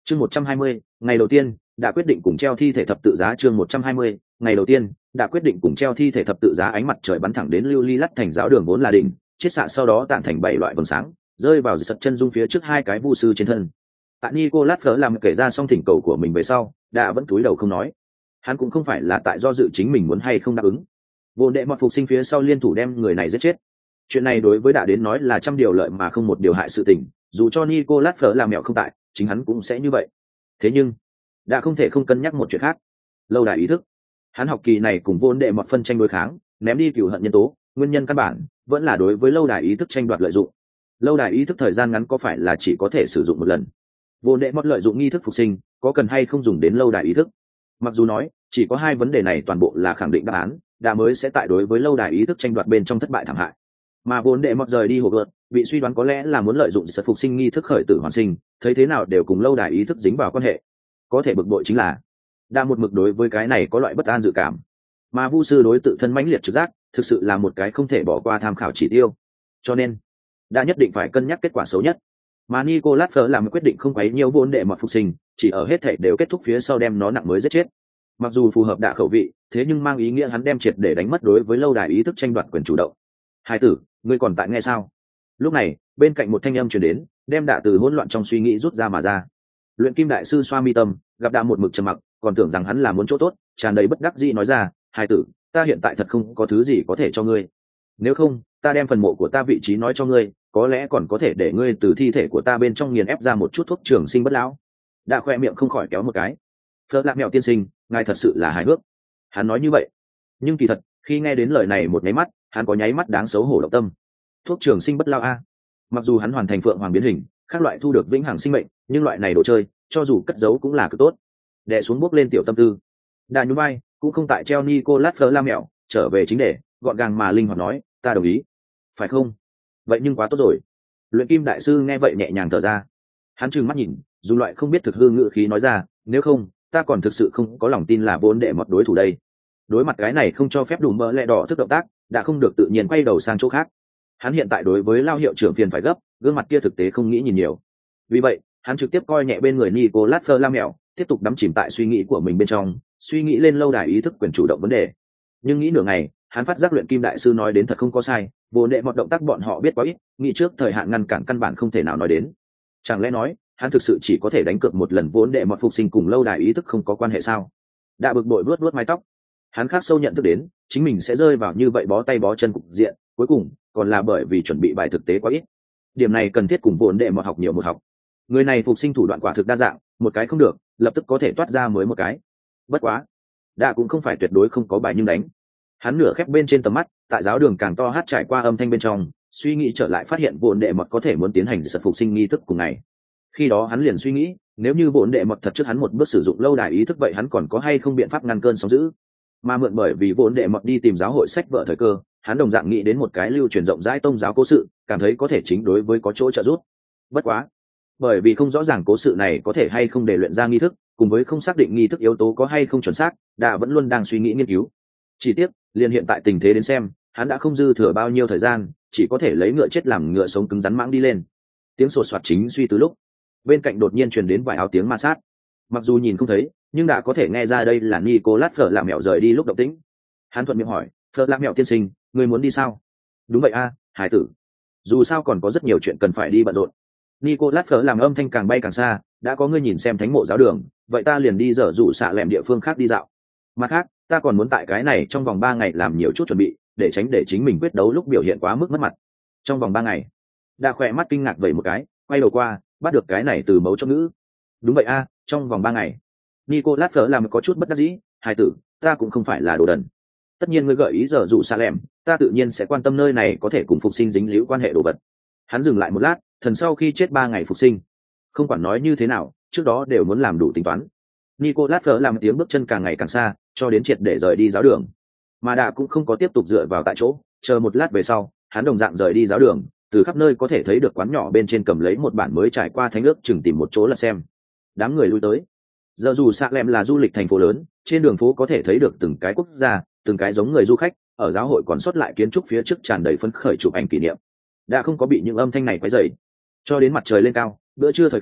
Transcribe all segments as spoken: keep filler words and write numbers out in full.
Chương một trăm hai mươi, ngày đầu tiên, đã quyết định cùng treo thi thể thập tự giá. Chương một trăm hai mươi, ngày đầu tiên, đã quyết định cùng treo thi thể thập tự giá. Ánh mặt trời bắn thẳng đến lưu ly lắt thành giáo đường vốn là đỉnh, chiết xạ sau đó tản thành bảy loại vầng sáng, rơi vào sập chân dung phía trước hai cái vu sư trên thân. Tại Nicolas Fleur làm kể ra xong thỉnh cầu của mình về sau, đã vẫn cúi đầu không nói. Hắn cũng không phải là tại do dự chính mình muốn hay không đáp ứng. Vô đệ mọt phục sinh phía sau liên thủ đem người này giết chết. Chuyện này đối với đã đến nói là trăm điều lợi mà không một điều hại sự tình, dù cho Nicolas Fleur làm mẹo không tại, chính hắn cũng sẽ như vậy. Thế nhưng, đã không thể không cân nhắc một chuyện khác. Lâu đài ý thức. Hắn học kỳ này cùng vô đệ mọt phân tranh đối kháng, ném đi cửu hận nhân tố, nguyên nhân căn bản vẫn là đối với lâu đài ý thức tranh đoạt lợi dụng. Lâu đài ý thức thời gian ngắn có phải là chỉ có thể sử dụng một lần? Vô đệ mọt lợi dụng nghi thức phục sinh, có cần hay không dùng đến lâu đài ý thức? Mặc dù nói, chỉ có hai vấn đề này toàn bộ là khẳng định đáp án, đã mới sẽ tại đối với lâu đài ý thức tranh đoạt bên trong thất bại thảm hại. Mà vốn đệ mọt rời đi hồ gợt, bị suy đoán có lẽ là muốn lợi dụng sự phục sinh nghi thức khởi tử hoàn sinh, thấy thế nào đều cùng lâu đài ý thức dính vào quan hệ. Có thể bực bội chính là đã một mực đối với cái này có loại bất an dự cảm, mà vu sư đối tự thân mãnh liệt trực giác thực sự là một cái không thể bỏ qua tham khảo chỉ tiêu, cho nên đã nhất định phải cân nhắc kết quả xấu nhất. Mà Nicolas Fleur làm quyết định không quấy nhiều vốn đệ mọt phục sinh, chỉ ở hết thể đều kết thúc phía sau đem nó nặng mới giết chết. Mặc dù phù hợp đạ khẩu vị, thế nhưng mang ý nghĩa hắn đem triệt để đánh mất đối với lâu đài ý thức tranh đoạt quyền chủ động. Hai tử, ngươi còn tại nghe sao? Lúc này, bên cạnh một thanh âm truyền đến, đem đạ từ hỗn loạn trong suy nghĩ rút ra mà ra. Luyện kim đại sư xoa mi tâm, gặp đạ một mực trầm mặc, còn tưởng rằng hắn là muốn chỗ tốt, tràn đầy bất đắc dĩ nói ra, hai tử, ta hiện tại thật không có thứ gì có thể cho ngươi. Nếu không, ta đem phần mộ của ta vị trí nói cho ngươi, có lẽ còn có thể để ngươi từ thi thể của ta bên trong nghiền ép ra một chút thuốc trường sinh bất lão. Đạ khoe miệng không khỏi kéo một cái. Phớt lạc mèo tiên sinh, ngài thật sự là hài hước. Hắn nói như vậy, nhưng kỳ thật, khi nghe đến lời này một nháy mắt, hắn có nháy mắt đáng xấu hổ động tâm. Thuốc trường sinh bất lao a. Mặc dù hắn hoàn thành phượng hoàng biến hình, các loại thu được vĩnh hằng sinh mệnh, nhưng loại này đồ chơi, cho dù cất giấu cũng là cực tốt. Đè xuống bước lên tiểu tâm tư. Đà nhún vai, cũng không tại treo Nicolas Fleur la mèo, trở về chính đề, gọn gàng mà linh hoạt nói, ta đồng ý. Phải không? Vậy nhưng quá tốt rồi. Luyện kim đại sư nghe vậy nhẹ nhàng thở ra. Hắn trừng mắt nhìn, dùng loại không biết thực hư ngữ khí nói ra, nếu không, ta còn thực sự không có lòng tin là vốn đệ một đối thủ đây. Đối mặt cái này không cho phép đủ mỡ lẹ đỏ thức động tác, đã không được tự nhiên quay đầu sang chỗ khác. Hắn hiện tại đối với lao hiệu trưởng phiền phải gấp, gương mặt kia thực tế không nghĩ nhìn nhiều. Vì vậy, hắn trực tiếp coi nhẹ bên người Nicolas Fleur la mèo, tiếp tục đắm chìm tại suy nghĩ của mình bên trong, suy nghĩ lên lâu đài ý thức quyền chủ động vấn đề. Nhưng nghĩ nửa ngày, hắn phát giác luyện kim đại sư nói đến thật không có sai, vô đệ một động tác bọn họ biết quá ít, nghĩ trước thời hạn ngăn cản căn bản không thể nào nói đến. Chẳng lẽ nói, hắn thực sự chỉ có thể đánh cược một lần vốn đệ một phục sinh cùng lâu đài ý thức không có quan hệ sao? Đã bực bội vuốt vuốt mái tóc, hắn khác sâu nhận thức đến, chính mình sẽ rơi vào như vậy bó tay bó chân cục diện, cuối cùng còn là bởi vì chuẩn bị bài thực tế quá ít. Điểm này cần thiết cùng vốn đệ một học nhiều một học. Người này phục sinh thủ đoạn quả thực đa dạng, một cái không được, lập tức có thể toát ra mới một cái. Bất quá, đã cũng không phải tuyệt đối không có bài nhưng đánh. Hắn nửa khép bên trên tầm mắt, tại giáo đường càng to hát trải qua âm thanh bên trong, suy nghĩ trở lại phát hiện vốn đệ mật có thể muốn tiến hành sật phục sinh nghi thức cùng ngày. Khi đó hắn liền suy nghĩ, nếu như vốn đệ mật thật trước hắn một bước sử dụng lâu đài ý thức vậy hắn còn có hay không biện pháp ngăn cơn sóng dữ. Mà mượn bởi vì vốn đệ mật đi tìm giáo hội sách vợ thời cơ, hắn đồng dạng nghĩ đến một cái lưu truyền rộng rãi tông giáo cố sự, cảm thấy có thể chính đối với có chỗ trợ giúp. Bất quá, bởi vì không rõ ràng cố sự này có thể hay không để luyện ra nghi thức, cùng với không xác định nghi thức yếu tố có hay không chuẩn xác, đã vẫn luôn đang suy nghĩ nghiên cứu. Chỉ tiếc, liền hiện tại tình thế đến xem, hắn đã không dư thừa bao nhiêu thời gian, chỉ có thể lấy ngựa chết làm ngựa sống cứng rắn mãng đi lên. Tiếng sột soạt chính suy từ lúc, bên cạnh đột nhiên truyền đến vài áo tiếng ma sát. Mặc dù nhìn không thấy, nhưng đã có thể nghe ra đây là Nicolas Fleur làm mẹo rời đi lúc động tĩnh. Hắn thuận miệng hỏi, Fleur làm mẹo tiên sinh, người muốn đi sao? Đúng vậy a, hải tử. Dù sao còn có rất nhiều chuyện cần phải đi bận rộn. Nicolas Fleur làm âm thanh càng bay càng xa, đã có ngươi nhìn xem thánh mộ giáo đường, vậy ta liền đi dở dụ xạ lẹm địa phương khác đi dạo. Mặt khác, ta còn muốn tại cái này trong vòng ba ngày làm nhiều chút chuẩn bị, để tránh để chính mình quyết đấu lúc biểu hiện quá mức mất mặt. Trong vòng ba ngày, đã khỏe mắt kinh ngạc vậy một cái, quay đầu qua, bắt được cái này từ mấu chốt ngữ. Đúng vậy a, trong vòng ba ngày. Nicolas Fleur làm có chút bất đắc dĩ, hai tử, ta cũng không phải là đồ đần. Tất nhiên ngươi gợi ý dở dụ xạ lẹm, ta tự nhiên sẽ quan tâm nơi này có thể cùng phục sinh dính líu quan hệ đồ vật. Hắn dừng lại một lát, thần sau khi chết ba ngày phục sinh, không quản nói như thế nào, trước đó đều muốn làm đủ tính toán. Nicolas Fleur làm tiếng bước chân càng ngày càng xa, cho đến triệt để rời đi giáo đường. Mà Đạ cũng không có tiếp tục dựa vào tại chỗ, chờ một lát về sau, hắn đồng dạng rời đi giáo đường, từ khắp nơi có thể thấy được quán nhỏ bên trên cầm lấy một bản mới trải qua thánh ước chừng tìm một chỗ là xem. Đám người lui tới. Giờ dù Sạ Lem là du lịch thành phố lớn, trên đường phố có thể thấy được từng cái quốc gia, từng cái giống người du khách, ở giáo hội còn xuất lại kiến trúc phía trước tràn đầy phấn khởi chụp ảnh kỷ niệm. Đã không có bị những âm thanh này quấy rầy. Cho đến mặt trời lên cao, bữa trưa thời khắc,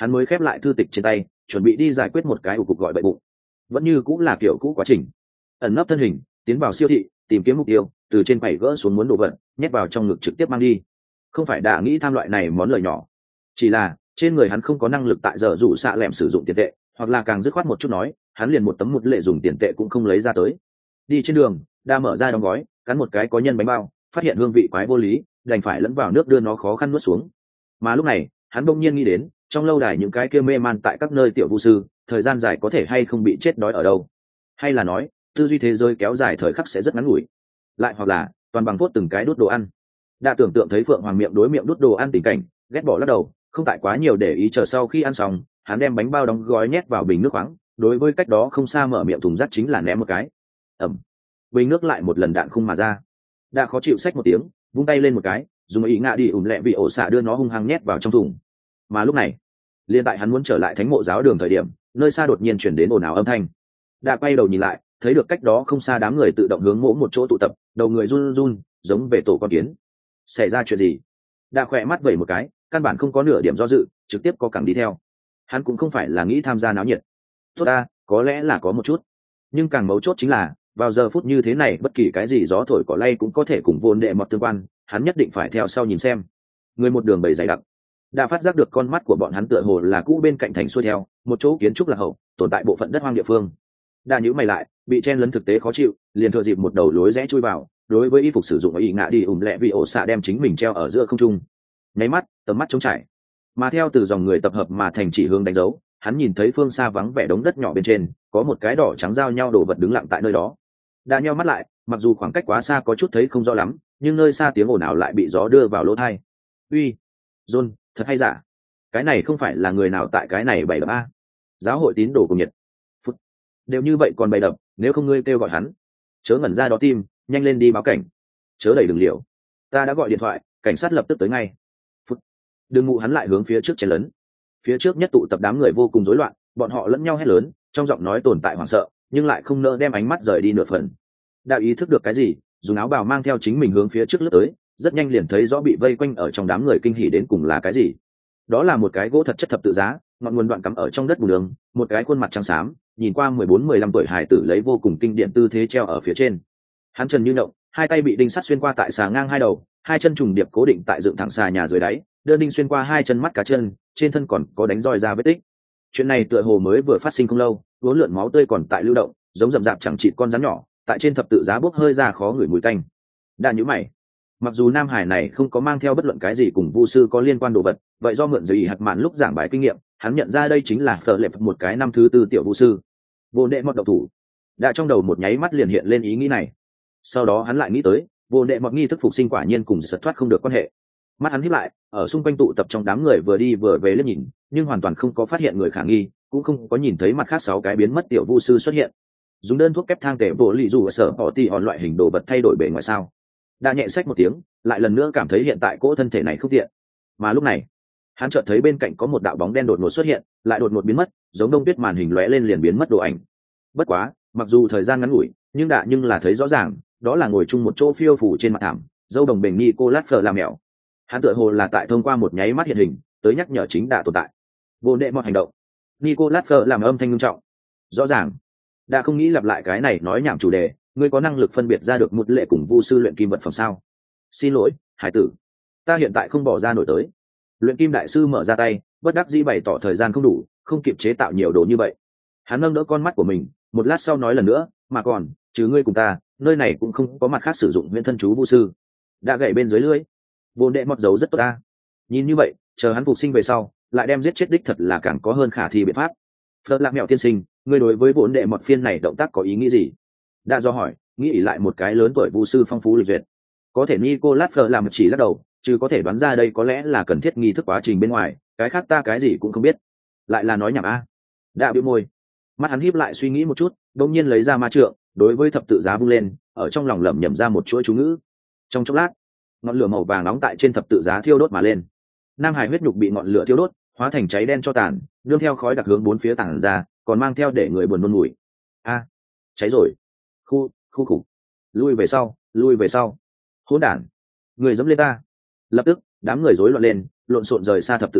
hắn mới khép lại thư tịch trên tay, chuẩn bị đi giải quyết một cái ủ cục gọi bậy bụng. Vẫn như cũng là kiểu cũ quá trình, ẩn nấp thân hình tiến vào siêu thị, tìm kiếm mục tiêu, từ trên quầy gỡ xuống muốn đồ vật, nhét vào trong ngực trực tiếp mang đi. Không phải đã nghĩ tham loại này món lời nhỏ, chỉ là trên người hắn không có năng lực tại giờ rủ xạ lẹm sử dụng tiền tệ, hoặc là càng dứt khoát một chút nói, hắn liền một tấm một lệ dùng tiền tệ cũng không lấy ra tới. Đi trên đường, đã mở ra đóng gói, cắn một cái có nhân bánh bao, phát hiện hương vị quái vô lý, đành phải lẫn vào nước đưa nó khó khăn nuốt xuống. Mà lúc này, hắn bỗng nhiên nghĩ đến, trong lâu đài những cái kia mê man tại các nơi tiểu vu sư, thời gian dài có thể hay không bị chết đói ở đâu, hay là nói, tư duy thế giới kéo dài thời khắc sẽ rất ngắn ngủi, lại hoặc là toàn bằng phốt từng cái đút đồ ăn. Đã tưởng tượng thấy phượng hoàng miệng đối miệng đút đồ ăn tình cảnh, ghét bỏ lắc đầu, không tại quá nhiều để ý, chờ sau khi ăn xong, hắn đem bánh bao đóng gói nhét vào bình nước khoáng, đối với cách đó không xa mở miệng thùng rác chính là ném một cái. Ẩm, bình nước lại một lần đạn khung mà ra. Đã khó chịu xách một tiếng, vung tay lên một cái, dùng ý ngạ đi ủm lẹ vị ổ xạ đưa nó hung hăng nhét vào trong thùng. Mà lúc này, liên tại hắn muốn trở lại thánh mộ giáo đường thời điểm, nơi xa đột nhiên chuyển đến ồn ào âm thanh. Đã quay đầu nhìn lại, thấy được cách đó không xa đám người tự động hướng mỗ một chỗ tụ tập, đầu người run run giống về tổ con kiến. Xảy ra chuyện gì? Đã khỏe mắt vẩy một cái, căn bản không có nửa điểm do dự, trực tiếp có cẳng đi theo. Hắn cũng không phải là nghĩ tham gia náo nhiệt. Tốt ta, có lẽ là có một chút, nhưng càng mấu chốt chính là vào giờ phút như thế này, bất kỳ cái gì gió thổi cỏ lay cũng có thể cùng vốn đệ mọt tương quan. Hắn nhất định phải theo sau nhìn xem. Người một đường bầy dày đặc, đã phát giác được con mắt của bọn hắn tựa hồ là cũ bên cạnh thành xuôi theo một chỗ kiến trúc lạc hậu, tồn tại bộ phận đất hoang địa phương. Đã nhíu mày lại, bị chen lấn thực tế khó chịu, liền thừa dịp một đầu lối rẽ chui vào, đối với y phục sử dụng ở ý ngạ đi ủm lẹ vì ổ xạ đem chính mình treo ở giữa không trung. Nháy mắt, tầm mắt trống trải, mà theo từ dòng người tập hợp mà thành chỉ hướng đánh dấu, hắn nhìn thấy phương xa vắng vẻ đống đất nhỏ bên trên có một cái đỏ trắng giao nhau đồ vật đứng lặng tại nơi đó. Đã nheo mắt lại, mặc dù khoảng cách quá xa có chút thấy không rõ lắm, nhưng nơi xa tiếng ồn ào lại bị gió đưa vào lỗ tai. Uy, John, thật hay giả? Cái này không phải là người nào tại cái này bày đập a? Giáo hội tín đồ cùng nhiệt. Phút. Đều như vậy còn bày đập, nếu không ngươi kêu gọi hắn. Chớ ngẩn ra đó tim, nhanh lên đi báo cảnh. Chớ đẩy đừng liều. Ta đã gọi điện thoại, cảnh sát lập tức tới ngay. Phút. Đừng ngụ hắn lại hướng phía trước chen lấn. Phía trước nhất tụ tập đám người vô cùng rối loạn, bọn họ lẫn nhau hét lớn, trong giọng nói tồn tại hoảng sợ, nhưng lại không nỡ đem ánh mắt rời đi nửa phần. Đã ý thức được cái gì, dùng áo bào mang theo chính mình hướng phía trước lướt tới, rất nhanh liền thấy rõ bị vây quanh ở trong đám người kinh hỉ đến cùng là cái gì. Đó là một cái gỗ thật chất thập tự giá, ngọn nguồn đoạn cắm ở trong đất bùn đường, một cái khuôn mặt trắng xám, nhìn qua mười bốn mười lăm tuổi hài tử lấy vô cùng kinh điển tư thế treo ở phía trên. Hắn trần như nhộng, hai tay bị đinh sắt xuyên qua tại xà ngang hai đầu, hai chân trùng điệp cố định tại dựng thẳng xà nhà dưới đáy, đưa đinh xuyên qua hai chân mắt cá chân, trên thân còn có đánh roi ra vết tích. Chuyện này tựa hồ mới vừa phát sinh không lâu, vốn lượn máu tươi còn tại lưu động, giống rậm rạp chẳng chịt con rắn nhỏ, tại trên thập tự giá bốc hơi ra khó ngửi mùi tanh. Đã nhíu mày, mặc dù nam hải này không có mang theo bất luận cái gì cùng vu sư có liên quan đồ vật, vậy do mượn giấy hạt mạn lúc giảng bài kinh nghiệm, hắn nhận ra đây chính là phở lệp, một cái năm thứ tư tiểu vu sư. Vô đệ mọt độc thủ. Đã trong đầu một nháy mắt liền hiện lên ý nghĩ này. Sau đó hắn lại nghĩ tới, vô đệ mọt nghi thức phục sinh quả nhiên cùng giật thoát không được quan hệ. Mắt hắn híp lại, ở xung quanh tụ tập trong đám người vừa đi vừa về liếc nhìn, nhưng hoàn toàn không có phát hiện người khả nghi, cũng không có nhìn thấy mặt khác sáu cái biến mất tiểu vu sư xuất hiện. Dùng đơn thuốc kép thang tể bộ lì dù ở sở bỏ tì hòn loại hình đồ vật thay đổi bề ngoài sao? Đã nhẹ xách một tiếng, lại lần nữa cảm thấy hiện tại cỗ thân thể này không tiện. Mà lúc này, hắn chợt thấy bên cạnh có một đạo bóng đen đột ngột xuất hiện, lại đột ngột biến mất, giống đông tuyết màn hình lóe lên liền biến mất đồ ảnh. Bất quá, mặc dù thời gian ngắn ngủi, nhưng đã nhưng là thấy rõ ràng, đó là ngồi chung một chỗ phiêu phủ trên mặt thảm, dâu đồng bền Nicolas Fleur làm mèo. Hắn tựa hồ là tại thông qua một nháy mắt hiện hình, tới nhắc nhở chính đã tồn tại. Vô đệ một hành động. Nicolas Fleur làm âm thanh nghiêm trọng. Rõ ràng, đã không nghĩ lặp lại cái này nói nhảm chủ đề, ngươi có năng lực phân biệt ra được một lệ cùng vu sư luyện kim vật phẩm sao? Xin lỗi, hải tử, ta hiện tại không bỏ ra nổi tới. Luyện kim đại sư mở ra tay, bất đắc dĩ bày tỏ thời gian không đủ, không kịp chế tạo nhiều đồ như vậy. Hắn nâng đỡ con mắt của mình, một lát sau nói lần nữa, mà còn, chứ ngươi cùng ta, nơi này cũng không có mặt khác sử dụng nguyên thân chú vu sư. Đã gậy bên dưới lưới, vô đệ mọt dấu rất tốt ta. Nhìn như vậy, chờ hắn phục sinh về sau, lại đem giết chết đích thật là càng có hơn khả thi biện pháp. Phật lạc mẹo tiên sinh, ngươi đối với vốn đệ mọt phiên này động tác có ý nghĩ gì? Đã do hỏi, nghĩ lại một cái lớn tuổi vu sư phong phú lịch duyệt. Có thể Nicolas Fleur làm chỉ lắc đầu, chứ có thể đoán ra đây có lẽ là cần thiết nghi thức quá trình bên ngoài, cái khác ta cái gì cũng không biết. Lại là nói nhảm a. Đã bĩu môi, mắt hắn híp lại suy nghĩ một chút, đột nhiên lấy ra ma trượng, đối với thập tự giá vung lên, ở trong lòng lẩm nhẩm ra một chuỗi chú ngữ. Trong chốc lát, ngọn lửa màu vàng nóng tại trên thập tự giá thiêu đốt mà lên. Nam hải huyết nhục bị ngọn lửa thiêu đốt, hóa thành cháy đen cho tàn, nương theo khói đặc hướng bốn phía tản ra, còn mang theo để người buồn nôn mùi. A, cháy rồi. Khu, khu khủng. Lui về sau, lui về sau. Hỗn đản, người dẫm lên ta. Lập tức, đám người rối loạn lên, lộn xộn rời xa thập tự giá,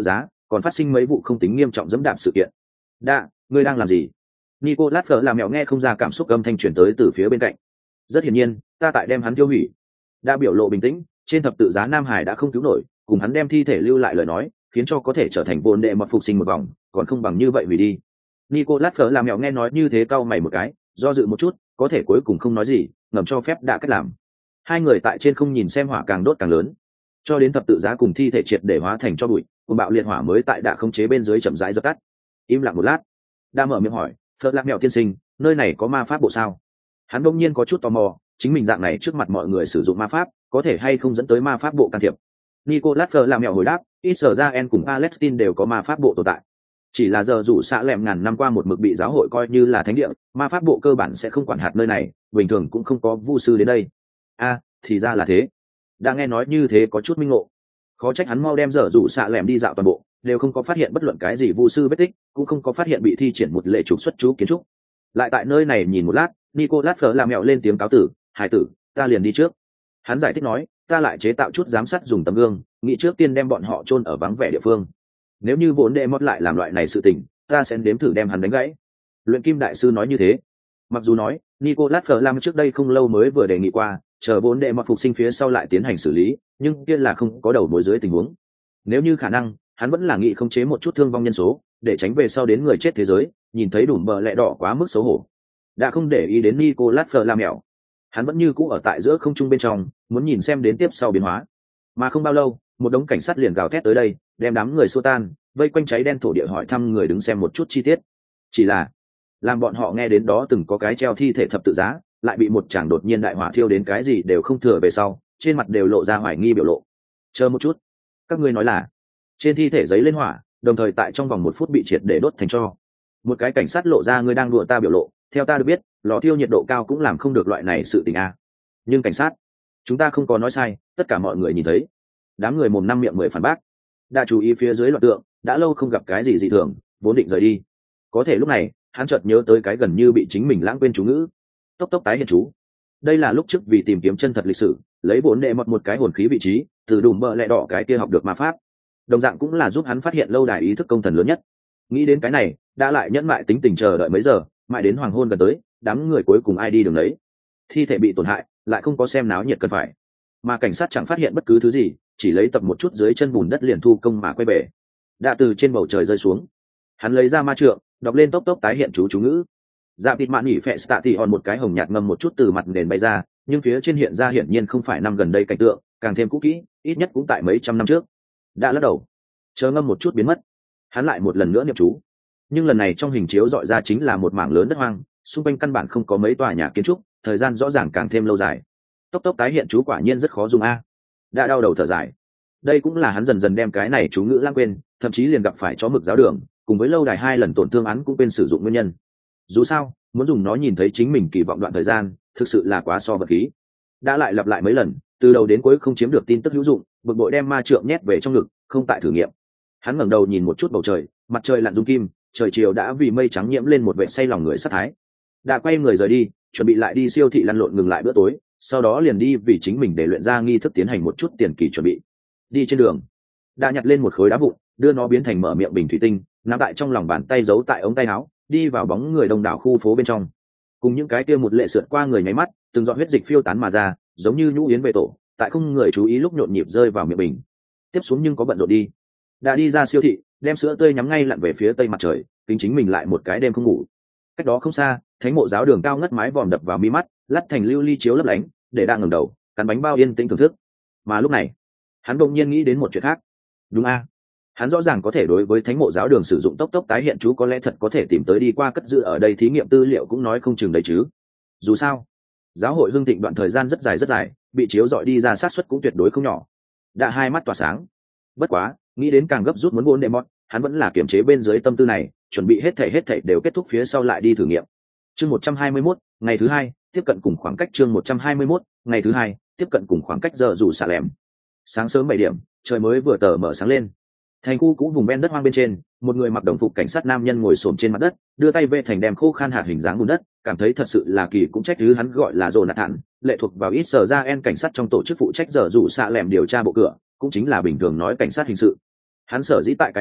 còn phát sinh mấy vụ không tính nghiêm trọng dẫm đạp sự kiện. Đã, ngươi đang làm gì? Nicolas Fleur làm mẹo nghe không ra cảm xúc âm thanh truyền tới từ phía bên cạnh. Rất hiển nhiên, ta tại đem hắn tiêu hủy. Đã biểu lộ bình tĩnh, trên thập tự giá Nam Hải đã không cứu nổi, cùng hắn đem thi thể lưu lại lời nói, khiến cho có thể trở thành vốn đệ mọt phục sinh một vòng, còn không bằng như vậy hủy đi. Nicolas Fleur làm mẹo nghe nói như thế cau mày một cái, do dự một chút, có thể cuối cùng không nói gì, ngầm cho phép đã cách làm. Hai người tại trên không nhìn xem hỏa càng đốt càng lớn, cho đến thập tự giá cùng thi thể triệt để hóa thành cho bụi, cùng bạo liệt hỏa mới tại đã khống chế bên dưới chậm rãi dập tắt. Im lặng một lát, đã mở miệng hỏi, Phật lạc mèo tiên sinh, nơi này có ma pháp bộ sao? Hắn bỗng nhiên có chút tò mò, chính mình dạng này trước mặt mọi người sử dụng ma pháp, có thể hay không dẫn tới ma pháp bộ can thiệp? Nicolas Fleur làm mèo hồi đáp, Israel cùng Palestine đều có ma pháp bộ tồn tại. Chỉ là giờ dù xạ lẹm ngàn năm qua một mực bị giáo hội coi như là thánh địa, ma pháp bộ cơ bản sẽ không quản hạt nơi này, bình thường cũng không có vu sư đến đây. A, thì ra là thế. Đã nghe nói như thế có chút minh ngộ. Khó trách hắn mau đem giờ dù xạ lẹm đi dạo toàn bộ, đều không có phát hiện bất luận cái gì vu sư vết tích, cũng không có phát hiện bị thi triển một lệ trục xuất chú kiến trúc. Lại tại nơi này nhìn một lát, Nicolas Fleur làm mẹo lên tiếng cáo tử, "Hải tử, ta liền đi trước." Hắn giải thích nói, "Ta lại chế tạo chút giám sát dùng tấm gương, nghĩ trước tiên đem bọn họ chôn ở vắng vẻ địa phương. Nếu như vốn đệ mót lại làm loại này sự tình, ta sẽ đếm thử đem hắn đánh gãy." Luyện kim đại sư nói như thế. Mặc dù nói, Nicolas Fleur làm trước đây không lâu mới vừa đề nghị qua, chờ vốn đệ mót phục sinh phía sau lại tiến hành xử lý, nhưng kia là không có đầu mối dưới tình huống. Nếu như khả năng, hắn vẫn là nghĩ khống chế một chút thương vong nhân số, để tránh về sau đến người chết thế giới, nhìn thấy đủ bờ lẹ đỏ quá mức xấu hổ. Đã không để ý đến Nicolas Fleur làm mèo, hắn vẫn như cũ ở tại giữa không trung bên trong, muốn nhìn xem đến tiếp sau biến hóa. Mà không bao lâu, một đống cảnh sát liền gào thét tới đây, đem đám người xua tan, vây quanh cháy đen thổ địa hỏi thăm người đứng xem một chút chi tiết. Chỉ là, làm bọn họ nghe đến đó từng có cái treo thi thể thập tự giá, lại bị một chàng đột nhiên đại hỏa thiêu đến cái gì đều không thừa về sau, trên mặt đều lộ ra hoài nghi biểu lộ. Chờ một chút, các ngươi nói là trên thi thể giấy lên hỏa, đồng thời tại trong vòng một phút bị triệt để đốt thành tro. Một cái cảnh sát lộ ra ngươi đang đùa ta biểu lộ, theo ta được biết, lò thiêu nhiệt độ cao cũng làm không được loại này sự tình a. Nhưng cảnh sát, chúng ta không có nói sai, tất cả mọi người nhìn thấy. Đám người mồm năm miệng mười phản bác. Đã chú ý phía dưới loạt tượng, đã lâu không gặp cái gì dị thường, vốn định rời đi. Có thể lúc này, hắn chợt nhớ tới cái gần như bị chính mình lãng quên chú ngữ. Tốc tốc tái hiện chú. Đây là lúc trước vì tìm kiếm chân thật lịch sử, lấy vốn đệ mọt một cái hồn khí vị trí, từ đùm bờ lẹ đỏ cái kia học được ma pháp. Đồng dạng cũng là giúp hắn phát hiện lâu đài ý thức công thần lớn nhất. Nghĩ đến cái này, đã lại nhẫn mại tính tình chờ đợi mấy giờ, mãi đến hoàng hôn gần tới, đám người cuối cùng ai đi đường đấy. Thi thể bị tổn hại, lại không có xem náo nhiệt cần phải. Mà cảnh sát chẳng phát hiện bất cứ thứ gì, chỉ lấy tập một chút dưới chân bùn đất liền thu công mà quay về. Đã từ trên bầu trời rơi xuống, hắn lấy ra ma trượng, đọc lên tốc tốc tái hiện chú chú ngữ. Dạ vịt mạn nhỉ phệ stati hòn một cái hồng nhạt ngâm một chút từ mặt nền bay ra, nhưng phía trên hiện ra hiển nhiên không phải năm gần đây cảnh tượng, càng thêm cũ kỹ, ít nhất cũng tại mấy trăm năm trước. Đã lắc đầu, chờ ngâm một chút biến mất, hắn lại một lần nữa niệm chú, nhưng lần này trong hình chiếu dọi ra chính là một mảng lớn đất hoang, xung quanh căn bản không có mấy tòa nhà kiến trúc, thời gian rõ ràng càng thêm lâu dài. Tốc tốc tái hiện chú quả nhiên rất khó dùng a. Đã đau đầu thở dài. Đây cũng là hắn dần dần đem cái này chú ngữ lãng quên, thậm chí liền gặp phải chó mực giáo đường, cùng với lâu đài hai lần tổn thương hắn cũng quên sử dụng nguyên nhân. Dù sao, muốn dùng nó nhìn thấy chính mình kỳ vọng đoạn thời gian, thực sự là quá so vật khí. Đã lại lặp lại mấy lần, từ đầu đến cuối không chiếm được tin tức hữu dụng, bực bội đem ma trượng nhét về trong ngực, không tại thử nghiệm. Hắn ngẩng đầu nhìn một chút bầu trời, mặt trời lặn dung kim, trời chiều đã vì mây trắng nhiễm lên một vẻ say lòng người sát thái. Đã quay người rời đi, chuẩn bị lại đi siêu thị lăn lộn ngừng lại bữa tối, sau đó liền đi vì chính mình để luyện ra nghi thức tiến hành một chút tiền kỳ chuẩn bị. Đi trên đường, đã nhặt lên một khối đá vụn, đưa nó biến thành mở miệng bình thủy tinh, nắm tại trong lòng bàn tay giấu tại ống tay áo, đi vào bóng người đông đảo khu phố bên trong. Cùng những cái kia một lệ sượt qua người nháy mắt, từng giọt huyết dịch phiêu tán mà ra, giống như nhũ yến về tổ, tại không người chú ý lúc nhộn nhịp rơi vào miệng bình. Tiếp xuống nhưng có bận rộn đi. Đã đi ra siêu thị, đem sữa tươi nhắm ngay lặn về phía tây mặt trời, tính chính mình lại một cái đêm không ngủ. Cách đó không xa, thánh mộ giáo đường cao ngất mái vòm đập vào mi mắt, lắt thành lưu ly chiếu lấp lánh, để đang ngẩng đầu, cắn bánh bao yên tĩnh thưởng thức. Mà lúc này, hắn đột nhiên nghĩ đến một chuyện khác. Đúng a, hắn rõ ràng có thể đối với thánh mộ giáo đường sử dụng tốc tốc tái hiện chú, có lẽ thật có thể tìm tới đi qua cất giữ ở đây thí nghiệm tư liệu cũng nói không chừng đấy chứ. Dù sao, giáo hội hưng thịnh đoạn thời gian rất dài rất dài, bị chiếu dọi đi ra sát suất cũng tuyệt đối không nhỏ. Đã hai mắt tỏa sáng. Bất quá, nghĩ đến càng gấp rút muốn vốn đệ mót, hắn vẫn là kiềm chế bên dưới tâm tư này, chuẩn bị hết thảy hết thảy đều kết thúc phía sau lại đi thử nghiệm. Chương một trăm hai mươi mốt, ngày thứ hai, tiếp cận cùng khoảng cách chương một trăm hai mươi mốt, ngày thứ hai, tiếp cận cùng khoảng cách giờ rủ xả lẻm. Sáng sớm bảy điểm, trời mới vừa tờ mở sáng lên. Thành khu cũ vùng ven đất hoang bên trên, một người mặc đồng phục cảnh sát nam nhân ngồi xổm trên mặt đất, đưa tay về thành đem khô khan hạt hình dáng bùn đất, cảm thấy thật sự là kỳ, cũng trách thứ hắn gọi là Jonathan, lệ thuộc vào ít sở ra en cảnh sát trong tổ chức phụ trách giờ rủ xạ lẻm điều tra bộ cửa, cũng chính là bình thường nói cảnh sát hình sự. Hắn sở dĩ tại cái này,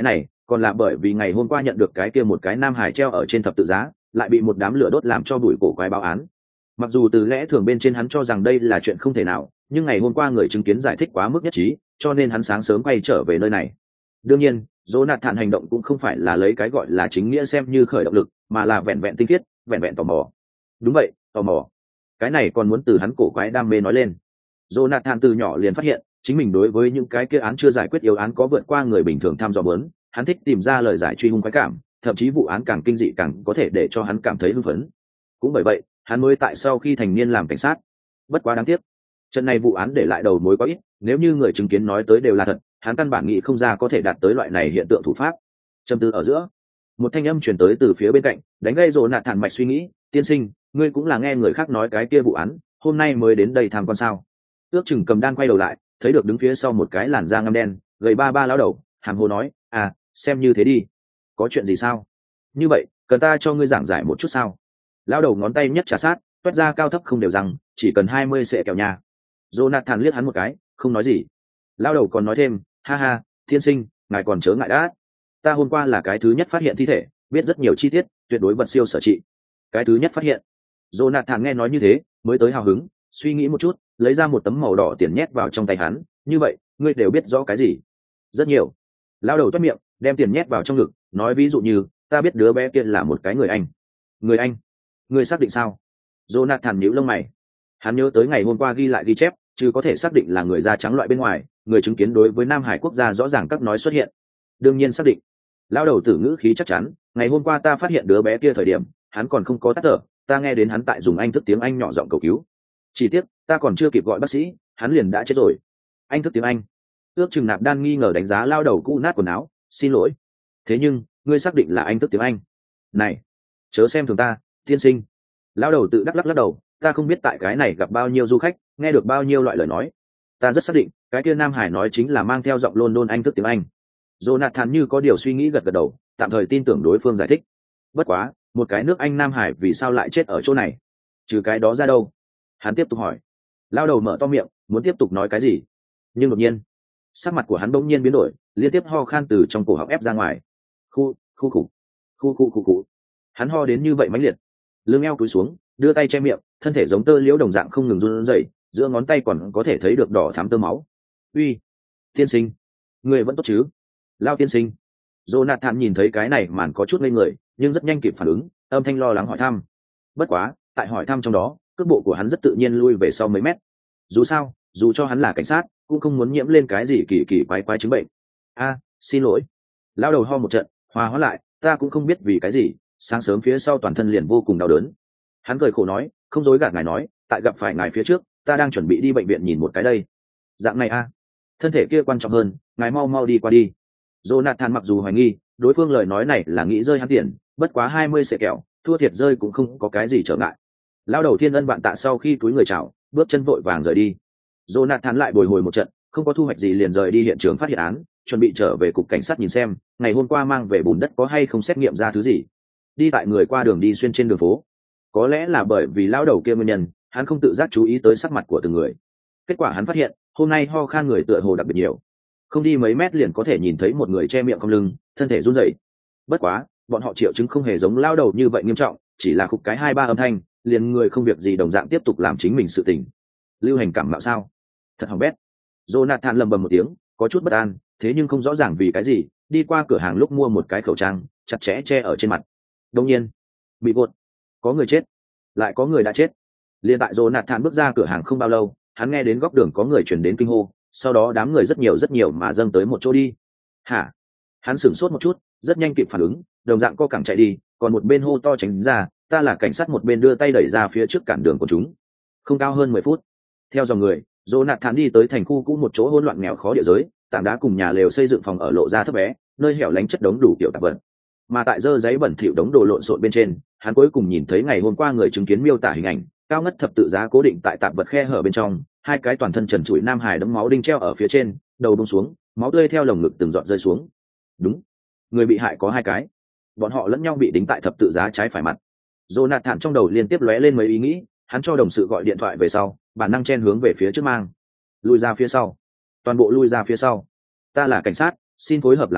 còn là bởi vì ngày hôm qua nhận được cái kia một cái nam hải treo ở trên thập tự giá, lại bị một đám lửa đốt làm cho bụi cổ quái báo án. Mặc dù từ lẽ thường bên trên hắn cho rằng đây là chuyện không thể nào, nhưng ngày hôm qua người chứng kiến giải thích quá mức nhất trí, cho nên hắn sáng sớm quay trở về nơi này. Đương nhiên, Jonathan hành động cũng không phải là lấy cái gọi là chính nghĩa xem như khởi động lực, mà là vẹn vẹn tinh khiết, vẹn vẹn tò mò. Đúng vậy, tò mò. Cái này còn muốn từ hắn cổ quái đam mê nói lên. Jonathan từ nhỏ liền phát hiện, chính mình đối với những cái kia án chưa giải quyết yếu án có vượt qua người bình thường tham dò muốn, hắn thích tìm ra lời giải truy hung quái cảm, thậm chí vụ án càng kinh dị càng có thể để cho hắn cảm thấy hưng phấn. Cũng bởi vậy, hắn mới tại sau khi thành niên làm cảnh sát. Bất quá đáng tiếc, trận này vụ án để lại đầu mối quá ít, nếu như người chứng kiến nói tới đều là thật, hắn căn bản nghĩ không ra có thể đạt tới loại này hiện tượng thủ pháp. Trầm tư ở giữa, một thanh âm truyền tới từ phía bên cạnh, đánh gây rồ nạt thản mạch suy nghĩ. Tiên sinh, ngươi cũng là nghe người khác nói cái kia vụ án, hôm nay mới đến đây tham quan sao? Ước chừng cầm đan quay đầu lại, thấy được đứng phía sau một cái làn da ngăm đen, gầy ba ba lão đầu, hàm hồ nói, à, xem như thế đi. Có chuyện gì sao? Như vậy, cần ta cho ngươi giảng giải một chút sao? Lão đầu ngón tay nhất trà sát, toét ra cao thấp không đều rằng, chỉ cần hai mươi sệ kẹo nhà. Jonathan liếc hắn một cái, không nói gì. Lão đầu còn nói thêm, ha ha, tiên sinh, ngài còn chớ ngại đã. Ta hôm qua là cái thứ nhất phát hiện thi thể, biết rất nhiều chi tiết, tuyệt đối vật siêu sở trị. Cái thứ nhất phát hiện. Jonathan nghe nói như thế, mới tới hào hứng, suy nghĩ một chút, lấy ra một tấm màu đỏ tiền nhét vào trong tay hắn. Như vậy, ngươi đều biết rõ cái gì? Rất nhiều. Lão đầu toét miệng, đem tiền nhét vào trong ngực, nói ví dụ như, ta biết đứa bé kia là một cái người Anh. Người Anh? Ngươi xác định sao? Jonathan nhíu lông mày. Hắn nhớ tới ngày hôm qua ghi lại ghi chép, chứ có thể xác định là người da trắng loại bên ngoài, người chứng kiến đối với Nam Hải quốc gia rõ ràng các nói xuất hiện. Đương nhiên xác định. Lão đầu tử ngữ khí chắc chắn, ngày hôm qua ta phát hiện đứa bé kia thời điểm, hắn còn không có tắt thở, ta nghe đến hắn tại dùng Anh thức tiếng Anh nhỏ giọng cầu cứu. Chỉ tiếc, ta còn chưa kịp gọi bác sĩ, hắn liền đã chết rồi. Anh thức tiếng Anh. Ước chừng Nạp Đan nghi ngờ đánh giá lão đầu cũ nát quần áo, xin lỗi. Thế nhưng, ngươi xác định là anh thức tiếng Anh? Này, chớ xem thường ta, tiên sinh. Lão đầu tự đắc lắc lắc đầu, ta không biết tại cái này gặp bao nhiêu du khách, nghe được bao nhiêu loại lời nói. Ta rất xác định, cái kia Nam Hải nói chính là mang theo giọng London Anh thức tiếng Anh. Jonathan như có điều suy nghĩ gật gật đầu, tạm thời tin tưởng đối phương giải thích. Bất quá, một cái nước Anh Nam Hải vì sao lại chết ở chỗ này? Trừ cái đó ra đâu? Hắn tiếp tục hỏi. Lão đầu mở to miệng, muốn tiếp tục nói cái gì, nhưng đột nhiên, sắc mặt của hắn bỗng nhiên biến đổi, liên tiếp ho khan từ trong cổ họng ép ra ngoài. Khu, khu khủ, khu khu khu khu. Hắn ho đến như vậy mãnh liệt, lưng eo cúi xuống, đưa tay che miệng, thân thể giống tơ liễu đồng dạng không ngừng run rẩy, giữa ngón tay còn có thể thấy được đỏ thắm tơ máu. Uy, tiên sinh, người vẫn tốt chứ? Lao tiên sinh. Jonathan nhìn thấy cái này màn có chút ngây người, nhưng rất nhanh kịp phản ứng, âm thanh lo lắng hỏi thăm. Bất quá, tại hỏi thăm trong đó, cước bộ của hắn rất tự nhiên lui về sau mấy mét. Dù sao, dù cho hắn là cảnh sát, cũng không muốn nhiễm lên cái gì kỳ kỳ quái quái chứng bệnh. A, xin lỗi. Lao đầu ho một trận, hòa hóa lại, ta cũng không biết vì cái gì, sáng sớm phía sau toàn thân liền vô cùng đau đớn. Hắn cười khổ nói, không dối gạt ngài nói, tại gặp phải ngài phía trước, ta đang chuẩn bị đi bệnh viện nhìn một cái đây. Dạng này a, thân thể kia quan trọng hơn, ngài mau mau đi qua đi. Jonathan mặc dù hoài nghi, đối phương lời nói này là nghĩ rơi hắn tiền, bất quá hai mươi sệ kẹo, thua thiệt rơi cũng không có cái gì trở ngại. Lao đầu thiên ân bạn tạ sau khi túi người chào, bước chân vội vàng rời đi. Jonathan lại bồi hồi một trận, không có thu hoạch gì liền rời đi hiện trường phát hiện án, chuẩn bị trở về cục cảnh sát nhìn xem, ngày hôm qua mang về bùn đất có hay không xét nghiệm ra thứ gì. Đi tại người qua đường đi xuyên trên đường phố. Có lẽ là bởi vì lão đầu kia nguyên nhân, hắn không tự giác chú ý tới sắc mặt của từng người. Kết quả hắn phát hiện, hôm nay ho khan người tựa hồ đặc biệt nhiều. Không đi mấy mét liền có thể nhìn thấy một người che miệng cong lưng, thân thể run rẩy. Bất quá, bọn họ triệu chứng không hề giống lão đầu như vậy nghiêm trọng, chỉ là khục cái hai ba âm thanh, liền người không việc gì đồng dạng tiếp tục làm chính mình sự tình. Lưu hành cảm mạo sao? Thật hỏng bét. Jonathan lầm bầm một tiếng, có chút bất an, thế nhưng không rõ ràng vì cái gì, đi qua cửa hàng lúc mua một cái khẩu trang, chặt chẽ che ở trên mặt. Đương nhiên, bị gột, có người chết, lại có người đã chết. Liên tại Jonathan bước ra cửa hàng không bao lâu, hắn nghe đến góc đường có người chuyển đến kinh hô, sau đó đám người rất nhiều rất nhiều mà dâng tới một chỗ đi. Hả? Hắn sửng sốt một chút, rất nhanh kịp phản ứng, đồng dạng co cẳng chạy đi, còn một bên hô to tránh ra, ta là cảnh sát, một bên đưa tay đẩy ra phía trước cản đường của chúng. Không cao hơn mười phút, theo dòng người, Jonathan đi tới thành khu cũ một chỗ hỗn loạn nghèo khó địa giới, tảng đá cùng nhà lều xây dựng phòng ở lộ ra thấp bé, nơi hẻo lánh chất đống đủ kiểu tạp vật. Mà tại dơ giấy bẩn thỉu đống đồ lộn xộn bên trên, hắn cuối cùng nhìn thấy ngày hôm qua người chứng kiến miêu tả hình ảnh, cao ngất thập tự giá cố định tại tạp vật khe hở bên trong, hai cái toàn thân trần trụi nam hài đấm máu đinh treo ở phía trên, đầu buông xuống, máu tươi theo lồng ngực từng giọt rơi xuống. Đúng, người bị hại có hai cái, bọn họ lẫn nhau bị đính tại thập tự giá trái phải mặt. Jonathan trong đầu liên tiếp lóe lên mấy ý nghĩ, hắn cho đồng sự gọi điện thoại về sau, bản năng chen hướng về phía trước mang, lùi ra phía sau, toàn bộ lùi ra phía sau. Ta là cảnh sát, xin phối hợp làm việc,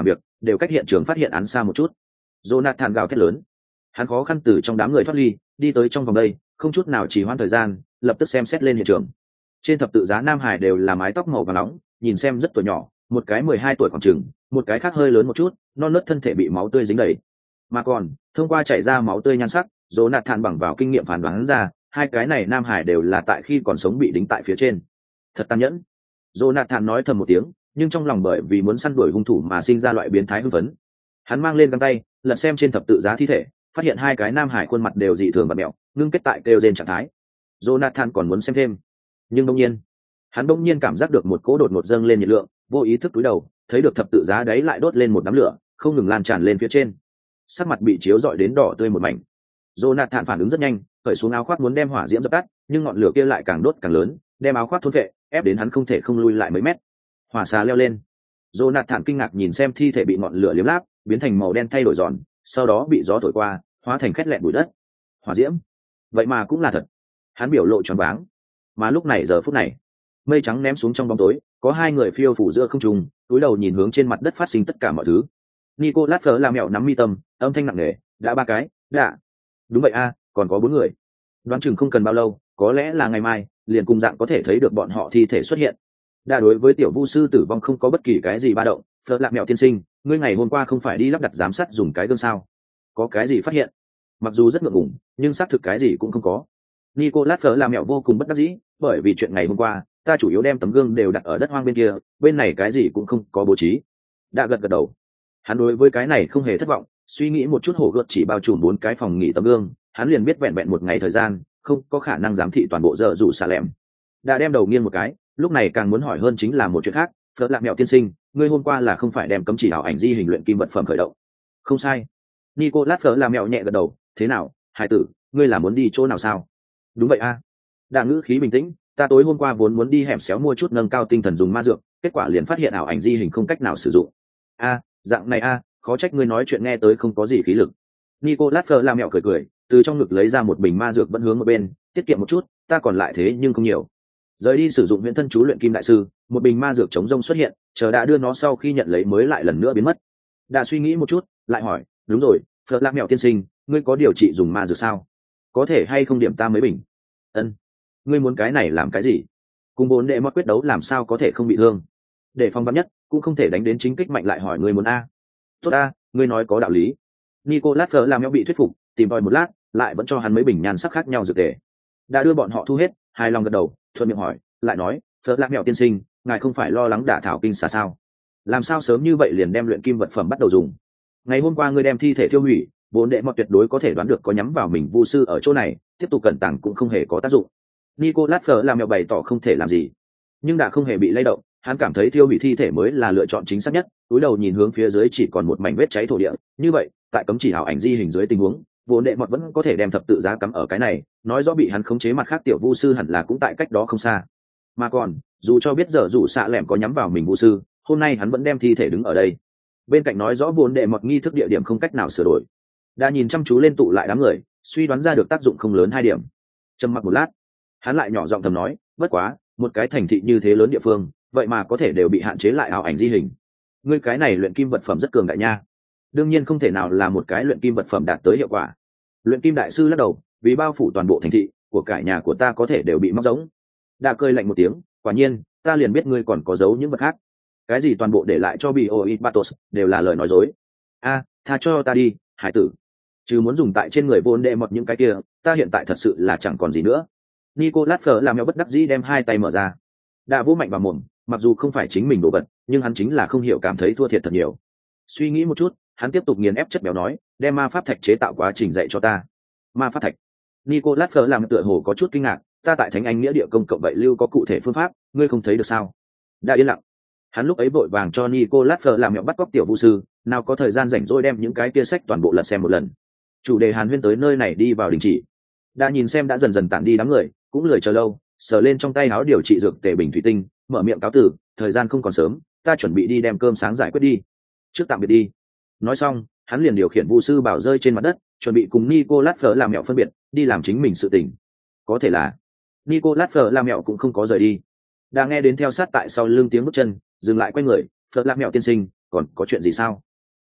đều cách hiện trường phát hiện án xa một chút. Jonathan gào thét lớn, hắn khó khăn từ trong đám người thoát ly, đi tới trong vòng đây, không chút nào trì hoãn thời gian, lập tức xem xét lên hiện trường. Trên thập tự giá nam hải đều là mái tóc màu vàng nóng, nhìn xem rất tuổi nhỏ, một cái mười hai tuổi khoảng chừng, một cái khác hơi lớn một chút, non nớt thân thể bị máu tươi dính đầy. Mà còn, thông qua chảy ra máu tươi nhan sắc, Jonathan bằng vào kinh nghiệm phán đoán ra, hai cái này nam hải đều là tại khi còn sống bị đính tại phía trên. Thật tàn nhẫn. Jonathan nói thầm một tiếng, nhưng trong lòng bởi vì muốn săn đuổi hung thủ mà sinh ra loại biến thái hưng phấn. Hắn mang lên găng tay, lật xem trên thập tự giá thi thể, phát hiện hai cái nam hải khuôn mặt đều dị thường và mẹo, ngưng kết tại kêu rên trạng thái. Jonathan còn muốn xem thêm, nhưng đột nhiên, hắn đột nhiên cảm giác được một cỗ đột ngột dâng lên nhiệt lượng, vô ý thức cúi đầu, thấy được thập tự giá đấy lại đốt lên một đám lửa, không ngừng lan tràn lên phía trên. Sắc mặt bị chiếu rọi đến đỏ tươi một mảnh. Jonathan phản ứng rất nhanh, cởi xuống áo khoác muốn đem hỏa diễm dập tắt, nhưng ngọn lửa kia lại càng đốt càng lớn, đem áo khoác thôn vệ, ép đến hắn không thể không lui lại mấy mét. Hỏa xà leo lên. Jonathan kinh ngạc nhìn xem thi thể bị ngọn lửa liếm láp, biến thành màu đen thay đổi giòn, sau đó bị gió thổi qua, hóa thành khét lẹn bụi đất. Hỏa diễm, vậy mà cũng là thật. Hắn biểu lộ choáng váng. Mà lúc này giờ phút này, mây trắng ném xuống trong bóng tối, có hai người phiêu phủ giữa không trung, cúi đầu nhìn hướng trên mặt đất phát sinh tất cả mọi thứ. Nicolas Fleur làm mẹo nắm mi tâm, âm thanh nặng nề, đã ba cái, đã. Đúng vậy a, còn có bốn người. Đoán chừng không cần bao lâu, có lẽ là ngày mai, liền cùng dạng có thể thấy được bọn họ thi thể xuất hiện. Đã đối với tiểu vu sư tử vong không có bất kỳ cái gì ba động, Fleur làm mẹo tiên sinh, ngươi ngày hôm qua không phải đi lắp đặt giám sát dùng cái gương sao? Có cái gì phát hiện? Mặc dù rất ngượng ngùng, nhưng xác thực cái gì cũng không có. Nicolas Fleur làm mẹo vô cùng bất đắc dĩ, bởi vì chuyện ngày hôm qua, ta chủ yếu đem tấm gương đều đặt ở đất hoang bên kia, bên này cái gì cũng không có bố trí. Đã gật gật đầu. Hắn đối với cái này không hề thất vọng, suy nghĩ một chút hổ gợt chỉ bao trùm bốn cái phòng nghỉ tấm gương, hắn liền biết vẹn vẹn một ngày thời gian, không có khả năng giám thị toàn bộ giờ rủ xà lẻm. Đã đem đầu nghiêng một cái, lúc này càng muốn hỏi hơn chính là một chuyện khác. Phớt lạc mẹo tiên sinh, ngươi hôm qua là không phải đem cấm chỉ ảo ảnh di hình luyện kim vật phẩm khởi động? Không sai. Nicolas Phớt lạc mẹo nhẹ gật đầu. Thế nào, hải tử, ngươi là muốn đi chỗ nào sao? Đúng vậy a. À. Đạ ngữ khí bình tĩnh, ta tối hôm qua vốn muốn đi hẻm xéo mua chút nâng cao tinh thần dùng ma dược, kết quả liền phát hiện ảo ảnh di hình không cách nào sử dụng. A, dạng này a, khó trách ngươi nói chuyện nghe tới không có gì khí lực. Nicolas Fleur làm mẹo cười cười, từ trong ngực lấy ra một bình ma dược vẫn hướng một bên, tiết kiệm một chút, ta còn lại thế nhưng không nhiều. Rời đi sử dụng huyễn thân chú luyện kim đại sư, một bình ma dược chống rông xuất hiện, chờ đã đưa nó sau khi nhận lấy mới lại lần nữa biến mất. Đã suy nghĩ một chút, lại hỏi, đúng rồi, Fleur làm mẹo tiên sinh, ngươi có điều trị dùng ma dược sao? Có thể hay không điểm ta mấy bình? Ân. Ngươi muốn cái này làm cái gì? Cùng bốn đệ mót quyết đấu làm sao có thể không bị thương? Để phòng vắn nhất, cũng không thể đánh đến chính kích mạnh lại hỏi ngươi muốn a. Tốt a, ngươi nói có đạo lý. Nicolas Fleur làm mẹo bị thuyết phục, tìm tòi một lát, lại vẫn cho hắn mấy bình nhan sắc khác nhau dược tề. Đã đưa bọn họ thu hết, hài lòng gật đầu, thuận miệng hỏi, lại nói, Fleur làm mẹo tiên sinh, ngài không phải lo lắng đả thảo kinh xà sao? Làm sao sớm như vậy liền đem luyện kim vật phẩm bắt đầu dùng? Ngày hôm qua ngươi đem thi thể tiêu hủy, bốn đệ mót tuyệt đối có thể đoán được có nhắm vào mình vu sư ở chỗ này, tiếp tục cẩn tàng cũng không hề có tác dụng. Nicolas Fleur làm mẹo bày tỏ không thể làm gì, nhưng đã không hề bị lay động, hắn cảm thấy tiêu hủy thi thể mới là lựa chọn chính xác nhất. Cúi đầu nhìn hướng phía dưới chỉ còn một mảnh vết cháy thổ địa, như vậy tại cấm chỉ ảo ảnh di hình dưới tình huống, vốn đệ mọt vẫn có thể đem thập tự giá cắm ở cái này, nói rõ bị hắn khống chế mặt khác tiểu vu sư hẳn là cũng tại cách đó không xa. Mà còn dù cho biết giờ rủ xạ lẻm có nhắm vào mình vu sư, hôm nay hắn vẫn đem thi thể đứng ở đây, bên cạnh nói rõ vốn đệ mọt nghi thức địa điểm không cách nào sửa đổi. Đã nhìn chăm chú lên tụ lại đám người, suy đoán ra được tác dụng không lớn hai điểm. Trầm mặc một lát, hắn lại nhỏ giọng thầm nói, bất quá một cái thành thị như thế lớn địa phương, vậy mà có thể đều bị hạn chế lại ảo ảnh di hình. Ngươi cái này luyện kim vật phẩm rất cường đại nha. Đương nhiên không thể nào là một cái luyện kim vật phẩm đạt tới hiệu quả. Luyện kim đại sư lắc đầu, vì bao phủ toàn bộ thành thị, của cải nhà của ta có thể đều bị móc giống. Đã cười lạnh một tiếng, quả nhiên, ta liền biết ngươi còn có giấu những vật khác. Cái gì toàn bộ để lại cho Bioit Batos, đều là lời nói dối. A, tha cho ta đi, hải tử. Chứ muốn dùng tại trên người vốn đệ mọt những cái kia, ta hiện tại thật sự là chẳng còn gì nữa. Nicolas Fleur làm mèo bất đắc dĩ đem hai tay mở ra. Đã vỗ mạnh vào mồm, mặc dù không phải chính mình đồ vật, nhưng hắn chính là không hiểu cảm thấy thua thiệt thật nhiều. Suy nghĩ một chút, hắn tiếp tục nghiền ép chất béo nói, đem ma pháp thạch chế tạo quá trình dạy cho ta. Ma pháp thạch? Nicolas Fleur làm tựa hồ có chút kinh ngạc, ta tại Thánh Anh nghĩa địa công cộng vậy lưu có cụ thể phương pháp, ngươi không thấy được sao? Đã yên lặng. Hắn lúc ấy vội vàng cho Nicolas Fleur làm mèo bắt cóc tiểu vu sư, nào có thời gian rảnh rỗi đem những cái kia sách toàn bộ lật xem một lần. Chủ đề Hàn Huyên tới nơi này đi vào đình chỉ. Đã nhìn xem đã dần dần tản đi đám người, cũng lười chờ lâu, sờ lên trong tay áo điều trị dược tề bình thủy tinh, mở miệng cáo tử, thời gian không còn sớm, ta chuẩn bị đi đem cơm sáng giải quyết đi. Trước tạm biệt đi. Nói xong, hắn liền điều khiển vu sư bảo rơi trên mặt đất, chuẩn bị cùng Nicolas Fleur làm mẹo phân biệt, đi làm chính mình sự tình. Có thể là Nicolas Fleur làm mẹo cũng không có rời đi. Đã nghe đến theo sát tại sau lưng tiếng bước chân, dừng lại quay người, Fleur làm mẹo tiên sinh, còn có chuyện gì sao?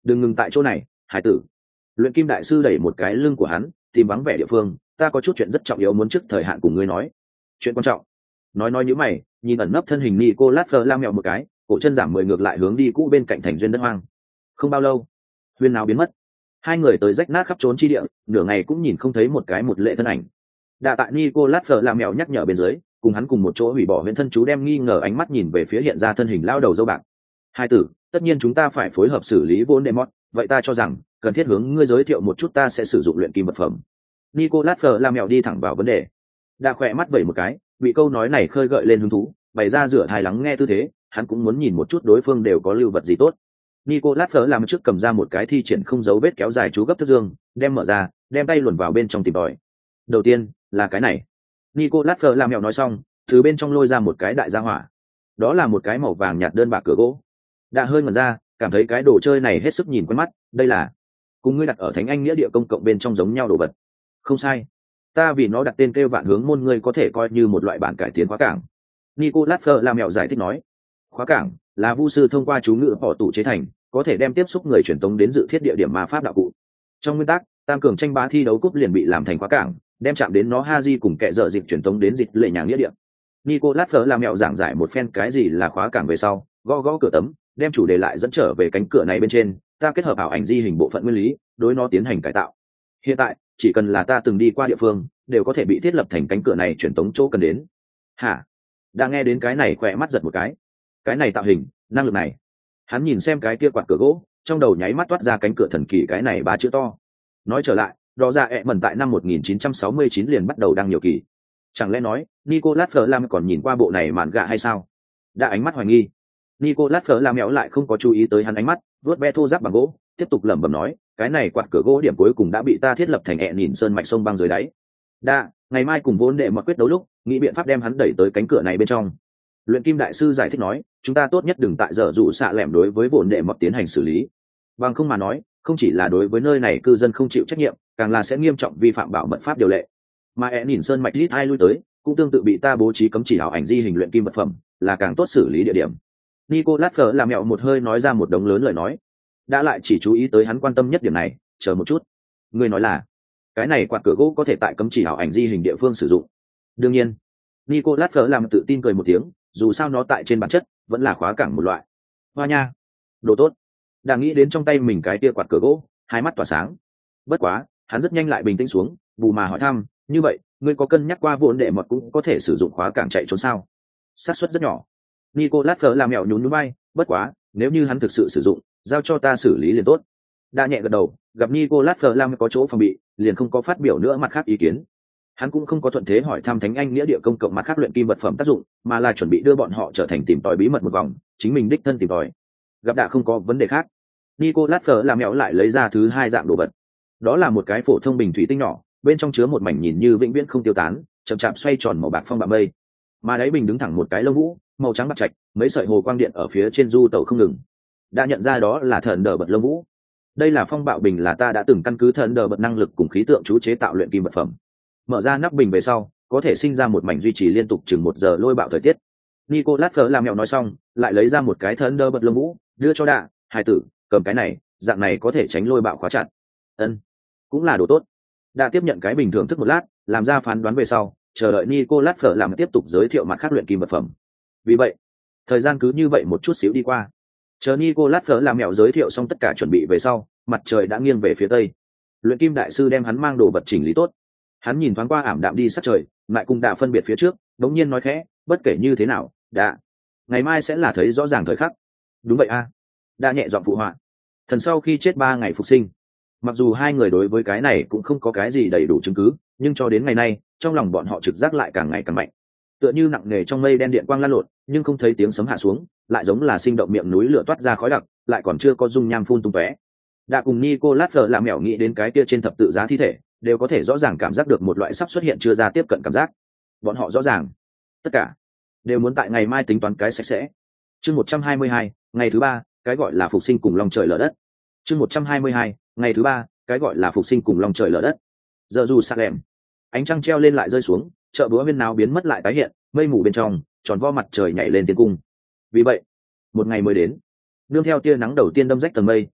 đừng ngừng tại chỗ này hải tử. Luyện kim đại sư đẩy một cái lưng của hắn, tìm vắng vẻ địa phương. Ta có chút chuyện rất trọng yếu muốn trước thời hạn cùng ngươi nói. Chuyện quan trọng? Nói nói như mày, nhìn ẩn nấp thân hình Nicolas Flamel mèo một cái, cổ chân giảm mười ngược lại hướng đi cũ bên cạnh thành duyên đất hoang. Không bao lâu, huyên nào biến mất. Hai người tới rách nát khắp trốn chi địa, nửa ngày cũng nhìn không thấy một cái một lệ thân ảnh. Đạ tại Nicolas Flamel nhắc nhở bên dưới, cùng hắn cùng một chỗ hủy bỏ huyễn thân chú đem nghi ngờ ánh mắt nhìn về phía hiện ra thân hình lao đầu dâu bạc. Hai tử, tất nhiên chúng ta phải phối hợp xử lý Voldemort, vậy ta cho rằng cần thiết hướng ngươi giới thiệu một chút ta sẽ sử dụng luyện kim vật phẩm. Nicolas Flamel đi thẳng vào vấn đề. Đã khỏe mắt vẩy một cái, bị câu nói này khơi gợi lên hứng thú, bày ra rửa thai lắng nghe tư thế, hắn cũng muốn nhìn một chút đối phương đều có lưu vật gì tốt. Nicolas Flamel trước cầm ra một cái thi triển không dấu vết kéo dài chú gấp thức dương, đem mở ra, đem tay luồn vào bên trong tìm tòi. Đầu tiên là cái này. Nicolas Flamel nói xong, từ bên trong lôi ra một cái đại gia hỏa. Đó là một cái màu vàng nhạt đơn bạc cửa gỗ. Đã hơi ngẩn ra, cảm thấy cái đồ chơi này hết sức nhìn quen mắt, đây là cùng ngươi đặt ở Thánh Anh nghĩa địa công cộng bên trong giống nhau đồ vật. Không sai, ta vì nó đặt tên kêu vạn hướng môn, ngươi có thể coi như một loại bản cải tiến khóa cảng. Nicolas Flamel giải thích nói, khóa cảng là vu sư thông qua chú ngữ bỏ tủ chế thành, có thể đem tiếp xúc người truyền tống đến dự thiết địa điểm ma pháp đạo cụ. Trong nguyên tắc, tam cường tranh bá thi đấu cúp liền bị làm thành khóa cảng, đem chạm đến nó Haji cùng kẻ dở dịch truyền tống đến dịch lệ nhà nghĩa địa. Nicolas Flamel giảng giải một phen cái gì là khóa cảng về sau, gõ gõ cửa tấm, đem chủ đề lại dẫn trở về cánh cửa này bên trên, ta kết hợp ảo ảnh di hình bộ phận nguyên lý, đối nó tiến hành cải tạo. Hiện tại, chỉ cần là ta từng đi qua địa phương, đều có thể bị thiết lập thành cánh cửa này truyền tống chỗ cần đến. Hả? Đang nghe đến cái này khỏe mắt giật một cái. Cái này tạo hình, năng lực này. Hắn nhìn xem cái kia quạt cửa gỗ, trong đầu nháy mắt toát ra cánh cửa thần kỳ cái này ba chữ to. Nói trở lại, đó ra ẹ mẩn tại năm một nghìn chín trăm sáu mươi chín liền bắt đầu đăng nhiều kỳ. Chẳng lẽ nói, Nicolas Flamel còn nhìn qua bộ này mạn gạ hay sao? Đã ánh mắt hoài nghi. Nicolas Flamel lại không có chú ý tới hắn ánh mắt, vuốt ve thô ráp bằng gỗ, tiếp tục lẩm bẩm nói, cái này quạt cửa gỗ điểm cuối cùng đã bị ta thiết lập thành ẹ nhìn sơn mạch sông băng dưới đáy. Đa, ngày mai cùng vốn đệ mọt quyết đấu lúc, nghĩ biện pháp đem hắn đẩy tới cánh cửa này bên trong. Luyện kim đại sư giải thích nói, chúng ta tốt nhất đừng tại giờ dụ xạ lẻm đối với vốn đệ mọt tiến hành xử lý. Bằng không mà nói, không chỉ là đối với nơi này cư dân không chịu trách nhiệm, càng là sẽ nghiêm trọng vi phạm bảo mật pháp điều lệ. Mà ẹ nhìn sơn mạch ít ai lui tới, cũng tương tự bị ta bố trí cấm chỉ ảo ảnh di hình luyện kim vật phẩm, là càng tốt xử lý địa điểm. Nicolas Fleur làm mẹo một hơi nói ra một đống lớn lời nói, đã lại chỉ chú ý tới hắn quan tâm nhất điểm này, chờ một chút. Ngươi nói là, cái này quạt cửa gỗ có thể tại cấm chỉ ảo ảnh di hình địa phương sử dụng. Đương nhiên, Nicolas Fleur làm tự tin cười một tiếng, dù sao nó tại trên bản chất vẫn là khóa cảng một loại. Hoa nha, đồ tốt. Đang nghĩ đến trong tay mình cái tia quạt cửa gỗ, hai mắt tỏa sáng. Bất quá, hắn rất nhanh lại bình tĩnh xuống, bù mà hỏi thăm, như vậy, ngươi có cân nhắc qua vốn đệ mọt cũng có thể sử dụng khóa cảng chạy trốn sao? Xác suất rất nhỏ. Nicolas Fleur làm mẹo nhún nhún vai, bất quá, nếu như hắn thực sự sử dụng, giao cho ta xử lý liền tốt. Đã nhẹ gật đầu, gặp Nicolas Fleur làm có chỗ phòng bị, liền không có phát biểu nữa mặt khác ý kiến. Hắn cũng không có thuận thế hỏi thăm Thánh Anh nghĩa địa công cộng mặt khác luyện kim vật phẩm tác dụng, mà là chuẩn bị đưa bọn họ trở thành tìm tòi bí mật một vòng, chính mình đích thân tìm tòi. Gặp đã không có vấn đề khác, Nicolas Fleur làm mẹo lại lấy ra thứ hai dạng đồ vật. Đó là một cái phổ thông bình thủy tinh nhỏ, bên trong chứa một mảnh nhìn như vĩnh viễn không tiêu tán, chậm chạp xoay tròn màu bạc phong bạo mây. Mà đáy bình đứng thẳng một cái lông vũ, màu trắng bạc trạch, mấy sợi hồ quang điện ở phía trên du tàu không ngừng. Đã nhận ra đó là thần đờ bật lông vũ. Đây là phong bạo bình, là ta đã từng căn cứ thần đờ bật năng lực cùng khí tượng chú chế tạo luyện kim vật phẩm. Mở ra nắp bình về sau, có thể sinh ra một mảnh duy trì liên tục chừng một giờ lôi bạo thời tiết. Nicolas Fleur làm mẹo nói xong, lại lấy ra một cái thần đờ bật lông vũ, đưa cho Đạ, hai tử, cầm cái này, dạng này có thể tránh lôi bạo khóa chặt. Ân, cũng là đồ tốt. Đã tiếp nhận cái bình thưởng thức một lát, làm ra phán đoán về sau, chờ đợi Nicolas Fleur làm tiếp tục giới thiệu mặt khác luyện kim vật phẩm. Vì vậy, thời gian cứ như vậy một chút xíu đi qua. Chờ Nicolas Fleur làm mẹo giới thiệu xong tất cả chuẩn bị về sau, mặt trời đã nghiêng về phía tây. Luyện kim đại sư đem hắn mang đồ vật chỉnh lý tốt. Hắn nhìn thoáng qua ảm đạm đi sắc trời, lại cùng Đạ phân biệt phía trước, đống nhiên nói khẽ, bất kể như thế nào, Đạ, ngày mai sẽ là thấy rõ ràng thời khắc. Đúng vậy a. À. Đạ nhẹ giọng phụ họa. Thần sau khi chết ba ngày phục sinh. Mặc dù hai người đối với cái này cũng không có cái gì đầy đủ chứng cứ, nhưng cho đến ngày nay, trong lòng bọn họ trực giác lại càng ngày càng mạnh. Tựa như nặng nề trong mây đen điện quang lan lộn, nhưng không thấy tiếng sấm hạ xuống, lại giống là sinh động miệng núi lửa toát ra khói đặc, lại còn chưa có dung nham phun tung tóe. Đã cùng Nicolas Fleur làm mẻo nghĩ đến cái kia trên thập tự giá thi thể, đều có thể rõ ràng cảm giác được một loại sắp xuất hiện chưa ra tiếp cận cảm giác. Bọn họ rõ ràng, tất cả đều muốn tại ngày mai tính toán cái sạch sẽ. Chương một trăm hai mươi hai, ngày thứ ba, cái gọi là phục sinh cùng lòng trời lở đất. Chương một trăm hai mươi hai, ngày thứ ba, cái gọi là phục sinh cùng lòng trời lở đất. Giờ dù sạc lẻm, ánh trăng treo lên lại rơi xuống, chợ búa bên nào biến mất lại tái hiện, mây mù bên trong, tròn vo mặt trời nhảy lên tiên cung. Vì vậy, một ngày mới đến, nương theo tia nắng đầu tiên đâm rách tầng mây,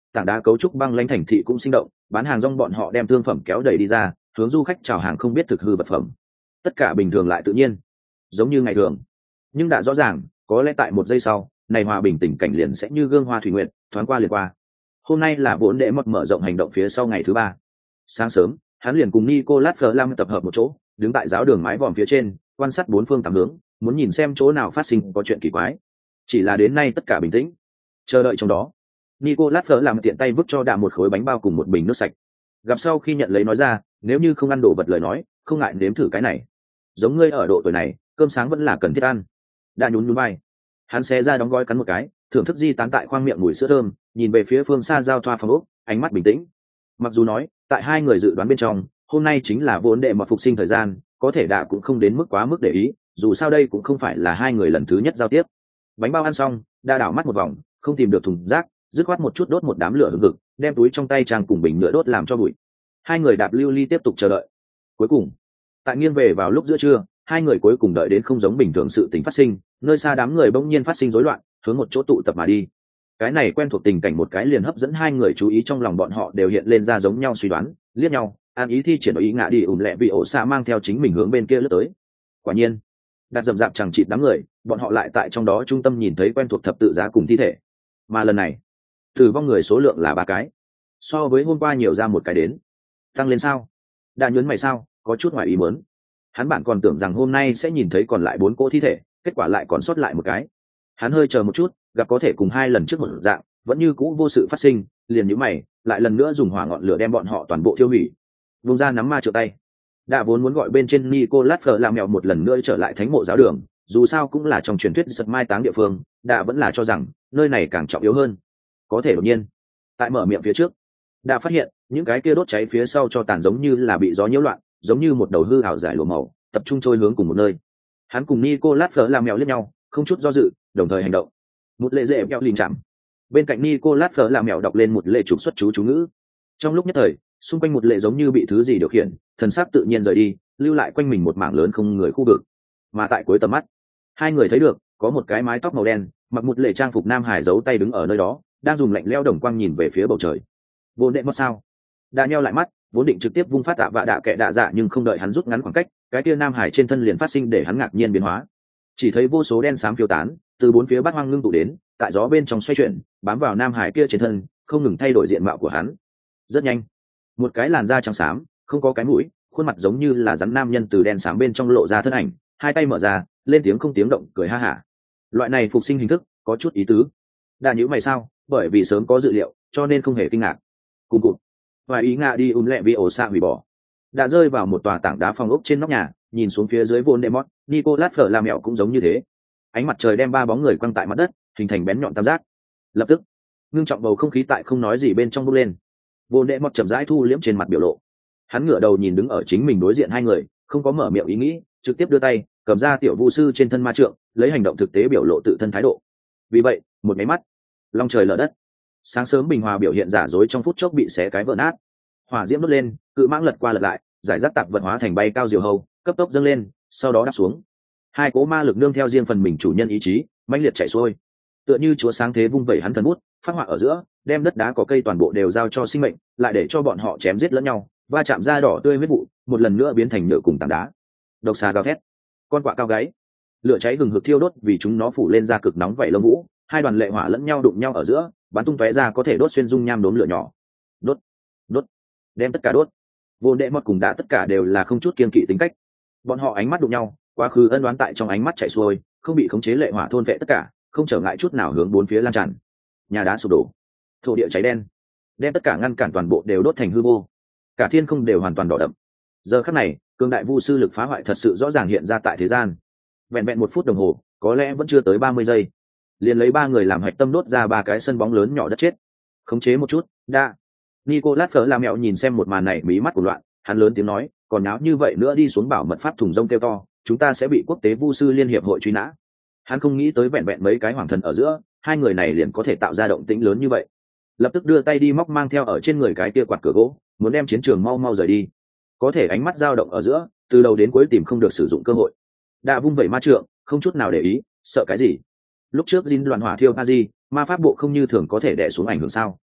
tảng đá cấu trúc băng lãnh thành thị cũng sinh động, bán hàng rong bọn họ đem thương phẩm kéo đầy đi ra, hướng du khách chào hàng không biết thực hư vật phẩm. Tất cả bình thường lại tự nhiên, giống như ngày thường. Nhưng đã rõ ràng, có lẽ tại một giây sau, này hòa bình tình cảnh liền sẽ như gương hoa thủy nguyện, thoáng qua liền qua. Hôm nay là vốn đệ mọt mở rộng hành động phía sau ngày thứ ba. Sáng sớm, hắn liền cùng Nicolas Flamel tập hợp một chỗ, đứng tại giáo đường mái vòm phía trên, quan sát bốn phương tám hướng, muốn nhìn xem chỗ nào phát sinh có chuyện kỳ quái. Chỉ là đến nay tất cả bình tĩnh, chờ đợi trong đó. Nicolas Flamel tiện tay vứt cho Đạ một khối bánh bao cùng một bình nước sạch. Gặp sau khi nhận lấy nói ra, nếu như không ăn đồ vật lời nói, không ngại nếm thử cái này. Giống ngươi ở độ tuổi này, cơm sáng vẫn là cần thiết ăn. Đạ nhún nhún vai. Hắn xé ra đóng gói cắn một cái, thưởng thức di tán tại khoang miệng mùi sữa thơm, nhìn về phía phương xa giao thoa phòng ốc, ánh mắt bình tĩnh. Mặc dù nói, tại hai người dự đoán bên trong, hôm nay chính là vốn đệ mọt phục sinh thời gian, có thể Đạ cũng không đến mức quá mức để ý, dù sao đây cũng không phải là hai người lần thứ nhất giao tiếp. Bánh bao ăn xong, Đạ đảo mắt một vòng, không tìm được thùng rác, dứt khoát một chút đốt một đám lửa hừng hực, đem túi trong tay trang cùng bình nhựa đốt làm cho bụi. Hai người đạp lưu ly tiếp tục chờ đợi. Cuối cùng, tại nghiêng về vào lúc giữa trưa, hai người cuối cùng đợi đến không giống bình thường sự tình phát sinh, nơi xa đám người bỗng nhiên phát sinh rối loạn, hướng một chỗ tụ tập mà đi. Cái này quen thuộc tình cảnh một cái liền hấp dẫn hai người chú ý, trong lòng bọn họ đều hiện lên ra giống nhau suy đoán, liếc nhau, an ý thi triển ý ngã đi ủn lẹ vì ổ xa mang theo chính mình hướng bên kia lướt tới. Quả nhiên, đặt dầm dạp chẳng chịt đám người, bọn họ lại tại trong đó trung tâm nhìn thấy quen thuộc thập tự giá cùng thi thể. Mà lần này, tử vong người số lượng là ba cái, so với hôm qua nhiều ra một cái đến. Tăng lên sao? Đã nhớn mày sao? Có chút ngoài ý muốn. Hắn bản còn tưởng rằng hôm nay sẽ nhìn thấy còn lại bốn cỗ thi thể, kết quả lại còn sót lại một cái. Hắn hơi chờ một chút, gặp có thể cùng hai lần trước một dạng, vẫn như cũ vô sự phát sinh, liền nhíu mày, lại lần nữa dùng hỏa ngọn lửa đem bọn họ toàn bộ thiêu hủy. Vung ra nắm ma trượng tay. Đã vốn muốn gọi bên trên Nicolas Fleur làm mèo một lần nữa trở lại thánh mộ giáo đường, dù sao cũng là trong truyền thuyết giật mai táng địa phương, đã vẫn là cho rằng nơi này càng trọng yếu hơn. Có thể đột nhiên, tại mở miệng phía trước, đã phát hiện những cái kia đốt cháy phía sau cho tàn giống như là bị gió nhiễu loạn, giống như một đầu hư ảo giải lụa màu, tập trung trôi hướng cùng một nơi. Hắn cùng Nicolas Fleur làm mèo liếc nhau, không chút do dự, đồng thời hành động. Một lệ dễ kẹo lìn chạm. Bên cạnh Nicolas Fleur làm mèo đọc lên một lệ trục xuất chú chú ngữ. Trong lúc nhất thời, xung quanh một lệ giống như bị thứ gì điều khiển, thần sắc tự nhiên rời đi, lưu lại quanh mình một mảng lớn không người khu vực. Mà tại cuối tầm mắt, hai người thấy được có một cái mái tóc màu đen, mặc một lệ trang phục nam hải giấu tay đứng ở nơi đó, đang dùng lạnh lẽo đồng quang nhìn về phía bầu trời. Vô đệ mất sao? Đã nheo lại mắt, vốn định trực tiếp vung phát tạ vạ đạ kệ đạ dạ, nhưng không đợi hắn rút ngắn khoảng cách, cái kia nam hải trên thân liền phát sinh để hắn ngạc nhiên biến hóa. Chỉ thấy vô số đen xám phiêu tán, từ bốn phía bát hoang ngưng tụ đến, tại gió bên trong xoay chuyển, bám vào nam hải kia trên thân, không ngừng thay đổi diện mạo của hắn. Rất nhanh, một cái làn da trắng xám, không có cái mũi, khuôn mặt giống như là rắn nam nhân từ đen xám bên trong lộ ra thân ảnh, hai tay mở ra, lên tiếng không tiếng động cười ha hả. Loại này phục sinh hình thức có chút ý tứ. Đã nhíu mày sao? Bởi vì sớm có dự liệu, cho nên không hề kinh ngạc. Cùng cụt, và ý ngạ đi um lẹ vì ổ xạ hủy bỏ. Đã rơi vào một tòa tảng đá phong ốc trên nóc nhà, nhìn xuống phía dưới vốn Demot, Nicolas Fleur làm mẹo cũng giống như thế. Ánh mặt trời đem ba bóng người quăng tại mặt đất, hình thành bén nhọn tam giác. Lập tức, ngưng trọng bầu không khí tại không nói gì bên trong bốc lên. Vốn Demot chậm rãi thu liễm trên mặt biểu lộ. Hắn ngửa đầu nhìn đứng ở chính mình đối diện hai người, không có mở miệng ý nghĩ, trực tiếp đưa tay cầm ra tiểu vu sư trên thân ma trượng, lấy hành động thực tế biểu lộ tự thân thái độ. Vì vậy, một máy mắt, long trời lở đất. Sáng sớm bình hòa biểu hiện giả dối trong phút chốc bị xé cái vỡ nát, hỏa diễm đốt lên, cự mãng lật qua lật lại, giải rác tạp vật hóa thành bay cao diều hâu, cấp tốc dâng lên, sau đó đáp xuống. Hai cỗ ma lực nương theo riêng phần mình chủ nhân ý chí, mãnh liệt chạy xuôi, tựa như chúa sáng thế vung vẩy hắn thần bút, phát họa ở giữa, đem đất đá có cây toàn bộ đều giao cho sinh mệnh, lại để cho bọn họ chém giết lẫn nhau, va chạm ra đỏ tươi huyết vụ, một lần nữa biến thành nhựa cùng tảng đá. Độc xà gào thét, con quạ cao gáy, lửa cháy gừng hực thiêu đốt vì chúng nó phủ lên ra cực nóng vậy lông vũ, hai đoàn lệ hỏa lẫn nhau đụng nhau ở giữa, bắn tung tóe ra có thể đốt xuyên dung nham đốm lửa nhỏ. Đốt, đốt, đem tất cả đốt. Vô đệ mọt cùng đã tất cả đều là không chút kiên kỵ tính cách. Bọn họ ánh mắt đụng nhau, quá khứ ân đoán tại trong ánh mắt chảy xuôi, không bị khống chế lệ hỏa thôn vệ tất cả, không trở ngại chút nào hướng bốn phía lan tràn. Nhà đá sụp đổ, thổ địa cháy đen, đem tất cả ngăn cản toàn bộ đều đốt thành hư vô. Cả thiên không đều hoàn toàn đỏ đậm. Giờ khắc này, cường đại vu sư lực phá hoại thật sự rõ ràng hiện ra tại thế gian. Vẹn vẹn một phút đồng hồ, có lẽ vẫn chưa tới ba mươi giây, liền lấy ba người làm hạch tâm đốt ra ba cái sân bóng lớn nhỏ đất chết. Khống chế một chút, đã. Nicolas Fleur làm mẹo nhìn xem một màn này mí mắt của loạn, hắn lớn tiếng nói, còn náo như vậy nữa đi xuống bảo mật pháp thùng rông kêu to, chúng ta sẽ bị quốc tế vu sư liên hiệp hội truy nã. Hắn không nghĩ tới vẹn vẹn mấy cái hoàng thần ở giữa, hai người này liền có thể tạo ra động tĩnh lớn như vậy. Lập tức đưa tay đi móc mang theo ở trên người cái kia quạt cửa gỗ, muốn đem chiến trường mau mau rời đi. Có thể ánh mắt dao động ở giữa, từ đầu đến cuối tìm không được sử dụng cơ hội. Đã vung vẩy ma trượng, không chút nào để ý, sợ cái gì? Lúc trước dính loạn hỏa thiêu Paris, ma pháp bộ không như thường có thể đè xuống ảnh hưởng sao?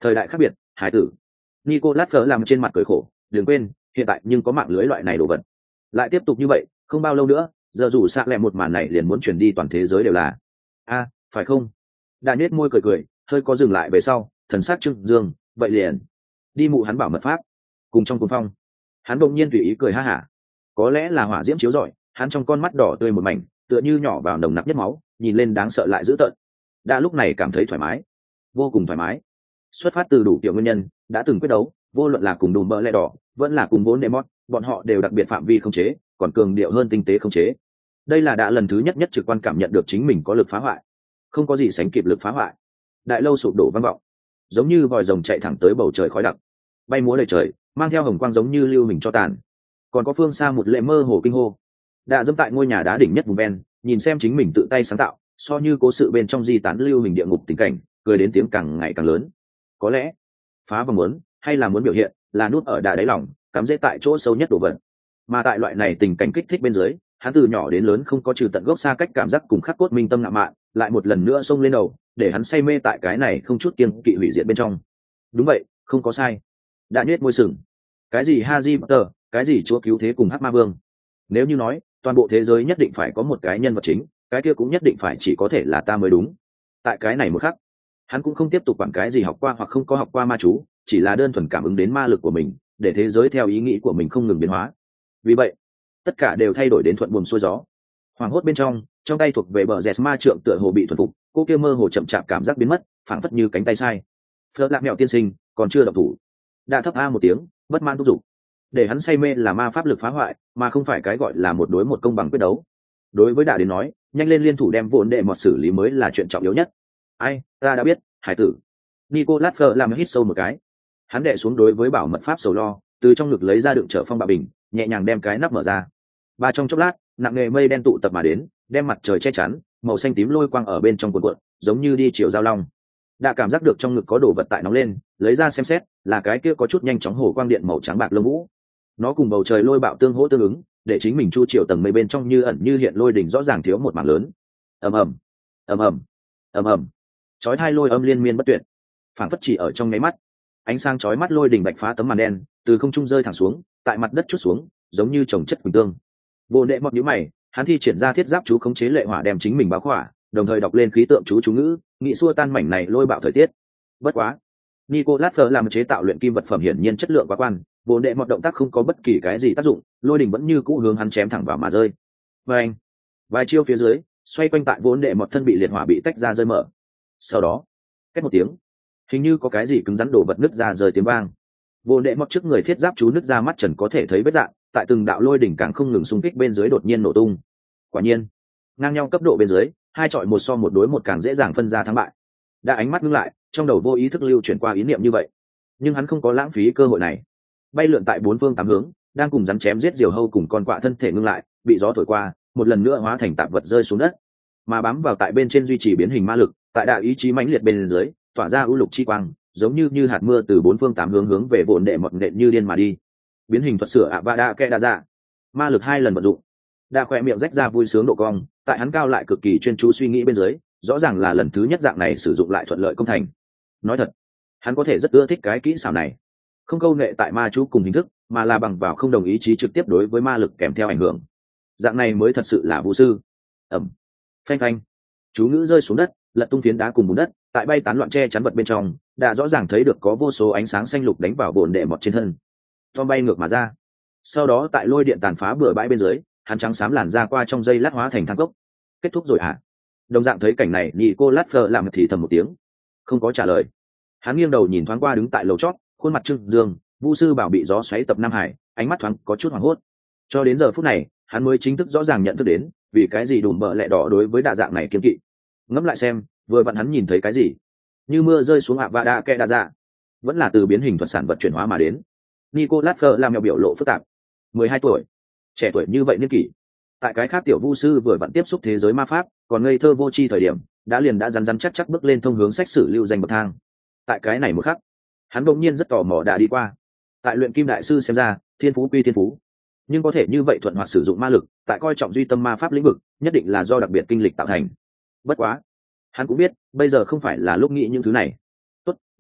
Thời đại khác biệt, hải tử. Nicolas Fleur làm trên mặt cười khổ, đừng quên, hiện tại nhưng có mạng lưới loại này đồ vật. Lại tiếp tục như vậy, không bao lâu nữa, giờ dù xạ lẹ một màn này liền muốn truyền đi toàn thế giới đều là. A, phải không? Đã nhếch môi cười cười, hơi có dừng lại về sau, thần sắc trưng dương, vậy liền đi mụ hắn bảo mật pháp. Cùng trong cuồng phong, hắn đột nhiên tùy ý cười ha hả. Có lẽ là hỏa diễm chiếu rọi, hắn trong con mắt đỏ tươi một mảnh, tựa như nhỏ vào nồng nặc nhất máu, nhìn lên đáng sợ lại dữ tợn. Đã lúc này cảm thấy thoải mái, vô cùng thoải mái. Xuất phát từ đủ kiểu nguyên nhân, đã từng quyết đấu, vô luận là cùng đùm bờ lẹ đỏ, vẫn là cùng vốn Demot, bọn họ đều đặc biệt phạm vi không chế, còn cường điệu hơn tinh tế không chế. Đây là đã lần thứ nhất nhất trực quan cảm nhận được chính mình có lực phá hoại, không có gì sánh kịp lực phá hoại. Đại lâu sụp đổ vang vọng, giống như vòi rồng chạy thẳng tới bầu trời khói đặc, bay múa đầy trời, mang theo hồng quang giống như lưu hình cho tàn. Còn có phương xa một lệ mơ hồ kinh hô, đã dẫm tại ngôi nhà đá đỉnh nhất vùng ven, nhìn xem chính mình tự tay sáng tạo, so như cố sự bên trong di tán lưu hình địa ngục tình cảnh, cười đến tiếng càng ngày càng lớn. Có lẽ phá và muốn, hay là muốn biểu hiện, là nút ở đà đáy lòng, cắm dễ tại chỗ sâu nhất đồ vật. Mà tại loại này tình cảnh kích thích bên dưới, hắn từ nhỏ đến lớn không có trừ tận gốc xa cách cảm giác cùng khắc cốt minh tâm ngạo mạn, lại một lần nữa xông lên đầu, để hắn say mê tại cái này không chút kiêng kỵ hủy diệt bên trong. Đúng vậy, không có sai. Đã nhếch môi sừng. Cái gì Harry Potter, cái gì chúa cứu thế cùng Hắc Ma Vương. Nếu như nói, toàn bộ thế giới nhất định phải có một cái nhân vật chính, cái kia cũng nhất định phải chỉ có thể là ta mới đúng. Tại cái này một khắc, hắn cũng không tiếp tục quản cái gì học qua hoặc không có học qua ma chú, chỉ là đơn thuần cảm ứng đến ma lực của mình, để thế giới theo ý nghĩ của mình không ngừng biến hóa. Vì vậy, tất cả đều thay đổi đến thuận buồm xuôi gió. Hoàng hốt bên trong, trong tay thuộc về bờ rẹt ma trượng tựa hồ bị thuần phục, cô kia mơ hồ chậm chạp cảm giác biến mất, phảng phất như cánh tay sai. Phớt lạc mèo tiên sinh, còn chưa động thủ. Đã thấp a một tiếng, bất mãn thúc giục. Để hắn say mê là ma pháp lực phá hoại, mà không phải cái gọi là một đối một công bằng quyết đấu. Đối với Đạ đến nói, nhanh lên liên thủ đem vốn đệ mọt xử lý mới là chuyện trọng yếu nhất. Ai, ta đã biết, hải tử. Nicolas Fleur làm hít sâu một cái. Hắn đệ xuống đối với bảo mật pháp sầu lo, từ trong ngực lấy ra đựng trở phong bạo bình, nhẹ nhàng đem cái nắp mở ra. Ba trong chốc lát, nặng nề mây đen tụ tập mà đến, đem mặt trời che chắn, màu xanh tím lôi quang ở bên trong cuộn cuộn, giống như đi chiều giao long. Đã cảm giác được trong ngực có đồ vật tại nóng lên, lấy ra xem xét, là cái kia có chút nhanh chóng hồ quang điện màu trắng bạc lông vũ. Nó cùng bầu trời lôi bạo tương hỗ tương ứng, để chính mình chu chiều tầng mây bên trong như ẩn như hiện lôi đỉnh rõ ràng thiếu một mảng lớn. Ầm ầm, ầm ầm, ầm ầm. Chói hai lôi âm liên miên bất tuyệt, phảng phất chỉ ở trong nháy mắt. Ánh sáng chói mắt lôi đỉnh bạch phá tấm màn đen, từ không trung rơi thẳng xuống, tại mặt đất chút xuống, giống như chồng chất quỳnh tương. Vô đệ mọt nhíu mày, hắn thi triển ra thiết giáp chú khống chế lệ hỏa đem chính mình bao khỏa, đồng thời đọc lên khí tượng chú chú ngữ, nghị xua tan mảnh này lôi bạo thời tiết. Bất quá, Nicolas Fleur làm chế tạo luyện kim vật phẩm hiển nhiên chất lượng quá quan, vô đệ mọt động tác không có bất kỳ cái gì tác dụng, lôi đỉnh vẫn như cũ hướng hắn chém thẳng vào mà rơi. Và anh, vài chiêu phía dưới, xoay quanh tại vốn đệ mọt thân bị liệt hỏa bị tách ra rơi mở. Sau đó, cách một tiếng, hình như có cái gì cứng rắn đổ vật nứt ra rơi tiếng vang. Vô đệ mọt trước người thiết giáp chú nứt ra mắt trần có thể thấy vết dạng, tại từng đạo lôi đỉnh càng không ngừng xung kích bên dưới đột nhiên nổ tung. Quả nhiên, ngang nhau cấp độ bên dưới, hai chọi một so một đối một càng dễ dàng phân ra thắng bại. Đã ánh mắt ngưng lại, trong đầu vô ý thức lưu chuyển qua ý niệm như vậy, nhưng hắn không có lãng phí cơ hội này. Bay lượn tại bốn phương tám hướng, đang cùng rắn chém giết diều hâu cùng con quạ thân thể ngưng lại, bị gió thổi qua, một lần nữa hóa thành tạp vật rơi xuống đất, mà bám vào tại bên trên duy trì biến hình ma lực, tại đại ý chí mãnh liệt bên dưới, tỏa ra ưu lục chi quang, giống như như hạt mưa từ bốn phương tám hướng hướng về vụn đệ mọt nện như điên mà đi. Biến hình thuật sửa ạ và đa kẽ đa dạ, ma lực hai lần vận dụng, đa khỏe miệng rách ra vui sướng độ cong, tại hắn cao lại cực kỳ chuyên chú suy nghĩ bên dưới, rõ ràng là lần thứ nhất dạng này sử dụng lại thuận lợi công thành. Nói thật, hắn có thể rất ưa thích cái kỹ xảo này, không câu nệ tại ma chú cùng hình thức, mà là bằng vào không đồng ý chí trực tiếp đối với ma lực kèm theo ảnh hưởng. Dạng này mới thật sự là vũ sư. Ẩm, phanh phanh, chú ngữ rơi xuống đất, lật tung phiến đá cùng bùn đất, tại bay tán loạn che chắn vật bên trong, đã rõ ràng thấy được có vô số ánh sáng xanh lục đánh vào bồn đệ mọt trên thân. Tom bay ngược mà ra, sau đó tại lôi điện tàn phá bừa bãi bên dưới, hắn trắng xám làn ra qua trong dây lát hóa thành thang cốc. Kết thúc rồi hả? Đồng dạng thấy cảnh này, Nicolas Fleur làm thì thầm một tiếng, không có trả lời. Hắn nghiêng đầu nhìn thoáng qua đứng tại lầu chót, khuôn mặt trưng dương, Vu sư bảo bị gió xoáy tập Nam Hải, ánh mắt thoáng có chút hoảng hốt. Cho đến giờ phút này, hắn mới chính thức rõ ràng nhận thức đến, vì cái gì đùm bợ lẹ đỏ đối với đa dạng này kiên kỵ. Ngẫm lại xem, vừa vặn hắn nhìn thấy cái gì? Như mưa rơi xuống ạ và đa kẽ đa dạ, vẫn là từ biến hình thuật sản vật chuyển hóa mà đến. Nicolas Fleur làm mèo biểu lộ phức tạp. mười hai tuổi, trẻ tuổi như vậy niên kỷ. Tại cái khác tiểu vu sư vừa vặn tiếp xúc thế giới ma pháp, còn ngây thơ vô tri thời điểm, đã liền đã rắn rắn chắc chắc bước lên thông hướng sách sử lưu danh bậc thang. Tại cái này một khắc, hắn đột nhiên rất tò mò đã đi qua. Tại luyện kim đại sư xem ra, thiên phú quy thiên phú, nhưng có thể như vậy thuận hoạt sử dụng ma lực, tại coi trọng duy tâm ma pháp lĩnh vực, nhất định là do đặc biệt kinh lịch tạo thành. Bất quá, hắn cũng biết, bây giờ không phải là lúc nghĩ những thứ này. Tốt, đa,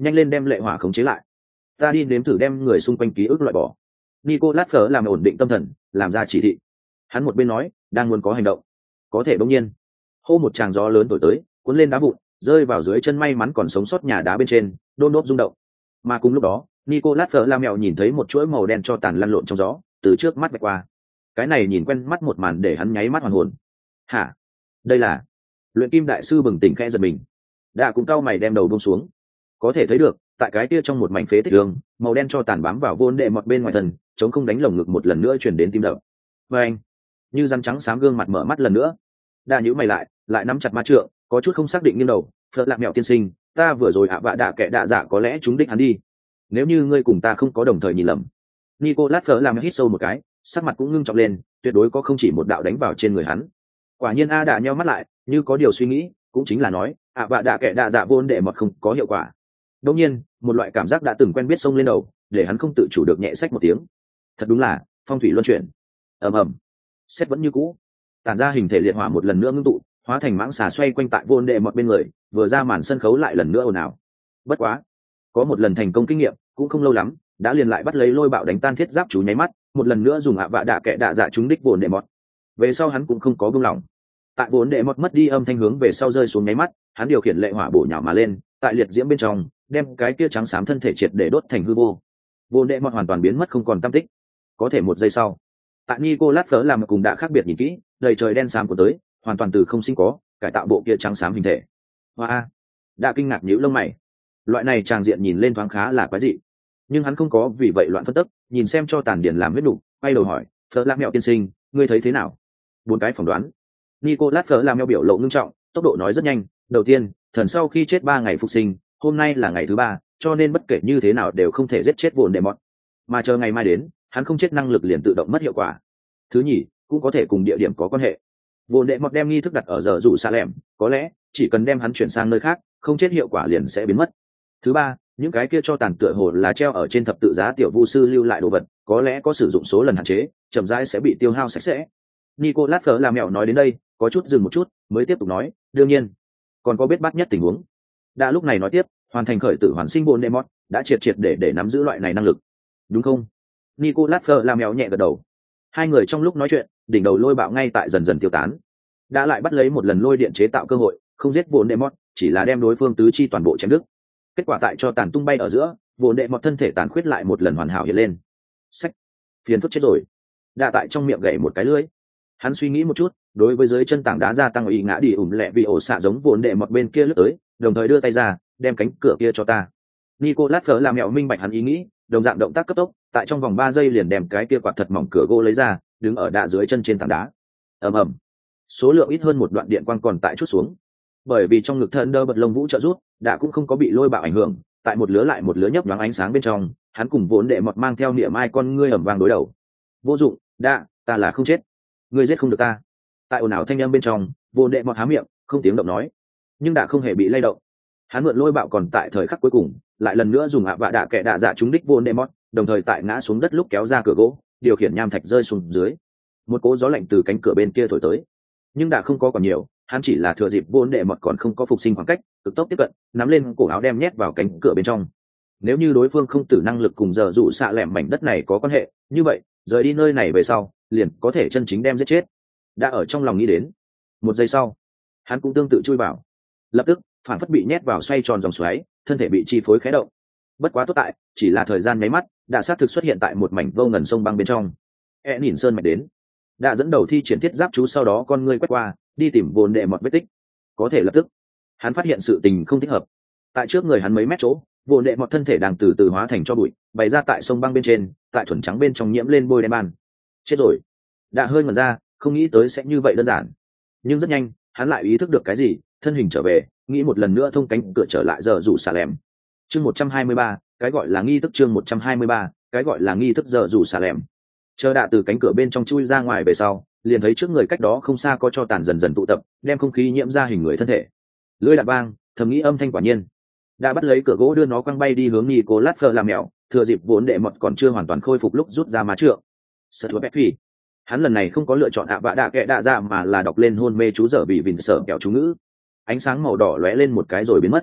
nhanh lên đem lệ hỏa khống chế lại, ta đi nếm thử đem người xung quanh ký ức loại bỏ. Nicolas Fleur làm ổn định tâm thần, làm ra chỉ thị. Hắn một bên nói, đang muốn có hành động. Có thể bỗng nhiên, hô một tràng gió lớn thổi tới, cuốn lên đá vụn, rơi vào dưới chân may mắn còn sống sót nhà đá bên trên, đôn đốp rung động. Mà cùng lúc đó, Nicolas Fleur làm mèo nhìn thấy một chuỗi màu đen cho tàn lăn lộn trong gió, từ trước mắt vạch qua. Cái này nhìn quen mắt một màn để hắn nháy mắt hoàn hồn. Hả? Đây là luyện kim đại sư bừng tỉnh khẽ giật mình. Đã cũng cau mày đem đầu buông xuống. Có thể thấy được, tại cái kia trong một mảnh phế tích đường, màu đen cho tàn bám vào vốn đệ mọt bên ngoài thân, chống không đánh lồng ngực một lần nữa chuyển đến tim đập. Và anh, như rắn trắng xám gương mặt mở mắt lần nữa. Đã nhíu mày lại, lại nắm chặt ma trượng, có chút không xác định nghiêng đầu. Phật lạc mẹo tiên sinh, ta vừa rồi ạ vạ đạ kẻ đạ dạ có lẽ chúng đích hắn đi. Nếu như ngươi cùng ta không có đồng thời nhìn lầm. Nicolas Fleur làm hít sâu một cái, sắc mặt cũng ngưng trọng lên, tuyệt đối có không chỉ một đạo đánh vào trên người hắn. Quả nhiên a đã nheo mắt lại, như có điều suy nghĩ, cũng chính là nói, ạ vạ đạ kẻ đạ dạ vốn đệ mọt không có hiệu quả. Đương nhiên, một loại cảm giác đã từng quen biết xông lên đầu, để hắn không tự chủ được nhẹ sách một tiếng. Thật đúng là phong thủy luân chuyển. Ầm ầm, xét vẫn như cũ, tản ra hình thể liệt hỏa một lần nữa ngưng tụ, hóa thành mãng xà xoay quanh tại vốn đệ mọt bên người, vừa ra màn sân khấu lại lần nữa ồn ào. Bất quá, có một lần thành công kinh nghiệm, cũng không lâu lắm, đã liền lại bắt lấy lôi bạo đánh tan thiết giáp chú nháy mắt, một lần nữa dùng ạ vạ đạ kẻ đạ dạ trúng đích vốn đệ mọt. Về sau hắn cũng không có buông lỏng. Tại vốn đệ mọt mất đi âm thanh hướng về sau rơi xuống nháy mắt, hắn điều khiển lệ hỏa bổ nhào mà lên, tại liệt diễm bên trong, đem cái kia trắng xám thân thể triệt để đốt thành hư vô. Vốn đệ mọt hoàn toàn biến mất không còn tăm tích. Có thể một giây sau, tại Nicolas Fleur làm cùng đã khác biệt nhìn kỹ, đầy trời đen xám của tới, hoàn toàn từ không sinh có, cải tạo bộ kia trắng xám hình thể. Hoa, đã kinh ngạc nhíu lông mày. Loại này tràng diện nhìn lên thoáng khá là quái dị, nhưng hắn không có vì vậy loạn phân tức, nhìn xem cho tàn điển làm huyết đủ, quay đầu hỏi, Fleur làm mẹo tiên sinh, ngươi thấy thế nào? Bốn cái phỏng đoán. Nicolas Fleur làm mẹo biểu lộ ngưng trọng, tốc độ nói rất nhanh. Đầu tiên, thần sau khi chết ba ngày phục sinh, hôm nay là ngày thứ ba, cho nên bất kể như thế nào đều không thể giết chết vốn đệ mọt, mà chờ ngày mai đến, hắn không chết năng lực liền tự động mất hiệu quả. Thứ nhì, cũng có thể cùng địa điểm có quan hệ. Vốn đệ mọt đem nghi thức đặt ở giờ rủ xa lẻm, có lẽ chỉ cần đem hắn chuyển sang nơi khác, không chết hiệu quả liền sẽ biến mất. Thứ ba, những cái kia cho tàn tựa hồ là treo ở trên thập tự giá tiểu vu sư lưu lại đồ vật, có lẽ có sử dụng số lần hạn chế, chậm rãi sẽ bị tiêu hao sạch sẽ. Nicolas Fleur làm mẹo nói đến đây, có chút dừng một chút, mới tiếp tục nói, đương nhiên, còn có biết bắt nhất tình huống. Đã lúc này nói tiếp, hoàn thành khởi tử hoàn sinh vốn đệ mọt, đã triệt triệt để để nắm giữ loại này năng lực, đúng không? Nicolas Fleur làm mẹo nhẹ gật đầu. Hai người trong lúc nói chuyện, đỉnh đầu lôi bạo ngay tại dần dần tiêu tán. Đã lại bắt lấy một lần lôi điện chế tạo cơ hội, không giết vốn đệ mọt, chỉ là đem đối phương tứ chi toàn bộ chém đứt. Kết quả tại cho tàn tung bay ở giữa, vốn đệ mọt thân thể tàn khuyết lại một lần hoàn hảo hiện lên. Sách, phiền phức chết rồi. Đã tại trong miệng gậy một cái lưỡi. Hắn suy nghĩ một chút, đối với dưới chân tảng đá gia tăng ý ngã đi ủm lẹ vì ổ xạ giống vốn đệ mọt bên kia lướt tới, đồng thời đưa tay ra, đem cánh cửa kia cho ta. Nicolas Fleur làm mẹo minh bạch hắn ý nghĩ, đồng dạng động tác cấp tốc, tại trong vòng ba giây liền đem cái kia quạt thật mỏng cửa gỗ lấy ra, đứng ở đạ dưới chân trên tảng đá. Ầm ầm. Số lượng ít hơn một đoạn điện quang còn tại chút xuống. Bởi vì trong ngực thân đơ bật lông vũ trợ rút, đạ cũng không có bị lôi bạo ảnh hưởng, tại một lứa lại một lứa nhấp nhoáng ánh sáng bên trong, hắn cùng vốn đệ mọt mang theo niệm ai con ngươi ầm vang đối đầu. Vô dụng, đạ, ta là không chết, ngươi giết không được ta. Tại ồn ào thanh âm bên trong, vốn đệ mọt há miệng, không tiếng động nói, nhưng đạ không hề bị lay động. Hắn mượn lôi bạo còn tại thời khắc cuối cùng, lại lần nữa dùng ạ vạ đạ kẻ đạ dạ trúng đích vốn đệ mọt, đồng thời tại ngã xuống đất lúc kéo ra cửa gỗ, điều khiển nham thạch rơi xuống dưới. Một cỗ gió lạnh từ cánh cửa bên kia thổi tới, nhưng đạ không có còn nhiều, hắn chỉ là thừa dịp vốn đệ mọt còn không có phục sinh khoảng cách, cực tốc tiếp cận, nắm lên cổ áo đem nhét vào cánh cửa bên trong. Nếu như đối phương không tử năng lực cùng giờ dụ xạ lẻm mảnh đất này có quan hệ, như vậy rời đi nơi này về sau, liền có thể chân chính đem giết chết. Đã ở trong lòng nghĩ đến. Một giây sau, hắn cũng tương tự chui vào, lập tức phản phất bị nhét vào xoay tròn dòng xoáy, thân thể bị chi phối khé động. Bất quá tốt tại, chỉ là thời gian nháy mắt, đã xác thực xuất hiện tại một mảnh vô ngần sông băng bên trong. E nhìn sơn mạch đến, đã dẫn đầu thi triển thiết giáp chú, sau đó con ngươi quét qua, đi tìm vốn đệ mọt vết tích. Có thể lập tức, hắn phát hiện sự tình không thích hợp. Tại trước người hắn mấy mét chỗ, vốn đệ mọt thân thể đang từ từ hóa thành cho bụi, bày ra tại sông băng bên trên, tại thuần trắng bên trong nhiễm lên bôi đen ban. Chết rồi. Đã hơi ngẩn ra, không nghĩ tới sẽ như vậy đơn giản. Nhưng rất nhanh, hắn lại ý thức được cái gì, thân hình trở về, nghĩ một lần nữa thông cánh cửa trở lại giờ rủ xà lẻm. Chương một trăm hai mươi ba, cái gọi là nghi thức chương một trăm hai mươi ba, cái gọi là nghi thức giờ rủ xà lẻm. Chờ Đạ từ cánh cửa bên trong chui ra ngoài về sau, liền thấy trước người cách đó không xa có cho tàn dần dần tụ tập, đem không khí nhiễm ra hình người thân thể. Lưỡi đạn vang, thầm nghĩ âm thanh quả nhiên. Đã bắt lấy cửa gỗ đưa nó quăng bay đi hướng Nicolas Fleur làm mèo, thừa dịp vốn đệ mọt còn chưa hoàn toàn khôi phục lúc rút ra má trượng. Sợ thua Pepsi. Hắn lần này không có lựa chọn ạ vạ đạ kệ đạ ra mà là đọc lên hôn mê chú dở bị vịn sở kẹo chú ngữ. Ánh sáng màu đỏ lóe lên một cái rồi biến mất.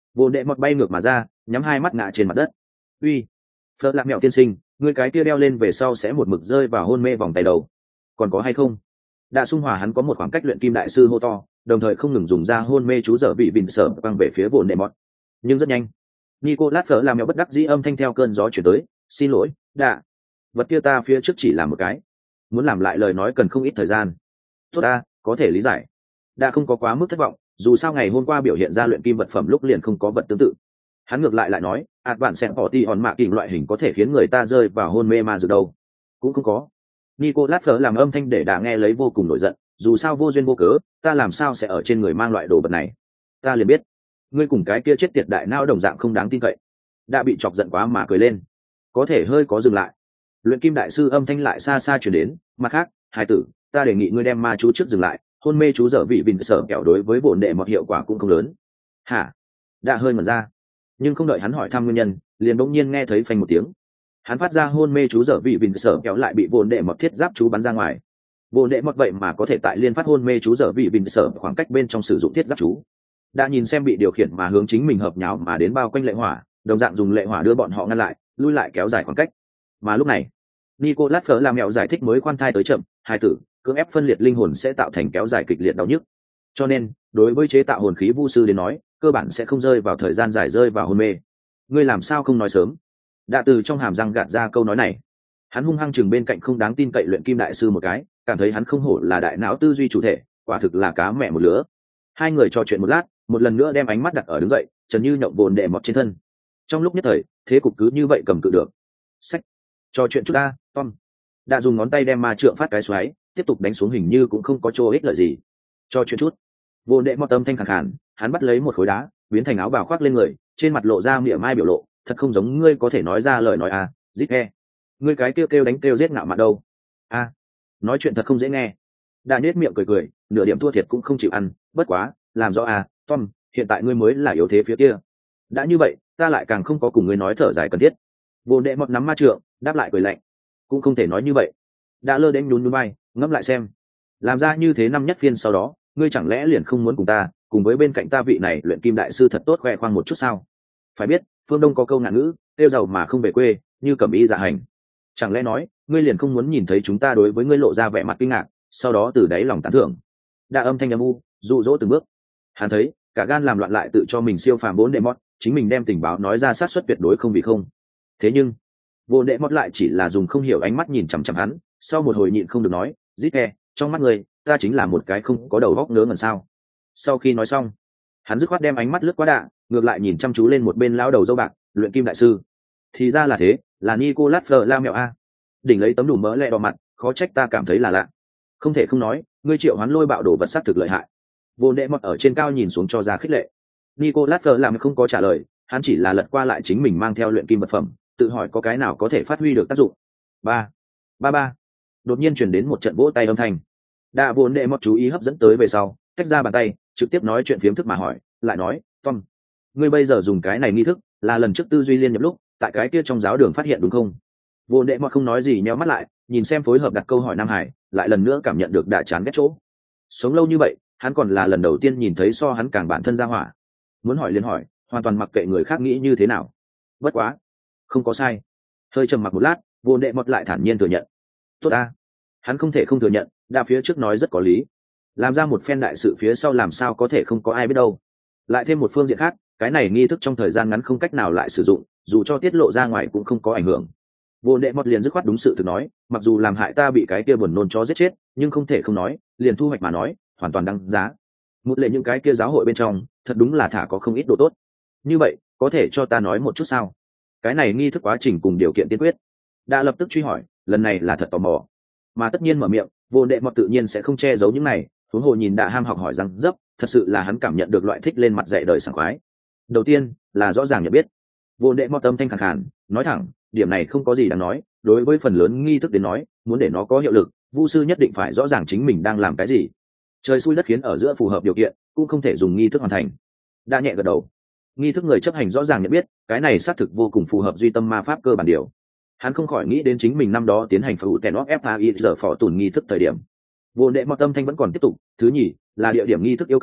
vô đệ mọt bay ngược mà ra, nhắm hai mắt ngã trên mặt đất. Uy, Phở Lạc Mẹo tiên sinh, ngươi cái kia đeo lên về sau sẽ một mực rơi vào hôn mê vòng tay đầu, còn có hay không? Đạ Sung Hòa hắn có một khoảng cách luyện kim đại sư hô to, đồng thời không ngừng dùng ra hôn mê chú dở bị vịn sở băng về phía vô đệ mọt. Nhưng rất nhanh, Nicolas Phở Lạc Mẹo bất đắc dĩ âm thanh theo cơn gió chuyển tới, xin lỗi, Đạ, vật kia ta phía trước chỉ là một cái, muốn làm lại lời nói cần không ít thời gian. Tốt ta, có thể lý giải. Đã không có quá mức thất vọng, dù sao ngày hôm qua biểu hiện ra luyện kim vật phẩm lúc liền không có vật tương tự. Hắn ngược lại lại nói, ạt bạn xem bỏ ti hòn mạ kình loại hình có thể khiến người ta rơi vào hôn mê mà dược đâu. Cũng không có. Nicolas Fleur làm âm thanh để đã nghe lấy vô cùng nổi giận, dù sao vô duyên vô cớ, ta làm sao sẽ ở trên người mang loại đồ vật này. Ta liền biết, ngươi cùng cái kia chết tiệt đại não đồng dạng không đáng tin cậy. Đã bị chọc giận quá mà cười lên. Có thể hơi có dừng lại. Luyện kim đại sư âm thanh lại xa xa truyền đến, mặt khác, hai tử, ta đề nghị ngươi đem ma chú trước dừng lại, hôn mê chú dở vị vịn sở kẹo đối với bổn đệ một hiệu quả cũng không lớn. Hả? Đã hơi mở ra, nhưng không đợi hắn hỏi thăm nguyên nhân, liền bỗng nhiên nghe thấy phanh một tiếng. Hắn phát ra hôn mê chú dở vị vịn sở kẹo lại bị bổn đệ một thiết giáp chú bắn ra ngoài. Bổn đệ một vậy mà có thể tại liên phát hôn mê chú dở vị vịn sở khoảng cách bên trong sử dụng thiết giáp chú. Đã nhìn xem bị điều khiển mà hướng chính mình hợp nháo mà đến bao quanh lệ hỏa, đồng dạng dùng lệ hỏa đưa bọn họ ngăn lại, lui lại kéo dài khoảng cách. Mà lúc này, Nicolas Fleur làm mẹo giải thích mới khoan thai tới chậm, hai tử, cưỡng ép phân liệt linh hồn sẽ tạo thành kéo dài kịch liệt đau nhức. Cho nên, đối với chế tạo hồn khí vu sư đến nói, cơ bản sẽ không rơi vào thời gian dài rơi vào hôn mê. Ngươi làm sao không nói sớm? Đã từ trong hàm răng gạt ra câu nói này. Hắn hung hăng chừng bên cạnh không đáng tin cậy luyện kim đại sư một cái, cảm thấy hắn không hổ là đại não tư duy chủ thể, quả thực là cá mẹ một lứa. Hai người trò chuyện một lát, một lần nữa đem ánh mắt đặt ở đứng dậy, Trần Như nhộng bồn đệ mọt trên thân. Trong lúc nhất thời, thế cục cứ như vậy cầm cự được. Sách, trò chuyện chút ta, Tom. Đã dùng ngón tay đem ma trượng phát cái xoáy, tiếp tục đánh xuống hình như cũng không có chỗ ích lợi gì. Cho chuyện chút. Vô đệ mọt âm thanh khàn khàn, hắn bắt lấy một khối đá, biến thành áo bào khoác lên người, trên mặt lộ ra mỉa mai biểu lộ, thật không giống ngươi có thể nói ra lời nói à, zip e. Ngươi cái kêu kêu đánh kêu giết ngạo mạn đâu? A, à, nói chuyện thật không dễ nghe. Đã nết miệng cười cười, nửa điểm thua thiệt cũng không chịu ăn, bất quá, làm rõ à, Tom, hiện tại ngươi mới là yếu thế phía kia. Đã như vậy, ta lại càng không có cùng ngươi nói thở dài cần thiết. Vô đệ mọt nắm ma trượng, đáp lại cười lạnh. Cũng không thể nói như vậy. Đã lơ đến nhún nhún bay, ngẫm lại xem, làm ra như thế năm nhất phiên sau đó, ngươi chẳng lẽ liền không muốn cùng ta, cùng với bên cạnh ta vị này luyện kim đại sư thật tốt khoe khoang một chút sao? Phải biết, phương Đông có câu ngạn ngữ, tiêu giàu mà không về quê, như cẩm y dạ hành. Chẳng lẽ nói, ngươi liền không muốn nhìn thấy chúng ta đối với ngươi lộ ra vẻ mặt kinh ngạc, sau đó từ đáy lòng tán thưởng? Đã âm thanh âm u, dụ dỗ từng bước. Hắn thấy, cả gan làm loạn lại tự cho mình siêu phàm bốn đệ mót, chính mình đem tình báo nói ra sát suất tuyệt đối không vì không. Thế nhưng, vô đệ mót lại chỉ là dùng không hiểu ánh mắt nhìn chằm chằm hắn, sau một hồi nhịn không được nói, zip e, trong mắt người, ta chính là một cái không có đầu góc ngớ ngẩn sao. Sau khi nói xong, hắn dứt khoát đem ánh mắt lướt qua đạ, ngược lại nhìn chăm chú lên một bên lão đầu dâu bạc, luyện kim đại sư. Thì ra là thế, là Nicolas Fleur la mèo a. Đỉnh lấy tấm đủ mỡ lẹ đỏ mặt, khó trách ta cảm thấy là lạ. Không thể không nói, ngươi triệu hoán lôi bạo đồ vật sát thực lợi hại. Vô đệ mọt ở trên cao nhìn xuống cho ra khích lệ. Nicolas Fleur làm không có trả lời, hắn chỉ là lật qua lại chính mình mang theo luyện kim vật phẩm, tự hỏi có cái nào có thể phát huy được tác dụng. Ba, ba ba. Đột nhiên truyền đến một trận vỗ tay âm thanh. Đạ vốn đệ mọt chú ý hấp dẫn tới về sau, tách ra bàn tay, trực tiếp nói chuyện phiếm thức mà hỏi, lại nói, Tom, ngươi bây giờ dùng cái này nghi thức, là lần trước tư duy liên nhập lúc, tại cái kia trong giáo đường phát hiện đúng không? Vốn đệ mọt không nói gì nheo mắt lại, nhìn xem phối hợp đặt câu hỏi Nam Hải, lại lần nữa cảm nhận được đạ chán ghét chỗ. Sống lâu như vậy, hắn còn là lần đầu tiên nhìn thấy so hắn càng bản thân ra hỏa. Muốn hỏi liền hỏi, hoàn toàn mặc kệ người khác nghĩ như thế nào. Bất quá, không có sai. Hơi trầm mặc một lát, vốn đệ mọt lại thản nhiên thừa nhận. Tốt a. Hắn không thể không thừa nhận, đa phía trước nói rất có lý. Làm ra một phen đại sự phía sau làm sao có thể không có ai biết đâu. Lại thêm một phương diện khác, cái này nghi thức trong thời gian ngắn không cách nào lại sử dụng, dù cho tiết lộ ra ngoài cũng không có ảnh hưởng. Vô đệ mọt liền dứt khoát đúng sự thực nói, mặc dù làm hại ta bị cái kia buồn nôn chó giết chết, nhưng không thể không nói, liền thu hoạch mà nói, hoàn toàn đáng giá. Một lệ những cái kia giáo hội bên trong, thật đúng là thả có không ít đồ tốt. Như vậy, có thể cho ta nói một chút sao? Cái này nghi thức quá trình cùng điều kiện tiên quyết. Đã lập tức truy hỏi, lần này là thật tò mò. Mà tất nhiên mở miệng, vô đệ mọt tự nhiên sẽ không che giấu những này, huống hồ nhìn đã ham học hỏi rằng dấp, thật sự là hắn cảm nhận được loại thích lên mặt dạy đời sảng khoái. Đầu tiên là rõ ràng nhận biết. Vô đệ mọt tâm thanh khàn khàn, nói thẳng, điểm này không có gì đáng nói, đối với phần lớn nghi thức đến nói, muốn để nó có hiệu lực, vu sư nhất định phải rõ ràng chính mình đang làm cái gì. Trời xui đất khiến ở giữa phù hợp điều kiện, cũng không thể dùng nghi thức hoàn thành. Đã nhẹ gật đầu. Nghi thức người chấp hành rõ ràng nhận biết, cái này xác thực vô cùng phù hợp duy tâm ma pháp cơ bản điều. Hắn không khỏi nghĩ đến chính mình năm đó tiến hành phụ tèn óc ép a i giờ phỏ tùn nghi thức thời điểm. Vô đệ mọt tâm thanh vẫn còn tiếp tục. Thứ nhì là địa điểm nghi thức yêu cầu,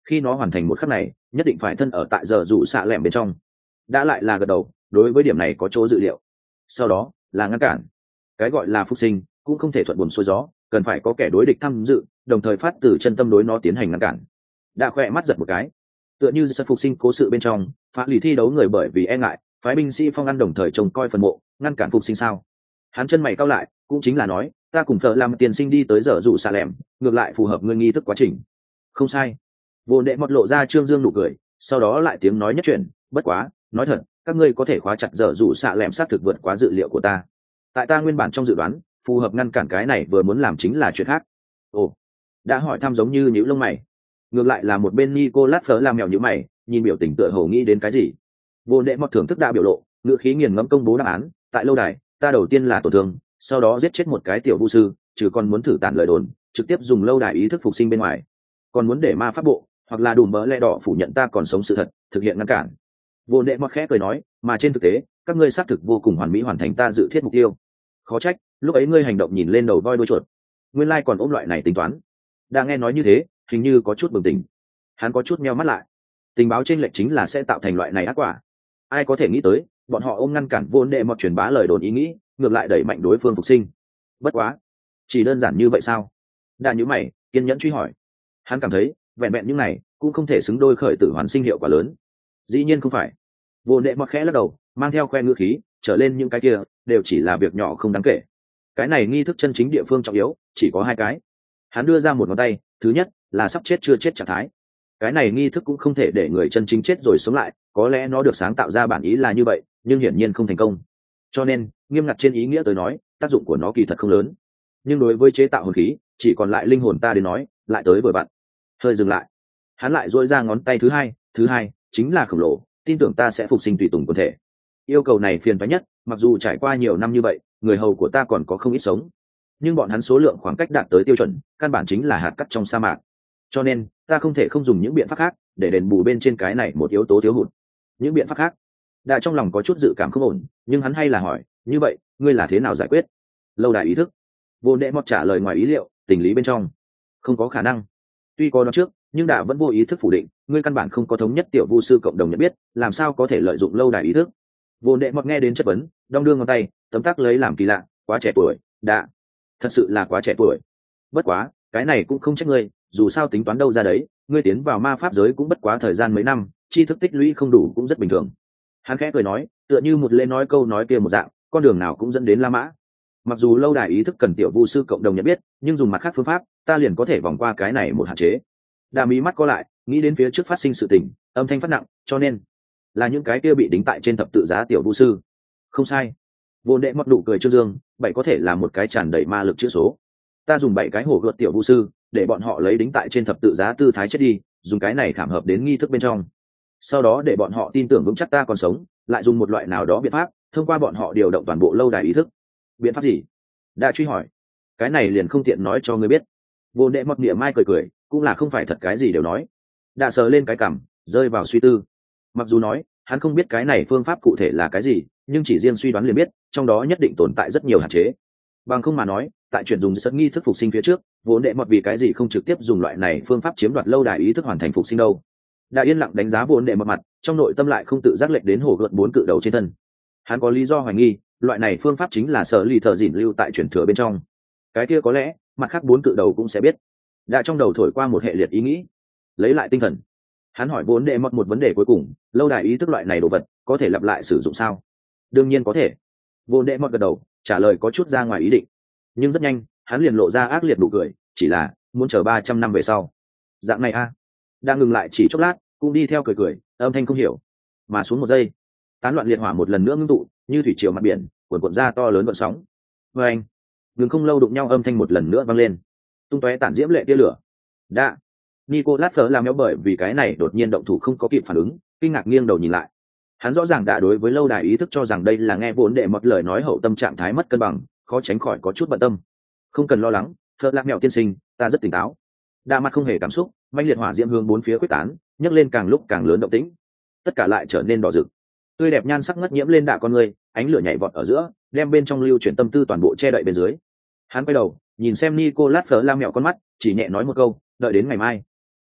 khi nó hoàn thành một khắc này nhất định phải thân ở tại giờ rủ xạ lẻm bên trong. Đã lại là gật đầu, đối với điểm này có chỗ dự liệu. Sau đó là ngăn cản. Cái gọi là phục sinh cũng không thể thuận buồm xuôi gió, cần phải có kẻ đối địch tham dự, đồng thời phát từ chân tâm đối nó tiến hành ngăn cản. Đã khỏe mắt giật một cái, tựa như sự phục sinh cố sự bên trong, phá lì thi đấu người bởi vì e ngại phái binh sĩ phong ăn đồng thời trông coi phần mộ ngăn cản phục sinh sao. Hắn chân mày cau lại, cũng chính là nói ta cùng thợ làm tiền sinh đi tới giờ rủ xà lẻm, ngược lại phù hợp ngươi nghi thức quá trình. Không sai. Vô đệ mọt lộ ra trương dương nụ cười, sau đó lại tiếng nói nhất chuyện, bất quá nói thật, các ngươi có thể khóa chặt giờ rủ xạ lẻm sát thực vượt quá dự liệu của ta. Tại ta nguyên bản trong dự đoán phù hợp ngăn cản cái này vừa muốn làm chính là chuyện khác. Ồ. Đã hỏi thăm giống như nhíu lông mày. Ngược lại là một bên Nicolas Fleur làm mèo nhíu mày, nhìn biểu tình tựa hồ nghĩ đến cái gì. Vô đệ mọt thưởng thức đã biểu lộ, ngữ khí nghiền ngẫm công bố đáp án. Tại lâu đài ta đầu tiên là tổn thương, sau đó giết chết một cái tiểu vu sư, trừ còn muốn thử tản lời đồn trực tiếp dùng lâu đài ý thức phục sinh bên ngoài, còn muốn để ma pháp bộ hoặc là đùm bỡ lẽ đỏ phủ nhận ta còn sống sự thật, thực hiện ngăn cản. Vô đệ mọt khẽ cười nói, mà trên thực tế các ngươi xác thực vô cùng hoàn mỹ hoàn thành ta dự thiết mục tiêu. Khó trách lúc ấy ngươi hành động nhìn lên đầu voi đuôi chuột, nguyên lai còn ôm loại này tính toán. Đang nghe nói như thế hình như có chút bừng tỉnh, hắn có chút meo mắt lại. Tình báo trên lệnh chính là sẽ tạo thành loại này ác quả. Ai có thể nghĩ tới bọn họ ôm ngăn cản vô đệ mọt truyền bá lời đồn ý nghĩ, ngược lại đẩy mạnh đối phương phục sinh. Bất quá chỉ đơn giản như vậy sao? Đã nhíu mày kiên nhẫn truy hỏi. Hắn cảm thấy vẹn vẹn những này cũng không thể xứng đôi khởi tử hoàn sinh hiệu quả lớn. Dĩ nhiên không phải. Vô đệ mọt khẽ lắc đầu, mang theo khoe ngữ khí, trở lên những cái kia đều chỉ là việc nhỏ không đáng kể. Cái này nghi thức chân chính địa phương trọng yếu chỉ có hai cái. Hắn đưa ra một ngón tay, thứ nhất là sắp chết chưa chết trạng thái. Cái này nghi thức cũng không thể để người chân chính chết rồi sống lại, có lẽ nó được sáng tạo ra bản ý là như vậy, nhưng hiển nhiên không thành công. Cho nên nghiêm ngặt trên ý nghĩa tới nói, tác dụng của nó kỳ thật không lớn. Nhưng đối với chế tạo hồn khí, chỉ còn lại linh hồn ta đến nói, lại tới vừa bạn. Hơi dừng lại, hắn lại duỗi ra ngón tay thứ hai, thứ hai chính là khổng lồ, tin tưởng ta sẽ phục sinh tùy tùng quần thể. Yêu cầu này phiền toái nhất, mặc dù trải qua nhiều năm như vậy, người hầu của ta còn có không ít sống, nhưng bọn hắn số lượng khoảng cách đạt tới tiêu chuẩn, căn bản chính là hạt cát trong sa mạc. Cho nên ta không thể không dùng những biện pháp khác để đền bù bên trên cái này một yếu tố thiếu hụt. Những biện pháp khác? Đại trong lòng có chút dự cảm không ổn, nhưng hắn hay là hỏi, như vậy ngươi là thế nào giải quyết? Lâu đài ý thức. Vô đệ mọt trả lời ngoài ý liệu, tình lý bên trong không có khả năng. Tuy có đó trước, nhưng đã vẫn vô ý thức phủ định, ngươi căn bản không có thống nhất tiểu vu sư cộng đồng nhận biết, làm sao có thể lợi dụng lâu đài ý thức? Vô đệ mọt nghe đến chất vấn, đong đưa ngón tay, tấm tắc lấy làm kỳ lạ, quá trẻ tuổi, đã, thật sự là quá trẻ tuổi. Bất quá, cái này cũng không trách ngươi, dù sao tính toán đâu ra đấy, ngươi tiến vào ma pháp giới cũng bất quá thời gian mấy năm, tri thức tích lũy không đủ cũng rất bình thường. Hắn khẽ cười nói, tựa như một lễ nói câu nói kia một dạng, con đường nào cũng dẫn đến La Mã. Mặc dù lâu đài ý thức cần tiểu vu sư cộng đồng nhận biết, nhưng dùng mặt khác phương pháp, ta liền có thể vòng qua cái này một hạn chế. Đà mí mắt co lại, nghĩ đến phía trước phát sinh sự tình, âm thanh phát nặng, cho nên là những cái kia bị đính tại trên thập tự giá tiểu vu sư. Không sai. Vô đệ mọt nụ cười trương dương, bảy có thể là một cái tràn đầy ma lực chữ số. Ta dùng bảy cái hổ gợt tiểu vu sư, để bọn họ lấy đính tại trên thập tự giá tư thái chết đi, dùng cái này khảm hợp đến nghi thức bên trong. Sau đó để bọn họ tin tưởng vững chắc ta còn sống, lại dùng một loại nào đó biện pháp, thông qua bọn họ điều động toàn bộ lâu đài ý thức. Biện pháp gì? Đã truy hỏi. Cái này liền không tiện nói cho ngươi biết. Vô đệ mọt niệm mai cười cười, cũng là không phải thật cái gì đều nói. Đã sờ lên cái cằm, rơi vào suy tư. Mặc dù nói hắn không biết cái này phương pháp cụ thể là cái gì, nhưng chỉ riêng suy đoán liền biết trong đó nhất định tồn tại rất nhiều hạn chế. Bằng không mà nói, tại chuyển dùng sân nghi thức phục sinh phía trước, vô đệ mọt vì cái gì không trực tiếp dùng loại này phương pháp chiếm đoạt lâu đài ý thức hoàn thành phục sinh đâu? Đã yên lặng đánh giá vô đệ mọt mặt, trong nội tâm lại không tự giác lệch đến hổ gợt bốn cự đầu trên thân. Hắn có lý do hoài nghi loại này phương pháp chính là sở lì thợ dỉn lưu tại truyền thừa bên trong. Cái kia có lẽ mặt khác bốn cự đầu cũng sẽ biết. Đã trong đầu thổi qua một hệ liệt ý nghĩ, lấy lại tinh thần, hắn hỏi vốn đệ mọt một vấn đề cuối cùng, lâu đài ý thức loại này đồ vật có thể lặp lại sử dụng sao? Đương nhiên có thể. Vốn đệ mọt gật đầu, trả lời có chút ra ngoài ý định, nhưng rất nhanh hắn liền lộ ra ác liệt nụ cười, chỉ là muốn chờ ba trăm năm về sau. Dạng này a? À? Đang ngừng lại chỉ chốc lát, cũng đi theo cười cười, âm thanh không hiểu, mà xuống một giây, tán loạn liệt hỏa một lần nữa ngưng tụ, như thủy triều mặt biển, cuộn cuộn ra to lớn gợn sóng. Và anh, ngừng không lâu đụng nhau âm thanh một lần nữa vang lên, tung tóe tản diễm lệ tia lửa. Đã. Nicolas Fleur làm méo bởi vì cái này đột nhiên động thủ không có kịp phản ứng, kinh ngạc nghiêng đầu nhìn lại. Hắn rõ ràng đã đối với lâu đài ý thức cho rằng đây là nghe vốn đệ một lời nói hậu tâm trạng thái mất cân bằng, khó tránh khỏi có chút bận tâm. Không cần lo lắng, Fleur lạc mèo tiên sinh, ta rất tỉnh táo. Đa mặt không hề cảm xúc, manh liệt hỏa diễm hướng bốn phía quyết tán, nhấc lên càng lúc càng lớn động tĩnh. Tất cả lại trở nên đỏ rực. Tươi đẹp nhan sắc ngất nhiễm lên đạ con người, ánh lửa nhảy vọt ở giữa, đem bên trong lưu chuyển tâm tư toàn bộ che đậy bên dưới. Hắn quay đầu, nhìn xem Nicolas Fleur lao mèo con mắt, chỉ nhẹ nói một câu, đợi đến ngày mai.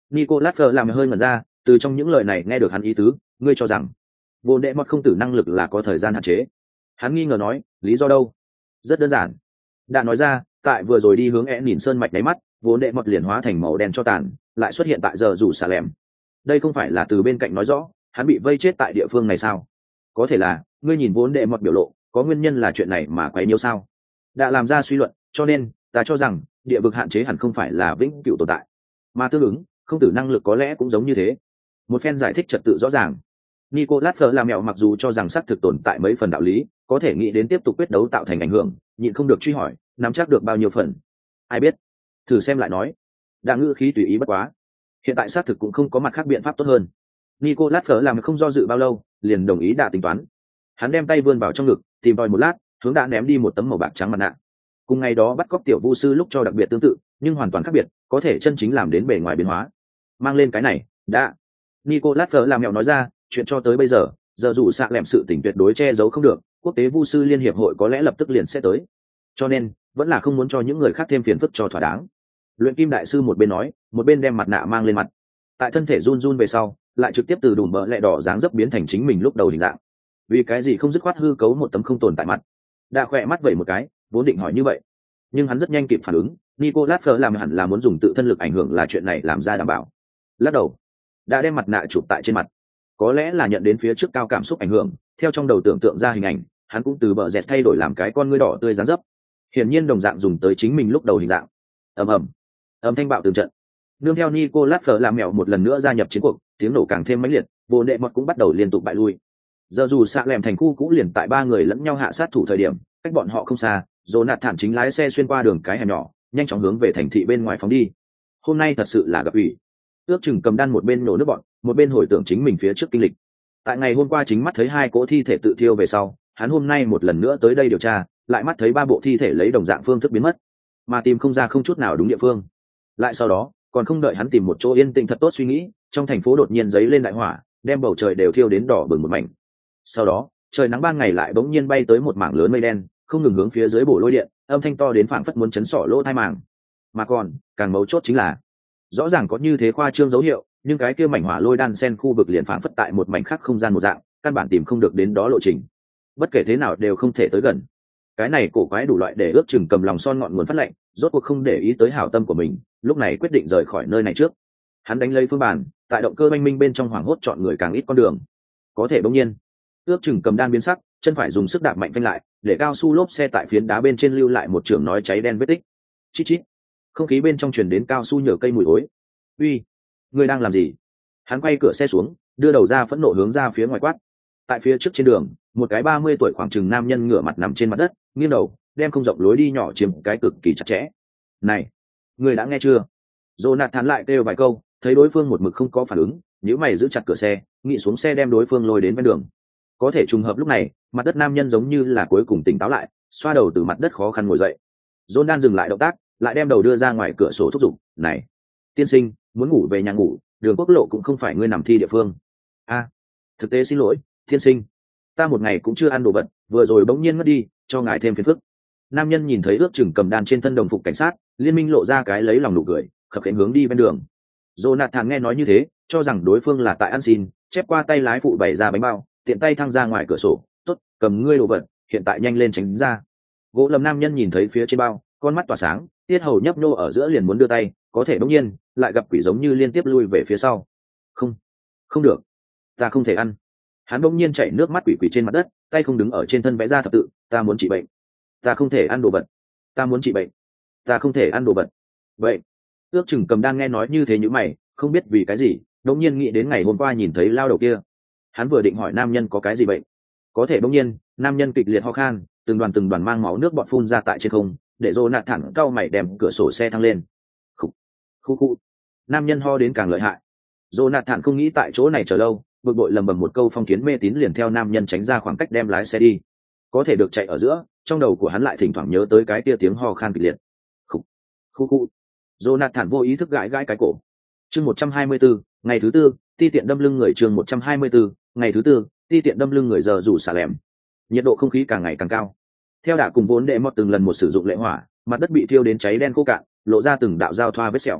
Nicolas Fleur làm hơi ngẩn ra, từ trong những lời này nghe được hắn ý tứ, ngươi cho rằng vô đệ mọt không tử năng lực là có thời gian hạn chế. Hắn nghi ngờ nói, lý do đâu? Rất đơn giản. Đã nói ra, tại vừa rồi đi hướng e nhìn sơn mạch đáy mắt, vô đệ mọt liền hóa thành màu đen cho tàn, lại xuất hiện tại giờ rủ xà lẻm. Đây không phải là từ bên cạnh nói rõ, hắn bị vây chết tại địa phương này sao? Có thể là, ngươi nhìn vốn đệ mọt biểu lộ, có nguyên nhân là chuyện này mà quấy nhiêu sao? Đã làm ra suy luận, cho nên, ta cho rằng, địa vực hạn chế hẳn không phải là vĩnh cửu tồn tại, mà tương ứng, không tử năng lực có lẽ cũng giống như thế. Một phen giải thích trật tự rõ ràng. Nicolas Fleur làm mẹo mặc dù cho rằng xác thực tồn tại mấy phần đạo lý, có thể nghĩ đến tiếp tục quyết đấu tạo thành ảnh hưởng, nhịn không được truy hỏi, nắm chắc được bao nhiêu phần? Ai biết? Thử xem lại nói. Đã ngữ khí tùy ý bất quá. Hiện tại xác thực cũng không có mặt khác biện pháp tốt hơn. Nicolas Fleur làm không do dự bao lâu, liền đồng ý đã tính toán. Hắn đem tay vươn vào trong ngực, tìm tòi một lát, hướng đã ném đi một tấm màu bạc trắng mặt nạ. Cùng ngày đó bắt cóc tiểu vu sư lúc cho đặc biệt tương tự, nhưng hoàn toàn khác biệt, có thể chân chính làm đến bề ngoài biến hóa. Mang lên cái này, đã. Nicolas Fleur làm mẹo nói ra, chuyện cho tới bây giờ, giờ dù xạ lẹm sự tình tuyệt đối che giấu không được, quốc tế vu sư liên hiệp hội có lẽ lập tức liền sẽ tới. Cho nên, vẫn là không muốn cho những người khác thêm phiền phức cho thỏa đáng. Luyện kim đại sư một bên nói, một bên đem mặt nạ mang lên mặt. Tại thân thể run run về sau, lại trực tiếp từ đùm bỡ lẹ đỏ dáng dấp biến thành chính mình lúc đầu hình dạng. Vì cái gì không dứt khoát hư cấu một tấm không tồn tại mặt? Đã khỏe mắt vậy một cái, vốn định hỏi như vậy, nhưng hắn rất nhanh kịp phản ứng. Nicolas Fleur làm hẳn là muốn dùng tự thân lực ảnh hưởng là chuyện này làm ra đảm bảo. Lắc đầu, đã đem mặt nạ chụp tại trên mặt. Có lẽ là nhận đến phía trước cao cảm xúc ảnh hưởng, theo trong đầu tưởng tượng ra hình ảnh, hắn cũng từ bờ dẹt thay đổi làm cái con ngươi đỏ tươi dáng dấp. Hiển nhiên đồng dạng dùng tới chính mình lúc đầu hình dạng. Ầm ầm, âm thanh bạo từng trận. Nương theo Nicolas Fleur làm mèo một lần nữa gia nhập chiến cuộc, tiếng nổ càng thêm mãnh liệt, vô đệ mọt cũng bắt đầu liên tục bại lui. Giờ dù xạ lẻm thành khu cũ liền tại ba người lẫn nhau hạ sát thủ thời điểm, cách bọn họ không xa, Jonathan chính lái xe xuyên qua đường cái hẻm nhỏ, nhanh chóng hướng về thành thị bên ngoài phóng đi. Hôm nay thật sự là gặp ủy. Ước chừng cầm đan một bên nổ nước bọn, một bên hồi tưởng chính mình phía trước kinh lịch. Tại ngày hôm qua chính mắt thấy hai cỗ thi thể tự thiêu về sau, hắn hôm nay một lần nữa tới đây điều tra, lại mắt thấy ba bộ thi thể lấy đồng dạng phương thức biến mất, mà tìm không ra không chút nào đúng địa phương. Lại sau đó, còn không đợi hắn tìm một chỗ yên tĩnh thật tốt suy nghĩ, trong thành phố đột nhiên giấy lên đại hỏa, đem bầu trời đều thiêu đến đỏ bừng một mảnh. Sau đó, trời nắng ban ngày lại bỗng nhiên bay tới một mảng lớn mây đen, không ngừng hướng phía dưới bổ lôi điện, âm thanh to đến phảng phất muốn chấn sọ lỗ tai màng. Mà còn, càng mấu chốt chính là, rõ ràng có như thế khoa trương dấu hiệu, nhưng cái kia mảnh hỏa lôi đan sen khu vực liền phảng phất tại một mảnh khác không gian một dạng, căn bản tìm không được đến đó lộ trình. Bất kể thế nào đều không thể tới gần. Cái này cổ quái đủ loại để ước chừng cầm lòng son ngọn nguồn phát lệnh, rốt cuộc không để ý tới hảo tâm của mình, lúc này quyết định rời khỏi nơi này trước. Hắn đánh lấy phương bàn, tại động cơ oanh minh bên trong hoảng hốt chọn người càng ít con đường. Có thể bỗng nhiên, ước chừng cầm đan biến sắc, chân phải dùng sức đạp mạnh phanh lại, để cao su lốp xe tại phiến đá bên trên lưu lại một trường nói cháy đen vết tích. Chít chít. Không khí bên trong truyền đến cao su nhờ cây mùi ối. Uy, ngươi đang làm gì? Hắn quay cửa xe xuống, đưa đầu ra phẫn nộ hướng ra phía ngoài quát. Tại phía trước trên đường, một cái ba mươi tuổi khoảng chừng nam nhân ngửa mặt nằm trên mặt đất, nghiêng đầu, đem không rộng lối đi nhỏ chiếm cái cực kỳ chặt chẽ. Này, ngươi đã nghe chưa? Jonathan lại kêu vài câu, thấy đối phương một mực không có phản ứng, nhíu mày giữ chặt cửa xe, nghĩ xuống xe đem đối phương lôi đến bên đường. Có thể trùng hợp lúc này, mặt đất nam nhân giống như là cuối cùng tỉnh táo lại, xoa đầu từ mặt đất khó khăn ngồi dậy. Jonathan dừng lại động tác, lại đem đầu đưa ra ngoài cửa sổ thúc giục, "Này, tiên sinh, muốn ngủ về nhà ngủ, đường quốc lộ cũng không phải ngươi nằm thi địa phương." "A, thực tế xin lỗi, tiên sinh, ta một ngày cũng chưa ăn đồ vật, vừa rồi bỗng nhiên ngất đi, cho ngài thêm phiền phức." Nam nhân nhìn thấy ước chừng cầm đàn trên thân đồng phục cảnh sát, liên minh lộ ra cái lấy lòng nụ cười, khập khiễng hướng đi bên đường. Jonathan nghe nói như thế, cho rằng đối phương là tại ăn xin, chép qua tay lái phụ bày ra bánh bao, tiện tay thăng ra ngoài cửa sổ, "Tốt, cầm ngươi đồ vật, hiện tại nhanh lên tránh ra." Gỗ lầm nam nhân nhìn thấy phía trên bao, con mắt tỏa sáng, tiết hầu nhấp nô ở giữa liền muốn đưa tay, có thể bỗng nhiên lại gặp quỷ giống như liên tiếp lui về phía sau. "Không, không được, ta không thể ăn." Hắn bỗng nhiên chảy nước mắt quỷ quỷ trên mặt đất, tay không đứng ở trên thân vẽ ra thập tự, "Ta muốn trị bệnh, ta không thể ăn đồ vật, ta muốn trị bệnh, ta không thể ăn đồ vật." Vậy, ước chừng cầm đang nghe nói như thế như mày, không biết vì cái gì, bỗng nhiên nghĩ đến ngày hôm qua nhìn thấy lao đầu kia. Hắn vừa định hỏi nam nhân có cái gì bệnh, có thể bỗng nhiên nam nhân kịch liệt ho khan, từng đoàn từng đoàn mang máu nước bọt phun ra tại trên không, để Jonathan cau mày đem cửa sổ xe thăng lên. Khủ, khu khu. Nam nhân ho đến càng lợi hại. Jonathan không nghĩ tại chỗ này chờ lâu, bực bội lầm bầm một câu phong kiến mê tín liền theo nam nhân tránh ra khoảng cách đem lái xe đi. Có thể được chạy ở giữa, trong đầu của hắn lại thỉnh thoảng nhớ tới cái kia tiếng ho khan kịch liệt. Khủ, khu khu. Jonathan vô ý thức gãi gãi cái cổ. Chương một trăm hai mươi tư, ngày thứ tư, ti tiện đâm lưng người. Chương một trăm hai mươi tư, ngày thứ tư, ti tiện đâm lưng người. Giờ rủ xả lẻm. Nhiệt độ không khí càng ngày càng cao. Theo đã cùng vốn đệ mọt từng lần một sử dụng lệ hỏa, mặt đất bị thiêu đến cháy đen khô cạn, lộ ra từng đạo giao thoa vết sẹo.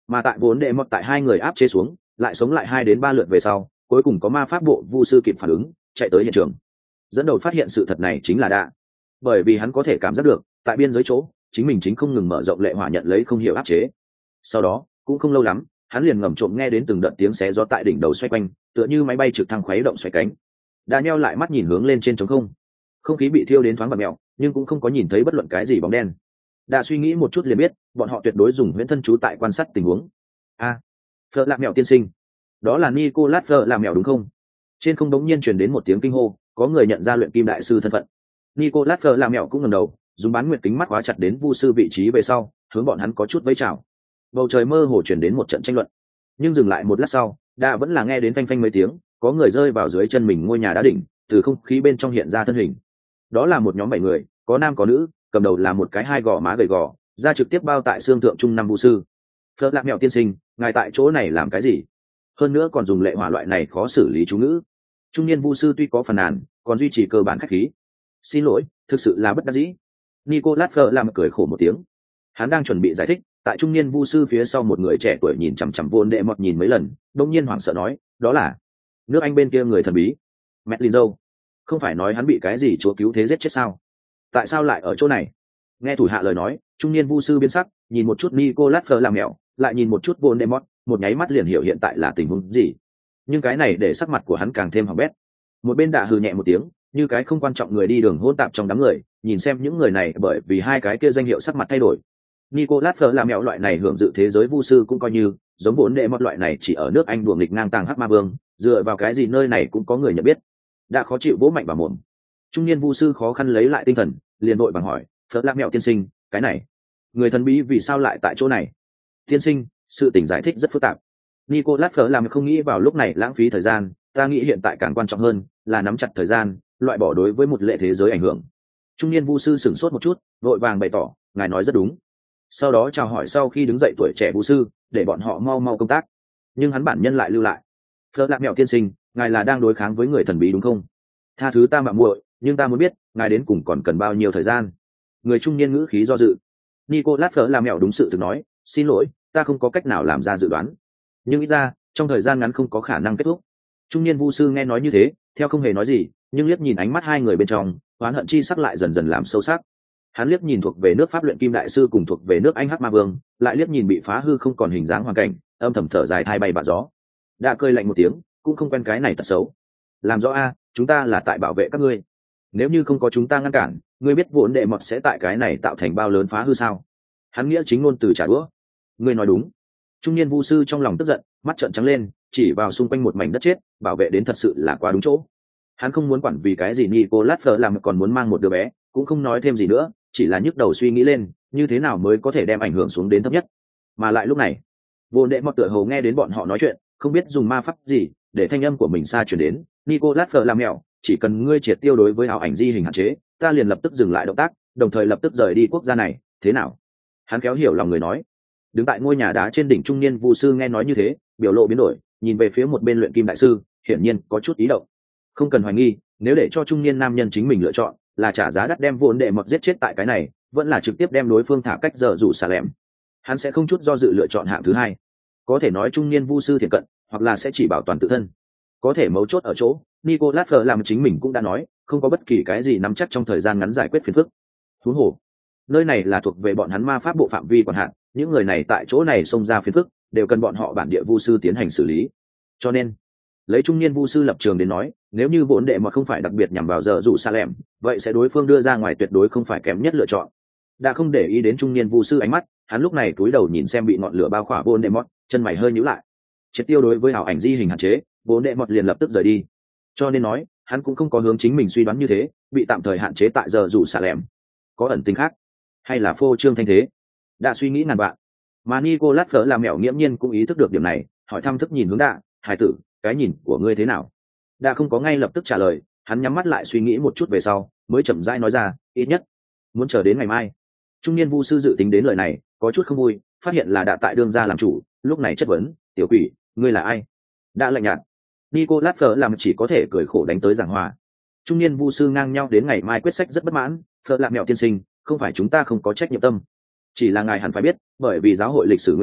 mà tại vốn đệ mọt tại hai người áp chế xuống lại sống lại hai đến ba lượt về sau, cuối cùng có ma pháp bộ vu sư kịp phản ứng chạy tới hiện trường. Dẫn đầu phát hiện sự thật này chính là Đa, bởi vì hắn có thể cảm giác được tại biên giới chỗ chính mình chính không ngừng mở rộng lệ hỏa nhận lấy không hiểu áp chế. Sau đó cũng không lâu lắm, hắn liền ngầm trộm nghe đến từng đợt tiếng xé gió tại đỉnh đầu xoay quanh, tựa như máy bay trực thăng khuấy động xoay cánh. Đã nheo lại mắt nhìn hướng lên trên trống không, không khí bị thiêu đến thoáng và mèo, nhưng cũng không có nhìn thấy bất luận cái gì bóng đen. Đã suy nghĩ một chút liền biết bọn họ tuyệt đối dùng huyễn thân chú tại quan sát tình huống. A, à, Phở Lạc Mèo tiên sinh, đó là Nicolas Phở Lạc Mèo đúng không? Trên không đống nhiên truyền đến một tiếng kinh hô, có người nhận ra luyện kim đại sư thân phận. Nicolas Phở Lạc Mèo cũng ngẩng đầu, dùng bán nguyệt kính mắt khóa chặt đến vu sư vị trí về sau, hướng bọn hắn có chút vẫy chào. Bầu trời mơ hồ truyền đến một trận tranh luận, nhưng dừng lại một lát sau, đã vẫn là nghe đến phanh phanh mấy tiếng, có người rơi vào dưới chân mình ngôi nhà đá đỉnh, từ không khí bên trong hiện ra thân hình. Đó là một nhóm bảy người, có nam có nữ, cầm đầu là một cái hai gò má gầy gò, da trực tiếp bao tại xương thượng trung năm vu sư. Phở Lạc Mèo tiên sinh, ngài tại chỗ này làm cái gì? Hơn nữa còn dùng lệ hỏa loại này khó xử lý chú ngữ. Trung niên vu sư tuy có phần nàn, còn duy trì cơ bản khách khí. Xin lỗi, thực sự là bất đắc dĩ. Nicolas Phở làm cười khổ một tiếng. Hắn đang chuẩn bị giải thích, tại trung niên vu sư phía sau một người trẻ tuổi nhìn chằm chằm Vốn Đệ Mọt nhìn mấy lần, đông nhiên hoảng sợ nói, đó là nước Anh bên kia người thần bí, Madeline dâu. Không phải nói hắn bị cái gì chúa cứu thế giết chết sao? Tại sao lại ở chỗ này? Nghe thủ hạ lời nói, trung niên vu sư biến sắc, nhìn một chút Nicolas Phở làm mèo, lại nhìn một chút Vốn Đệ Mọt, một nháy mắt liền hiểu hiện tại là tình huống gì. Nhưng cái này để sắc mặt của hắn càng thêm hỏng bét. Một bên Đạ hừ nhẹ một tiếng, như cái không quan trọng người đi đường hỗn tạp trong đám người, nhìn xem những người này bởi vì hai cái kia danh hiệu sắc mặt thay đổi. Nicolas Phở làm mèo loại này hưởng dự thế giới vu sư cũng coi như, giống Vốn Đệ Mọt loại này chỉ ở nước Anh đùa nghịch ngang tàng hắc ma vương, dựa vào cái gì nơi này cũng có người nhận biết. Đã khó chịu vỗ mạnh vào mồm. Trung niên vu sư khó khăn lấy lại tinh thần, liền đội bằng hỏi, Phở làm mèo tiên sinh, cái này, người thần bí vì sao lại tại chỗ này? Tiên sinh, sự tình giải thích rất phức tạp. Nicolas Phở làm không nghĩ vào lúc này lãng phí thời gian, ta nghĩ hiện tại càng quan trọng hơn là nắm chặt thời gian, loại bỏ đối với một lệ thế giới ảnh hưởng. Trung niên vu sư sửng sốt một chút, vội vàng bày tỏ, ngài nói rất đúng. Sau đó chào hỏi sau khi đứng dậy tuổi trẻ vu sư, để bọn họ mau mau công tác. Nhưng hắn bản nhân lại lưu lại. Phở Lạc Mèo tiên sinh, ngài là đang đối kháng với người thần bí đúng không? Tha thứ ta mạo muội, nhưng ta muốn biết, ngài đến cùng còn cần bao nhiêu thời gian? Người trung niên ngữ khí do dự. Nicolas Phở làm mèo đúng sự thực nói, xin lỗi, ta không có cách nào làm ra dự đoán. Nhưng ít ra, trong thời gian ngắn không có khả năng kết thúc. Trung niên vu sư nghe nói như thế, theo không hề nói gì, nhưng liếc nhìn ánh mắt hai người bên trong, oán hận chi sắc lại dần dần làm sâu sắc. Hắn liếc nhìn thuộc về nước Pháp luyện kim đại sư cùng thuộc về nước Anh hắc ma vương, lại liếc nhìn bị phá hư không còn hình dáng hoàn cảnh, âm thầm thở dài thay bay bạ gió. Đã cười lạnh một tiếng, cũng không quen cái này tật xấu. Làm rõ a, chúng ta là tại bảo vệ các ngươi. Nếu như không có chúng ta ngăn cản, ngươi biết Vốn Đệ Mọt sẽ tại cái này tạo thành bao lớn phá hư sao? Hắn nghĩa chính ngôn từ trả đũa. Ngươi nói đúng. Trung niên vu sư trong lòng tức giận, mắt trợn trắng lên, chỉ vào xung quanh một mảnh đất chết, bảo vệ đến thật sự là quá đúng chỗ. Hắn không muốn quản vì cái gì Nicolas Phở làm còn muốn mang một đứa bé, cũng không nói thêm gì nữa, chỉ là nhức đầu suy nghĩ lên, như thế nào mới có thể đem ảnh hưởng xuống đến thấp nhất. Mà lại lúc này, Vốn Đệ Mọt tựa hồ nghe đến bọn họ nói chuyện, không biết dùng ma pháp gì để thanh âm của mình xa truyền đến. Nicolas Phở làm mèo, chỉ cần ngươi triệt tiêu đối với ảo ảnh di hình hạn chế, ta liền lập tức dừng lại động tác, đồng thời lập tức rời đi quốc gia này, thế nào? Hắn kéo hiểu lòng người nói. Đứng tại ngôi nhà đá trên đỉnh trung niên vu sư nghe nói như thế, biểu lộ biến đổi, nhìn về phía một bên luyện kim đại sư, hiển nhiên có chút ý động. Không cần hoài nghi, nếu để cho trung niên nam nhân chính mình lựa chọn, là trả giá đắt đem Vốn Đệ Mọt giết chết tại cái này, vẫn là trực tiếp đem đối phương thả cách giờ rủ xà lẻm. Hắn sẽ không chút do dự lựa chọn hạng thứ hai. Có thể nói trung niên vu sư thiện cận, hoặc là sẽ chỉ bảo toàn tự thân. Có thể mấu chốt ở chỗ, Nicolas Phở làm chính mình cũng đã nói, không có bất kỳ cái gì nắm chắc trong thời gian ngắn giải quyết phiền phức. Huống hồ, nơi này là thuộc về bọn hắn ma pháp bộ phạm vi quản hạt, những người này tại chỗ này xông ra phiền phức, đều cần bọn họ bản địa vu sư tiến hành xử lý. Cho nên, lấy trung niên vu sư lập trường đến nói, nếu như Vốn Đệ Mọt không phải đặc biệt nhằm vào giờ rủ xa lẻm, vậy sẽ đối phương đưa ra ngoài tuyệt đối không phải kém nhất lựa chọn. Đã không để ý đến trung niên vu sư ánh mắt, hắn lúc này cúi đầu nhìn xem bị ngọn lửa bao khỏa Vốn Đệ Mọt, chân mày hơi nhíu lại. Triệt tiêu đối với ảo ảnh di hình hạn chế, Vốn Đệ Mọt liền lập tức rời đi. Cho nên nói, hắn cũng không có hướng chính mình suy đoán như thế, bị tạm thời hạn chế tại giờ rủ xà lẻm. Có ẩn tính khác, hay là phô trương thanh thế? Đã suy nghĩ ngàn vạn. Mà Nicolas Phở làm mèo nghiễm nhiên cũng ý thức được điểm này, hỏi thăm thức nhìn hướng Đạ, "Hải tử, cái nhìn của ngươi thế nào?" Đạ không có ngay lập tức trả lời, hắn nhắm mắt lại suy nghĩ một chút về sau, mới chậm rãi nói ra, "Ít nhất muốn chờ đến ngày mai." Trung niên vu sư dự tính đến lời này, có chút không vui, phát hiện là Đạ tại đương gia làm chủ, lúc này chất vấn, "Tiểu quỷ, ngươi là ai?" Đạ lạnh nhạt. Nicolas Phở làm chỉ có thể cười khổ đánh tới giảng hòa. Trung niên vu sư ngang nhau đến ngày mai quyết sách rất bất mãn, "Phở làm mèo tiên sinh, không phải chúng ta không có trách nhiệm tâm, chỉ là ngài hẳn phải biết, bởi vì giáo hội lịch sử nguyên nhân,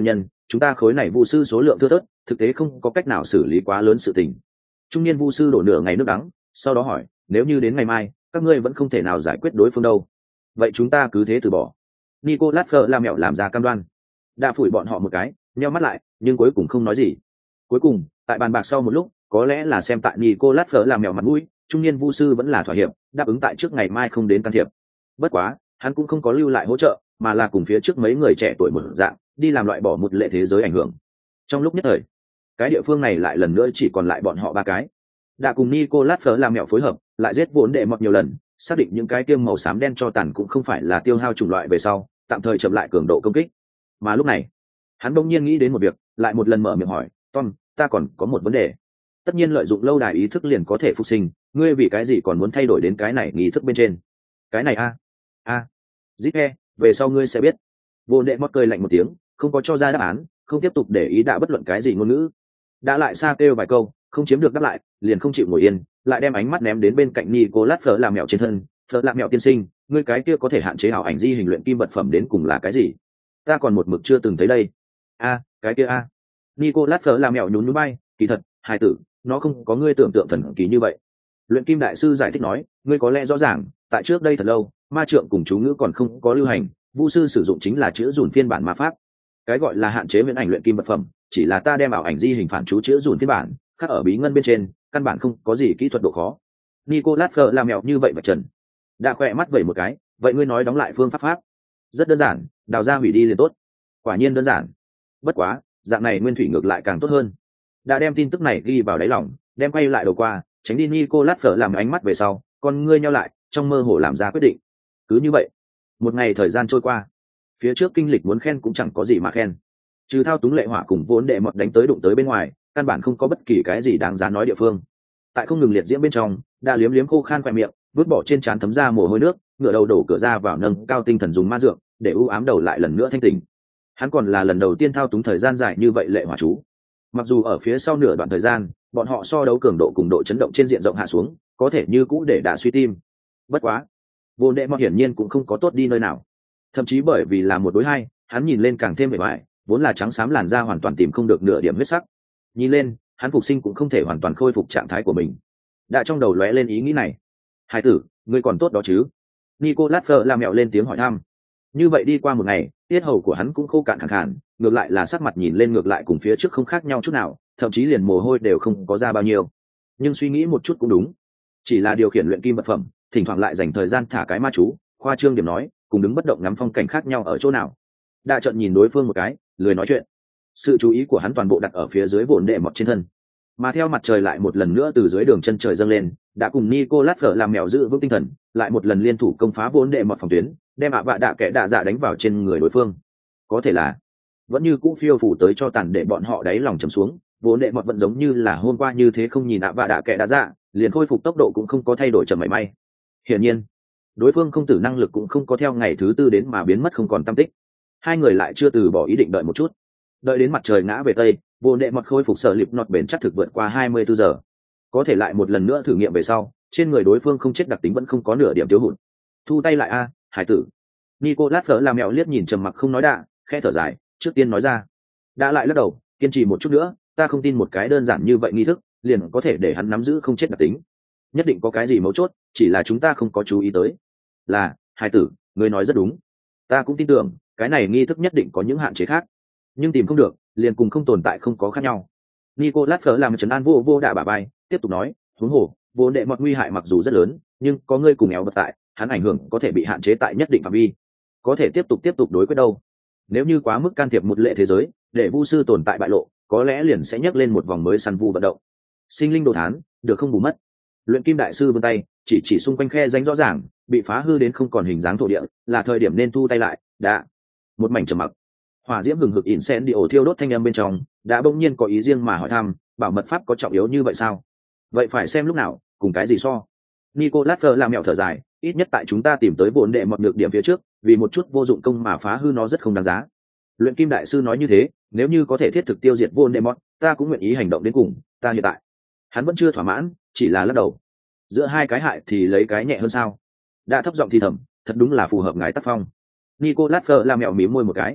chúng ta khối này vu sư số lượng thưa thớt, thực tế không có cách nào xử lý quá lớn sự tình. Trung niên vu sư đổ nửa ngày nước đắng, sau đó hỏi, nếu như đến ngày mai các ngươi vẫn không thể nào giải quyết đối phương đâu, vậy chúng ta cứ thế từ bỏ. Nicolas Fleur làm mẹo làm ra cam đoan. Đã phủi bọn họ một cái, nheo mắt lại, nhưng cuối cùng không nói gì. Cuối cùng, tại bàn bạc sau một lúc, có lẽ là xem tại Nicolas Fleur làm mẹo mặt mũi, trung niên vu sư vẫn là thỏa hiệp, đáp ứng tại trước ngày mai không đến can thiệp. Bất quá, hắn cũng không có lưu lại hỗ trợ, mà là cùng phía trước mấy người trẻ tuổi một dạng, đi làm loại bỏ một lệ thế giới ảnh hưởng. Trong lúc nhất thời, cái địa phương này lại lần nữa chỉ còn lại bọn họ ba cái. Đã cùng Nicolas Fleur làm mẹo phối hợp, lại giết vốn đệ mọt nhiều lần, xác định những cái tiêm màu xám đen cho tàn cũng không phải là tiêu hao chủng loại về sau, tạm thời chậm lại cường độ công kích. Mà lúc này, hắn bỗng nhiên nghĩ đến một việc, lại một lần mở miệng hỏi, Tom, ta còn có một vấn đề. Tất nhiên lợi dụng lâu đài ý thức liền có thể phục sinh, ngươi vì cái gì còn muốn thay đổi đến cái này nghi thức bên trên? Cái này a a zip e về sau ngươi sẽ biết. Vô đệ mót cười lạnh một tiếng, không có cho ra đáp án, không tiếp tục để ý đã bất luận cái gì ngôn ngữ. Đã lại xa kêu vài câu, không chiếm được đáp lại, liền không chịu ngồi yên, lại đem ánh mắt ném đến bên cạnh Nicolas Fleur làm mèo trên thân. Fleur làm mèo tiên sinh, ngươi cái kia có thể hạn chế ảo ảnh di hình luyện kim vật phẩm đến cùng là cái gì? Ta còn một mực chưa từng thấy đây. A, cái kia a. Nicolas Fleur làm mèo nhún nhún bay, kỳ thật, hài tử, nó không có ngươi tưởng tượng thần kỳ như vậy. Luyện kim đại sư giải thích nói, ngươi có lẽ rõ ràng, tại trước đây thật lâu, ma trượng cùng chú ngữ còn không có lưu hành, vu sư sử dụng chính là chữ dùn phiên bản ma pháp. Cái gọi là hạn chế viễn ảnh luyện kim vật phẩm, chỉ là ta đem ảo ảnh di hình phản chú chữ dùn phiên bản, khắc ở bí ngân bên trên, căn bản không có gì kỹ thuật độ khó. Nicolas Fleur làm mèo như vậy và trần. Đã khỏe mắt vẩy một cái, vậy ngươi nói đóng lại phương pháp pháp. Rất đơn giản, đào ra hủy đi liền tốt. Quả nhiên đơn giản. Bất quá, dạng này nguyên thủy ngược lại càng tốt hơn. Đã đem tin tức này ghi vào đáy lòng, đem quay lại đầu qua, tránh đi Nicolas Fleur làm ánh mắt về sau, con ngươi nheo lại, trong mơ hồ làm ra quyết định. Cứ như vậy, một ngày thời gian trôi qua, phía trước kinh lịch muốn khen cũng chẳng có gì mà khen, trừ thao túng lệ hỏa cùng vốn đệ mọt đánh tới đụng tới bên ngoài, căn bản không có bất kỳ cái gì đáng giá nói địa phương. Tại không ngừng liệt diễm bên trong, đã liếm liếm khô khan khoe miệng, vứt bỏ trên trán thấm ra mồ hôi nước, ngửa đầu đổ cửa ra vào nâng cao tinh thần dùng ma dược để u ám đầu lại lần nữa thanh tỉnh. Hắn còn là lần đầu tiên thao túng thời gian dài như vậy lệ hỏa chú. Mặc dù ở phía sau nửa đoạn thời gian, bọn họ so đấu cường độ cùng độ chấn động trên diện rộng hạ xuống, có thể như cũ để đả suy tim. Bất quá, vô đệ mọt hiển nhiên cũng không có tốt đi nơi nào, thậm chí bởi vì là một đối hai, hắn nhìn lên càng thêm vẻ vải, vốn là trắng xám làn da hoàn toàn tìm không được nửa điểm huyết sắc. Nhìn lên, hắn phục sinh cũng không thể hoàn toàn khôi phục trạng thái của mình. Đã trong đầu lóe lên ý nghĩ này, hai tử, ngươi còn tốt đó chứ? Nicolas Fleur làm mẹo lên tiếng hỏi thăm. Như vậy đi qua một ngày, tiết hầu của hắn cũng khô cạn khàn khàn, ngược lại là sắc mặt nhìn lên ngược lại cùng phía trước không khác nhau chút nào, thậm chí liền mồ hôi đều không có ra bao nhiêu. Nhưng suy nghĩ một chút cũng đúng, chỉ là điều khiển luyện kim vật phẩm, thỉnh thoảng lại dành thời gian thả cái ma chú, khoa trương điểm nói, cùng đứng bất động ngắm phong cảnh khác nhau ở chỗ nào. Đa trận nhìn đối phương một cái, lười nói chuyện. Sự chú ý của hắn toàn bộ đặt ở phía dưới vồn đệ mọt trên thân, mà theo mặt trời lại một lần nữa từ dưới đường chân trời dâng lên, đã cùng Nicolas Fleur làm mèo giữ vững tinh thần, lại một lần liên thủ công phá vốn đệ mọt phòng tuyến, đem ạ vạ đạ kẻ đạ dạ đánh vào trên người đối phương. Có thể là vẫn như cũ phiêu phủ tới cho tàn để bọn họ đáy lòng trầm xuống, vốn đệ mọt vẫn giống như là hôm qua như thế, không nhìn ạ vạ đạ kẻ đạ dạ, liền khôi phục tốc độ cũng không có thay đổi chậm mảy may. Hiển nhiên, đối phương không tử năng lực cũng không có theo ngày thứ tư đến mà biến mất không còn tăm tích. Hai người lại chưa từ bỏ ý định đợi một chút, đợi đến mặt trời ngã về tây, vô đệ mọt khôi phục sở lịp nọt bền chắc thực vượt qua hai mươi bốn giờ, có thể lại một lần nữa thử nghiệm về sau, trên người đối phương không chết đặc tính vẫn không có nửa điểm thiếu hụt. Thu tay lại a, hải tử. Nicolas Fleur làm mèo liếc nhìn trầm mặc không nói đạ, khẽ thở dài, trước tiên nói ra. Đã lại lắc đầu, kiên trì một chút nữa, ta không tin một cái đơn giản như vậy nghi thức liền có thể để hắn nắm giữ không chết đặc tính. Nhất định có cái gì mấu chốt, chỉ là chúng ta không có chú ý tới. Là, hải tử, ngươi nói rất đúng. Ta cũng tin tưởng, cái này nghi thức nhất định có những hạn chế khác, nhưng tìm không được, liền cùng không tồn tại không có khác nhau. Nicolas Fleur làm trấn an vô vô đạ bả vai, tiếp tục nói, huống hồ, vô đệ mọt nguy hại mặc dù rất lớn, nhưng có ngươi cùng éo vật tại, hắn ảnh hưởng có thể bị hạn chế tại nhất định phạm vi, có thể tiếp tục tiếp tục đối quyết đâu. Nếu như quá mức can thiệp một lệ thế giới, để vu sư tồn tại bại lộ, có lẽ liền sẽ nhấc lên một vòng mới săn vu vận động. Sinh linh đồ thán, được không bù mất. Luyện kim đại sư vươn tay, chỉ chỉ xung quanh khe rãnh rõ ràng, bị phá hư đến không còn hình dáng thổ địa, là thời điểm nên thu tay lại. Đã. Một mảnh trầm mặc. Hỏa diễm hừng hực ỉn sen đi ổ thiêu đốt thanh âm bên trong, đã bỗng nhiên có ý riêng mà hỏi thăm, bảo mật pháp có trọng yếu như vậy sao? Vậy phải xem lúc nào, cùng cái gì so. Nicolas Fleur làm mẹo thở dài, ít nhất tại chúng ta tìm tới vốn đệ mọt được điểm phía trước, vì một chút vô dụng công mà phá hư nó rất không đáng giá. Luyện kim đại sư nói như thế, nếu như có thể thiết thực tiêu diệt vốn đệ mọt, ta cũng nguyện ý hành động đến cùng. Ta hiện tại, hắn vẫn chưa thỏa mãn, chỉ là lắc đầu. Giữa hai cái hại thì lấy cái nhẹ hơn sao? Đã thấp giọng thì thầm, thật đúng là phù hợp ngài tác phong. Nicolas Fleur làm mẹo mím môi một cái.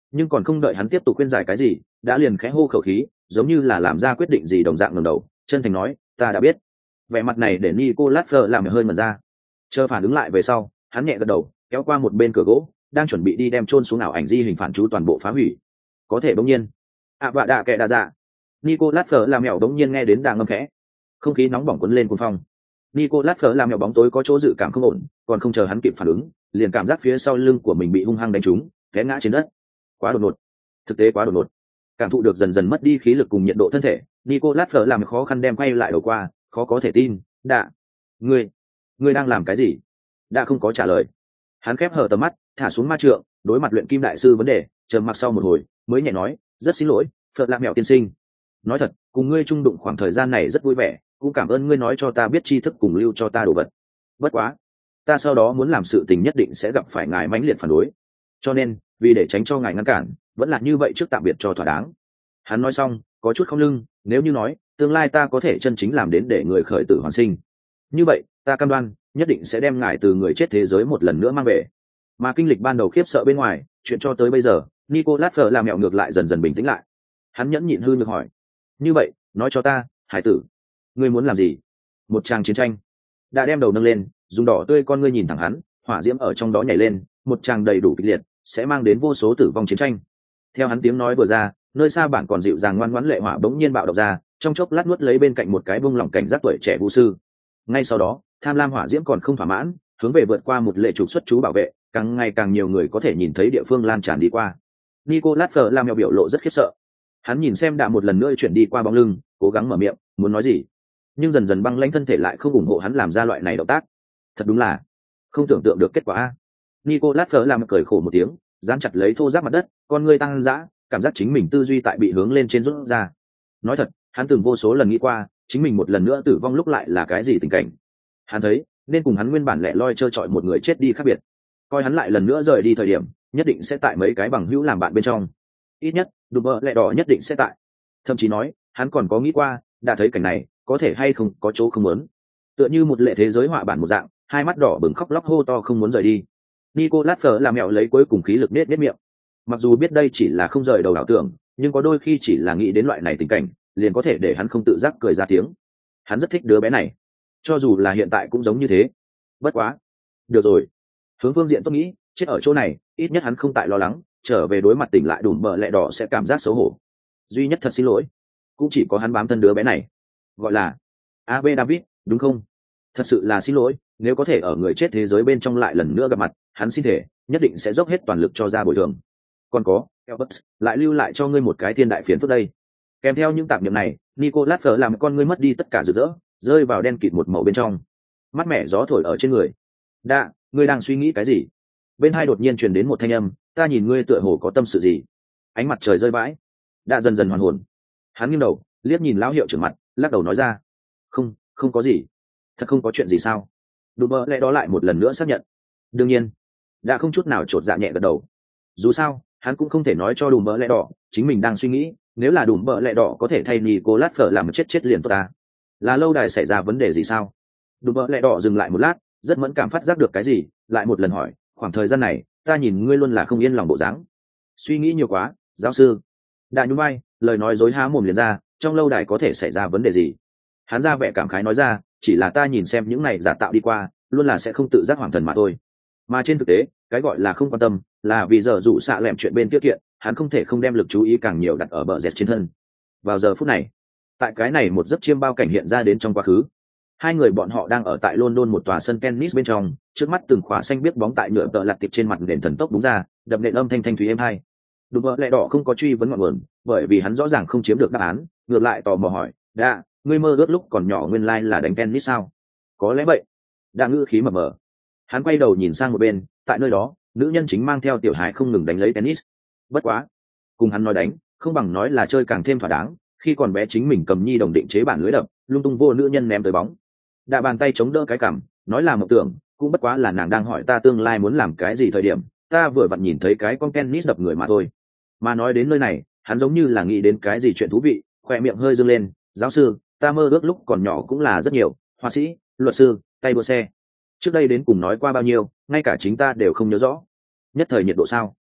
nhưng còn không đợi hắn tiếp tục khuyên giải cái gì, đã liền khẽ hô khẩu khí, giống như là làm ra quyết định gì đồng dạng ngẩng đầu chân thành nói, ta đã biết. Vẻ mặt này để Nicolas Fleur làm hơi mẩn ra, chờ phản ứng lại về sau hắn nhẹ gật đầu, kéo qua một bên cửa gỗ, đang chuẩn bị đi đem chôn xuống ảo ảnh di hình phản chú toàn bộ phá hủy. Có thể bỗng nhiên ạ vạ đạ kệ đa dạ, Nicolas Fleur làm mèo bỗng nhiên nghe đến đang ngâm khẽ, không khí nóng bỏng cuốn lên cuồng phong. Nicolas Fleur làm mèo bóng tối có chỗ dự cảm không ổn, còn không chờ hắn kịp phản ứng, liền cảm giác phía sau lưng của mình bị hung hăng đánh trúng, té ngã trên đất. Quá đột ngột, thực tế quá đột ngột. Cảm thụ được dần dần mất đi khí lực cùng nhiệt độ thân thể, Nicolas Fleur làm khó khăn đem quay lại đầu qua, khó có thể tin, "Đạ, ngươi, ngươi đang làm cái gì?" Đã không có trả lời. Hắn khép hờ tầm mắt, thả xuống ma trượng, đối mặt luyện kim đại sư vấn đề, trầm mặc sau một hồi, mới nhẹ nói, "Rất xin lỗi, Fleur làm mèo tiên sinh. Nói thật, cùng ngươi chung đụng khoảng thời gian này rất vui vẻ, cũng cảm ơn ngươi nói cho ta biết tri thức cùng lưu cho ta đồ vật. Bất quá, ta sau đó muốn làm sự tình nhất định sẽ gặp phải ngài mãnh liệt phản đối. Cho nên, vì để tránh cho ngài ngăn cản, vẫn là như vậy trước tạm biệt cho thỏa đáng." Hắn nói xong, có chút không lưng, nếu như nói, tương lai ta có thể chân chính làm đến để người khởi tử hoàn sinh. Như vậy, ta cam đoan, nhất định sẽ đem ngài từ người chết thế giới một lần nữa mang về. Mà kinh lịch ban đầu khiếp sợ bên ngoài, chuyện cho tới bây giờ, Nicolas Fleur làm mẹo ngược lại dần dần bình tĩnh lại. Hắn nhẫn nhịn hư nhược hỏi, như vậy, nói cho ta, hải tử, ngươi muốn làm gì? Một tràng chiến tranh. Đã đem đầu nâng lên, dùng đỏ tươi con ngươi nhìn thẳng hắn, hỏa diễm ở trong đó nhảy lên, một tràng đầy đủ kịch liệt, sẽ mang đến vô số tử vong chiến tranh. Theo hắn tiếng nói vừa ra, nơi xa bản còn dịu dàng ngoan ngoãn lệ hỏa bỗng nhiên bạo động ra, trong chốc lát nuốt lấy bên cạnh một cái bông lỏng cảnh giác tuổi trẻ vũ sư. Ngay sau đó, tham lam hỏa diễm còn không thỏa mãn, hướng về vượt qua một lệ trục xuất chú bảo vệ, càng ngày càng nhiều người có thể nhìn thấy địa phương lan tràn đi qua. Nicolas Fleur làm mèo biểu lộ rất khiếp sợ. Hắn nhìn xem đã một lần nữa chuyển đi qua bóng lưng, cố gắng mở miệng, muốn nói gì, nhưng dần dần băng lãnh thân thể lại không ủng hộ hắn làm ra loại này động tác. Thật đúng là không tưởng tượng được kết quả. Nicolas Fleur làm cười khổ một tiếng, dán chặt lấy thô ráp mặt đất, con ngươi tăng dã, cảm giác chính mình tư duy tại bị hướng lên trên rút ra. Nói thật, hắn từng vô số lần nghĩ qua, chính mình một lần nữa tử vong lúc lại là cái gì tình cảnh. Hắn thấy, nên cùng hắn nguyên bản lẻ loi trơ trọi một người chết đi khác biệt. Coi hắn lại lần nữa rời đi thời điểm, nhất định sẽ tại mấy cái bằng hữu làm bạn bên trong. Ít nhất, đùm bơ lẹ đỏ nhất định sẽ tại. Thậm chí nói, hắn còn có nghĩ qua, đã thấy cảnh này, có thể hay không có chỗ không muốn. Tựa như một lệ thế giới họa bản một dạng, hai mắt đỏ bừng khóc lóc hô to không muốn rời đi. Nicolas Fleur làm mẹo lấy cuối cùng khí lực nết nết miệng. Mặc dù biết đây chỉ là không rời đầu ảo tưởng, nhưng có đôi khi chỉ là nghĩ đến loại này tình cảnh, liền có thể để hắn không tự giác cười ra tiếng. Hắn rất thích đứa bé này, cho dù là hiện tại cũng giống như thế. Bất quá, được rồi. Hướng phương diện tôi nghĩ, chết ở chỗ này, ít nhất hắn không tại lo lắng, trở về đối mặt tỉnh lại đùm bờ lẹ đỏ sẽ cảm giác xấu hổ. Duy nhất thật xin lỗi, cũng chỉ có hắn bám thân đứa bé này, gọi là a bê David, đúng không? Thật sự là xin lỗi, nếu có thể ở người chết thế giới bên trong lại lần nữa gặp mặt, hắn xin thể nhất định sẽ dốc hết toàn lực cho ra bồi thường. Còn có, Elvis, lại lưu lại cho ngươi một cái thiên đại phiền phức đây. Kèm theo những tạp niệm này, Nicolas Fleur làm con ngươi mất đi tất cả rực rỡ, rơi vào đen kịt một màu bên trong. Mát mẻ gió thổi ở trên người. Đạ, ngươi đang suy nghĩ cái gì? Bên hai đột nhiên truyền đến một thanh âm, ta nhìn ngươi tựa hồ có tâm sự gì. Ánh mặt trời rơi vãi. Đạ dần dần hoàn hồn. Hắn nghiêng đầu, liếc nhìn lão hiệu trưởng mặt, lắc đầu nói ra, không, không có gì. Thật không có chuyện gì sao? Đùm bơ lẽ đó lại một lần nữa xác nhận. Đương nhiên. Đã không chút nào chột dạ nhẹ gật đầu. Dù sao, hắn cũng không thể nói cho đùm bơ lẽ đỏ, chính mình đang suy nghĩ, nếu là đùm bơ lẽ đỏ có thể thay Nicolas Fleur làm chết chết liền tốt ta. Là lâu đài xảy ra vấn đề gì sao? Đùm bơ lẽ đỏ dừng lại một lát, rất mẫn cảm phát giác được cái gì, lại một lần hỏi, khoảng thời gian này, ta nhìn ngươi luôn là không yên lòng bộ dáng. Suy nghĩ nhiều quá, giáo sư. Đại nhún vai, lời nói dối há mồm liền ra, trong lâu đài có thể xảy ra vấn đề gì? Hắn ra vẻ cảm khái nói ra, chỉ là ta nhìn xem những này giả tạo đi qua, luôn là sẽ không tự giác hoàng thần mà thôi. Mà trên thực tế, cái gọi là không quan tâm, là vì giờ dụ xạ lẹm chuyện bên kia kiện, hắn không thể không đem lực chú ý càng nhiều đặt ở bờ dẹt trên thân. Vào giờ phút này, tại cái này một giấc chiêm bao cảnh hiện ra đến trong quá khứ. Hai người bọn họ đang ở tại London một tòa sân tennis bên trong, trước mắt từng khỏa xanh biết bóng tại nhựa tợ lặt tiệp trên mặt nền thần tốc đúng ra, đập nện âm thanh thanh thúy êm hai. Đùm bơ lẹ đỏ không có truy vấn ngọn nguồn, bởi vì hắn rõ ràng không chiếm được đáp án, ngược lại tò mò hỏi, "Đạ, ngươi mơ ước lúc còn nhỏ nguyên lai là đánh tennis sao?" Có lẽ vậy. Đạ ngữ khí mờ mờ. Hắn quay đầu nhìn sang một bên, tại nơi đó, nữ nhân chính mang theo tiểu hải không ngừng đánh lấy tennis. Bất quá, cùng hắn nói đánh, không bằng nói là chơi càng thêm thỏa đáng, khi còn bé chính mình cầm nhi đồng định chế bản lưới đập, lung tung vô nữ nhân ném tới bóng. Đạ bàn tay chống đỡ cái cằm, nói là mộng tưởng, cũng bất quá là nàng đang hỏi ta tương lai muốn làm cái gì thời điểm, ta vừa vặn nhìn thấy cái con tennis đập người mà thôi. Mà nói đến nơi này, hắn giống như là nghĩ đến cái gì chuyện thú vị, khỏe miệng hơi dương lên, "Giáo sư, ta mơ ước lúc còn nhỏ cũng là rất nhiều, họa sĩ, luật sư, tay đua xe. Trước đây đến cùng nói qua bao nhiêu, ngay cả chính ta đều không nhớ rõ." Nhất thời nhiệt độ sao?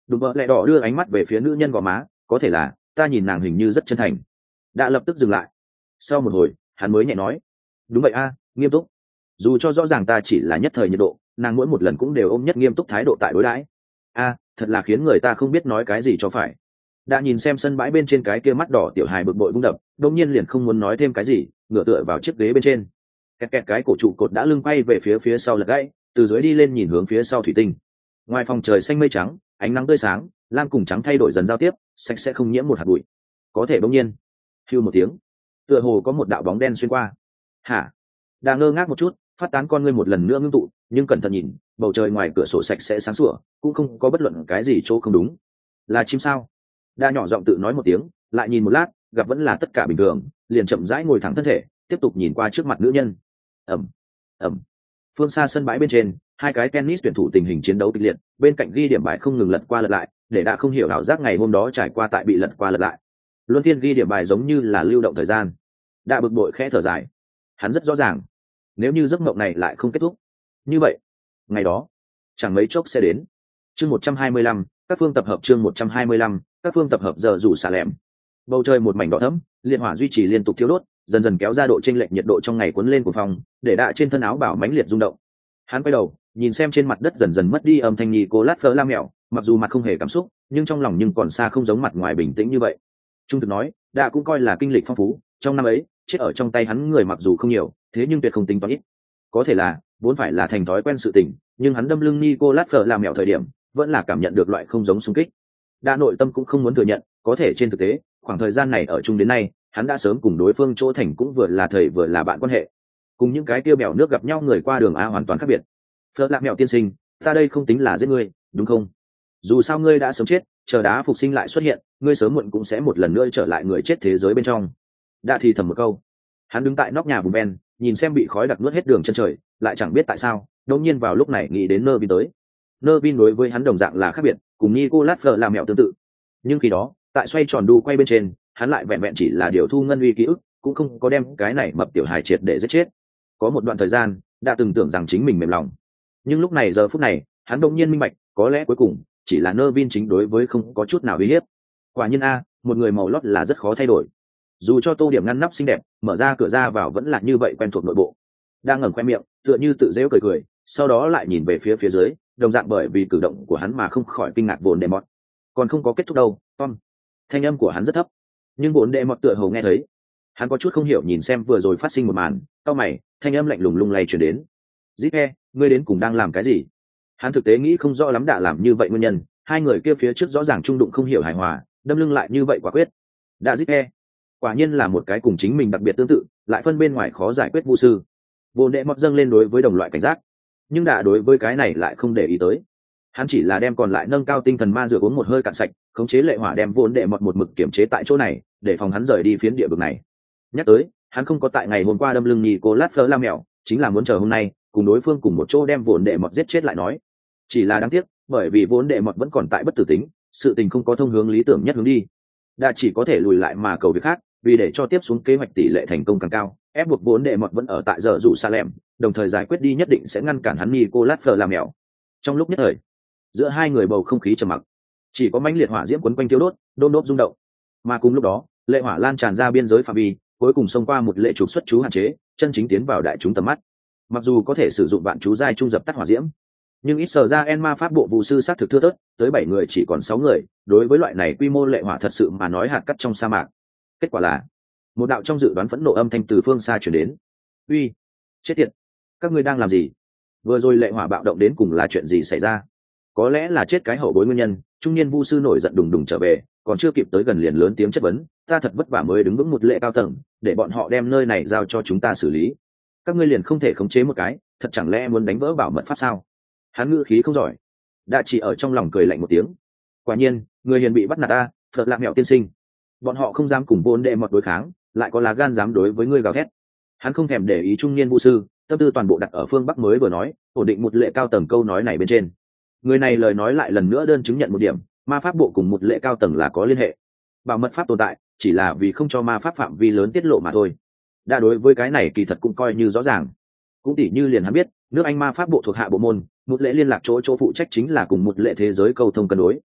Đùm bợ lẹ đỏ đưa ánh mắt về phía nữ nhân gò má, có thể là ta nhìn nàng hình như rất chân thành. Đã lập tức dừng lại. Sau một hồi hắn mới nhẹ nói, đúng vậy a, nghiêm túc. Dù cho rõ ràng ta chỉ là nhất thời nhiệt độ, nàng mỗi một lần cũng đều ôm nhất nghiêm túc thái độ tại đối đãi. A, thật là khiến người ta không biết nói cái gì cho phải. Đã nhìn xem sân bãi bên trên cái kia mắt đỏ tiểu hài bực bội vung đập, đột nhiên liền không muốn nói thêm cái gì, ngửa tựa vào chiếc ghế bên trên. Kẹt kẹt cái cổ trụ cột đã lưng quay về phía phía sau lật gãy, từ dưới đi lên nhìn hướng phía sau thủy tinh. Ngoài phòng trời xanh mây trắng, ánh nắng tươi sáng, lam cùng trắng thay đổi dần giao tiếp, sạch sẽ không nhiễm một hạt bụi. Có thể bỗng nhiên, hưu một tiếng, tựa hồ có một đạo bóng đen xuyên qua. Hả? Đang ngơ ngác một chút, phát tán con ngươi một lần nữa ngưng tụ, nhưng cẩn thận nhìn, bầu trời ngoài cửa sổ sạch sẽ sáng sủa, cũng không có bất luận cái gì chỗ không đúng. Là chim sao? Đa nhỏ giọng tự nói một tiếng, lại nhìn một lát, gặp vẫn là tất cả bình thường, liền chậm rãi ngồi thẳng thân thể, tiếp tục nhìn qua trước mặt nữ nhân. Ầm, ầm. Phương xa sân bãi bên trên, hai cái tennis tuyển thủ tình hình chiến đấu kịch liệt, bên cạnh ghi điểm bài không ngừng lật qua lật lại, để đã không hiểu ảo giác ngày hôm đó trải qua tại bị lật qua lật lại. Luân phiên ghi điểm bài giống như là lưu động thời gian. Đã bực bội khẽ thở dài. Hắn rất rõ ràng, nếu như giấc mộng này lại không kết thúc, như vậy, ngày đó chẳng mấy chốc sẽ đến. Chương một trăm hai mươi lăm, các phương tập hợp chương một trăm hai mươi lăm, các phương tập hợp giờ rủ xả lẻm. Bầu trời một mảnh đỏ thẫm, liệt hỏa duy trì liên tục thiêu đốt, dần dần kéo ra độ chênh lệch nhiệt độ trong ngày cuốn lên của phòng, để đạ trên thân áo bảo mãnh liệt rung động. Hắn quay đầu, nhìn xem trên mặt đất dần dần mất đi âm thanh nhì cô lát phơ la mèo, mặc dù mặt không hề cảm xúc, nhưng trong lòng nhưng còn xa không giống mặt ngoài bình tĩnh như vậy. Trung thực nói, đạ cũng coi là kinh lịch phong phú, trong năm ấy, chết ở trong tay hắn người mặc dù không nhiều, thế nhưng tuyệt không tính toán ít. Có thể là vốn phải là thành thói quen sự tình, nhưng hắn đâm lưng Nicolas Fleur làm mẹo thời điểm, vẫn là cảm nhận được loại không giống xung kích. Đã nội tâm cũng không muốn thừa nhận, có thể trên thực tế, khoảng thời gian này ở chung đến nay, hắn đã sớm cùng đối phương chỗ thành cũng vừa là thầy vừa là bạn quan hệ. Cùng những cái tiêu bèo nước gặp nhau người qua đường a hoàn toàn khác biệt. Fleur làm mẹo tiên sinh, ta đây không tính là giết ngươi, đúng không? Dù sao ngươi đã sớm chết, chờ đá phục sinh lại xuất hiện, ngươi sớm muộn cũng sẽ một lần nữa trở lại người chết thế giới bên trong. Đã thì thầm một câu. Hắn đứng tại nóc nhà bùn ben, nhìn xem bị khói đặc nuốt hết đường chân trời, lại chẳng biết tại sao, đột nhiên vào lúc này nghĩ đến Nervin tới. Nervin đối với hắn đồng dạng là khác biệt, cùng Nicolas Fleur làm mẹo tương tự. Nhưng khi đó, tại xoay tròn đu quay bên trên, hắn lại vẹn vẹn chỉ là điều thu ngân uy ký ức, cũng không có đem cái này mập tiểu hài triệt để giết chết. Có một đoạn thời gian, đã từng tưởng rằng chính mình mềm lòng. Nhưng lúc này giờ phút này, hắn đột nhiên minh bạch, có lẽ cuối cùng chỉ là Nervin chính đối với không có chút nào uy hiếp. Quả nhiên a, một người màu lót là rất khó thay đổi. Dù cho tô điểm ngăn nắp xinh đẹp, mở ra cửa ra vào vẫn là như vậy quen thuộc nội bộ. Đang ngẩng khoe miệng, tựa như tự dễu cười cười, sau đó lại nhìn về phía phía dưới, đồng dạng bởi vì cử động của hắn mà không khỏi kinh ngạc vốn đệ mọt. Còn không có kết thúc đâu, Tom. Thanh âm của hắn rất thấp, nhưng vốn đệ mọt tựa hồ nghe thấy. Hắn có chút không hiểu nhìn xem vừa rồi phát sinh một màn, cau mày, thanh âm lạnh lùng lung lay truyền đến. Zip, ngươi đến cùng đang làm cái gì? Hắn thực tế nghĩ không rõ lắm đã làm như vậy nguyên nhân, hai người kia phía trước rõ ràng trung đụng không hiểu hài hòa, đâm lưng lại như vậy quả quyết. Đã Zip, quả nhiên là một cái cùng chính mình đặc biệt tương tự, lại phân bên ngoài khó giải quyết vu sư. Vô đệ mọt dâng lên đối với đồng loại cảnh giác, nhưng đã đối với cái này lại không để ý tới. Hắn chỉ là đem còn lại nâng cao tinh thần ma dược uống một hơi cạn sạch, khống chế lệ hỏa đem vốn đệ mọt một mực kiểm chế tại chỗ này, để phòng hắn rời đi phiến địa vực này. Nhắc tới, hắn không có tại ngày hôm qua đâm lưng nhì cô lát phớ la mèo, chính là muốn chờ hôm nay cùng đối phương cùng một chỗ đem vốn đệ mọt giết chết lại nói. Chỉ là đáng tiếc, bởi vì vốn đệ mọt vẫn còn tại bất tử tính, sự tình không có thông hướng lý tưởng nhất hướng đi. Đã chỉ có thể lùi lại mà cầu việc khác, vì để cho tiếp xuống kế hoạch tỷ lệ thành công càng cao, ép buộc vốn đệ mọt vẫn ở tại giờ rủ xa lẹm, đồng thời giải quyết đi nhất định sẽ ngăn cản hắn Nicolas Fleur làm mèo. Trong lúc nhất thời, giữa hai người bầu không khí trầm mặc, chỉ có mãnh liệt hỏa diễm quấn quanh tiêu đốt, đôn đốt rung động. Mà cùng lúc đó, lệ hỏa lan tràn ra biên giới phạm vi, cuối cùng xông qua một lệ trục xuất chú hạn chế, chân chính tiến vào đại chúng tầm mắt. Mặc dù có thể sử dụng vạn chú giai trung dập tắt hỏa diễm, nhưng ít sở ra en ma pháp bộ vụ sư sát thực thưa thớt, tới bảy người chỉ còn sáu người, đối với loại này quy mô lệ hỏa thật sự mà nói hạt cắt trong sa mạc. Kết quả là một đạo trong dự đoán phẫn nộ âm thanh từ phương xa chuyển đến. Uy, chết tiệt, các ngươi đang làm gì? Vừa rồi lệ hỏa bạo động đến cùng là chuyện gì xảy ra? Có lẽ là chết cái hậu bối nguyên nhân, trung niên vu sư nổi giận đùng đùng trở về, còn chưa kịp tới gần liền lớn tiếng chất vấn, ta thật vất vả mới đứng vững một lệ cao tầng, để bọn họ đem nơi này giao cho chúng ta xử lý. Các ngươi liền không thể khống chế một cái, thật chẳng lẽ muốn đánh vỡ bảo mật pháp sao? Hắn ngữ khí không giỏi, đã chỉ ở trong lòng cười lạnh một tiếng. Quả nhiên, người hiền bị bắt nạt ta, Phật lạc mẹo tiên sinh. Bọn họ không dám cùng vốn đệ mọt đối kháng, lại có lá gan dám đối với ngươi gào thét. Hắn không thèm để ý trung niên vu sư, tâm tư toàn bộ đặt ở phương bắc mới vừa nói, ổn định một lệ cao tầng câu nói này bên trên. Người này lời nói lại lần nữa đơn chứng nhận một điểm, ma pháp bộ cùng một lệ cao tầng là có liên hệ. Bảo mật pháp tồn tại, chỉ là vì không cho ma pháp phạm vi lớn tiết lộ mà thôi. Đã đối với cái này kỳ thật cũng coi như rõ ràng. Cũng tỉ như liền hắn biết, nước Anh ma pháp bộ thuộc hạ bộ môn, một lệ liên lạc chỗ chỗ phụ trách chính là cùng một lệ thế giới câu thông cân đối.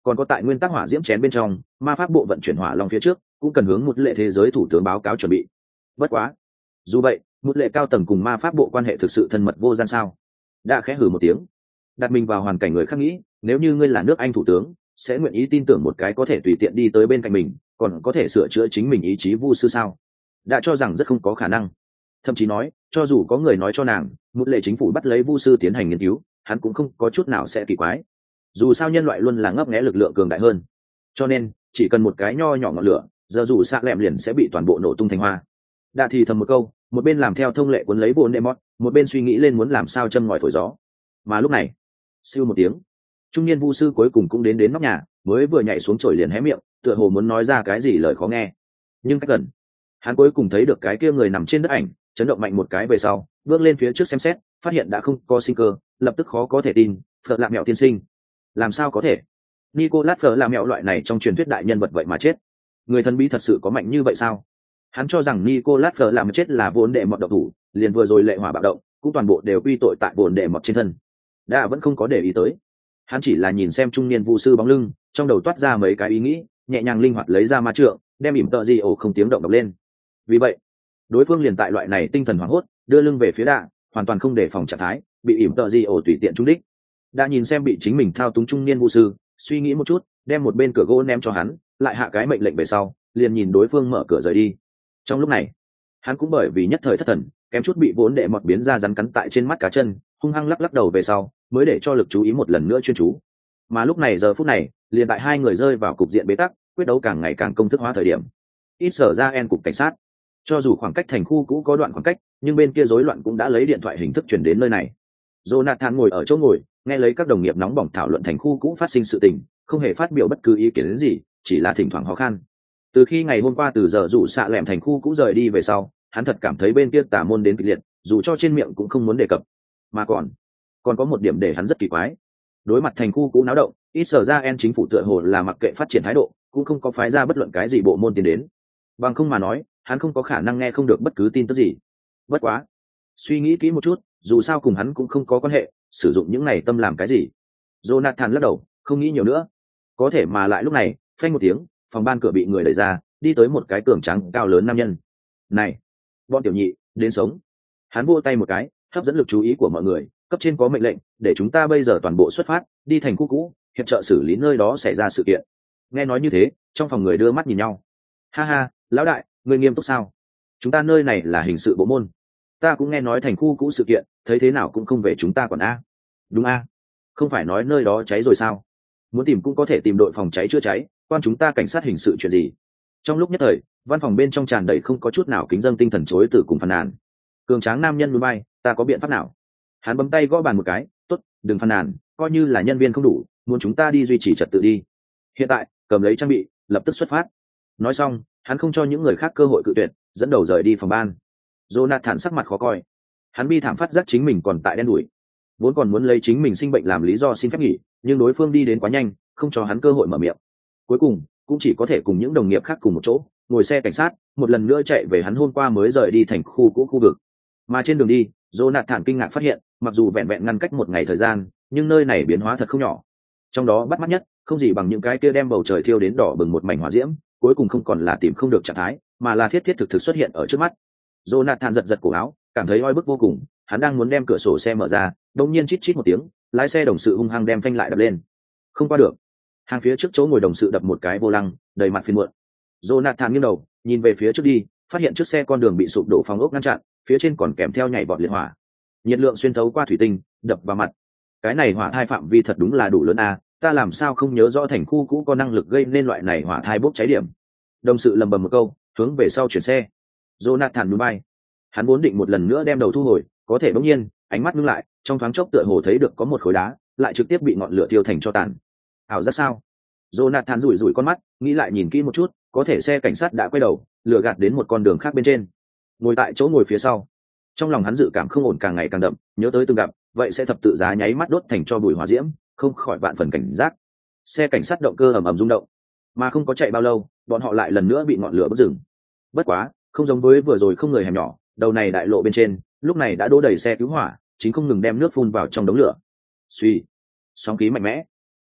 còn có tại nguyên tắc hỏa diễm chén bên trong ma pháp bộ vận chuyển hỏa long phía trước cũng cần hướng một lệ thế giới thủ tướng báo cáo chuẩn bị. Bất quá dù vậy một lệ cao tầng cùng ma pháp bộ quan hệ thực sự thân mật vô gian sao? Đã khẽ hử một tiếng, đặt mình vào hoàn cảnh người khác nghĩ, nếu như ngươi là nước Anh thủ tướng sẽ nguyện ý tin tưởng một cái có thể tùy tiện đi tới bên cạnh mình còn có thể sửa chữa chính mình ý chí vu sư sao? Đã cho rằng rất không có khả năng, thậm chí nói cho dù có người nói cho nàng một lệ chính phủ bắt lấy vu sư tiến hành nghiên cứu hắn cũng không có chút nào sẽ kỳ quái, dù sao nhân loại luôn là ngấp nghé lực lượng cường đại hơn, cho nên chỉ cần một cái nho nhỏ ngọn lửa giờ dù xạ lẹm liền sẽ bị toàn bộ nổ tung thành hoa. Đã thì thầm một câu, một bên làm theo thông lệ cuốn lấy bồn đệ mót, một bên suy nghĩ lên muốn làm sao châm ngòi thổi gió. Mà lúc này siêu một tiếng, trung niên vu sư cuối cùng cũng đến đến nóc nhà, mới vừa nhảy xuống chổi liền hé miệng tựa hồ muốn nói ra cái gì lời khó nghe, nhưng cách gần hắn cuối cùng thấy được cái kia người nằm trên đất ảnh chấn động mạnh một cái về sau bước lên phía trước xem xét, phát hiện đã không có sinh cơ, lập tức khó có thể tin, phật lạ mẹo tiên sinh làm sao có thể? Nicolas Phở là mẹo loại này trong truyền thuyết đại nhân vật vậy mà chết, người thần bí thật sự có mạnh như vậy sao? Hắn cho rằng Nicolas Phở làm chết là vốn đệ mọt độc thủ, liền vừa rồi lệ hỏa bạo động cũng toàn bộ đều quy tội tại vốn đệ mọt trên thân. Đã vẫn không có để ý tới, hắn chỉ là nhìn xem trung niên vu sư bóng lưng, trong đầu toát ra mấy cái ý nghĩ, nhẹ nhàng linh hoạt lấy ra ma trượng, đem ỉm tợ gì ổ không tiếng động đọc lên. Vì vậy đối phương liền tại loại này tinh thần hoảng hốt đưa lưng về phía Đạ, hoàn toàn không đề phòng trạng thái, bị ỉm tợ gì ổ tùy tiện trúng đích. Đã nhìn xem bị chính mình thao túng trung niên vu sư, suy nghĩ một chút, đem một bên cửa gỗ ném cho hắn, lại hạ cái mệnh lệnh về sau, liền nhìn đối phương mở cửa rời đi. Trong lúc này hắn cũng bởi vì nhất thời thất thần kém chút bị vốn đệ mọt biến ra rắn cắn tại trên mắt cá chân, hung hăng lắc lắc đầu về sau mới để cho lực chú ý một lần nữa chuyên chú. Mà lúc này giờ phút này liền tại hai người rơi vào cục diện bế tắc, quyết đấu càng ngày càng công thức hóa thời điểm, ít sở ra en cục cảnh sát, cho dù khoảng cách thành khu cũ có đoạn khoảng cách nhưng bên kia rối loạn cũng đã lấy điện thoại hình thức chuyển đến nơi này. Jonathan ngồi ở chỗ ngồi nghe lấy các đồng nghiệp nóng bỏng thảo luận thành khu cũ phát sinh sự tình, không hề phát biểu bất cứ ý kiến gì, chỉ là thỉnh thoảng ho khan. Từ khi ngày hôm qua từ giờ rủ xạ lẻm thành khu cũ rời đi về sau, hắn thật cảm thấy bên kia tà môn đến kịch liệt, dù cho trên miệng cũng không muốn đề cập. Mà còn còn có một điểm để hắn rất kỳ quái, đối mặt thành khu cũ náo động, ít sở ra en chính phủ tựa hồ là mặc kệ phát triển thái độ, cũng không có phái ra bất luận cái gì bộ môn tiến đến. Bằng không mà nói hắn không có khả năng nghe không được bất cứ tin tức gì. Bất quá suy nghĩ kỹ một chút, dù sao cùng hắn cũng không có quan hệ, sử dụng những này tâm làm cái gì? Jonathan lắc đầu, không nghĩ nhiều nữa. Có thể mà lại lúc này phanh một tiếng, phòng ban cửa bị người đẩy ra, đi tới một cái cường tráng cao lớn nam nhân. Này bọn tiểu nhị, đến sống. Hắn vỗ tay một cái, hấp dẫn lực chú ý của mọi người, cấp trên có mệnh lệnh để chúng ta bây giờ toàn bộ xuất phát đi thành khu cũ hiệp trợ xử lý nơi đó xảy ra sự kiện. Nghe nói như thế, trong phòng người đưa mắt nhìn nhau. Ha ha, lão đại, người nghiêm túc sao? Chúng ta nơi này là hình sự bộ môn, ta cũng nghe nói thành khu cũ sự kiện, thấy thế nào cũng không về chúng ta còn a. Đúng a, không phải nói nơi đó cháy rồi sao? Muốn tìm cũng có thể tìm đội phòng cháy chữa cháy, quan chúng ta cảnh sát hình sự chuyện gì? Trong lúc nhất thời văn phòng bên trong tràn đầy không có chút nào kính dâng tinh thần chối từ cùng phàn nàn. Cường tráng nam nhân núi bay, ta có biện pháp nào? Hắn bấm tay gõ bàn một cái, tốt, đừng phàn nàn, coi như là nhân viên không đủ, muốn chúng ta đi duy trì trật tự đi. Hiện tại cầm lấy trang bị, lập tức xuất phát. Nói xong hắn không cho những người khác cơ hội cự tuyệt, dẫn đầu rời đi phòng ban. Jonathan sắc mặt khó coi, hắn bi thảm phát giác chính mình còn tại đen đủi, vốn còn muốn lấy chính mình sinh bệnh làm lý do xin phép nghỉ, nhưng đối phương đi đến quá nhanh, không cho hắn cơ hội mở miệng. Cuối cùng cũng chỉ có thể cùng những đồng nghiệp khác cùng một chỗ ngồi xe cảnh sát một lần nữa chạy về hắn hôm qua mới rời đi thành khu cũ khu vực. Mà trên đường đi Jonathan kinh ngạc phát hiện, mặc dù vẹn vẹn ngăn cách một ngày thời gian, nhưng nơi này biến hóa thật không nhỏ. Trong đó bắt mắt nhất không gì bằng những cái kia đem bầu trời thiêu đến đỏ bừng một mảnh hỏa diễm, cuối cùng không còn là tìm không được trạng thái, mà là thiết thiết thực thực xuất hiện ở trước mắt. Jonathan giật giật cổ áo, cảm thấy oi bức vô cùng, hắn đang muốn đem cửa sổ xe mở ra, đột nhiên chít chít một tiếng, lái xe đồng sự hung hăng đem phanh lại đập lên. Không qua được. Hàng phía trước chỗ ngồi đồng sự đập một cái vô lăng, đầy mặt phiền muộn. Jonathan nghiêng đầu, nhìn về phía trước đi, phát hiện trước xe con đường bị sụp đổ phòng ốc ngăn chặn, phía trên còn kèm theo nhảy vọt liệt hỏa. Nhiệt lượng xuyên thấu qua thủy tinh, đập vào mặt. Cái này hỏa thai phạm vi thật đúng là đủ lớn a, ta làm sao không nhớ rõ thành khu cũ có năng lực gây nên loại này hỏa thai bốc cháy điểm. Đồng sự lầm bầm một câu, hướng về sau chuyển xe. Jonathan nhún vai. Hắn vốn định một lần nữa đem đầu thu hồi, có thể bỗng nhiên, ánh mắt ngưng lại, trong thoáng chốc tựa hồ thấy được có một khối đá, lại trực tiếp bị ngọn lửa thiêu thành tro tàn. Ảo giác sao? Jonathan rủi rủi con mắt, nghĩ lại nhìn kỹ một chút, có thể xe cảnh sát đã quay đầu, lừa gạt đến một con đường khác bên trên. Ngồi tại chỗ ngồi phía sau, trong lòng hắn dự cảm không ổn càng ngày càng đậm, nhớ tới từng gặp, vậy sẽ thập tự giá nháy mắt đốt thành cho bụi hỏa diễm, không khỏi vạn phần cảnh giác. Xe cảnh sát động cơ ầm ầm rung động, mà không có chạy bao lâu, bọn họ lại lần nữa bị ngọn lửa bốc rừng. Bất quá, không giống với vừa rồi không người hẻm nhỏ, đầu này đại lộ bên trên, lúc này đã đỗ đầy xe cứu hỏa, chính không ngừng đem nước phun vào trong đống lửa. Suy, sóng khí mạnh mẽ.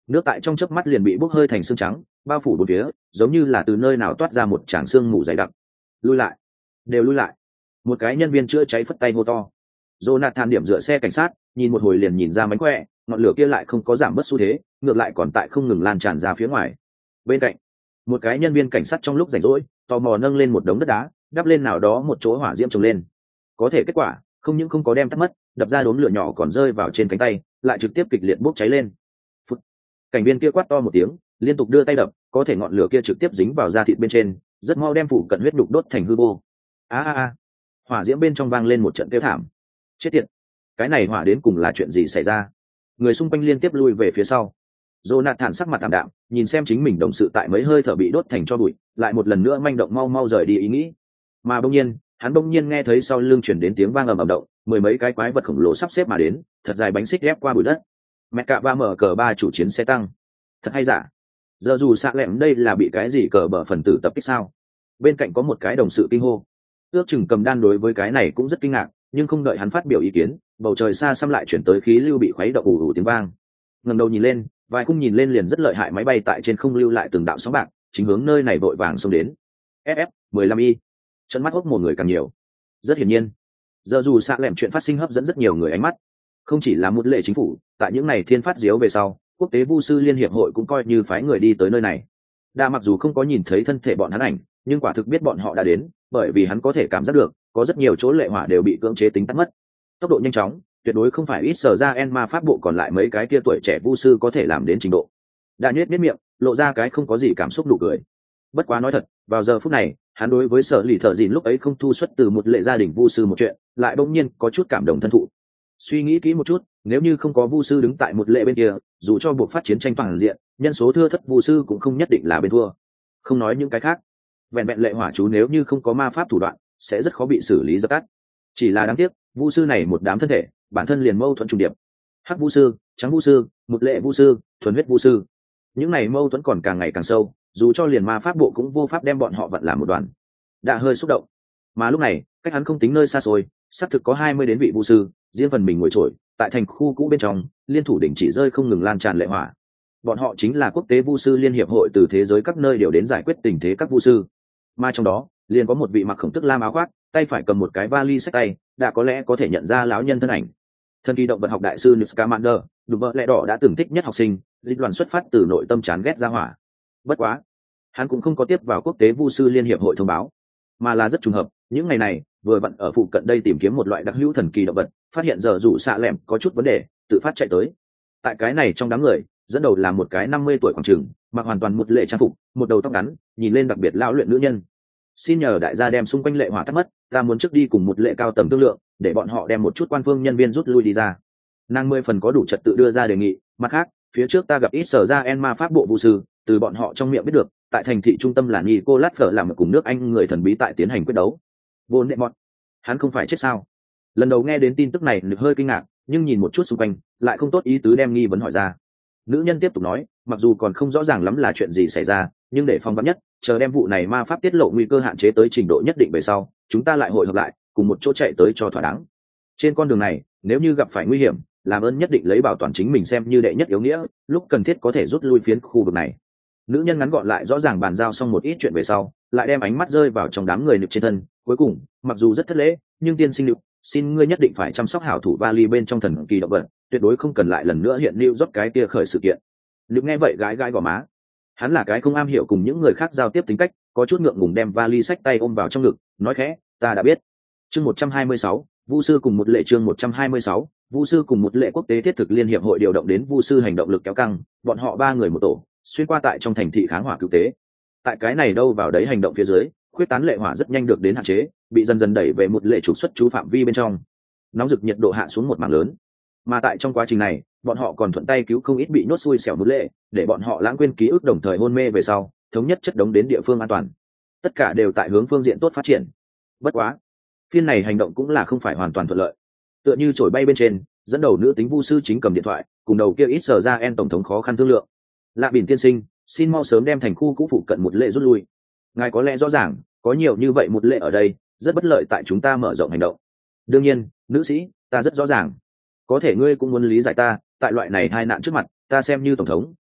nước tại trong chớp mắt liền bị bốc hơi thành xương trắng, bao phủ bốn phía, giống như là từ nơi nào toát ra một tràng xương mù dày đặc. Lui lại, đều lui lại. Một cái nhân viên chữa cháy phất tay hô to. Jonathan điểm dựa xe cảnh sát, nhìn một hồi liền nhìn ra mánh khỏe, ngọn lửa kia lại không có giảm bớt xu thế, ngược lại còn tại không ngừng lan tràn ra phía ngoài. Bên cạnh, một cái nhân viên cảnh sát trong lúc rảnh rỗi, tò mò nâng lên một đống đất đá, đắp lên nào đó một chỗ hỏa diễm trồng lên. Có thể kết quả, không những không có đem tắt mất, đập ra đốm lửa nhỏ còn rơi vào trên cánh tay, lại trực tiếp kịch liệt bốc cháy lên. Phút. Cảnh viên kia quát to một tiếng, liên tục đưa tay đập, có thể ngọn lửa kia trực tiếp dính vào da thịt bên trên, rất mau đem phủ cận huyết đục đốt thành hư vô. A a a. Hỏa diễm bên trong vang lên một trận kêu thảm. Chết tiệt, cái này hỏa đến cùng là chuyện gì xảy ra? Người xung quanh liên tiếp lui về phía sau. Jonathan sắc mặt tạm đạm, nhìn xem chính mình đồng sự tại mấy hơi thở bị đốt thành tro bụi, lại một lần nữa manh động mau mau rời đi ý nghĩ. Mà bỗng nhiên, hắn bỗng nhiên nghe thấy sau lưng chuyển đến tiếng vang ầm ầm động, mười mấy cái quái vật khổng lồ sắp xếp mà đến, thật dài bánh xích ép qua bụi đất. Mẹ cạ ba mở cờ ba chủ chiến xe tăng. Thật hay giả? Giờ dù xạ lẹm đây là bị cái gì cờ bờ phần tử tập kích sao? Bên cạnh có một cái đồng sự kinh hô. Ước chừng cầm đan đối với cái này cũng rất kinh ngạc, nhưng không đợi hắn phát biểu ý kiến, bầu trời xa xăm lại chuyển tới khí lưu bị khuấy động ù ù tiếng vang. Ngẩng đầu nhìn lên, vài khung nhìn lên liền rất lợi hại máy bay tại trên không lưu lại từng đạo sóng bạc, chính hướng nơi này vội vàng xông đến. ép ép mười lăm i. Trận mắt hốc một người càng nhiều. Rất hiển nhiên, giờ dù xạ lẹm chuyện phát sinh hấp dẫn rất nhiều người ánh mắt. Không chỉ là một lệ chính phủ, tại những ngày thiên phát diếu về sau, quốc tế vu sư liên hiệp hội cũng coi như phái người đi tới nơi này. Đa mặc dù không có nhìn thấy thân thể bọn hắn ảnh, nhưng quả thực biết bọn họ đã đến, bởi vì hắn có thể cảm giác được, có rất nhiều chỗ lệ hỏa đều bị cưỡng chế tính tắt mất. Tốc độ nhanh chóng, tuyệt đối không phải ít sở ra en ma pháp bộ còn lại mấy cái kia tuổi trẻ vu sư có thể làm đến trình độ. Đã nhếch nhếch miệng, lộ ra cái không có gì cảm xúc nụ cười. Bất quá nói thật, vào giờ phút này, hắn đối với sở lì thợ dìn lúc ấy không thu xuất từ một lệ gia đình vu sư một chuyện, lại bỗng nhiên có chút cảm động thân thụ. Suy nghĩ kỹ một chút, nếu như không có vu sư đứng tại một lệ bên kia, dù cho buộc phát chiến tranh toàn diện, nhân số thưa thất vu sư cũng không nhất định là bên thua. Không nói những cái khác, vẹn vẹn lệ hỏa chú nếu như không có ma pháp thủ đoạn, sẽ rất khó bị xử lý dập tắt. Chỉ là đáng tiếc, vu sư này một đám thân thể, bản thân liền mâu thuẫn trùng điệp. Hắc vu sư, trắng vu sư, một lệ vu sư, thuần huyết vu sư. Những này mâu thuẫn còn càng ngày càng sâu, dù cho liền ma pháp bộ cũng vô pháp đem bọn họ vận làm một đoàn. Đã hơi xúc động. Mà lúc này, cách hắn không tính nơi xa xôi, xác thực có hai mươi đến vị vu sư, riêng phần mình ngồi trội, tại thành khu cũ bên trong, liên thủ đỉnh chỉ rơi không ngừng lan tràn lệ hỏa. Bọn họ chính là quốc tế vu sư liên hiệp hội từ thế giới các nơi đều đến giải quyết tình thế các vu sư. Mà trong đó, liền có một vị mặc khổng tức lam áo khoác, tay phải cầm một cái vali xách tay, đã có lẽ có thể nhận ra lão nhân thân ảnh. Thần kỳ động vật học đại sư Nick Scamander, đúng vợ lẽ đỏ đã từng thích nhất học sinh, dịch đoàn xuất phát từ nội tâm chán ghét ra hỏa. Bất quá, hắn cũng không có tiếp vào quốc tế vu sư liên hiệp hội thông báo, mà là rất trùng hợp, những ngày này vừa vặn ở phụ cận đây tìm kiếm một loại đặc hữu thần kỳ động vật, phát hiện giờ rủ xạ lẹm có chút vấn đề, tự phát chạy tới. Tại cái này trong đám người, dẫn đầu là một cái năm mươi tuổi khoảng chừng, mặc hoàn toàn một lệ trang phục, một đầu tóc ngắn, nhìn lên đặc biệt lão luyện nữ nhân. Xin nhờ đại gia đem xung quanh lệ hỏa tắt mất, ta muốn trước đi cùng một lệ cao tầng thương lượng, để bọn họ đem một chút quan phương nhân viên rút lui đi ra. Nàng mười phần có đủ trật tự đưa ra đề nghị, mặt khác, phía trước ta gặp ít sở ra en ma pháp bộ vụ sư, từ bọn họ trong miệng biết được, tại thành thị trung tâm là Nicolas Fleur làm ở cùng nước Anh người thần bí tại tiến hành quyết đấu. Vô nệ mọt, hắn không phải chết sao? Lần đầu nghe đến tin tức này được hơi kinh ngạc, nhưng nhìn một chút xung quanh, lại không tốt ý tứ đem nghi vấn hỏi ra. Nữ nhân tiếp tục nói, mặc dù còn không rõ ràng lắm là chuyện gì xảy ra, nhưng để phòng vắn nhất, chờ đem vụ này ma pháp tiết lộ nguy cơ hạn chế tới trình độ nhất định về sau, chúng ta lại hội hợp lại, cùng một chỗ chạy tới cho thỏa đáng. Trên con đường này, nếu như gặp phải nguy hiểm, làm ơn nhất định lấy bảo toàn chính mình xem như đệ nhất yếu nghĩa, lúc cần thiết có thể rút lui phiến khu vực này. Nữ nhân ngắn gọn lại rõ ràng bàn giao xong một ít chuyện về sau, lại đem ánh mắt rơi vào trong đám người nực trên thân. Cuối cùng, mặc dù rất thất lễ, nhưng tiên sinh nực, xin ngươi nhất định phải chăm sóc hảo thủ vali bên trong thần kỳ động vật, tuyệt đối không cần lại lần nữa hiện lưu rót cái kia khởi sự kiện. Nực nghe vậy gãi gãi gò má. Hắn là cái không am hiểu cùng những người khác giao tiếp tính cách, có chút ngượng ngùng đem vali sách tay ôm vào trong ngực, nói khẽ, ta đã biết. Chương một trăm hai mươi sáu, vu sư cùng một lệ chương một trăm hai mươi sáu, vu sư cùng một lệ quốc tế thiết thực liên hiệp hội điều động đến vu sư hành động lực kéo căng, bọn họ ba người một tổ, xuyên qua tại trong thành thị kháng hỏa cứu tế. Tại cái này đâu vào đấy hành động phía dưới, khuyết tán lệ hỏa rất nhanh được đến hạn chế, bị dần dần đẩy về một lệ trục xuất chú phạm vi bên trong. Nóng rực nhiệt độ hạ xuống một mảng lớn. Mà tại trong quá trình này, bọn họ còn thuận tay cứu không ít bị nhốt xui xẻo một lệ, để bọn họ lãng quên ký ức đồng thời hôn mê về sau, thống nhất chất đống đến địa phương an toàn. Tất cả đều tại hướng phương diện tốt phát triển. Bất quá, phiên này hành động cũng là không phải hoàn toàn thuận lợi. Tựa như trổi bay bên trên, dẫn đầu nữ tính vu sư chính cầm điện thoại, cùng đầu kia ít sở ra en tổng thống khó khăn thương lượng. Lạ Bỉn tiên sinh, xin mau sớm đem thành khu cũ phụ cận một lệ rút lui. Ngài có lẽ rõ ràng, có nhiều như vậy một lệ ở đây, rất bất lợi tại chúng ta mở rộng hành động. Đương nhiên, nữ sĩ, ta rất rõ ràng. Có thể ngươi cũng muốn lý giải ta, tại loại này hai nạn trước mặt, ta xem như tổng thống,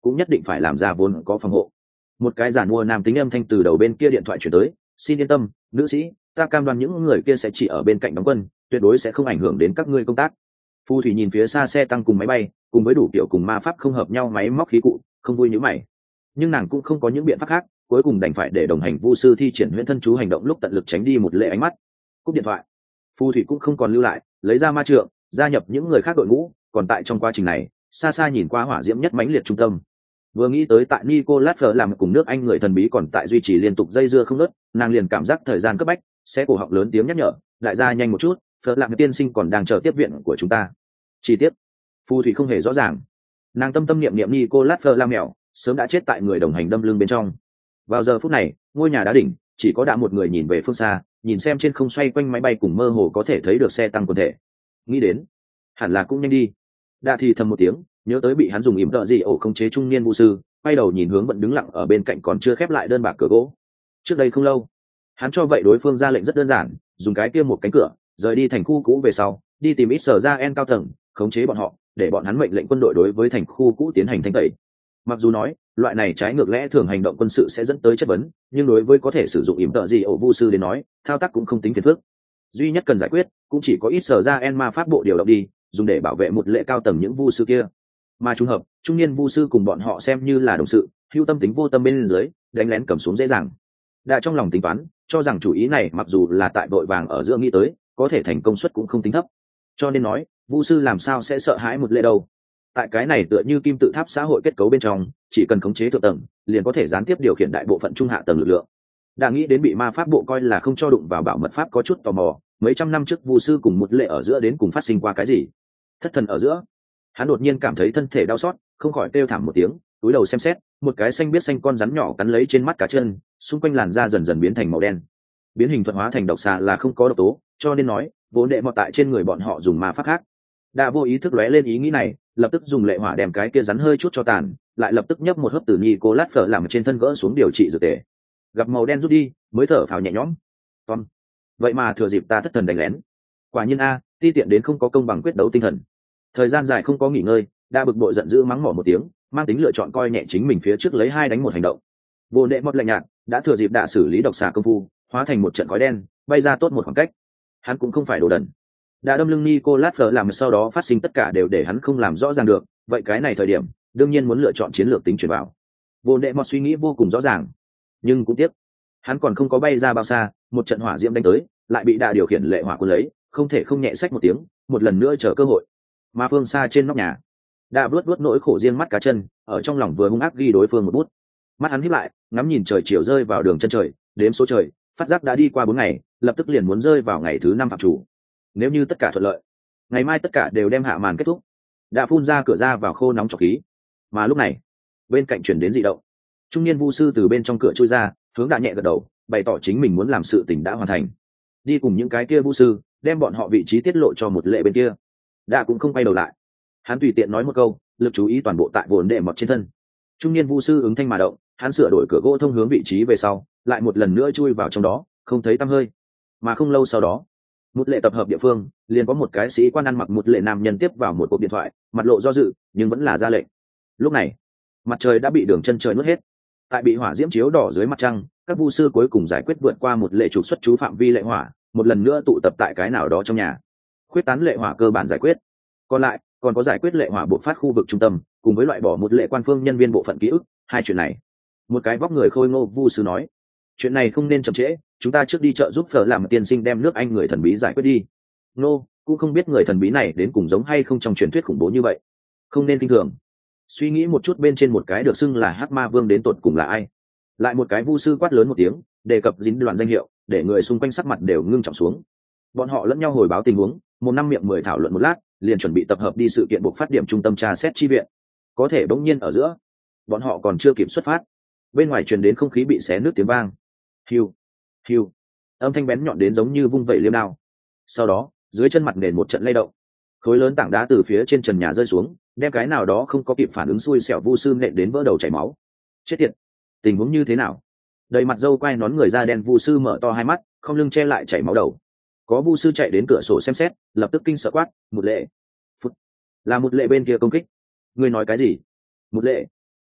cũng nhất định phải làm ra vốn có phòng hộ. Một cái giản mua nam tính âm thanh từ đầu bên kia điện thoại chuyển tới, xin yên tâm nữ sĩ, ta cam đoan những người kia sẽ chỉ ở bên cạnh đóng quân, tuyệt đối sẽ không ảnh hưởng đến các ngươi công tác. Phù thủy nhìn phía xa xe tăng cùng máy bay, cùng với đủ kiểu cùng ma pháp không hợp nhau máy móc khí cụ, không vui như mày. Nhưng nàng cũng không có những biện pháp khác, cuối cùng đành phải để đồng hành vu sư thi triển huyễn thân chú hành động lúc tận lực tránh đi một lệ ánh mắt. Cúp điện thoại, phù thủy cũng không còn lưu lại, lấy ra ma trượng, gia nhập những người khác đội ngũ. Còn tại trong quá trình này, xa xa nhìn qua hỏa diễm nhất mãnh liệt trung tâm, vừa nghĩ tới tại Nicolas Fleur làm cùng nước Anh người thần bí còn tại duy trì liên tục dây dưa không ngớt, nàng liền cảm giác thời gian cấp bách, sẽ cổ họng lớn tiếng nhắc nhở, đại gia nhanh một chút, Fleur làm tiên sinh còn đang chờ tiếp viện của chúng ta. Chi tiết, phù thủy không hề rõ ràng. Nàng tâm tâm niệm niệm Nicolas Fleur làm mèo, sớm đã chết tại người đồng hành đâm lưng bên trong. Vào giờ phút này, ngôi nhà đá đỉnh, chỉ có đã một người nhìn về phương xa, nhìn xem trên không xoay quanh máy bay cùng mơ hồ có thể thấy được xe tăng quần thể. Nghĩ đến, hẳn là cũng nhanh đi. Đã thì thầm một tiếng, nhớ tới bị hắn dùng ỉm tợ gì ổ khống chế trung niên vu sư, quay đầu nhìn hướng vẫn đứng lặng ở bên cạnh còn chưa khép lại đơn bạc cửa gỗ. Trước đây không lâu, hắn cho vậy đối phương ra lệnh rất đơn giản, dùng cái kia một cánh cửa rời đi thành khu cũ về sau, đi tìm ít sở ra en cao tầng, khống chế bọn họ, để bọn hắn mệnh lệnh quân đội đối với thành khu cũ tiến hành thanh tẩy. Mặc dù nói loại này trái ngược lẽ thường hành động quân sự sẽ dẫn tới chất vấn, nhưng đối với có thể sử dụng ỉm tợ gì ổ vu sư đến nói, thao tác cũng không tính phiền phức. Duy nhất cần giải quyết cũng chỉ có ít sở ra en ma pháp bộ điều động đi, dùng để bảo vệ một lệ cao tầng những vu sư kia. Mà trùng hợp trung niên vu sư cùng bọn họ xem như là đồng sự, hữu tâm tính vô tâm bên dưới, đánh lén cầm xuống dễ dàng. Đã trong lòng tính toán, cho rằng chủ ý này mặc dù là tại vội vàng ở giữa nghĩ tới, có thể thành công suất cũng không tính thấp. Cho nên nói, vu sư làm sao sẽ sợ hãi một lệ đâu. Tại cái này tựa như kim tự tháp xã hội kết cấu bên trong, chỉ cần khống chế thượng tầng, liền có thể gián tiếp điều khiển đại bộ phận trung hạ tầng lực lượng. Đã nghĩ đến bị ma pháp bộ coi là không cho đụng vào bảo mật pháp có chút tò mò, mấy trăm năm trước vu sư cùng một lệ ở giữa đến cùng phát sinh qua cái gì? Thất thần ở giữa, hắn đột nhiên cảm thấy thân thể đau xót, không khỏi kêu thảm một tiếng, cúi đầu xem xét, một cái xanh biết xanh con rắn nhỏ cắn lấy trên mắt cá chân, xung quanh làn da dần dần biến thành màu đen. Biến hình thuận hóa thành độc xà là không có độc tố, cho nên nói vốn đệ mọt tại trên người bọn họ dùng ma pháp khác. Đã vô ý thức lóe lên ý nghĩ này, lập tức dùng lệ hỏa đem cái kia rắn hơi chút cho tàn, lại lập tức nhấp một hớp từ Nicolas Fleur làm trên thân gỡ xuống điều trị dược tề. Gặp màu đen rút đi, mới thở phào nhẹ nhõm. Tom, vậy mà thừa dịp ta thất thần đánh lén. Quả nhiên a, ti tiện đến không có công bằng quyết đấu tinh thần. Thời gian dài không có nghỉ ngơi, đã bực bội giận dữ mắng mỏ một tiếng, mang tính lựa chọn coi nhẹ chính mình phía trước lấy hai đánh một hành động. Vô đệ mót lạnh nhạt, đã thừa dịp đã xử lý độc xà công phu, hóa thành một trận khói đen, bay ra tốt một khoảng cách. Hắn cũng không phải đồ đần. Đã đâm lưng Nicolas Fleur làm sau đó phát sinh tất cả đều để hắn không làm rõ ràng được, vậy cái này thời điểm, đương nhiên muốn lựa chọn chiến lược tính chuyển vào. Vô đệ mót suy nghĩ vô cùng rõ ràng, nhưng cũng tiếc, hắn còn không có bay ra bao xa, một trận hỏa diễm đánh tới, lại bị đà điều khiển lệ hỏa cuốn lấy, không thể không nhẹ sách một tiếng, một lần nữa chờ cơ hội. Mà phương xa trên nóc nhà, đã vuốt vuốt nỗi khổ riêng mắt cá chân, ở trong lòng vừa hung ác ghi đối phương một bút. Mắt hắn híp lại, ngắm nhìn trời chiều rơi vào đường chân trời, đếm số trời, phát giác đã đi qua bốn ngày, lập tức liền muốn rơi vào ngày thứ năm phạm chủ. Nếu như tất cả thuận lợi, ngày mai tất cả đều đem hạ màn kết thúc. Đã phun ra cửa ra vào khô nóng trọc khí. Mà lúc này, bên cạnh chuyển đến dị động. Trung niên vu sư từ bên trong cửa chui ra, hướng Đã nhẹ gật đầu, bày tỏ chính mình muốn làm sự tình đã hoàn thành. Đi cùng những cái kia vu sư, đem bọn họ vị trí tiết lộ cho một lệ bên kia. Đã cũng không quay đầu lại, hắn tùy tiện nói một câu, lực chú ý toàn bộ tại vồn đệ mọt trên thân. Trung niên vu sư ứng thanh mà động, hắn sửa đổi cửa gỗ thông hướng vị trí về sau, lại một lần nữa chui vào trong đó, không thấy tăm hơi. Mà không lâu sau đó, một lệ tập hợp địa phương, liền có một cái sĩ quan ăn mặc một lệ nam nhân tiếp vào một cuộc điện thoại, mặt lộ do dự, nhưng vẫn là ra lệnh. Lúc này, mặt trời đã bị đường chân trời nuốt hết. Tại bị hỏa diễm chiếu đỏ dưới mặt trăng, các vu sư cuối cùng giải quyết vượt qua một lệ trục xuất chú phạm vi lệ hỏa, một lần nữa tụ tập tại cái nào đó trong nhà. Khuyết tán lệ hỏa cơ bản giải quyết. Còn lại, còn có giải quyết lệ hỏa bộ phát khu vực trung tâm, cùng với loại bỏ một lệ quan phương nhân viên bộ phận ký ức, hai chuyện này. Một cái vóc người khôi ngô vu sư nói, chuyện này không nên chậm trễ, chúng ta trước đi chợ giúp Phở làm tiên sinh đem nước Anh người thần bí giải quyết đi. Nô, cũng không biết người thần bí này đến cùng giống hay không trong truyền thuyết khủng bố như vậy. Không nên kinh thường. Suy nghĩ một chút bên trên một cái được xưng là Hắc Ma Vương đến tột cùng là ai. Lại một cái vu sư quát lớn một tiếng, đề cập dính đoạn danh hiệu, để người xung quanh sắc mặt đều ngưng trọng xuống. Bọn họ lẫn nhau hồi báo tình huống, một năm miệng mười thảo luận một lát, liền chuẩn bị tập hợp đi sự kiện buộc phát điểm trung tâm tra xét chi viện. Có thể bỗng nhiên ở giữa, bọn họ còn chưa kịp xuất phát, bên ngoài truyền đến không khí bị xé nứt tiếng vang. Hiu, hiu, âm thanh bén nhọn đến giống như vung vẩy liêm đao. Sau đó, dưới chân mặt nền một trận lay động, khối lớn tảng đá từ phía trên trần nhà rơi xuống, đem cái nào đó không có kịp phản ứng xui xẻo vu sư nện đến vỡ đầu chảy máu. Chết tiệt, tình huống như thế nào? Đầy mặt râu quai nón người da đen vu sư mở to hai mắt, không lưng che lại chảy máu đầu. Có vu sư chạy đến cửa sổ xem xét, lập tức kinh sợ quát, một lệ. Phút. Là một lệ bên kia công kích. Ngươi nói cái gì? Một lệ.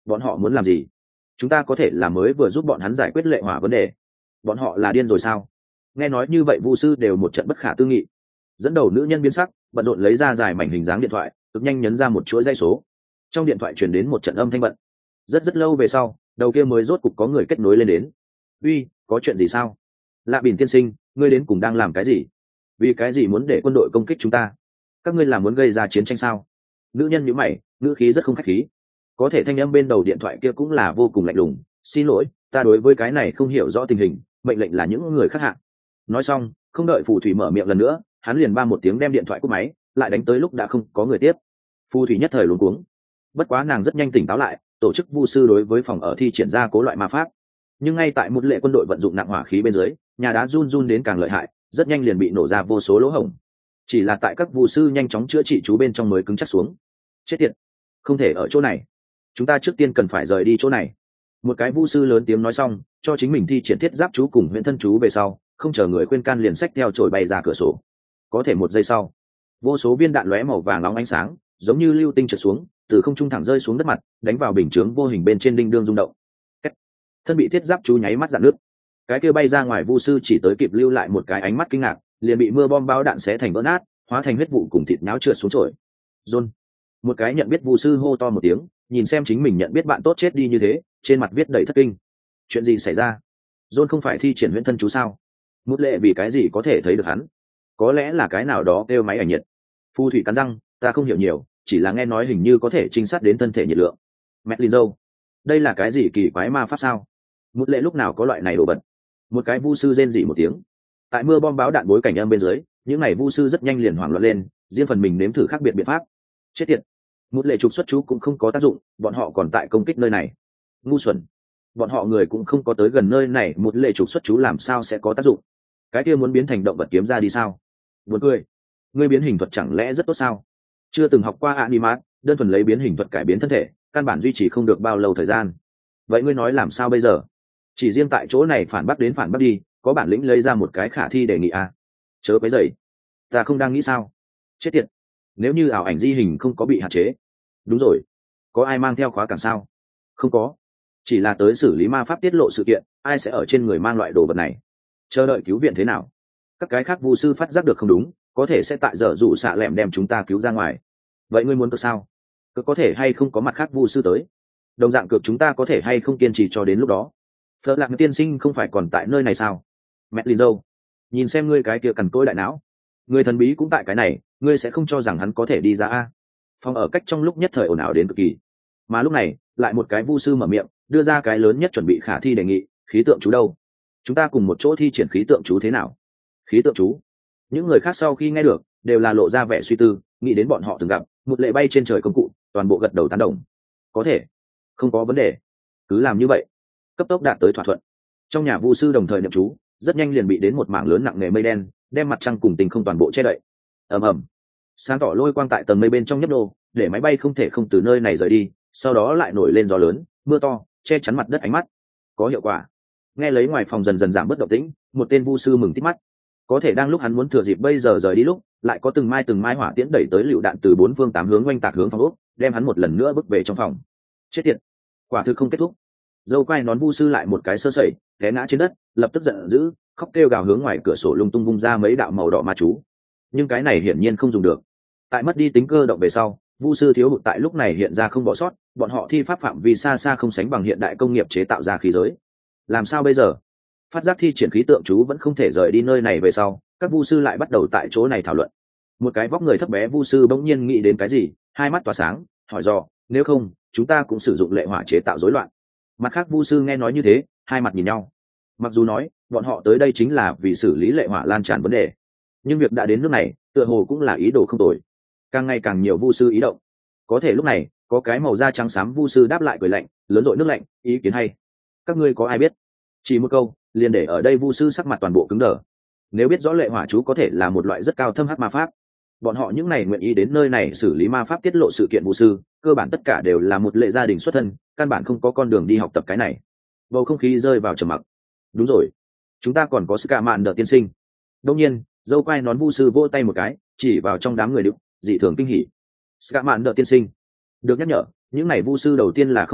Bọn họ muốn làm gì? Chúng ta có thể là mới vừa giúp bọn hắn giải quyết lệ hỏa vấn đề. Bọn họ là điên rồi sao? Nghe nói như vậy vu sư đều một trận bất khả tư nghị. Dẫn đầu nữ nhân biến sắc, bận rộn lấy ra dài mảnh hình dáng điện thoại, cực nhanh nhấn ra một chuỗi dây số. Trong điện thoại truyền đến một trận âm thanh bận. Rất rất lâu về sau, đầu kia mới rốt cục có người kết nối lên đến. Uy, có chuyện gì sao? Lạ Bỉn tiên sinh, ngươi đến cùng đang làm cái gì? Vì cái gì muốn để quân đội công kích chúng ta? Các ngươi là muốn gây ra chiến tranh sao? Nữ nhân nhíu mày, ngữ khí rất không khách khí. Có thể thanh âm bên đầu điện thoại kia cũng là vô cùng lạnh lùng. Xin lỗi, ta đối với cái này không hiểu rõ tình hình, mệnh lệnh là những người khác hạ. Nói xong, không đợi phù thủy mở miệng lần nữa, hắn liền ba một tiếng đem điện thoại cúp máy, lại đánh tới lúc đã không có người tiếp. Phù thủy nhất thời luống cuống. Bất quá nàng rất nhanh tỉnh táo lại, tổ chức vu sư đối với phòng ở thi triển ra cố loại ma pháp. Nhưng ngay tại một lệ quân đội vận dụng nặng hỏa khí bên dưới, nhà đá run run đến càng lợi hại, rất nhanh liền bị nổ ra vô số lỗ hổng. Chỉ là tại các vu sư nhanh chóng chữa trị chú bên trong mới cứng chắc xuống. Chết tiệt, không thể ở chỗ này, chúng ta trước tiên cần phải rời đi chỗ này. Một cái vu sư lớn tiếng nói xong, cho chính mình thi triển thiết giáp chú cùng huyễn thân chú về sau, không chờ người khuyên can liền xách theo chổi bay ra cửa sổ. Có thể một giây sau, vô số viên đạn lóe màu vàng nóng ánh sáng, giống như lưu tinh trượt xuống, từ không trung thẳng rơi xuống đất mặt, đánh vào bình chướng vô hình bên trên đinh đương rung động. Kết. Thân bị thiết giáp chú nháy mắt dạn nước. Cái kia bay ra ngoài vu sư chỉ tới kịp lưu lại một cái ánh mắt kinh ngạc, liền bị mưa bom bao đạn xé thành vỡ nát, hóa thành huyết vụ cùng thịt nhão trượt xuống chổi. John, một cái nhận biết vu sư hô to một tiếng, nhìn xem chính mình nhận biết bạn tốt chết đi như thế, trên mặt viết đầy thất kinh. Chuyện gì xảy ra? John không phải thi triển huyễn thân chú sao? Mút lệ vì cái gì có thể thấy được hắn? Có lẽ là cái nào đó kêu máy ảnh nhiệt. Phù thủy cắn răng, ta không hiểu nhiều, chỉ là nghe nói hình như có thể trinh sát đến thân thể nhiệt lượng. Mẹ Lin dâu, đây là cái gì kỳ quái ma pháp sao? Mút lệ lúc nào có loại này đồ vật? Một cái vu sư rên rỉ một tiếng. Tại mưa bom báo đạn bối cảnh âm bên dưới, những này vu sư rất nhanh liền hoảng loạn lên, riêng phần mình nếm thử khác biệt biện pháp. Chết tiệt, một lệ trục xuất chú cũng không có tác dụng, bọn họ còn tại công kích nơi này. Ngu xuẩn, bọn họ người cũng không có tới gần nơi này, một lệ trục xuất chú làm sao sẽ có tác dụng? Cái kia muốn biến thành động vật kiếm ra đi sao? Buồn cười, ngươi biến hình thuật chẳng lẽ rất tốt sao? Chưa từng học qua animat, đơn thuần lấy biến hình thuật cải biến thân thể, căn bản duy trì không được bao lâu thời gian. Vậy ngươi nói làm sao bây giờ? Chỉ riêng tại chỗ này phản bác đến phản bác đi, có bản lĩnh lấy ra một cái khả thi đề nghị à? Chớ quấy rầy, ta không đang nghĩ sao? Chết tiệt, nếu như ảo ảnh di hình không có bị hạn chế. Đúng rồi, có ai mang theo khóa cản sao? Không có, chỉ là tới xử lý ma pháp tiết lộ sự kiện, ai sẽ ở trên người mang loại đồ vật này? Chờ đợi cứu viện thế nào? Các cái khác vu sư phát giác được không đúng, có thể sẽ tại giờ dụ xạ lẹm đem chúng ta cứu ra ngoài. Vậy ngươi muốn cược sao? Cược có thể hay không có mặt khác vu sư tới? Đồng dạng cược chúng ta có thể hay không kiên trì cho đến lúc đó? Phật lạc tiên sinh không phải còn tại nơi này sao? Mẹ Lin dâu, nhìn xem ngươi cái kia cằn cỗi đại não, người thần bí cũng tại cái này, ngươi sẽ không cho rằng hắn có thể đi ra a? Phòng ở cách trong lúc nhất thời ồn ào đến cực kỳ, mà lúc này lại một cái vu sư mở miệng, đưa ra cái lớn nhất chuẩn bị khả thi đề nghị: khí tượng chú đâu? Chúng ta cùng một chỗ thi triển khí tượng chú thế nào? Khí tượng chú? Những người khác sau khi nghe được đều là lộ ra vẻ suy tư, nghĩ đến bọn họ từng gặp một lệ bay trên trời công cụ, toàn bộ gật đầu tán đồng. Có thể, không có vấn đề, cứ làm như vậy. Cấp tốc đạt tới thỏa thuận. Trong nhà vu sư đồng thời niệm chú, rất nhanh liền bị đến một mảng lớn nặng nề mây đen, đem mặt trăng cùng tình không toàn bộ che đậy. Ầm ầm, sáng tỏ lôi quang tại tầng mây bên trong nhấp nô, để máy bay không thể không từ nơi này rời đi. Sau đó lại nổi lên gió lớn, mưa to, che chắn mặt đất ánh mắt. Có hiệu quả. Nghe lấy ngoài phòng dần dần giảm bớt động tĩnh, một tên vu sư mừng tít mắt. Có thể đang lúc hắn muốn thừa dịp bây giờ rời đi lúc, lại có từng mai từng mai hỏa tiễn đẩy tới lựu đạn từ bốn phương tám hướng oanh tạc hướng phòng ốc, đem hắn một lần nữa bước về trong phòng. Chết tiệt, quả thực không kết thúc. Dâu quai nón vu sư lại một cái sơ sẩy, té ngã trên đất, lập tức giận dữ, khóc kêu gào hướng ngoài cửa sổ lung tung vung ra mấy đạo màu đỏ ma chú. Nhưng cái này hiển nhiên không dùng được. Tại mất đi tính cơ động về sau, vu sư thiếu hụt tại lúc này hiện ra không bỏ sót, bọn họ thi pháp phạm vi xa xa không sánh bằng hiện đại công nghiệp chế tạo ra khí giới. Làm sao bây giờ? Phát giác thi triển khí tượng chú vẫn không thể rời đi nơi này về sau, các vu sư lại bắt đầu tại chỗ này thảo luận. Một cái vóc người thấp bé vu sư bỗng nhiên nghĩ đến cái gì, hai mắt tỏa sáng, hỏi dò: nếu không, chúng ta cũng sử dụng lệ hỏa chế tạo rối loạn. Mặt khác vu sư nghe nói như thế, hai mặt nhìn nhau. Mặc dù nói bọn họ tới đây chính là vì xử lý lệ hỏa lan tràn vấn đề, nhưng việc đã đến nước này, tựa hồ cũng là ý đồ không tồi. Càng ngày càng nhiều vu sư ý động. Có thể lúc này, có cái màu da trắng xám vu sư đáp lại cười lạnh, lớn dội nước lạnh: ý kiến hay. Các ngươi có ai biết? Chỉ một câu, liền để ở đây vu sư sắc mặt toàn bộ cứng đờ. Nếu biết rõ lệ hỏa chú có thể là một loại rất cao thâm hắc ma pháp, bọn họ những này nguyện ý đến nơi này xử lý ma pháp tiết lộ sự kiện vu sư, cơ bản tất cả đều là một lệ gia đình xuất thân, căn bản không có con đường đi học tập cái này. Bầu không khí rơi vào trầm mặc. Đúng rồi, chúng ta còn có Ska Mạn Đờ tiên sinh. Đương nhiên, dâu quai nón vu sư vỗ tay một cái, chỉ vào trong đám người đựng, dị thường kinh hỉ. Ska Mạn Đờ tiên sinh. Được nhắc nhở, những này vu sư đầu tiên là không hiểu,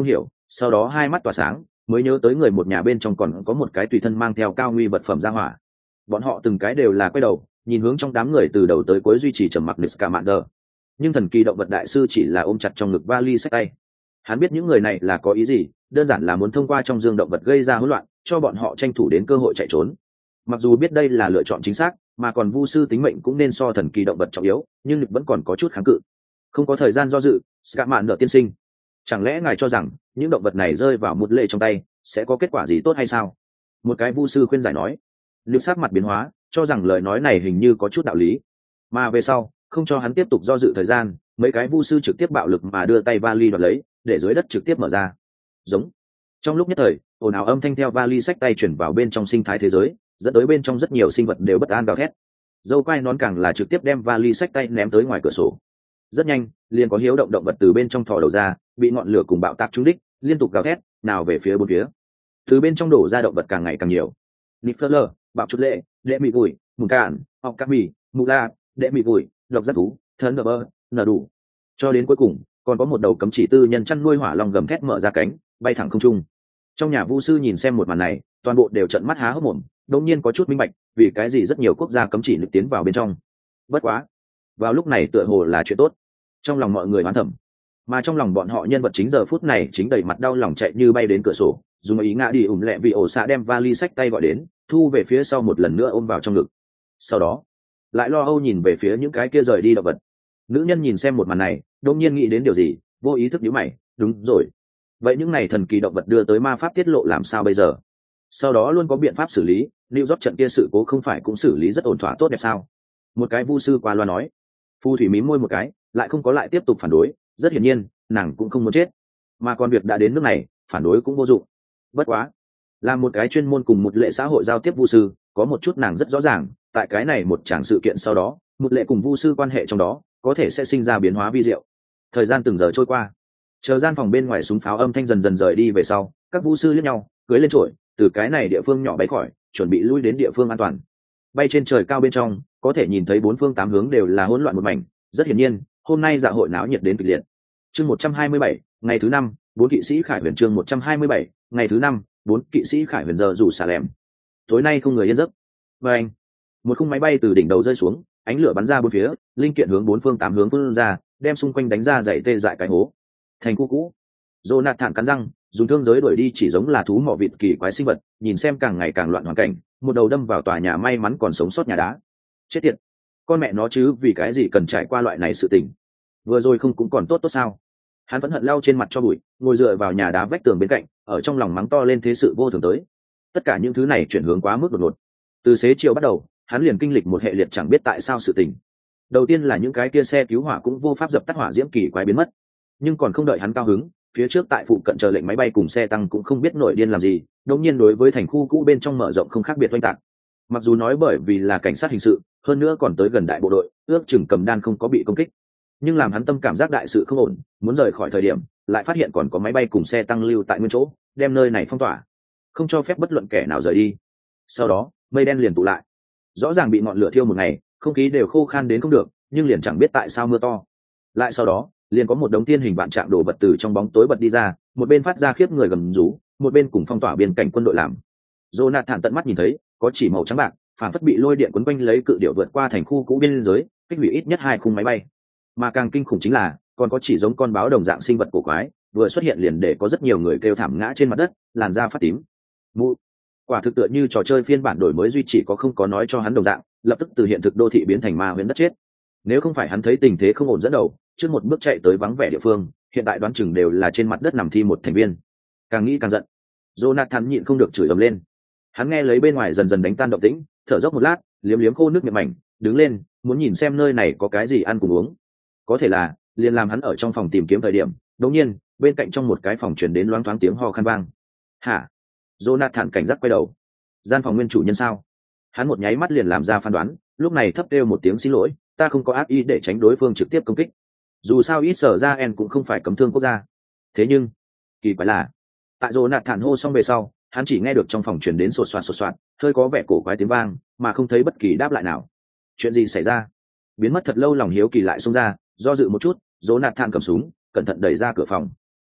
sau đó hai mắt tỏa sáng mới nhớ tới người một nhà bên trong còn có một cái tùy thân mang theo cao nguy vật phẩm ra hỏa. Bọn họ từng cái đều là quay đầu nhìn hướng trong đám người từ đầu tới cuối duy trì trầm mặc Niskander. Nhưng thần kỳ động vật đại sư chỉ là ôm chặt trong ngực vali xách tay. Hắn biết những người này là có ý gì, đơn giản là muốn thông qua trong dương động vật gây ra hỗn loạn, cho bọn họ tranh thủ đến cơ hội chạy trốn. Mặc dù biết đây là lựa chọn chính xác, mà còn vu sư tính mệnh cũng nên so thần kỳ động vật trọng yếu, nhưng vẫn còn có chút kháng cự. Không có thời gian do dự, Scamander tiên sinh, chẳng lẽ ngài cho rằng những động vật này rơi vào một lệ trong tay sẽ có kết quả gì tốt hay sao? Một cái vu sư khuyên giải nói. Lưu sát mặt biến hóa, cho rằng lời nói này hình như có chút đạo lý. Mà về sau, không cho hắn tiếp tục do dự thời gian, mấy cái vu sư trực tiếp bạo lực mà đưa tay vali đoạt lấy, để dưới đất trực tiếp mở ra. Giống. Trong lúc nhất thời, ồn ào âm thanh theo vali xách tay chuyển vào bên trong sinh thái thế giới, dẫn tới bên trong rất nhiều sinh vật đều bất an gào thét. Dâu quai nón càng là trực tiếp đem vali xách tay ném tới ngoài cửa sổ. Rất nhanh, liền có hiếu động động vật từ bên trong thò đầu ra, bị ngọn lửa cùng bạo tạc trúng đích, liên tục gào thét, nào về phía bốn phía. Từ bên trong đổ ra động vật càng ngày càng nhiều. Niffler, bạo chút lệ, đệ mị gùi, mùng cạn, học cá mì, mù la, đệ mị gùi, độc giác thú, thân nở bơ, nở đủ. Cho đến cuối cùng, còn có một đầu cấm chỉ tư nhân chăn nuôi hỏa long gầm thét mở ra cánh, bay thẳng không trung. Trong nhà vu sư nhìn xem một màn này, toàn bộ đều trợn mắt há hốc mồm, đột nhiên có chút minh bạch, vì cái gì rất nhiều quốc gia cấm chỉ lực tiến vào bên trong. Bất quá, vào lúc này tựa hồ là chuyện tốt. Trong lòng mọi người hoán thẩm, mà trong lòng bọn họ nhân vật chính giờ phút này chính đầy mặt đau lòng chạy như bay đến cửa sổ, dùng ý ngã đi ủng lẹ vì ổ xạ đem vali sách tay gọi đến, thu về phía sau một lần nữa ôm vào trong ngực. Sau đó, lại lo âu nhìn về phía những cái kia rời đi động vật. Nữ nhân nhìn xem một màn này, đột nhiên nghĩ đến điều gì, vô ý thức nhíu mày, đúng rồi. Vậy những này thần kỳ động vật đưa tới ma pháp tiết lộ làm sao bây giờ? Sau đó luôn có biện pháp xử lý, New York trận kia sự cố không phải cũng xử lý rất ổn thỏa tốt đẹp sao? Một cái vu sư qua loa nói. Phù thủy mím môi một cái, lại không có lại tiếp tục phản đối, rất hiển nhiên, nàng cũng không muốn chết. Mà còn việc đã đến nước này, phản đối cũng vô dụng. Bất quá, là một cái chuyên môn cùng một lệ xã hội giao tiếp vu sư, có một chút nàng rất rõ ràng, tại cái này một tràng sự kiện sau đó, một lệ cùng vu sư quan hệ trong đó, có thể sẽ sinh ra biến hóa vi diệu. Thời gian từng giờ trôi qua, chờ gian phòng bên ngoài súng pháo âm thanh dần dần rời đi về sau, các vu sư liếc nhau, cưới lên trội, từ cái này địa phương nhỏ bay khỏi, chuẩn bị lui đến địa phương an toàn. Bay trên trời cao bên trong, có thể nhìn thấy bốn phương tám hướng đều là hỗn loạn một mảnh, rất hiển nhiên, hôm nay dạ hội náo nhiệt đến kịch liệt. Chương một trăm hai mươi bảy, ngày thứ năm, bốn kỵ sĩ khải huyền. Chương một trăm hai mươi bảy, ngày thứ năm, bốn kỵ sĩ khải huyền giờ rủ xả lẻm. Tối nay không người yên giấc. Và anh, một khung máy bay từ đỉnh đầu rơi xuống, ánh lửa bắn ra bốn phía, linh kiện hướng bốn phương tám hướng vươn ra, đem xung quanh đánh ra dày tê dại cái hố. Thành khu cũ. Jonathan cắn răng, dùng thương giới đuổi đi chỉ giống là thú mỏ vịt kỳ quái sinh vật, nhìn xem càng ngày càng loạn hoàn cảnh, một đầu đâm vào tòa nhà may mắn còn sống sót nhà đá. Chết tiệt, con mẹ nó chứ, vì cái gì cần trải qua loại này sự tình? Vừa rồi không cũng còn tốt tốt sao? Hắn vẫn hận lau trên mặt cho bụi, ngồi dựa vào nhà đá vách tường bên cạnh, ở trong lòng mắng to lên thế sự vô thường tới. Tất cả những thứ này chuyển hướng quá mức đột ngột. Từ xế chiều bắt đầu, hắn liền kinh lịch một hệ liệt chẳng biết tại sao sự tình. Đầu tiên là những cái kia xe cứu hỏa cũng vô pháp dập tắt hỏa diễm kỳ quái biến mất. Nhưng còn không đợi hắn cao hứng, phía trước tại phụ cận chờ lệnh máy bay cùng xe tăng cũng không biết nổi điên làm gì, đột nhiên đối với thành khu cũ bên trong mở rộng không khác biệt oanh tạc. Mặc dù nói bởi vì là cảnh sát hình sự, hơn nữa còn tới gần đại bộ đội, ước chừng cầm đan không có bị công kích. Nhưng làm hắn tâm cảm giác đại sự không ổn, muốn rời khỏi thời điểm, lại phát hiện còn có máy bay cùng xe tăng lưu tại nguyên chỗ, đem nơi này phong tỏa, không cho phép bất luận kẻ nào rời đi. Sau đó, mây đen liền tụ lại. Rõ ràng bị ngọn lửa thiêu một ngày, không khí đều khô khan đến không được, nhưng liền chẳng biết tại sao mưa to. Lại sau đó, liền có một đống tiên hình vạn trạng đổ bật từ trong bóng tối bật đi ra, một bên phát ra khiếp người gầm rú, một bên cùng phong tỏa biên cảnh quân đội làm. Jonathan tận mắt nhìn thấy, có chỉ màu trắng bạc, phản phất bị lôi điện quấn quanh lấy cự điệu vượt qua thành khu cũ biên giới, kích hủy ít nhất hai khung máy bay. Mà càng kinh khủng chính là, còn có chỉ giống con báo đồng dạng sinh vật cổ quái, vừa xuất hiện liền để có rất nhiều người kêu thảm ngã trên mặt đất, làn da phát tím. Mụ, quả thực tựa như trò chơi phiên bản đổi mới duy chỉ có không có nói cho hắn đồng dạng, lập tức từ hiện thực đô thị biến thành ma huyễn đất chết. Nếu không phải hắn thấy tình thế không ổn dẫn đầu, trước một bước chạy tới vắng vẻ địa phương, hiện tại đoán chừng đều là trên mặt đất nằm thi một thành viên. Càng nghĩ càng giận, Jonathan nhịn không được chửi ầm lên. Hắn nghe lấy bên ngoài dần dần đánh tan động tĩnh, thở dốc một lát, liếm liếm khô nước miệng mảnh, đứng lên, muốn nhìn xem nơi này có cái gì ăn cùng uống. Có thể là, liền làm hắn ở trong phòng tìm kiếm thời điểm, đột nhiên, bên cạnh trong một cái phòng truyền đến loáng thoáng tiếng ho khan vang. Hả? Jonathan cảnh giác quay đầu. Gian phòng nguyên chủ nhân sao? Hắn một nháy mắt liền làm ra phán đoán, lúc này thấp kêu một tiếng xin lỗi, ta không có ác ý để tránh đối phương trực tiếp công kích. Dù sao ít sở ra en cũng không phải cấm thương quốc gia. Thế nhưng, kỳ quái là, tại Jonathan hô xong về sau, hắn chỉ nghe được trong phòng truyền đến sột soạt sột soạt, hơi có vẻ cổ quái tiếng vang, mà không thấy bất kỳ đáp lại nào. Chuyện gì xảy ra? Biến mất thật lâu lòng hiếu kỳ lại xông ra, do dự một chút, Jonathan cầm súng, cẩn thận đẩy ra cửa phòng.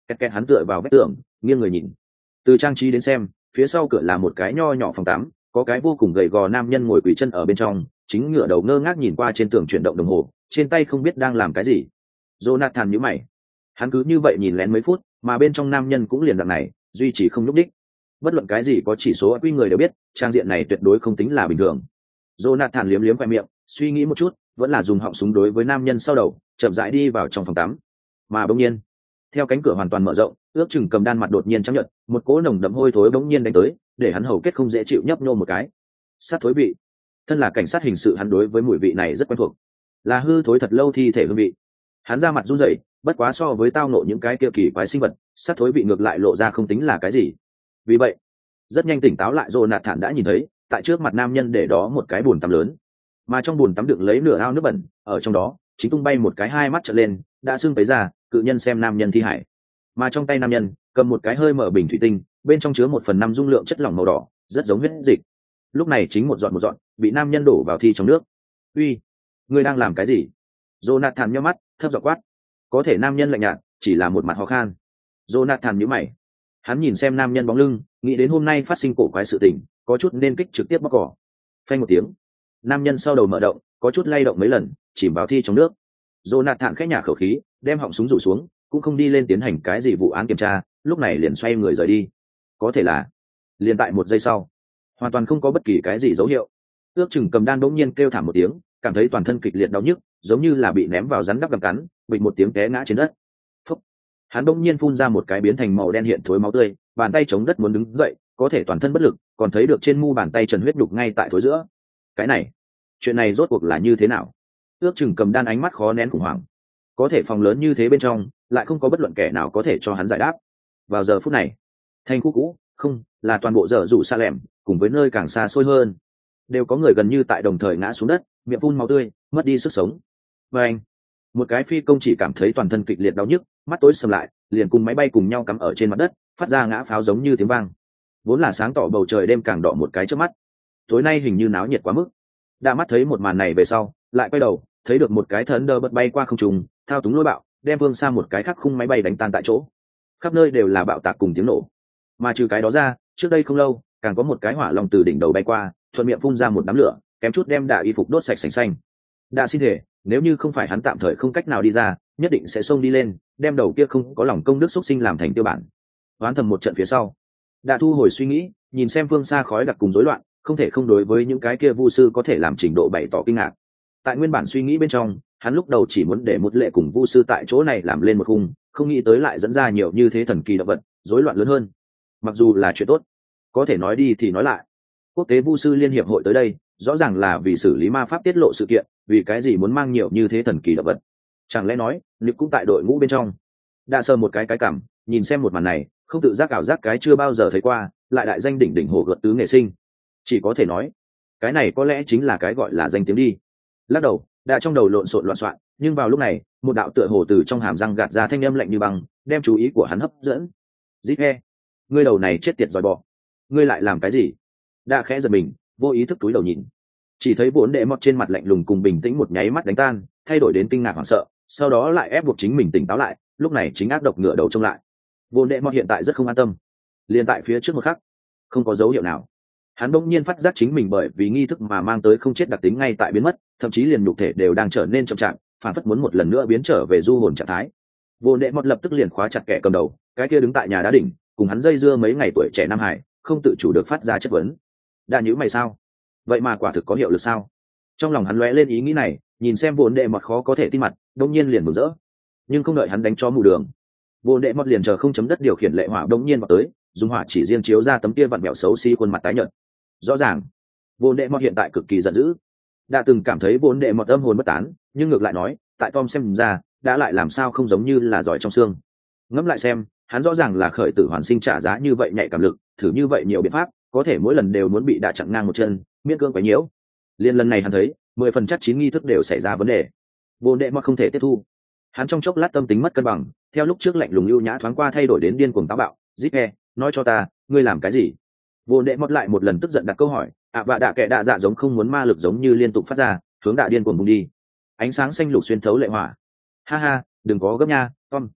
kẹt kẹt hắn tựa vào vách tường nghiêng người nhìn. Từ trang trí đến xem, phía sau cửa là một cái nho nhỏ phòng tắm, có cái vô cùng gầy gò nam nhân ngồi quỳ chân ở bên trong, chính ngửa đầu ngơ ngác nhìn qua trên tường chuyển động đồng hồ, trên tay không biết đang làm cái gì. Jonathan nhíu mày, hắn cứ như vậy nhìn lén mấy phút, mà bên trong nam nhân cũng liền dạng này, duy trì không nhúc đích. Bất luận cái gì có chỉ số quy người đều biết, trang diện này tuyệt đối không tính là bình thường. Jonathan liếm liếm khoe miệng, suy nghĩ một chút, vẫn là dùng họng súng đối với nam nhân sau đầu, chậm rãi đi vào trong phòng tắm. Mà bỗng nhiên, theo cánh cửa hoàn toàn mở rộng, ước chừng cầm đan mặt đột nhiên trắng nhợt, một cỗ nồng đậm hôi thối bỗng nhiên đánh tới, để hắn hầu kết không dễ chịu nhấp nhô một cái. Sát thối vị. Thân là cảnh sát hình sự, hắn đối với mùi vị này rất quen thuộc, là hư thối thật lâu thi thể hương vị. Hắn ra mặt run rẩy, bất quá so với tao nộ những cái kia kỳ quái sinh vật, sát thối vị ngược lại lộ ra không tính là cái gì. Vì vậy, rất nhanh tỉnh táo lại, Jonathan đã nhìn thấy, tại trước mặt nam nhân để đó một cái bồn tắm lớn, mà trong bồn tắm đựng lấy nửa ao nước bẩn, ở trong đó chính tung bay một cái hai mắt trợn lên, đã sưng tấy ra, cự nhân xem nam nhân thi hải. Mà trong tay nam nhân cầm một cái hơi mở bình thủy tinh, bên trong chứa một phần năm dung lượng chất lỏng màu đỏ, rất giống huyết dịch. Lúc này chính một giọt một giọt bị nam nhân đổ vào thi trong nước. Uy, ngươi đang làm cái gì? Jonathan nhíu mắt, thấp giọng quát. Có thể nam nhân lạnh nhạt, chỉ là một mặt ho khan. Jonathan nhíu mày, hắn nhìn xem nam nhân bóng lưng, nghĩ đến hôm nay phát sinh cổ quái sự tình, có chút nên kích trực tiếp bóc cỏ. Phanh một tiếng, nam nhân sau đầu mở động, có chút lay động mấy lần, chìm vào thi trong nước. Jonathan khẽ nhả khẩu khí, đem họng súng rủ xuống, cũng không đi lên tiến hành cái gì vụ án kiểm tra, lúc này liền xoay người rời đi. Có thể là, liền tại một giây sau, hoàn toàn không có bất kỳ cái gì dấu hiệu. Ước chừng cầm đan đống nhiên kêu thảm một tiếng, cảm thấy toàn thân kịch liệt đau nhức, giống như là bị ném vào rắn đắp gặm cắn, bịch một tiếng té ngã trên đất. Phúc. Hắn đống nhiên phun ra một cái biến thành màu đen hiện thối máu tươi, bàn tay chống đất muốn đứng dậy, có thể toàn thân bất lực, còn thấy được trên mu bàn tay trần huyết đục ngay tại thối giữa. Cái này, chuyện này rốt cuộc là như thế nào? Ước chừng cầm đan ánh mắt khó nén khủng hoảng. Có thể phòng lớn như thế bên trong, lại không có bất luận kẻ nào có thể cho hắn giải đáp. Vào giờ phút này, thành khu cũ, không, là toàn bộ dở dụ xa lẻm, cùng với nơi càng xa xôi hơn, đều có người gần như tại đồng thời ngã xuống đất, miệng phun máu tươi, mất đi sức sống. Và anh, một cái phi công chỉ cảm thấy toàn thân kịch liệt đau nhức, mắt tối sầm lại, liền cùng máy bay cùng nhau cắm ở trên mặt đất, phát ra ngã pháo giống như tiếng vang. Vốn là sáng tỏ bầu trời đêm càng đỏ một cái trước mắt. Tối nay hình như náo nhiệt quá mức. Đã mắt thấy một màn này về sau, lại quay đầu, thấy được một cái thần đơ bật bay qua không trung, thao túng lôi bạo, đem vương xa một cái khác khung máy bay đánh tan tại chỗ. Khắp nơi đều là bạo tạc cùng tiếng nổ. Mà trừ cái đó ra, trước đây không lâu, càng có một cái hỏa long từ đỉnh đầu bay qua, thuận miệng phun ra một đám lửa, kém chút đem Đạ y phục đốt sạch sành xanh. Đạ xin thể, nếu như không phải hắn tạm thời không cách nào đi ra, nhất định sẽ xông đi lên, đem đầu kia không có lòng công đức xuất sinh làm thành tiêu bản. Hoán thầm một trận phía sau, Đạ thu hồi suy nghĩ, nhìn xem phương xa khói đặc cùng rối loạn, không thể không đối với những cái kia vu sư có thể làm trình độ bày tỏ kinh ngạc. Tại nguyên bản suy nghĩ bên trong, hắn lúc đầu chỉ muốn để một lệ cùng vu sư tại chỗ này làm lên một khung, không nghĩ tới lại dẫn ra nhiều như thế thần kỳ động vật, rối loạn lớn hơn. Mặc dù là chuyện tốt, có thể nói đi thì nói lại, quốc tế vu sư liên hiệp hội tới đây, rõ ràng là vì xử lý ma pháp tiết lộ sự kiện, vì cái gì muốn mang nhiều như thế thần kỳ động vật? Chẳng lẽ nói, Nick cũng tại đội ngũ bên trong? Đã sờ một cái cái cảm, nhìn xem một màn này, không tự giác ảo giác cái chưa bao giờ thấy qua, lại đại danh đỉnh đỉnh hồ gợt tứ nghệ sinh. Chỉ có thể nói, cái này có lẽ chính là cái gọi là danh tiếng đi. Lắc đầu, đã trong đầu lộn xộn loạn xộn, nhưng vào lúc này, một đạo tựa hồ từ trong hàm răng gạt ra thanh âm lạnh như băng, đem chú ý của hắn hấp dẫn. Dít he, ngươi đầu này chết tiệt giỏi bọ, ngươi lại làm cái gì? Đã khẽ giật mình, vô ý thức túi đầu nhìn, chỉ thấy bốn đệ mọt trên mặt lạnh lùng cùng bình tĩnh một nháy mắt đánh tan, thay đổi đến kinh ngạc hoảng sợ, sau đó lại ép buộc chính mình tỉnh táo lại, lúc này chính ác độc ngửa đầu trông lại. Bốn đệ mọt hiện tại rất không an tâm, liền tại phía trước một khắc, không có dấu hiệu nào, hắn bỗng nhiên phát giác chính mình bởi vì nghi thức mà mang tới không chết đặc tính ngay tại biến mất, thậm chí liền nhục thể đều đang trở nên chậm chạp, phản phất muốn một lần nữa biến trở về du hồn trạng thái. Vô đệ mọt lập tức liền khóa chặt kẻ cầm đầu, cái kia đứng tại nhà đá đỉnh, cùng hắn dây dưa mấy ngày tuổi trẻ nam hải, không tự chủ được phát ra chất vấn. Đã nhữ mày sao? Vậy mà quả thực có hiệu lực sao? Trong lòng hắn lóe lên ý nghĩ này, nhìn xem vô đệ mọt khó có thể tin mặt, đông nhiên liền mừng rỡ. Nhưng không đợi hắn đánh cho mù đường, vô đệ mọt liền chờ không chấm đất điều khiển lệ hỏa đông nhiên vào tới, dùng hỏa chỉ riêng chiếu ra tấm kia vặn mẹo xấu xí khuôn mặt tái nhợt. Rõ ràng, vô đệ mọt hiện tại cực kỳ giận dữ. Đã từng cảm thấy vô đệ mọt âm hồn bất tán, nhưng ngược lại nói, tại Tom xem ra, đã lại làm sao không giống như là giỏi trong xương. Ngẫm lại xem, hắn rõ ràng là khởi tử hoàn sinh trả giá như vậy nhạy cảm lực, thử như vậy nhiều biện pháp, có thể mỗi lần đều muốn bị đạ chặn ngang một chân, miễn cưỡng quấy nhiễu. Liên lần này hắn thấy, mười phần chắc chín nghi thức đều xảy ra vấn đề. Vô đệ mọt không thể tiếp thu. Hắn trong chốc lát tâm tính mất cân bằng, theo lúc trước lạnh lùng ưu nhã thoáng qua thay đổi đến điên cuồng táo bạo. Zip he, nói cho ta, ngươi làm cái gì? Vô đệ mọt lại một lần tức giận đặt câu hỏi, ạ vạ đạ kệ đạ dạ giống không muốn ma lực giống như liên tục phát ra, hướng đạ điên cuồng bùng đi. Ánh sáng xanh lục xuyên thấu lệ hỏa. Ha ha, đừng có gấp nha, Tom.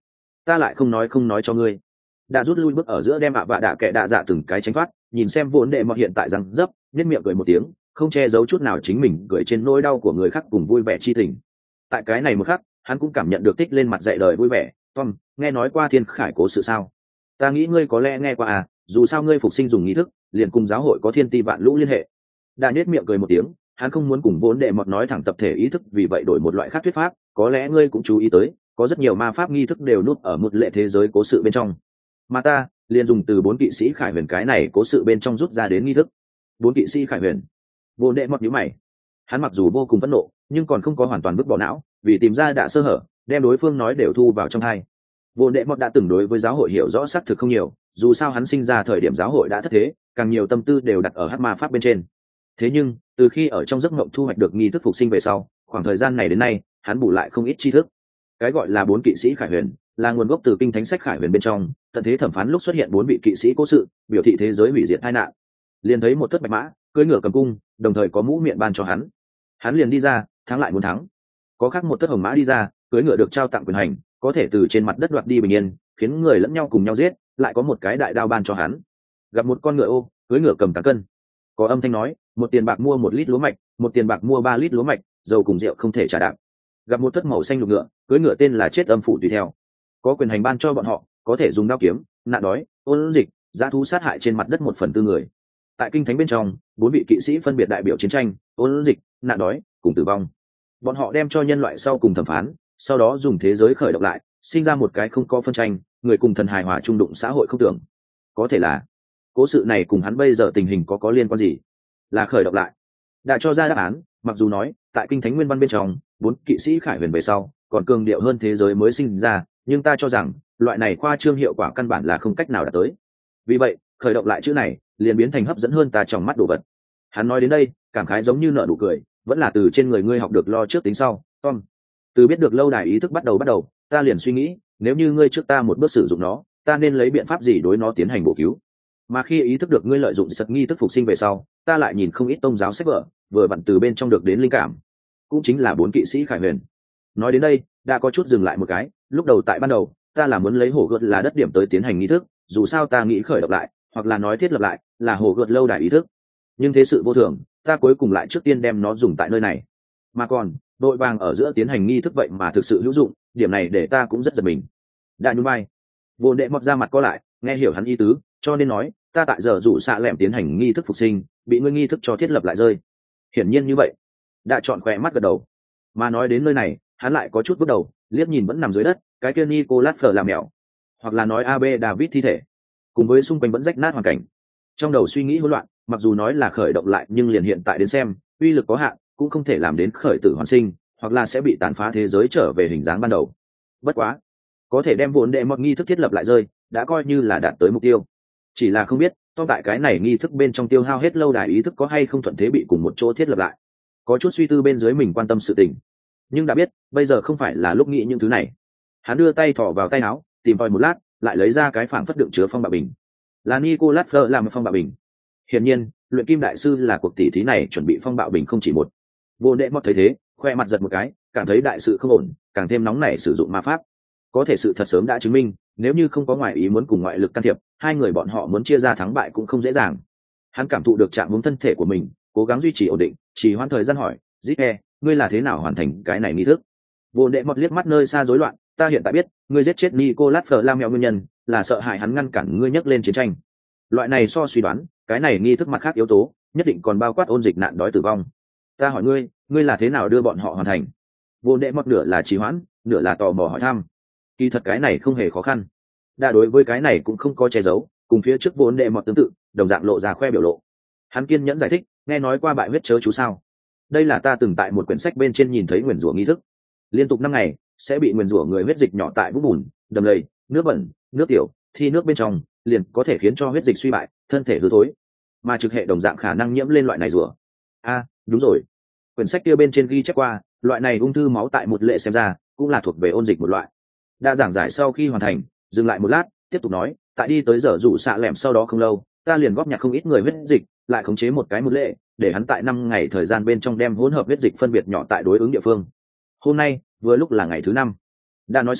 ta lại không nói không nói cho ngươi. Đã rút lui bước ở giữa đem ạ vạ đạ kệ đạ dạ từng cái tránh thoát, nhìn xem vốn đệ mọt hiện tại răng dấp, nhếch miệng cười một tiếng, không che giấu chút nào chính mình cười trên nỗi đau của người khác cùng vui vẻ chi tình. Tại cái này một khắc, hắn cũng cảm nhận được tích lên mặt dạy đời vui vẻ. Tom, nghe nói qua thiên khải cố sự sao? Ta nghĩ ngươi có lẽ nghe qua à, dù sao ngươi phục sinh dùng nghi thức, liền cùng giáo hội có thiên ti vạn lũ liên hệ. Đã nhếch miệng cười một tiếng, hắn không muốn cùng vốn đệ mọt nói thẳng tập thể ý thức, vì vậy đổi một loại khác thuyết pháp, có lẽ ngươi cũng chú ý tới, có rất nhiều ma pháp nghi thức đều núp ở một lệ thế giới cố sự bên trong. Mà ta liền dùng từ bốn kỵ sĩ khải huyền cái này cố sự bên trong rút ra đến nghi thức. Bốn kỵ sĩ khải huyền. Vô đệ mọt nhíu mày. Hắn mặc dù vô cùng phẫn nộ, nhưng còn không có hoàn toàn vứt bỏ não, vì tìm ra đã sơ hở, đem đối phương nói đều thu vào trong hai. Vô đệ mọt đã từng đối với giáo hội hiểu rõ xác thực không nhiều, dù sao hắn sinh ra thời điểm giáo hội đã thất thế, càng nhiều tâm tư đều đặt ở hắc ma pháp bên trên. Thế nhưng từ khi ở trong giấc mộng thu hoạch được nghi thức phục sinh về sau, khoảng thời gian này đến nay, hắn bù lại không ít tri thức. Cái gọi là bốn kỵ sĩ khải huyền là nguồn gốc từ kinh thánh sách khải huyền bên trong, tận thế thẩm phán lúc xuất hiện bốn vị kỵ sĩ cố sự, biểu thị thế giới hủy diệt tai nạn. Liền thấy một thất bạch mã cưỡi ngựa cầm cung, đồng thời có mũ miệng ban cho hắn. Hắn liền đi ra, thắng lại muốn thắng. Có khác một thất hồng mã đi ra, cưỡi ngựa được trao tặng quyền hành, có thể từ trên mặt đất đoạt đi bình yên, khiến người lẫn nhau cùng nhau giết, lại có một cái đại đao ban cho hắn. Gặp một con ngựa ô, cưỡi ngựa cầm cán cân. Có âm thanh nói, một tiền bạc mua một lít lúa mạch, một tiền bạc mua ba lít lúa mạch, dầu cùng rượu không thể trả đạm. Gặp một thất màu xanh lục ngựa, cưỡi ngựa tên là chết âm phủ tùy theo. Có quyền hành ban cho bọn họ, có thể dùng đao kiếm, nạn đói, ôn dịch, dã thú sát hại trên mặt đất một phần tư người. Tại kinh thánh bên trong, bốn vị kỵ sĩ phân biệt đại biểu chiến tranh, ôn dịch, nạn đói, cùng tử vong. Bọn họ đem cho nhân loại sau cùng thẩm phán, sau đó dùng thế giới khởi động lại, sinh ra một cái không có phân tranh, người cùng thần hài hòa trung đụng xã hội không tưởng. Có thể là cố sự này cùng hắn bây giờ tình hình có có liên quan gì? Là khởi động lại. Đã cho ra đáp án, mặc dù nói tại kinh thánh nguyên văn bên trong, bốn kỵ sĩ khải huyền về sau còn cường điệu hơn thế giới mới sinh ra, nhưng ta cho rằng loại này khoa trương hiệu quả căn bản là không cách nào đạt tới. Vì vậy khởi động lại chữ này liền biến thành hấp dẫn hơn ta trong mắt đồ vật. Hắn nói đến đây cảm khái giống như nợ nụ cười, vẫn là từ trên người ngươi học được lo trước tính sau, Tom. Từ biết được lâu đài ý thức bắt đầu bắt đầu, ta liền suy nghĩ, nếu như ngươi trước ta một bước sử dụng nó, ta nên lấy biện pháp gì đối nó tiến hành bổ cứu. Mà khi ý thức được ngươi lợi dụng sật nghi thức phục sinh về sau, ta lại nhìn không ít tôn giáo sách vở, vừa vặn từ bên trong được đến linh cảm, cũng chính là bốn kỵ sĩ khải huyền. Nói đến đây đã có chút dừng lại một cái, lúc đầu tại ban đầu ta là muốn lấy hổ gợt là đất điểm tới tiến hành nghi thức, dù sao ta nghĩ khởi động lại, hoặc là nói thiết lập lại là hổ gợt lâu đài ý thức, nhưng thế sự vô thường, ta cuối cùng lại trước tiên đem nó dùng tại nơi này. Mà còn đội vàng ở giữa tiến hành nghi thức vậy mà thực sự hữu dụng, điểm này để ta cũng rất giật mình. Đại nhún vai, vô đệ mọt ra mặt co lại, nghe hiểu hắn ý tứ, cho nên nói ta tại giờ rủ xạ lẻm tiến hành nghi thức phục sinh, bị ngươi nghi thức cho thiết lập lại rơi. Hiển nhiên như vậy. Đã chọn khỏe mắt gật đầu. Mà nói đến nơi này hắn lại có chút bước đầu, liếc nhìn vẫn nằm dưới đất cái kia Nicolas Fleur làm mèo, hoặc là nói a bê David thi thể, cùng với xung quanh vẫn rách nát hoàn cảnh. Trong đầu suy nghĩ hỗn loạn, mặc dù nói là khởi động lại, nhưng liền hiện tại đến xem uy lực có hạn, cũng không thể làm đến khởi tử hoàn sinh, hoặc là sẽ bị tàn phá thế giới trở về hình dáng ban đầu. Bất quá có thể đem vốn đệ mọt nghi thức thiết lập lại rơi, đã coi như là đạt tới mục tiêu. Chỉ là không biết trong tại cái này nghi thức bên trong tiêu hao hết lâu đài ý thức có hay không thuận thế bị cùng một chỗ thiết lập lại. Có chút suy tư bên dưới mình quan tâm sự tình, nhưng đã biết bây giờ không phải là lúc nghĩ những thứ này. Hắn đưa tay thò vào tay áo, tìm tòi một lát, lại lấy ra cái phảng phất đựng chứa phong bạo bình. Là Nicolas Fleur làm phong bạo bình. Hiển nhiên luyện kim đại sư là cuộc tỷ thí này chuẩn bị phong bạo bình không chỉ một. Vô đệ mọt thấy thế khoe mặt giật một cái, cảm thấy đại sự không ổn, càng thêm nóng nảy sử dụng ma pháp. Có thể sự thật sớm đã chứng minh, nếu như không có ngoại ý muốn cùng ngoại lực can thiệp, hai người bọn họ muốn chia ra thắng bại cũng không dễ dàng. Hắn cảm thụ được trạng huống thân thể của mình, cố gắng duy trì ổn định, chỉ hoãn thời gian hỏi, Zipe, ngươi là thế nào hoàn thành cái này nghi thức? Vô đệ mọt liếc mắt nơi xa rối loạn, ta hiện tại biết ngươi giết chết Nicolas Flamel nguyên nhân là sợ hại hắn ngăn cản ngươi nhấc lên chiến tranh. Loại này so suy đoán, cái này nghi thức mặt khác yếu tố nhất định còn bao quát ôn dịch nạn đói tử vong. Ta hỏi ngươi, ngươi là thế nào đưa bọn họ hoàn thành? Vô đệ mọt nửa là trì hoãn, nửa là tò mò hỏi thăm. Kỳ thật cái này không hề khó khăn. Đã đối với cái này cũng không có che giấu, cùng phía trước vô đệ mọt tương tự, đồng dạng lộ ra khoe biểu lộ. Hắn kiên nhẫn giải thích, nghe nói qua bại huyết chớ chú sao? Đây là ta từng tại một quyển sách bên trên nhìn thấy nguyền rủa nghi thức. Liên tục năm ngày sẽ bị nguyền rủa người huyết dịch nhỏ tại vũng bùn, đầm lầy, nước bẩn, nước tiểu, thi nước bên trong, liền có thể khiến cho huyết dịch suy bại, thân thể hư thối. Mà trực hệ đồng dạng khả năng nhiễm lên loại này rủa. A, à, đúng rồi. Quyển sách kia bên trên ghi chép qua, loại này ung thư máu tại một lệ xem ra cũng là thuộc về ôn dịch một loại. Đã giảng giải sau khi hoàn thành, dừng lại một lát, tiếp tục nói, tại đi tới giờ rủ xạ lẻm sau đó không lâu, ta liền góp nhặt không ít người huyết dịch, lại khống chế một cái một lệ, để hắn tại năm ngày thời gian bên trong đem hỗn hợp huyết dịch phân biệt nhỏ tại đối ứng địa phương. Hôm nay vừa lúc là ngày thứ năm. Đã nói xong,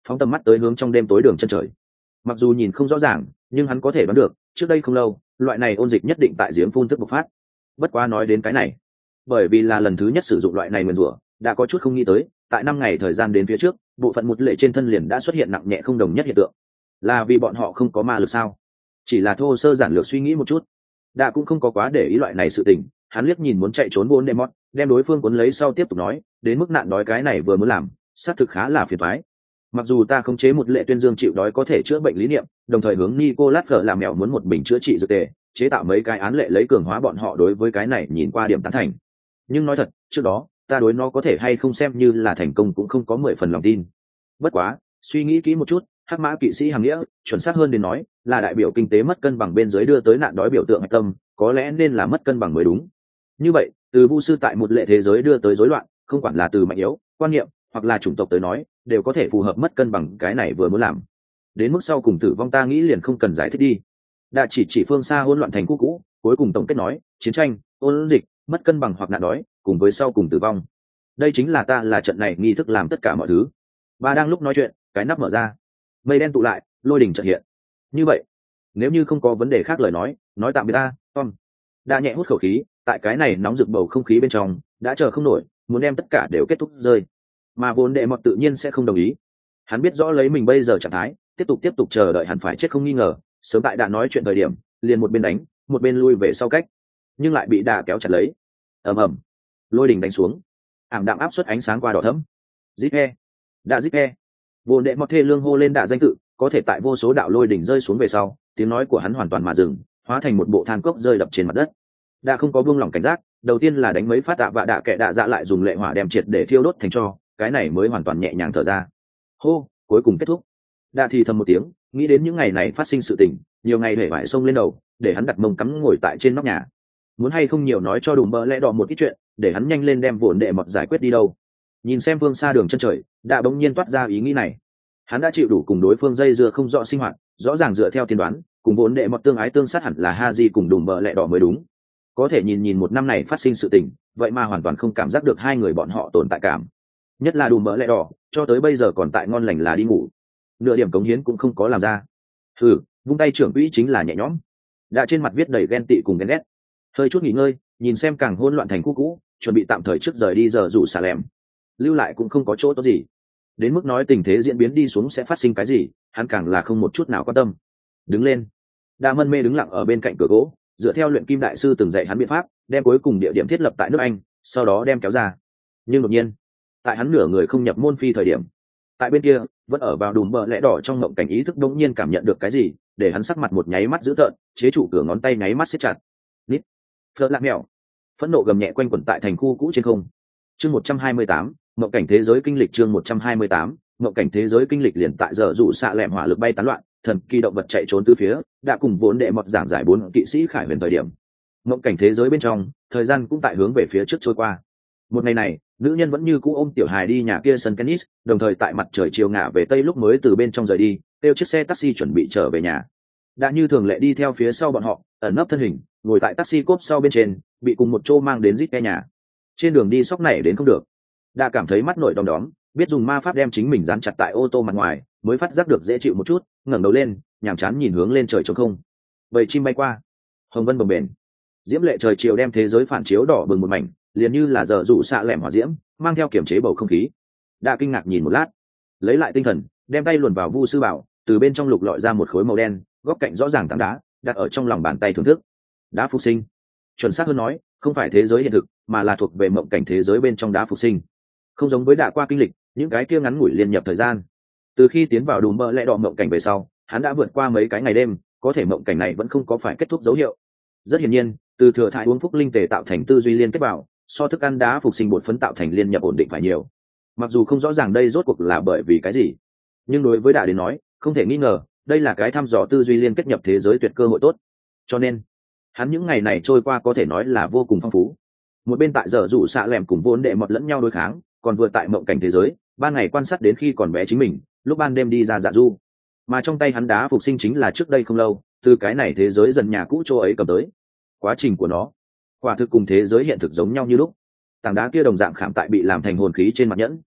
phóng tầm mắt tới hướng trong đêm tối đường chân trời. Mặc dù nhìn không rõ ràng, nhưng hắn có thể đoán được trước đây không lâu loại này ôn dịch nhất định tại giếng phun thức bộc phát. Bất quá nói đến cái này, bởi vì là lần thứ nhất sử dụng loại này nguyền rủa, đã có chút không nghĩ tới tại năm ngày thời gian đến phía trước, bộ phận một lệ trên thân liền đã xuất hiện nặng nhẹ không đồng nhất hiện tượng. Là vì bọn họ không có ma lực sao? Chỉ là thô sơ giản lược suy nghĩ một chút, đã cũng không có quá để ý loại này sự tình. Hắn liếc nhìn muốn chạy trốn bốn đêm mót, đem đối phương cuốn lấy sau tiếp tục nói, đến mức nạn đói cái này vừa muốn làm xác thực khá là phiền toái. Mặc dù ta khống chế một lệ tuyên dương chịu đói có thể chữa bệnh lý niệm, đồng thời hướng Nicolas Fleur làm mèo muốn một bình chữa trị dược tề, chế tạo mấy cái án lệ lấy cường hóa bọn họ đối với cái này nhìn qua điểm tán thành. Nhưng nói thật, trước đó ta đối nó có thể hay không xem như là thành công cũng không có mười phần lòng tin. Bất quá suy nghĩ kỹ một chút, hắc mã kỵ sĩ hàng nghĩa chuẩn xác hơn đến nói là đại biểu kinh tế mất cân bằng bên dưới đưa tới nạn đói biểu tượng hạch tâm, có lẽ nên là mất cân bằng mới đúng. Như vậy từ vu sư tại một lệ thế giới đưa tới rối loạn, không quản là từ mạnh yếu quan niệm hoặc là chủng tộc tới nói, đều có thể phù hợp mất cân bằng cái này vừa muốn làm. Đến mức sau cùng tử vong ta nghĩ liền không cần giải thích đi. Đã chỉ chỉ phương xa hỗn loạn thành khu cũ, cuối cùng tổng kết nói, chiến tranh, ôn dịch, mất cân bằng hoặc nạn đói, cùng với sau cùng tử vong. Đây chính là ta là trận này nghi thức làm tất cả mọi thứ. Ba đang lúc nói chuyện, cái nắp mở ra, mây đen tụ lại, lôi đỉnh chợt hiện. Như vậy, nếu như không có vấn đề khác lời nói, nói tạm biệt ta, Tom. Đã nhẹ hút khẩu khí, tại cái này nóng rực bầu không khí bên trong, đã chờ không nổi, muốn đem tất cả đều kết thúc rơi. Mà vốn đệ mọt tự nhiên sẽ không đồng ý. Hắn biết rõ lấy mình bây giờ trạng thái, tiếp tục tiếp tục chờ đợi hẳn phải chết không nghi ngờ. Sớm tại đã nói chuyện thời điểm, liền một bên đánh, một bên lui về sau cách, nhưng lại bị đà kéo chặt lấy. Ầm ầm, lôi đỉnh đánh xuống, ảm đạm áp suất ánh sáng qua đỏ thẫm. Zip he, đã zip he. Vốn đệ mọt thê lương hô lên đà danh tự, có thể tại vô số đạo lôi đỉnh rơi xuống về sau, tiếng nói của hắn hoàn toàn mà dừng, hóa thành một bộ than cốc rơi đập trên mặt đất. Đã không có buông lỏng cảnh giác, đầu tiên là đánh mấy phát tạ vạ đạ kẻ đạ dạ, lại dùng lệ hỏa đem triệt để thiêu đốt thành tro, cái này mới hoàn toàn nhẹ nhàng thở ra. Hô, cuối cùng kết thúc. Đã thì thầm một tiếng, nghĩ đến những ngày này phát sinh sự tình, nhiều ngày hể vải sông lên đầu, để hắn đặt mông cắm ngồi tại trên nóc nhà. Muốn hay không nhiều nói cho đủ mỡ lẽ đỏ một ít chuyện, để hắn nhanh lên đem vụn đệ mọt giải quyết đi đâu. Nhìn xem phương xa đường chân trời, đã bỗng nhiên toát ra ý nghĩ này. Hắn đã chịu đủ cùng đối phương dây dưa không rõ sinh hoạt, rõ ràng dựa theo tiên đoán, cùng vốn đệ mọt tương ái tương sát hẳn là Haji cùng đủ mỡ lẽ đỏ mới đúng. Có thể nhìn nhìn một năm này phát sinh sự tình, vậy mà hoàn toàn không cảm giác được hai người bọn họ tồn tại cảm. Nhất là đủ mỡ lẽ đỏ, cho tới bây giờ còn tại ngon lành là đi ngủ, nửa điểm cống hiến cũng không có làm ra. Ừ, vung tay trưởng quỹ chính là nhẹ nhõm. Đã trên mặt viết đầy ghen tị cùng ghen ghét. Hơi chút nghỉ ngơi, nhìn xem càng hỗn loạn thành khu cũ, chuẩn bị tạm thời trước rời đi giờ rủ xà lẻm. Lưu lại cũng không có chỗ tốt gì. Đến mức nói tình thế diễn biến đi xuống sẽ phát sinh cái gì, hắn càng là không một chút nào quan tâm. Đứng lên. Đã mân mê đứng lặng ở bên cạnh cửa gỗ, dựa theo luyện kim đại sư từng dạy hắn biện pháp, đem cuối cùng địa điểm thiết lập tại nước Anh, sau đó đem kéo ra. Nhưng đột nhiên, tại hắn nửa người không nhập môn phi thời điểm, tại bên kia vẫn ở vào đùm bờ lẽ đỏ trong mộng cảnh ý thức đống nhiên cảm nhận được cái gì, để hắn sắc mặt một nháy mắt dữ tợn, chế trụ cửa ngón tay nháy mắt siết chặt. Nít, phớt lạc mèo, phẫn nộ gầm nhẹ quanh quẩn tại thành khu cũ trên không. Chương một trăm hai mươi tám, mộng cảnh thế giới kinh lịch. Chương một trăm hai mươi tám, mộng cảnh thế giới kinh lịch. Liền tại giờ rủ xạ lẹm hỏa lực bay tán loạn, thần kỳ động vật chạy trốn từ phía, đã cùng vốn đệ mọt giảng giải bốn kỵ sĩ khải huyền thời điểm. Mộng cảnh thế giới bên trong, thời gian cũng tại hướng về phía trước trôi qua. Một ngày này, nữ nhân vẫn như cũ ôm tiểu hài đi nhà kia sân tennis, đồng thời tại mặt trời chiều ngả về tây lúc mới từ bên trong rời đi, kêu chiếc xe taxi chuẩn bị trở về nhà. Đã như thường lệ đi theo phía sau bọn họ, ẩn nấp thân hình, ngồi tại taxi cốp sau bên trên, bị cùng một chỗ mang đến rít ke nhà. Trên đường đi sóc này đến không được. Đã cảm thấy mắt nổi đom đóm, biết dùng ma pháp đem chính mình dán chặt tại ô tô mặt ngoài, mới phát giác được dễ chịu một chút, ngẩng đầu lên, nhàm chán nhìn hướng lên trời trống không. Bầy chim bay qua, hồng vân bồng bềnh, diễm lệ trời chiều đem thế giới phản chiếu đỏ bừng một mảnh, liền như là giờ rủ xạ lẻm hỏa diễm, mang theo kiểm chế bầu không khí. Đã kinh ngạc nhìn một lát, lấy lại tinh thần, đem tay luồn vào vu sư bảo, từ bên trong lục lọi ra một khối màu đen, góc cạnh rõ ràng tảng đá, đặt ở trong lòng bàn tay thưởng thức. Đá phục sinh, chuẩn xác hơn nói, không phải thế giới hiện thực, mà là thuộc về mộng cảnh thế giới bên trong đá phục sinh. Không giống với đã qua kinh lịch, những cái kia ngắn ngủi liên nhập thời gian. Từ khi tiến vào đùm bơ lẽ đỏ mộng cảnh về sau, hắn đã vượt qua mấy cái ngày đêm, có thể mộng cảnh này vẫn không có phải kết thúc dấu hiệu. Rất hiển nhiên, từ thừa thải uống phúc linh tề tạo thành tư duy liên kết vào, so thức ăn đá phục sinh bột phấn tạo thành liên nhập ổn định phải nhiều. Mặc dù không rõ ràng đây rốt cuộc là bởi vì cái gì, nhưng đối với Đạ đến nói, không thể nghi ngờ, đây là cái thăm dò tư duy liên kết nhập thế giới tuyệt cơ hội tốt. Cho nên, hắn những ngày này trôi qua có thể nói là vô cùng phong phú. Một bên tại giờ rủ xạ lẻm cùng vốn đệ mọt lẫn nhau đối kháng, còn vừa tại mộng cảnh thế giới, ban ngày quan sát đến khi còn bé chính mình, lúc ban đêm đi ra dạ du. Mà trong tay hắn đá phục sinh chính là trước đây không lâu, từ cái này thế giới dần nhà cũ chỗ ấy cầm tới. Quá trình của nó, quả thực cùng thế giới hiện thực giống nhau như lúc. Tảng đá kia đồng dạng khảm tại bị làm thành hồn khí trên mặt nhẫn,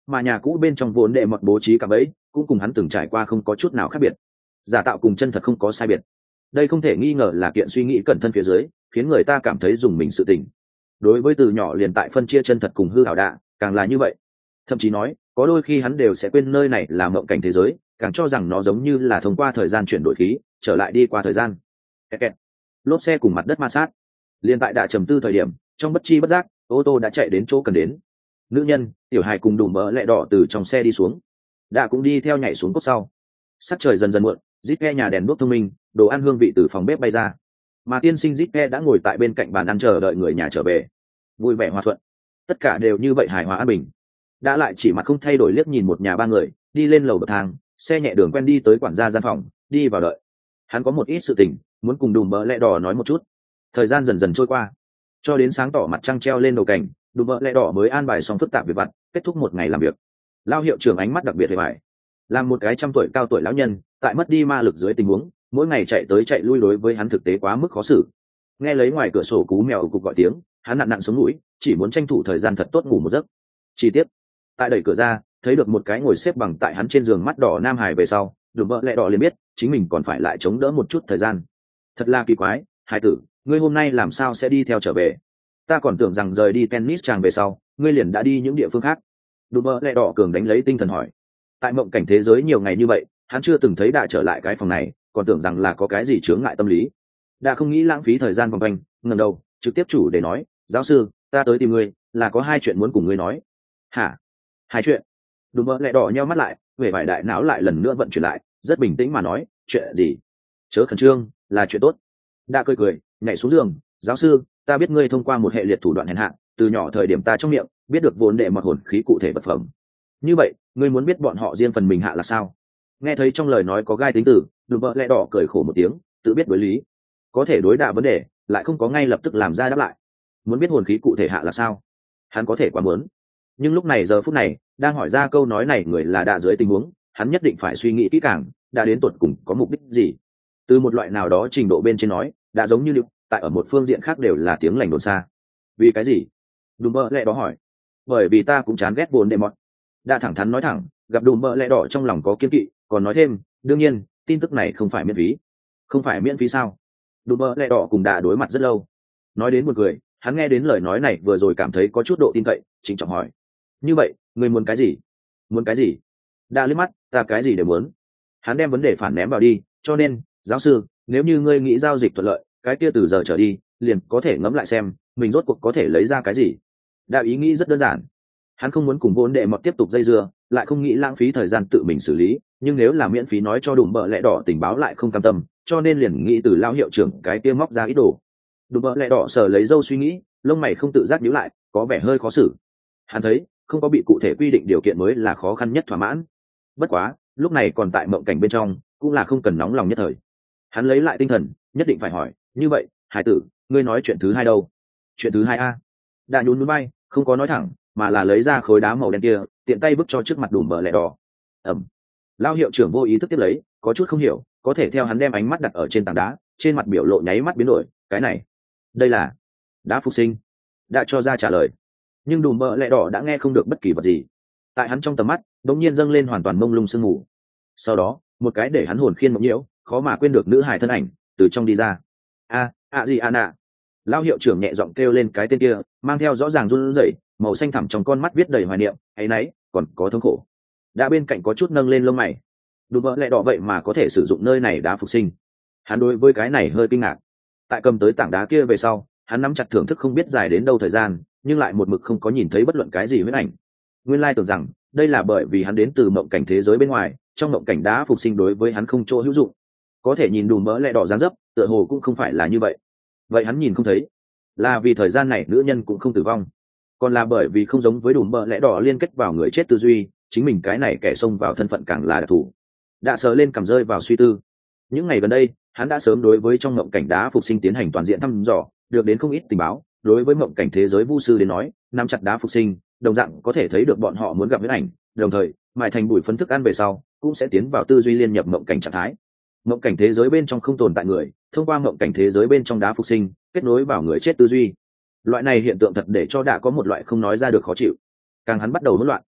mà nhà cũ bên trong vốn đệ mọt bố trí cả bẫy cũng cùng hắn từng trải qua không có chút nào khác biệt. Giả tạo cùng chân thật không có sai biệt. Đây không thể nghi ngờ là kiện suy nghĩ cẩn thận phía dưới khiến người ta cảm thấy dùng mình sự tình. Đối với từ nhỏ liền tại phân chia chân thật cùng hư ảo đạ càng là như vậy. Thậm chí nói có đôi khi hắn đều sẽ quên nơi này là mộng cảnh thế giới, càng cho rằng nó giống như là thông qua thời gian chuyển đổi khí trở lại đi qua thời gian. Kẹt kẹt. Lốp xe cùng mặt đất ma sát. Liên tại đạ trầm tư thời điểm, trong bất chi bất giác ô tô đã chạy đến chỗ cần đến. Nữ nhân tiểu hài cùng đùm bỡ lẹ đỏ từ trong xe đi xuống, đạ cũng đi theo nhảy xuống cốc sau. Sắc trời dần dần muộn, rít ke nhà đèn đuốc thông minh, đồ ăn hương vị từ phòng bếp bay ra, mà tiên sinh rít ke đã ngồi tại bên cạnh bàn ăn chờ đợi người nhà trở về, vui vẻ hòa thuận, tất cả đều như vậy hài hòa an bình. Đã lại chỉ mặt không thay đổi liếc nhìn một nhà ba người đi lên lầu bậc thang, xe nhẹ đường quen đi tới quản gia gian phòng, đi vào đợi. Hắn có một ít sự tình muốn cùng đùm bỡ lẹ đỏ nói một chút. Thời gian dần dần trôi qua, cho đến sáng tỏ mặt trăng treo lên đầu cảnh, đùm bỡ lẹ đỏ mới an bài xong phức tạp việc vặt, kết thúc một ngày làm việc. Lao hiệu trưởng ánh mắt đặc biệt hề vải, làm một cái trăm tuổi cao tuổi lão nhân tại mất đi ma lực dưới tình huống mỗi ngày chạy tới chạy lui đối với hắn thực tế quá mức khó xử. Nghe lấy ngoài cửa sổ cú mèo cục gọi tiếng, hắn nặn nặn sống mũi, chỉ muốn tranh thủ thời gian thật tốt ngủ một giấc. Chi tiết tại đẩy cửa ra thấy được một cái ngồi xếp bằng tại hắn trên giường mắt đỏ nam hải về sau, đùm bỡ lẹ đỏ liền biết chính mình còn phải lại chống đỡ một chút thời gian. Thật là kỳ quái, hải tử, ngươi hôm nay làm sao sẽ đi theo trở về? Ta còn tưởng rằng rời đi tennis tràng về sau ngươi liền đã đi những địa phương khác. Đùm bỡ lẹ đỏ cường đánh lấy tinh thần hỏi. Tại mộng cảnh thế giới nhiều ngày như vậy, hắn chưa từng thấy Đạ trở lại cái phòng này, còn tưởng rằng là có cái gì chướng ngại tâm lý. Đạ không nghĩ lãng phí thời gian vòng quanh, ngẩng đầu trực tiếp chủ để nói, giáo sư, ta tới tìm ngươi là có hai chuyện muốn cùng ngươi nói. Hả? Hai chuyện? Đùm bỡ lẹ đỏ nheo mắt lại, vẻ vải đại não lại lần nữa vận chuyển lại, rất bình tĩnh mà nói, chuyện gì? Chớ khẩn trương, là chuyện tốt. Đạ cười cười nhảy xuống giường, giáo sư, ta biết ngươi thông qua một hệ liệt thủ đoạn hèn hạ, từ nhỏ thời điểm ta trong miệng biết được vốn đệ mọt hồn khí cụ thể vật phẩm. Như vậy ngươi muốn biết bọn họ riêng phần mình hạ là sao? Nghe thấy trong lời nói có gai tính từ, đùm bỡ lẹ đỏ cười khổ một tiếng, tự biết đối lý, có thể đối đả vấn đề lại không có ngay lập tức làm ra đáp lại. Muốn biết hồn khí cụ thể hạ là sao, hắn có thể quá muốn, nhưng lúc này giờ phút này đang hỏi ra câu nói này người là Đạ dưới tình huống, hắn nhất định phải suy nghĩ kỹ càng, đã đến tuột cùng có mục đích gì. Từ một loại nào đó trình độ bên trên nói, đã giống như liệu tại ở một phương diện khác đều là tiếng lành đồn xa. Vì cái gì? Đùm bỡ lẹ đỏ hỏi. Bởi vì ta cũng chán ghét vốn đệ mọt. Đã thẳng thắn nói thẳng, gặp đùm bỡ lẹ đỏ trong lòng có kiên kỵ, còn nói thêm, đương nhiên tin tức này không phải miễn phí. Không phải miễn phí sao? Đùm bỡ lẹ đỏ cùng Đạ đối mặt rất lâu. Nói đến một người, hắn nghe đến lời nói này vừa rồi cảm thấy có chút độ tin cậy, trịnh trọng hỏi, như vậy người muốn cái gì? Muốn cái gì? Đạ liếc mắt, ta cái gì đều muốn. Hắn đem vấn đề phản ném vào đi, cho nên giáo sư, nếu như ngươi nghĩ giao dịch thuận lợi, cái kia từ giờ trở đi liền có thể ngẫm lại xem mình rốt cuộc có thể lấy ra cái gì. Đạ ý nghĩ rất đơn giản, hắn không muốn cùng vốn đệ mọt tiếp tục dây dưa, lại không nghĩ lãng phí thời gian tự mình xử lý, nhưng nếu là miễn phí nói cho đùm bợ lẹ đỏ tình báo lại không cam tâm, cho nên liền nghĩ từ lao hiệu trưởng cái kia móc ra ít đồ. Đùm bợ lẹ đỏ sờ lấy dâu suy nghĩ, lông mày không tự giác nhíu lại, có vẻ hơi khó xử. Hắn thấy không có bị cụ thể quy định điều kiện mới là khó khăn nhất thỏa mãn. Bất quá lúc này còn tại mộng cảnh bên trong, cũng là không cần nóng lòng nhất thời. Hắn lấy lại tinh thần, nhất định phải hỏi, như vậy hải tử, ngươi nói chuyện thứ hai đâu? Chuyện thứ hai a? Đạ nhún núi bay, không có nói thẳng, mà là lấy ra khối đá màu đen kia, tiện tay vứt cho trước mặt đùm bờ lẹ đỏ. Ẩm. Lao hiệu trưởng vô ý thức tiếp lấy, có chút không hiểu, có thể theo hắn đem ánh mắt đặt ở trên tảng đá, trên mặt biểu lộ nháy mắt biến đổi, cái này, đây là đá phục sinh. Đã cho ra trả lời, nhưng đùm bờ lẹ đỏ đã nghe không được bất kỳ vật gì. Tại hắn trong tầm mắt đống nhiên dâng lên hoàn toàn mông lung sương mù, sau đó một cái để hắn hồn khiên mộng nhiễu, khó mà quên được nữ hài thân ảnh từ trong đi ra. A, a gì a nạ. Lao hiệu trưởng nhẹ giọng kêu lên cái tên kia, mang theo rõ ràng run rẩy, màu xanh thẳm trong con mắt viết đầy hoài niệm, ấy nấy, còn có thống khổ. Đã bên cạnh có chút nâng lên lông mày. Đùm bỡ lẹ đỏ vậy mà có thể sử dụng nơi này đá phục sinh. Hắn đối với cái này hơi kinh ngạc. Tại cầm tới tảng đá kia về sau, hắn nắm chặt thưởng thức không biết dài đến đâu thời gian, nhưng lại một mực không có nhìn thấy bất luận cái gì huyết ảnh. Nguyên lai tưởng rằng đây là bởi vì hắn đến từ mộng cảnh thế giới bên ngoài, trong mộng cảnh đá phục sinh đối với hắn không chỗ hữu dụng. Có thể nhìn đùm bỡ lẹ đỏ dáng dấp, tựa hồ cũng không phải là như vậy. Vậy hắn nhìn không thấy, là vì thời gian này nữ nhân cũng không tử vong, còn là bởi vì không giống với đùm bợ lẽ đỏ liên kết vào người chết tư duy, chính mình cái này kẻ xông vào thân phận càng là đặc thù. Đã sờ lên cầm rơi vào suy tư. Những ngày gần đây hắn đã sớm đối với trong mộng cảnh đá phục sinh tiến hành toàn diện thăm dò, được đến không ít tình báo. Đối với mộng cảnh thế giới vu sư đến nói, nắm chặt đá phục sinh đồng dạng có thể thấy được bọn họ muốn gặp huyết ảnh, đồng thời mài thành bụi phấn thức ăn về sau cũng sẽ tiến vào tư duy liên nhập mộng cảnh trạng thái. Mộng cảnh thế giới bên trong không tồn tại người, thông qua mộng cảnh thế giới bên trong đá phục sinh kết nối vào người chết tư duy. Loại này hiện tượng thật để cho Đạ có một loại không nói ra được khó chịu. Càng hắn bắt đầu hỗn loạn,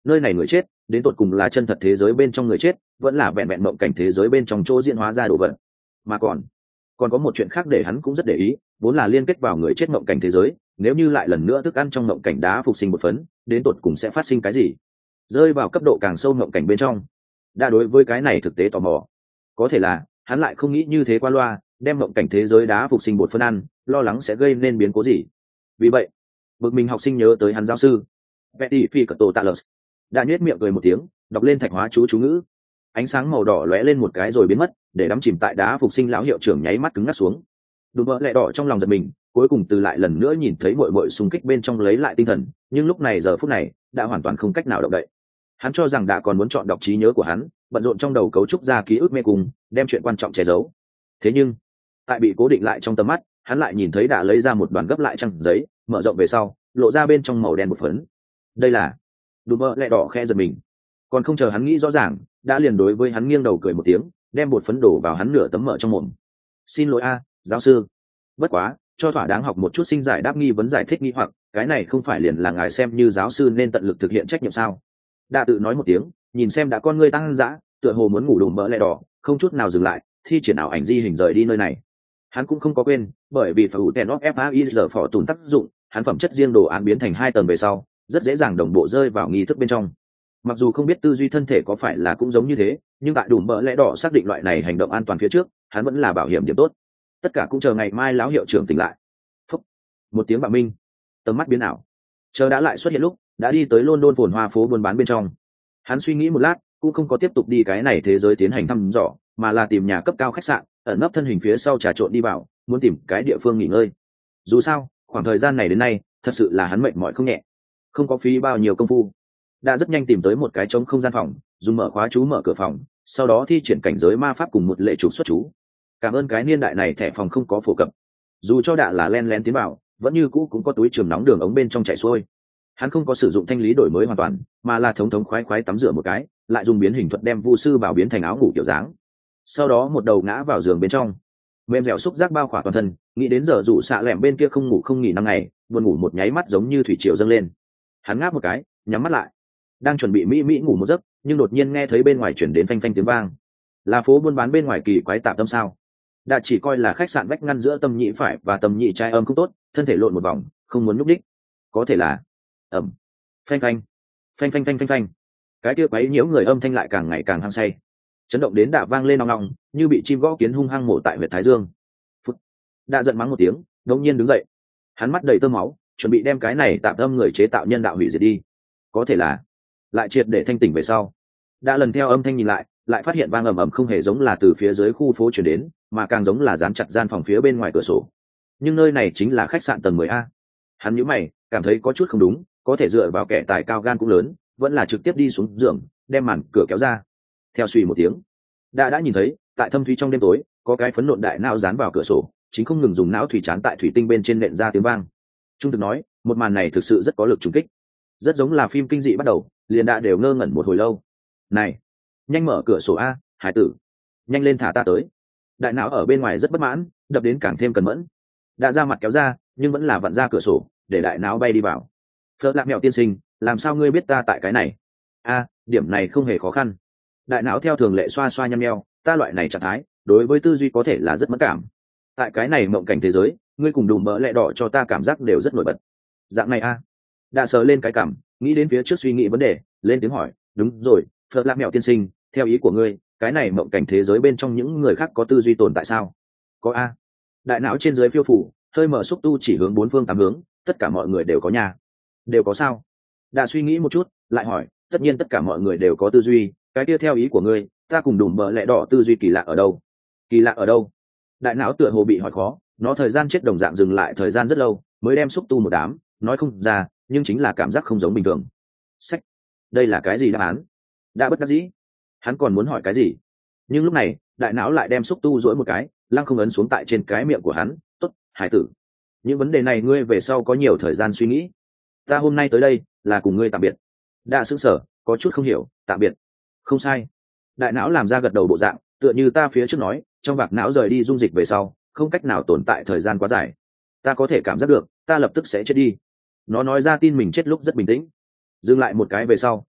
nơi này người chết đến tột cùng là chân thật thế giới bên trong người chết vẫn là vẹn vẹn mộng cảnh thế giới bên trong chỗ diễn hóa ra đồ vật. Mà còn còn có một chuyện khác để hắn cũng rất để ý, vốn là liên kết vào người chết mộng cảnh thế giới, nếu như lại lần nữa thức ăn trong mộng cảnh đá phục sinh một phấn, đến tột cùng sẽ phát sinh cái gì? Rơi vào cấp độ càng sâu mộng cảnh bên trong, đã đối với cái này thực tế tò mò. Có thể là hắn lại không nghĩ như thế qua loa, đem mộng cảnh thế giới đá phục sinh bột phân ăn, lo lắng sẽ gây nên biến cố gì. Vì vậy bực mình học sinh nhớ tới hắn giáo sư Betty Phi Cật Tổ Talus, đã nhếch miệng cười một tiếng, đọc lên thạch hóa chú chú ngữ. Ánh sáng màu đỏ lóe lên một cái rồi biến mất, để đắm chìm tại đá phục sinh lão hiệu trưởng nháy mắt cứng ngắc xuống. Đùm bợ lẹ đỏ trong lòng giật mình, cuối cùng từ lại lần nữa nhìn thấy muội muội xung kích bên trong lấy lại tinh thần, nhưng lúc này giờ phút này đã hoàn toàn không cách nào động đậy. Hắn cho rằng đã còn muốn chọn đọc trí nhớ của hắn, bận rộn trong đầu cấu trúc ra ký ức mê cùng, đem chuyện quan trọng che giấu. Thế nhưng tại bị cố định lại trong tầm mắt, hắn lại nhìn thấy đã lấy ra một đoàn gấp lại trang giấy, mở rộng về sau lộ ra bên trong màu đen một phấn. Đây là đùm bợ lẹ đỏ khe giật mình, còn không chờ hắn nghĩ rõ ràng, đã liền đối với hắn nghiêng đầu cười một tiếng, đem bột phấn đổ vào hắn nửa tấm mở trong mồm. Xin lỗi a giáo sư, bất quá cho thỏa đáng học một chút sinh giải đáp nghi vấn giải thích nghi hoặc cái này không phải liền là ngài xem như giáo sư nên tận lực thực hiện trách nhiệm sao? Đã tự nói một tiếng, nhìn xem đã con ngươi tăng dã, tựa hồ muốn ngủ đùm bợ lẹ đỏ, không chút nào dừng lại, thi triển ảo ảnh di hình rời đi nơi này. Hắn cũng không có quên, bởi vì phải ủ tèn óc faiz phỏ tùn tác dụng, hắn phẩm chất riêng đồ án biến thành hai tầng về sau, rất dễ dàng đồng bộ rơi vào nghi thức bên trong. Mặc dù không biết tư duy thân thể có phải là cũng giống như thế, nhưng tại đùm bợ lẽ đỏ xác định loại này hành động an toàn phía trước, hắn vẫn là bảo hiểm điểm tốt. Tất cả cũng chờ ngày mai lão hiệu trưởng tỉnh lại. Phúc, một tiếng bạo minh, tầm mắt biến ảo, chờ đã lại xuất hiện lúc đã đi tới London phồn hoa phố buôn bán bên trong. Hắn suy nghĩ một lát, cũng không có tiếp tục đi cái này thế giới tiến hành thăm dò, mà là tìm nhà cấp cao khách sạn, ẩn nấp thân hình phía sau trà trộn đi vào, muốn tìm cái địa phương nghỉ ngơi. Dù sao khoảng thời gian này đến nay thật sự là hắn mệt mỏi không nhẹ, không có phí bao nhiêu công phu, đã rất nhanh tìm tới một cái trống không gian phòng, dùng mở khóa chú mở cửa phòng, sau đó thi triển cảnh giới ma pháp cùng một lệ trục xuất chú. Cảm ơn cái niên đại này thẻ phòng không có phổ cập, dù cho đã là len lén tiến vào, vẫn như cũ cũng có túi trường nóng đường ống bên trong chảy xuôi. Hắn không có sử dụng thanh lý đổi mới hoàn toàn, mà là thống thống khoái khoái tắm rửa một cái, lại dùng biến hình thuật đem vu sư bảo biến thành áo ngủ kiểu dáng, sau đó một đầu ngã vào giường bên trong, mềm dẻo xúc giác bao khỏa toàn thân. Nghĩ đến giờ rủ xạ lẻm bên kia không ngủ không nghỉ năm ngày, buồn ngủ một nháy mắt giống như thủy triều dâng lên. Hắn ngáp một cái, nhắm mắt lại, đang chuẩn bị mỹ mỹ ngủ một giấc, nhưng đột nhiên nghe thấy bên ngoài chuyển đến phanh phanh tiếng vang. Là phố buôn bán bên ngoài kỳ quái tạp tâm sao? Đã chỉ coi là khách sạn vách ngăn giữa tâm nhị phải và tâm nhị trái âm không tốt, thân thể lộn một vòng, không muốn nhúc đích. Có thể là ẩm, phanh phanh, phanh phanh phanh phanh phanh. Cái kia quấy nhiễu người âm thanh lại càng ngày càng hăng say, chấn động đến Đạ vang lên nong nong, như bị chim gõ kiến hung hăng mổ tại huyệt thái dương. Phút, Đạ giận mắng một tiếng, đột nhiên đứng dậy, hắn mắt đầy tơ máu, chuẩn bị đem cái này tạm âm người chế tạo nhân đạo hủy diệt đi. Có thể là lại triệt để thanh tỉnh về sau, đã lần theo âm thanh nhìn lại, lại phát hiện vang ầm ầm không hề giống là từ phía dưới khu phố chuyển đến, mà càng giống là dán chặt gian phòng phía bên ngoài cửa sổ. Nhưng nơi này chính là khách sạn tầng mười A. Hắn nhíu mày, cảm thấy có chút không đúng, có thể dựa vào kẻ tài cao gan cũng lớn, vẫn là trực tiếp đi xuống giường, đem màn cửa kéo ra. Theo suy một tiếng, đã đã nhìn thấy, tại thâm thúy trong đêm tối, có cái phấn nộn đại não dán vào cửa sổ, chính không ngừng dùng não thủy chán tại thủy tinh bên trên nện ra tiếng vang. Trung thực nói, một màn này thực sự rất có lực trùng kích, rất giống là phim kinh dị bắt đầu, liền đã đều ngơ ngẩn một hồi lâu. Này, nhanh mở cửa sổ a, hải tử, nhanh lên thả ta tới. Đại não ở bên ngoài rất bất mãn, đập đến càng thêm cẩn mẫn. Đã ra mặt kéo ra, nhưng vẫn là vặn ra cửa sổ, để đại não bay đi vào. Phớt lạc mèo tiên sinh, làm sao ngươi biết ta tại cái này? A, điểm này không hề khó khăn. Đại não theo thường lệ xoa xoa nhăm nheo, ta loại này trạng thái, đối với tư duy có thể là rất mẫn cảm. Tại cái này mộng cảnh thế giới, ngươi cùng đùm bỡ lẹ đỏ cho ta cảm giác đều rất nổi bật. Dạng này a. Đã sờ lên cái cảm, nghĩ đến phía trước suy nghĩ vấn đề, lên tiếng hỏi, đúng rồi, Phớt lạc mèo tiên sinh, theo ý của ngươi, cái này mộng cảnh thế giới bên trong những người khác có tư duy tồn tại sao? Có a. Đại não trên dưới phiêu phủ, hơi mở xúc tu chỉ hướng bốn phương tám hướng, tất cả mọi người đều có nhà. Đều có sao? Đã suy nghĩ một chút, lại hỏi, tất nhiên tất cả mọi người đều có tư duy, cái kia theo ý của ngươi, ta cùng đùm bờ lẹ đỏ tư duy kỳ lạ ở đâu? Kỳ lạ ở đâu? Đại não tựa hồ bị hỏi khó, nó thời gian chết đồng dạng dừng lại thời gian rất lâu, mới đem xúc tu một đám, nói không ra, nhưng chính là cảm giác không giống bình thường. Sách, đây là cái gì đáp án? Đã bất đắc dĩ, hắn còn muốn hỏi cái gì? Nhưng lúc này, đại não lại đem xúc tu duỗi một cái, lăng không ấn xuống tại trên cái miệng của hắn. Tốt, hải tử, những vấn đề này ngươi về sau có nhiều thời gian suy nghĩ. Ta hôm nay tới đây là cùng ngươi tạm biệt. Đã sững sờ, có chút không hiểu, tạm biệt. Không sai. Đại não làm ra gật đầu bộ dạng, tựa như ta phía trước nói, trong vạc não rời đi dung dịch về sau, không cách nào tồn tại thời gian quá dài. Ta có thể cảm giác được, ta lập tức sẽ chết đi. Nó nói ra tin mình chết lúc rất bình tĩnh. Dừng lại một cái về sau,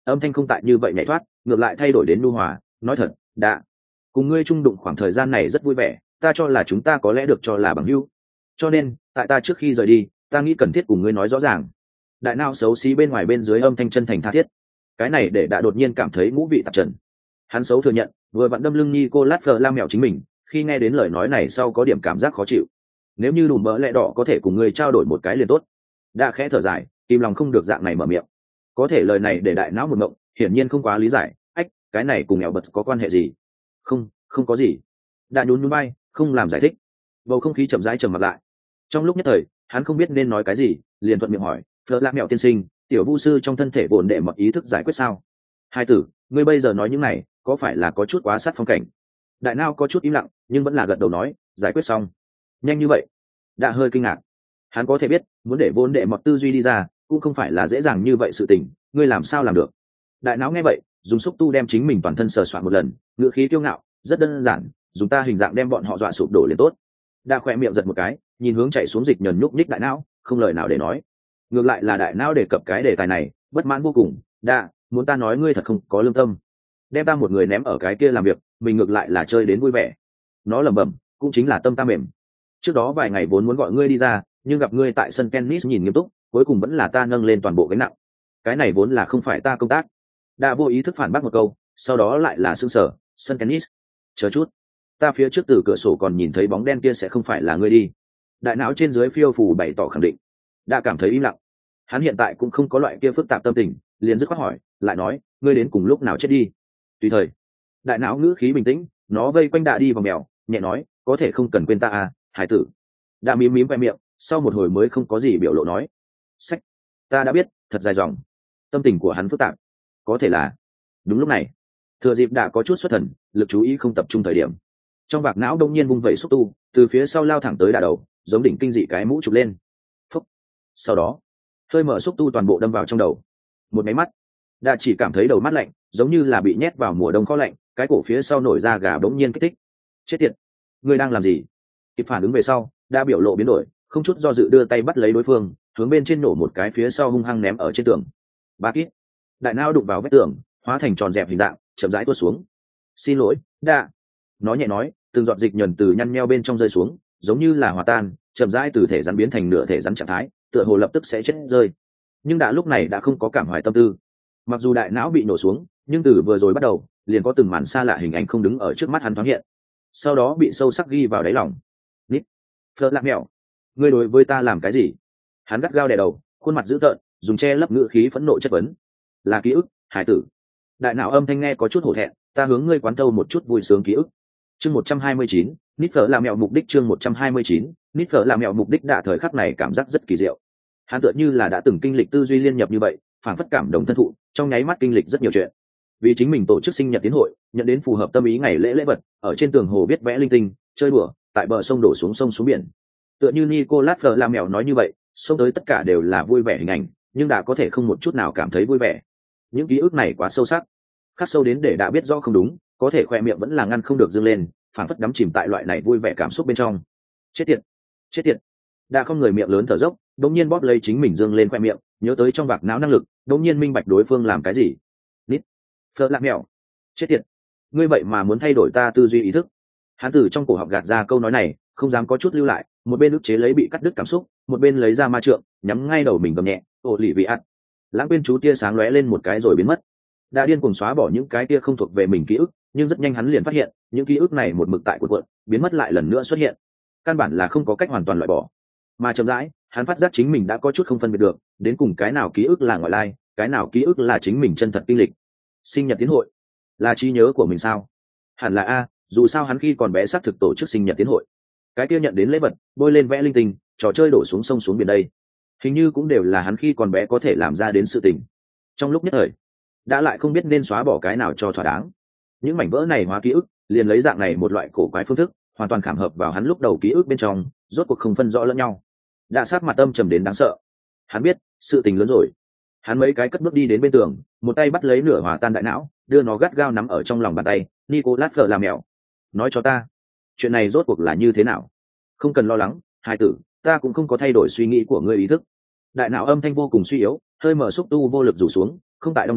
âm thanh không tại như vậy nhảy thoát, ngược lại thay đổi đến nhu hòa. Nói thật, đã cùng ngươi chung đụng khoảng thời gian này rất vui vẻ, ta cho là chúng ta có lẽ được cho là bằng hữu, cho nên tại ta trước khi rời đi, ta nghĩ cần thiết cùng ngươi nói rõ ràng. Đại não xấu xí bên ngoài bên dưới âm thanh chân thành tha thiết, cái này để đã đột nhiên cảm thấy ngũ vị tạp trần. Hắn xấu thừa nhận vừa vặn đâm lưng Nicolas Flamel chính mình, khi nghe đến lời nói này sau có điểm cảm giác khó chịu. Nếu như đùm bỡ lẽ đỏ có thể cùng ngươi trao đổi một cái liền tốt. Đã khẽ thở dài, im lòng không được dạng này mở miệng. Có thể lời này để đại não một ngộng, hiển nhiên không quá lý giải. Ách, cái này cùng nghèo bật có quan hệ gì? Không, không có gì. Đã nhún nhún vai, không làm giải thích. Bầu không khí chậm rãi trầm mặc lại. Trong lúc nhất thời, hắn không biết nên nói cái gì, liền thuận miệng hỏi, "Phở Lạc Mẹo tiên sinh, tiểu vu sư trong thân thể bổn đệ mật ý thức giải quyết sao?" Hai tử, ngươi bây giờ nói những này, có phải là có chút quá sát phong cảnh? Đại não có chút im lặng, nhưng vẫn là gật đầu nói, giải quyết xong. Nhanh như vậy? Đã hơi kinh ngạc. Hắn có thể biết, muốn để vốn đệ mọt tư duy đi ra, cũng không phải là dễ dàng như vậy sự tình, ngươi làm sao làm được? Đại não nghe vậy, dùng xúc tu đem chính mình toàn thân sờ soạn một lần, ngữ khí kiêu ngạo, rất đơn giản, dùng ta hình dạng đem bọn họ dọa sụp đổ liền tốt. Đã khỏe miệng giật một cái, nhìn hướng chạy xuống dịch nhờn nhúc nhích đại não, không lời nào để nói. Ngược lại là đại não đề cập cái đề tài này, bất mãn vô cùng. Đã, muốn ta nói ngươi thật không có lương tâm, đem ta một người ném ở cái kia làm việc, mình ngược lại là chơi đến vui vẻ. Nó lẩm bẩm, cũng chính là tâm ta mềm. Trước đó vài ngày vốn muốn gọi ngươi đi ra, nhưng gặp ngươi tại sân tennis nhìn nghiêm túc, cuối cùng vẫn là ta nâng lên toàn bộ gánh nặng. Cái này vốn là không phải ta công tác. Đã vô ý thức phản bác một câu, sau đó lại là sương sở, sân tennis. Chờ chút, ta phía trước từ cửa sổ còn nhìn thấy bóng đen kia sẽ không phải là ngươi đi. Đại não trên dưới phiêu phù bày tỏ khẳng định. Đã cảm thấy im lặng. Hắn hiện tại cũng không có loại kia phức tạp tâm tình, liền dứt khoát hỏi, lại nói, ngươi đến cùng lúc nào chết đi? Tùy thời. Đại não ngữ khí bình tĩnh, nó vây quanh Đạ đi vào mèo, nhẹ nói, có thể không cần quên ta à, hải tử. Đạ mím mím ve miệng, sau một hồi mới không có gì biểu lộ nói, sách, ta đã biết, thật dài dòng. Tâm tình của hắn phức tạp. Có thể là đúng lúc này, thừa dịp Đạ có chút xuất thần, lực chú ý không tập trung thời điểm, trong vạc não đông nhiên vung vẩy xúc tu, từ phía sau lao thẳng tới Đạ đầu, giống đỉnh kinh dị cái mũ chụp lên. Phúc. Sau đó, hơi mở xúc tu toàn bộ đâm vào trong đầu. Một máy mắt, Đạ chỉ cảm thấy đầu mắt lạnh, giống như là bị nhét vào mùa đông kho lạnh, cái cổ phía sau nổi ra gà bỗng nhiên kích thích. Chết tiệt, ngươi đang làm gì? Kịp phản ứng về sau, Đã biểu lộ biến đổi, không chút do dự đưa tay bắt lấy đối phương, hướng bên trên nổ một cái phía sau hung hăng ném ở trên tường. Ba kít. Đại não đụng vào vách tường, hóa thành tròn dẹp hình dạng, chậm rãi tuột xuống. Xin lỗi, Đã. Nó nhẹ nói, từng giọt dịch nhờn từ nhăn nheo bên trong rơi xuống, giống như là hòa tan, chậm rãi từ thể rắn biến thành nửa thể rắn trạng thái, tựa hồ lập tức sẽ chết rơi. Nhưng Đã lúc này đã không có cảm hoài tâm tư. Mặc dù đại não bị nổ xuống, nhưng từ vừa rồi bắt đầu, liền có từng màn xa lạ hình ảnh không đứng ở trước mắt hắn thoáng hiện, sau đó bị sâu sắc ghi vào đáy lòng. Nít, Phở Lạc Mẹo, ngươi đối với ta làm cái gì? Hắn gắt gao đè đầu, khuôn mặt dữ tợn, dùng che lấp ngữ khí phẫn nộ chất vấn. Là ký ức, hải tử. Đại não âm thanh nghe có chút hổ thẹn, ta hướng ngươi quán thâu một chút vui sướng ký ức. Chương một trăm hai mươi chín, Nít Phở Lạc Mẹo mục đích chương một trăm hai mươi chín, Nít Phở Lạc Mẹo mục đích đạ thời khắc này cảm giác rất kỳ diệu. Hắn tựa như là đã từng kinh lịch tư duy liên nhập như vậy, phản phất cảm đồng thân thụ, trong nháy mắt kinh lịch rất nhiều chuyện. Vì chính mình tổ chức sinh nhật tiến hội, nhận đến phù hợp tâm ý ngày lễ lễ vật, ở trên tường hồ biết vẽ linh tinh, chơi đùa, tại bờ sông đổ xuống sông xuống biển. Tựa như Nicolas Flamel nói như vậy, sông tới tất cả đều là vui vẻ hình ảnh, nhưng đã có thể không một chút nào cảm thấy vui vẻ. Những ký ức này quá sâu sắc, khắc sâu đến để đã biết rõ không đúng, có thể khoe miệng vẫn là ngăn không được dâng lên, phản phất đắm chìm tại loại này vui vẻ cảm xúc bên trong. Chết tiệt, chết tiệt. Đã không người miệng lớn thở dốc, đột nhiên bóp lấy chính mình dương lên khoe miệng, nhớ tới trong vạc não năng lực, đột nhiên minh bạch đối phương làm cái gì. Nít, Phở Lạc Mẹo, chết tiệt, ngươi vậy mà muốn thay đổi ta tư duy ý thức. Hắn từ trong cổ họng gạt ra câu nói này, không dám có chút lưu lại, một bên ức chế lấy bị cắt đứt cảm xúc, một bên lấy ra ma trượng, nhắm ngay đầu mình gầm nhẹ, "Ồ lì vị ạt." Lãng quên chú tia sáng lóe lên một cái rồi biến mất. Đã điên cuồng xóa bỏ những cái tia không thuộc về mình ký ức, nhưng rất nhanh hắn liền phát hiện, những ký ức này một mực tại cuộn cuộn, biến mất lại lần nữa xuất hiện. Căn bản là không có cách hoàn toàn loại bỏ. Mà chậm rãi, hắn phát giác chính mình đã có chút không phân biệt được, đến cùng cái nào ký ức là ngoại lai, cái nào ký ức là chính mình chân thật kinh lịch. Sinh nhật tiến hội, là trí nhớ của mình sao? Hẳn là a, dù sao hắn khi còn bé xác thực tổ chức sinh nhật tiến hội. Cái kia nhận đến lễ vật, bôi lên vẽ linh tinh, trò chơi đổ xuống sông xuống biển đây, hình như cũng đều là hắn khi còn bé có thể làm ra đến sự tình. Trong lúc nhất thời, đã lại không biết nên xóa bỏ cái nào cho thỏa đáng. Những mảnh vỡ này hóa ký ức, liền lấy dạng này một loại cổ quái phương thức, hoàn toàn khảm hợp vào hắn lúc đầu ký ức bên trong, rốt cuộc không phân rõ lẫn nhau. Đã sát mặt âm trầm đến đáng sợ. Hắn biết, sự tình lớn rồi. Hắn mấy cái cất bước đi đến bên tường, một tay bắt lấy nửa hòa tan đại não, đưa nó gắt gao nắm ở trong lòng bàn tay. Nicolas Flamel, nói cho ta, chuyện này rốt cuộc là như thế nào? Không cần lo lắng, hai tử, ta cũng không có thay đổi suy nghĩ của ngươi ý thức. Đại não âm thanh vô cùng suy yếu, hơi mở xúc tu vô lực rủ xuống, không tại đông đưa,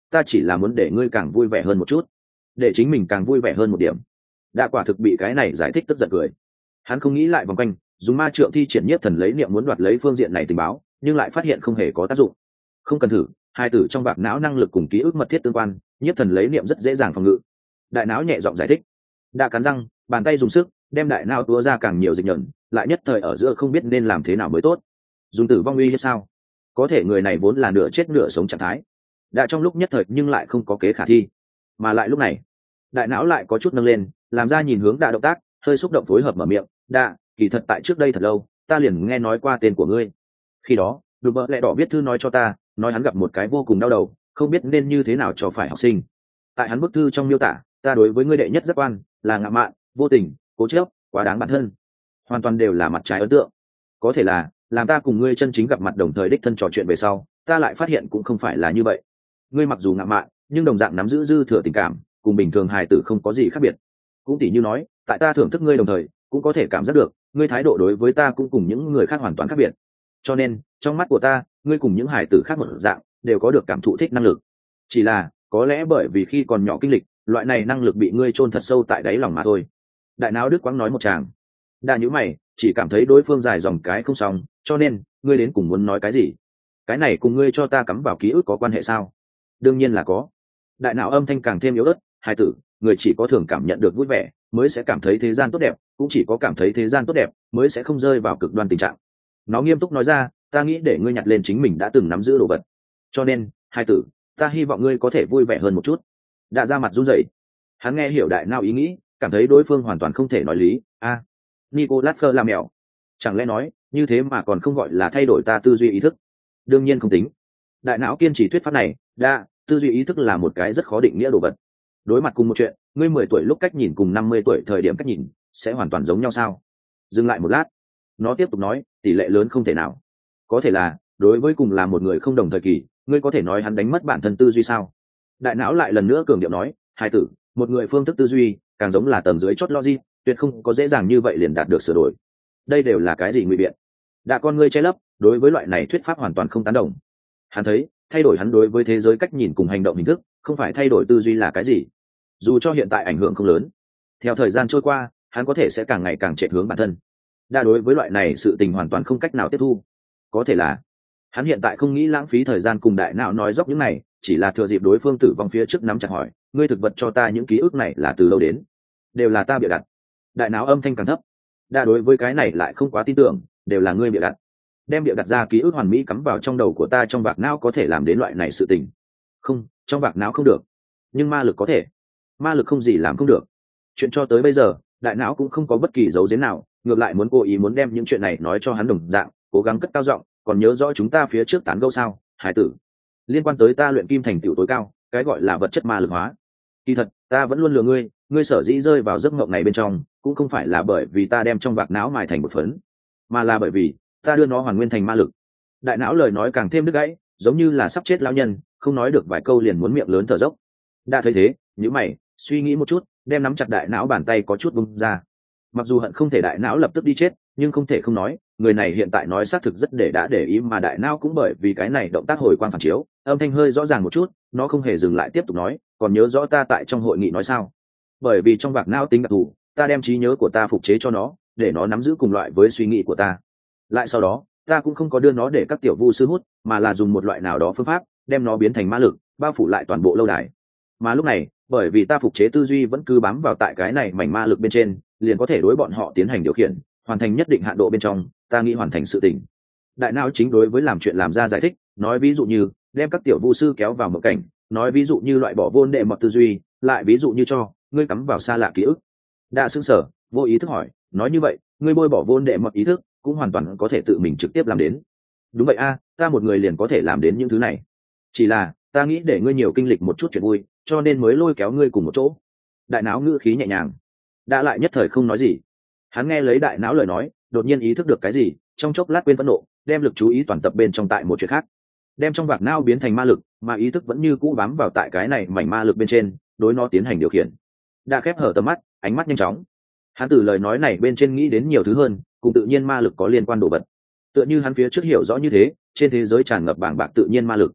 ta chỉ là muốn để ngươi càng vui vẻ hơn một chút, để chính mình càng vui vẻ hơn một điểm. Đã quả thực bị cái này giải thích tức giận cười. Hắn không nghĩ lại vòng quanh, dùng ma trượng thi triển nhiếp thần lấy niệm muốn đoạt lấy phương diện này tình báo, nhưng lại phát hiện không hề có tác dụng. Không cần thử, hai tử trong vạc não năng lực cùng ký ức mật thiết tương quan, nhiếp thần lấy niệm rất dễ dàng phòng ngự. Đại não nhẹ giọng giải thích. Đã cắn răng, bàn tay dùng sức đem đại não túa ra càng nhiều dịch nhẫn, lại nhất thời ở giữa không biết nên làm thế nào mới tốt. Dùng tử vong uy hiếp sao? Có thể người này vốn là nửa chết nửa sống trạng thái. Đã trong lúc nhất thời nhưng lại không có kế khả thi. Mà lại lúc này, đại não lại có chút nâng lên, làm ra nhìn hướng Đạ động tác, hơi xúc động phối hợp mở miệng. Đạ, kỳ thật tại trước đây thật lâu, ta liền nghe nói qua tên của ngươi. Khi đó, đùm bợ lẹ đỏ viết thư nói cho ta, nói hắn gặp một cái vô cùng đau đầu, không biết nên như thế nào cho phải học sinh. Tại hắn bức thư trong miêu tả, ta đối với ngươi đệ nhất giác quan là ngạo mạn, vô tình, cố chấp, quá đáng bản thân, hoàn toàn đều là mặt trái ấn tượng. Có thể là làm ta cùng ngươi chân chính gặp mặt đồng thời đích thân trò chuyện về sau, ta lại phát hiện cũng không phải là như vậy. Ngươi mặc dù ngạo mạn, nhưng đồng dạng nắm giữ dư thừa tình cảm, cùng bình thường hài tử không có gì khác biệt. Cũng tỉ như nói, tại ta thưởng thức ngươi đồng thời, cũng có thể cảm giác được ngươi thái độ đối với ta cũng cùng những người khác hoàn toàn khác biệt. Cho nên trong mắt của ta, ngươi cùng những hài tử khác một dạng đều có được cảm thụ thích năng lực. Chỉ là có lẽ bởi vì khi còn nhỏ kinh lịch, loại này năng lực bị ngươi chôn thật sâu tại đáy lòng mà thôi. Đại não Đức Quang nói một tràng. Đa nhíu mày, chỉ cảm thấy đối phương dài dòng cái không xong, cho nên ngươi đến cùng muốn nói cái gì? Cái này cùng ngươi cho ta cắm vào ký ức có quan hệ sao? Đương nhiên là có. Đại não âm thanh càng thêm yếu ớt. Hai tử, người chỉ có thường cảm nhận được vui vẻ mới sẽ cảm thấy thế gian tốt đẹp, cũng chỉ có cảm thấy thế gian tốt đẹp mới sẽ không rơi vào cực đoan tình trạng. Nó nghiêm túc nói ra, ta nghĩ để ngươi nhặt lên chính mình đã từng nắm giữ đồ vật, cho nên hai tử, ta hy vọng ngươi có thể vui vẻ hơn một chút. Đã ra mặt run rẩy. Hắn nghe hiểu đại não ý nghĩ, cảm thấy đối phương hoàn toàn không thể nói lý. A, à, Nicolas Fleur làm mèo, chẳng lẽ nói như thế mà còn không gọi là thay đổi ta tư duy ý thức? Đương nhiên không tính. Đại não kiên trì thuyết pháp này. Đa, tư duy ý thức là một cái rất khó định nghĩa đồ vật. Đối mặt cùng một chuyện, ngươi mười tuổi lúc cách nhìn cùng năm mươi tuổi thời điểm cách nhìn sẽ hoàn toàn giống nhau sao? Dừng lại một lát, nó tiếp tục nói, tỷ lệ lớn không thể nào. Có thể là đối với cùng là một người không đồng thời kỳ, ngươi có thể nói hắn đánh mất bản thân tư duy sao? Đại não lại lần nữa cường điệu nói, hai tử, một người phương thức tư duy càng giống là tầng dưới chót logic, tuyệt không có dễ dàng như vậy liền đạt được sửa đổi. Đây đều là cái gì ngụy biện? Đã con ngươi che lấp, đối với loại này thuyết pháp hoàn toàn không tán đồng. Hắn thấy thay đổi hắn đối với thế giới cách nhìn cùng hành động hình thức, không phải thay đổi tư duy là cái gì. Dù cho hiện tại ảnh hưởng không lớn, theo thời gian trôi qua, hắn có thể sẽ càng ngày càng chạy hướng bản thân. Đa đối với loại này sự tình hoàn toàn không cách nào tiếp thu. Có thể là hắn hiện tại không nghĩ lãng phí thời gian cùng đại não nói dốc những này, chỉ là thừa dịp đối phương tử vong phía trước nắm chặt hỏi, ngươi thực vật cho ta những ký ức này là từ lâu đến? Đều là ta bịa đặt. Đại não âm thanh càng thấp. Đa đối với cái này lại không quá tin tưởng, đều là ngươi bịa đặt. Đem bịa đặt ra ký ức hoàn mỹ cắm vào trong đầu của ta trong vạc não có thể làm đến loại này sự tình? Không, trong vạc não không được. Nhưng ma lực có thể. Ma lực không gì làm không được. Chuyện cho tới bây giờ, đại não cũng không có bất kỳ dấu giếm nào, ngược lại muốn cố ý muốn đem những chuyện này nói cho hắn đồng dạng, cố gắng cất cao giọng, còn nhớ rõ chúng ta phía trước tán gẫu sao, hải tử? Liên quan tới ta luyện kim thành tựu tối cao, cái gọi là vật chất ma lực hóa. Kỳ thật, ta vẫn luôn lừa ngươi, ngươi sở dĩ rơi vào giấc mộng này bên trong, cũng không phải là bởi vì ta đem trong vạc não mài thành một phấn, mà là bởi vì ta đưa nó hoàn nguyên thành ma lực. Đại não lời nói càng thêm đứt gãy, giống như là sắp chết lão nhân, không nói được vài câu liền muốn miệng lớn thở dốc. Đã thấy thế, nhíu mày, suy nghĩ một chút, đem nắm chặt đại não bàn tay có chút bung ra. Mặc dù hận không thể đại não lập tức đi chết, nhưng không thể không nói, người này hiện tại nói xác thực rất để đã để ý, mà đại não cũng bởi vì cái này động tác hồi quang phản chiếu, âm thanh hơi rõ ràng một chút, nó không hề dừng lại tiếp tục nói, còn nhớ rõ ta tại trong hội nghị nói sao? Bởi vì trong vạc não tính đặc thù, ta đem trí nhớ của ta phục chế cho nó, để nó nắm giữ cùng loại với suy nghĩ của ta. Lại sau đó, ta cũng không có đưa nó để các tiểu vu sư hút, mà là dùng một loại nào đó phương pháp, đem nó biến thành ma lực, bao phủ lại toàn bộ lâu đài. Mà lúc này, bởi vì ta phục chế tư duy vẫn cứ bám vào tại cái này mảnh ma lực bên trên, liền có thể đối bọn họ tiến hành điều khiển, hoàn thành nhất định hạn độ bên trong, ta nghĩ hoàn thành sự tình. Đại não chính đối với làm chuyện làm ra giải thích, nói ví dụ như đem các tiểu vu sư kéo vào một cảnh, nói ví dụ như loại bỏ vô đệ mọt tư duy, lại ví dụ như cho ngươi cắm vào xa lạ ký ức. Đã sững sờ, vô ý thức hỏi, nói như vậy, ngươi bôi bỏ vô đệ mọt ý thức, cũng hoàn toàn có thể tự mình trực tiếp làm đến. Đúng vậy a, ta một người liền có thể làm đến những thứ này. Chỉ là ta nghĩ để ngươi nhiều kinh lịch một chút chuyện vui, cho nên mới lôi kéo ngươi cùng một chỗ. Đại não ngữ khí nhẹ nhàng. Đã lại nhất thời không nói gì. Hắn nghe lấy đại não lời nói, đột nhiên ý thức được cái gì, trong chốc lát quên phẫn nộ, đem lực chú ý toàn tập bên trong tại một chuyện khác, đem trong vạc não biến thành ma lực, mà ý thức vẫn như cũ bám vào tại cái này mảnh ma lực bên trên, đối nó tiến hành điều khiển. Đã khép hở tầm mắt, ánh mắt nhanh chóng. Hắn từ lời nói này bên trên nghĩ đến nhiều thứ hơn, cùng tự nhiên ma lực có liên quan đồ vật. Tựa như hắn phía trước hiểu rõ như thế, trên thế giới tràn ngập bảng bạc tự nhiên ma lực.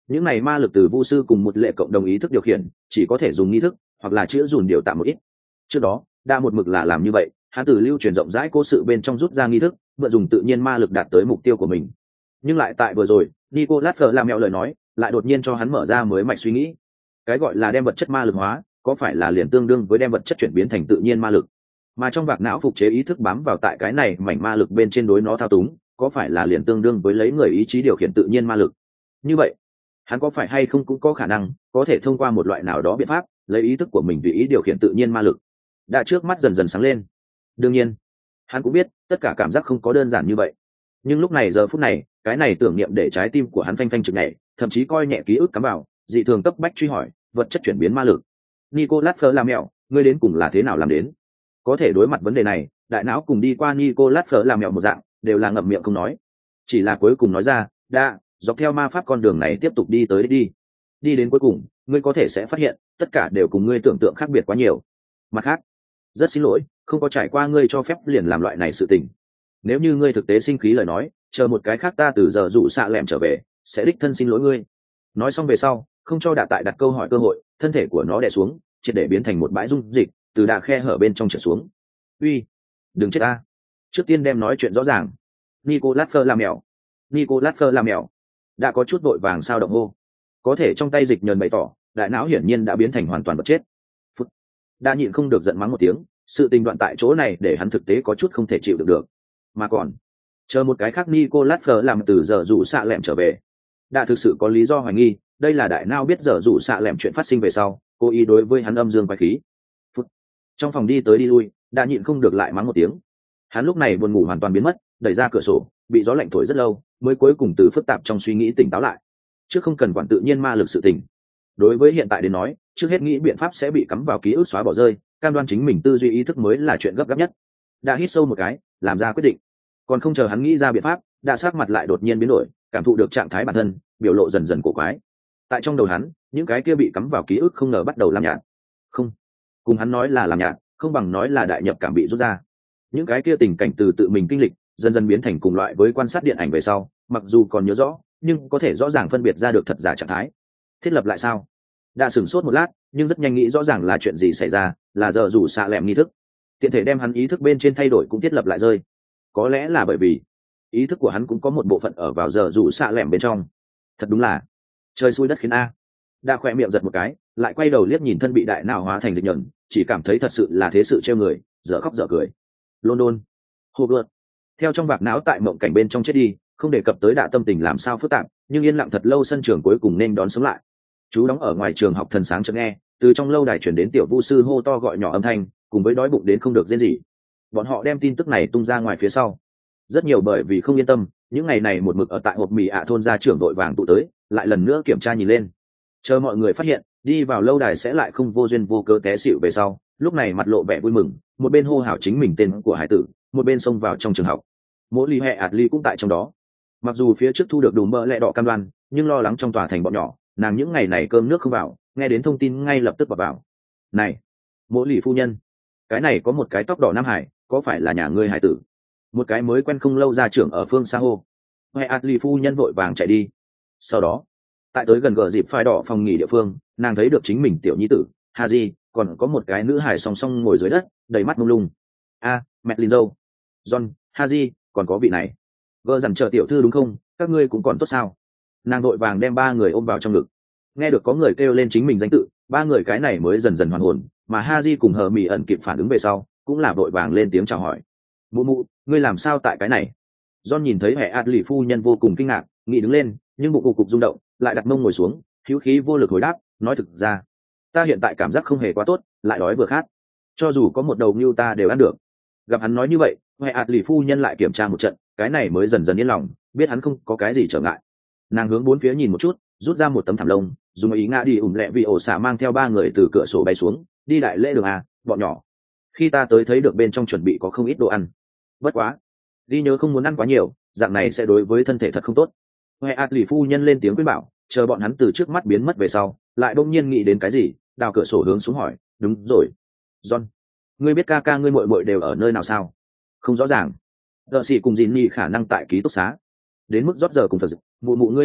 những này ma lực từ vu sư cùng một lệ cộng đồng ý thức điều khiển, chỉ có thể dùng nghi thức hoặc là chữa dùn điều tạm một ít. Trước đó đã một mực là làm như vậy, hắn từ lưu truyền rộng rãi cố sự bên trong rút ra nghi thức, mượn dùng tự nhiên ma lực đạt tới mục tiêu của mình. Nhưng lại tại vừa rồi, Nicolas Fleur làm mẹo lời nói lại đột nhiên cho hắn mở ra mới mạch suy nghĩ. Cái gọi là đem vật chất ma lực hóa, có phải là liền tương đương với đem vật chất chuyển biến thành tự nhiên ma lực? Mà trong vạc não phục chế ý thức bám vào tại cái này mảnh ma lực bên trên đối nó thao túng, có phải là liền tương đương với lấy người ý chí điều khiển tự nhiên ma lực? Như vậy, hắn có phải hay không cũng có khả năng có thể thông qua một loại nào đó biện pháp, lấy ý thức của mình tùy ý điều khiển tự nhiên ma lực? Đã trước mắt dần dần sáng lên. Đương nhiên, hắn cũng biết tất cả cảm giác không có đơn giản như vậy. Nhưng lúc này giờ phút này, cái này tưởng niệm để trái tim của hắn phanh phanh chực nhảy, thậm chí coi nhẹ ký ức cắm vào, dị thường cấp bách truy hỏi, vật chất chuyển biến ma lực. Nicolas Fleur làm mẹo, ngươi đến cùng là thế nào làm đến? Có thể đối mặt vấn đề này, đại não cùng đi qua Nicolas Fleur làm mẹo một dạng, đều là ngậm miệng không nói. Chỉ là cuối cùng nói ra, đã, dọc theo ma pháp con đường này tiếp tục đi tới đi. Đi đến cuối cùng, ngươi có thể sẽ phát hiện, tất cả đều cùng ngươi tưởng tượng khác biệt quá nhiều. Mặt khác, rất xin lỗi, không có trải qua ngươi cho phép liền làm loại này sự tình. Nếu như ngươi thực tế sinh khí lời nói, chờ một cái khác ta từ giờ dụ xạ lẹm trở về, sẽ đích thân xin lỗi ngươi. Nói xong về sau, không cho đạ tại đặt câu hỏi cơ hội, thân thể của nó đè xuống, triệt để biến thành một bãi dung dịch, từ đạ khe hở bên trong trở xuống. Uy, đừng chết ta! Trước tiên đem nói chuyện rõ ràng. Nicolas Fleur làm mèo. Nicolas Fleur làm mèo. Đã có chút vội vàng sao động hô. Có thể trong tay dịch nhờn bày tỏ, đại não hiển nhiên đã biến thành hoàn toàn vật chết. Phút. Đã nhịn không được giận mắng một tiếng, sự tình đoạn tại chỗ này để hắn thực tế có chút không thể chịu được được. Mà còn, chờ một cái khác Nicolas Fleur làm từ giờ rủ xạ lẹm trở về. Đã thực sự có lý do hoài nghi, đây là đại não biết giờ rủ xạ lẹm chuyện phát sinh về sau, cố ý đối với hắn âm dương quái khí. Phút. Trong phòng đi tới đi lui, đã nhịn không được lại mắng một tiếng. Hắn lúc này buồn ngủ hoàn toàn biến mất, đẩy ra cửa sổ, bị gió lạnh thổi rất lâu, mới cuối cùng từ phức tạp trong suy nghĩ tỉnh táo lại. Trước không cần quản tự nhiên ma lực sự tình. Đối với hiện tại đến nói, trước hết nghĩ biện pháp sẽ bị cắm vào ký ức xóa bỏ rơi, cam đoan chính mình tư duy ý thức mới là chuyện gấp gáp nhất. Đã hít sâu một cái, làm ra quyết định. Còn không chờ hắn nghĩ ra biện pháp, đã sát mặt lại đột nhiên biến đổi, cảm thụ được trạng thái bản thân, biểu lộ dần dần cổ quái. Tại trong đầu hắn, những cái kia bị cắm vào ký ức không ngờ bắt đầu làm nhạt. Không, cùng hắn nói là làm nhạt, không bằng nói là đại nhập cảm bị rút ra. Những cái kia tình cảnh từ tự mình kinh lịch, dần dần biến thành cùng loại với quan sát điện ảnh về sau, mặc dù còn nhớ rõ, nhưng có thể rõ ràng phân biệt ra được thật giả trạng thái. Thiết lập lại sao? Đã sửng sốt một lát, nhưng rất nhanh nghĩ rõ ràng là chuyện gì xảy ra, là giờ rủ xạ lẹm nghi thức. Tiện thể đem hắn ý thức bên trên thay đổi cũng thiết lập lại rơi. Có lẽ là bởi vì ý thức của hắn cũng có một bộ phận ở vào giờ rủ xạ lẹm bên trong. Thật đúng là trời xui đất khiến a. Đã khỏe miệng giật một cái, lại quay đầu liếc nhìn thân bị đại nào hóa thành dịch nhẫn, chỉ cảm thấy thật sự là thế sự trêu người, dở khóc dở cười. London, Hogwarts. Theo trong vạc não tại mộng cảnh bên trong chết đi, không đề cập tới đạ tâm tình làm sao phức tạp, nhưng yên lặng thật lâu sân trường cuối cùng nên đón sống lại. Chú đóng ở ngoài trường học thần sáng chợt nghe, từ trong lâu đài truyền đến tiểu vu sư hô to gọi nhỏ âm thanh, cùng với đói bụng đến không được rên rỉ. Bọn họ đem tin tức này tung ra ngoài phía sau. Rất nhiều bởi vì không yên tâm, những ngày này một mực ở tại hộp mì ạ thôn gia trưởng đội vàng tụ tới, lại lần nữa kiểm tra nhìn lên. Chờ mọi người phát hiện, đi vào lâu đài sẽ lại không vô duyên vô cớ té xỉu về sau, lúc này mặt lộ vẻ vui mừng, một bên hô hào chính mình tên của hải tử, một bên xông vào trong trường học. Mỗi ly hệ ạt ly cũng tại trong đó. Mặc dù phía trước thu được đủ mỡ lẹ đỏ cam đoan, nhưng lo lắng trong tòa thành bọn nhỏ, nàng những ngày này cơm nước không vào, nghe đến thông tin ngay lập tức vào vào. Này, mỗi lì phu nhân, cái này có một cái tóc đỏ nam hải, có phải là nhà ngươi hải tử? Một cái mới quen không lâu ra trưởng ở phương xa hô. Hệ ạt ly phu nhân vội vàng chạy đi. Sau đó, tại tới gần gờ dịp phai đỏ phòng nghỉ địa phương, nàng thấy được chính mình tiểu nhi tử Haji, còn có một cái nữ hải song song ngồi dưới đất, đầy mắt mông lung. A, mẹ Lin dâu, John, Haji, còn có vị này. Gờ dằn chờ tiểu thư đúng không? Các ngươi cũng còn tốt sao? Nàng đội vàng đem ba người ôm vào trong ngực. Nghe được có người kêu lên chính mình danh tự, ba người cái này mới dần dần hoàn hồn, mà Haji cùng hờ mỉ ẩn kịp phản ứng về sau, cũng là đội vàng lên tiếng chào hỏi. Mụ mụ, ngươi làm sao tại cái này? John nhìn thấy hệ ạt lì phu nhân vô cùng kinh ngạc, nghĩ đứng lên, nhưng bụng cục cục rung động, lại đặt mông ngồi xuống, hữu khí vô lực hồi đáp, nói thực ra, ta hiện tại cảm giác không hề quá tốt, lại đói vừa khát, cho dù có một đầu mưu ta đều ăn được. Gặp hắn nói như vậy, hệ ạt lì phu nhân lại kiểm tra một trận, cái này mới dần dần yên lòng, biết hắn không có cái gì trở ngại. Nàng hướng bốn phía nhìn một chút, rút ra một tấm thảm lông, dùng ý ngã đi ủng lẹ vì ổ xả mang theo ba người từ cửa sổ bay xuống, đi đại lễ đường à, bọn nhỏ. Khi ta tới thấy được bên trong chuẩn bị có không ít đồ ăn, bất quá, đi nhớ không muốn ăn quá nhiều, dạng này sẽ đối với thân thể thật không tốt. Hệ ạt lì phu nhân lên tiếng khuyên bảo, chờ bọn hắn từ trước mắt biến mất về sau, lại đông nhiên nghĩ đến cái gì, đào cửa sổ hướng xuống hỏi, đúng rồi, John, ngươi biết ca ca ngươi muội muội đều ở nơi nào sao? Không rõ ràng. Đợ sĩ cùng Dìn Nhi khả năng tại ký túc xá. Đến mức rót giờ cùng Phật, mụ mụ ngươi biết rõ,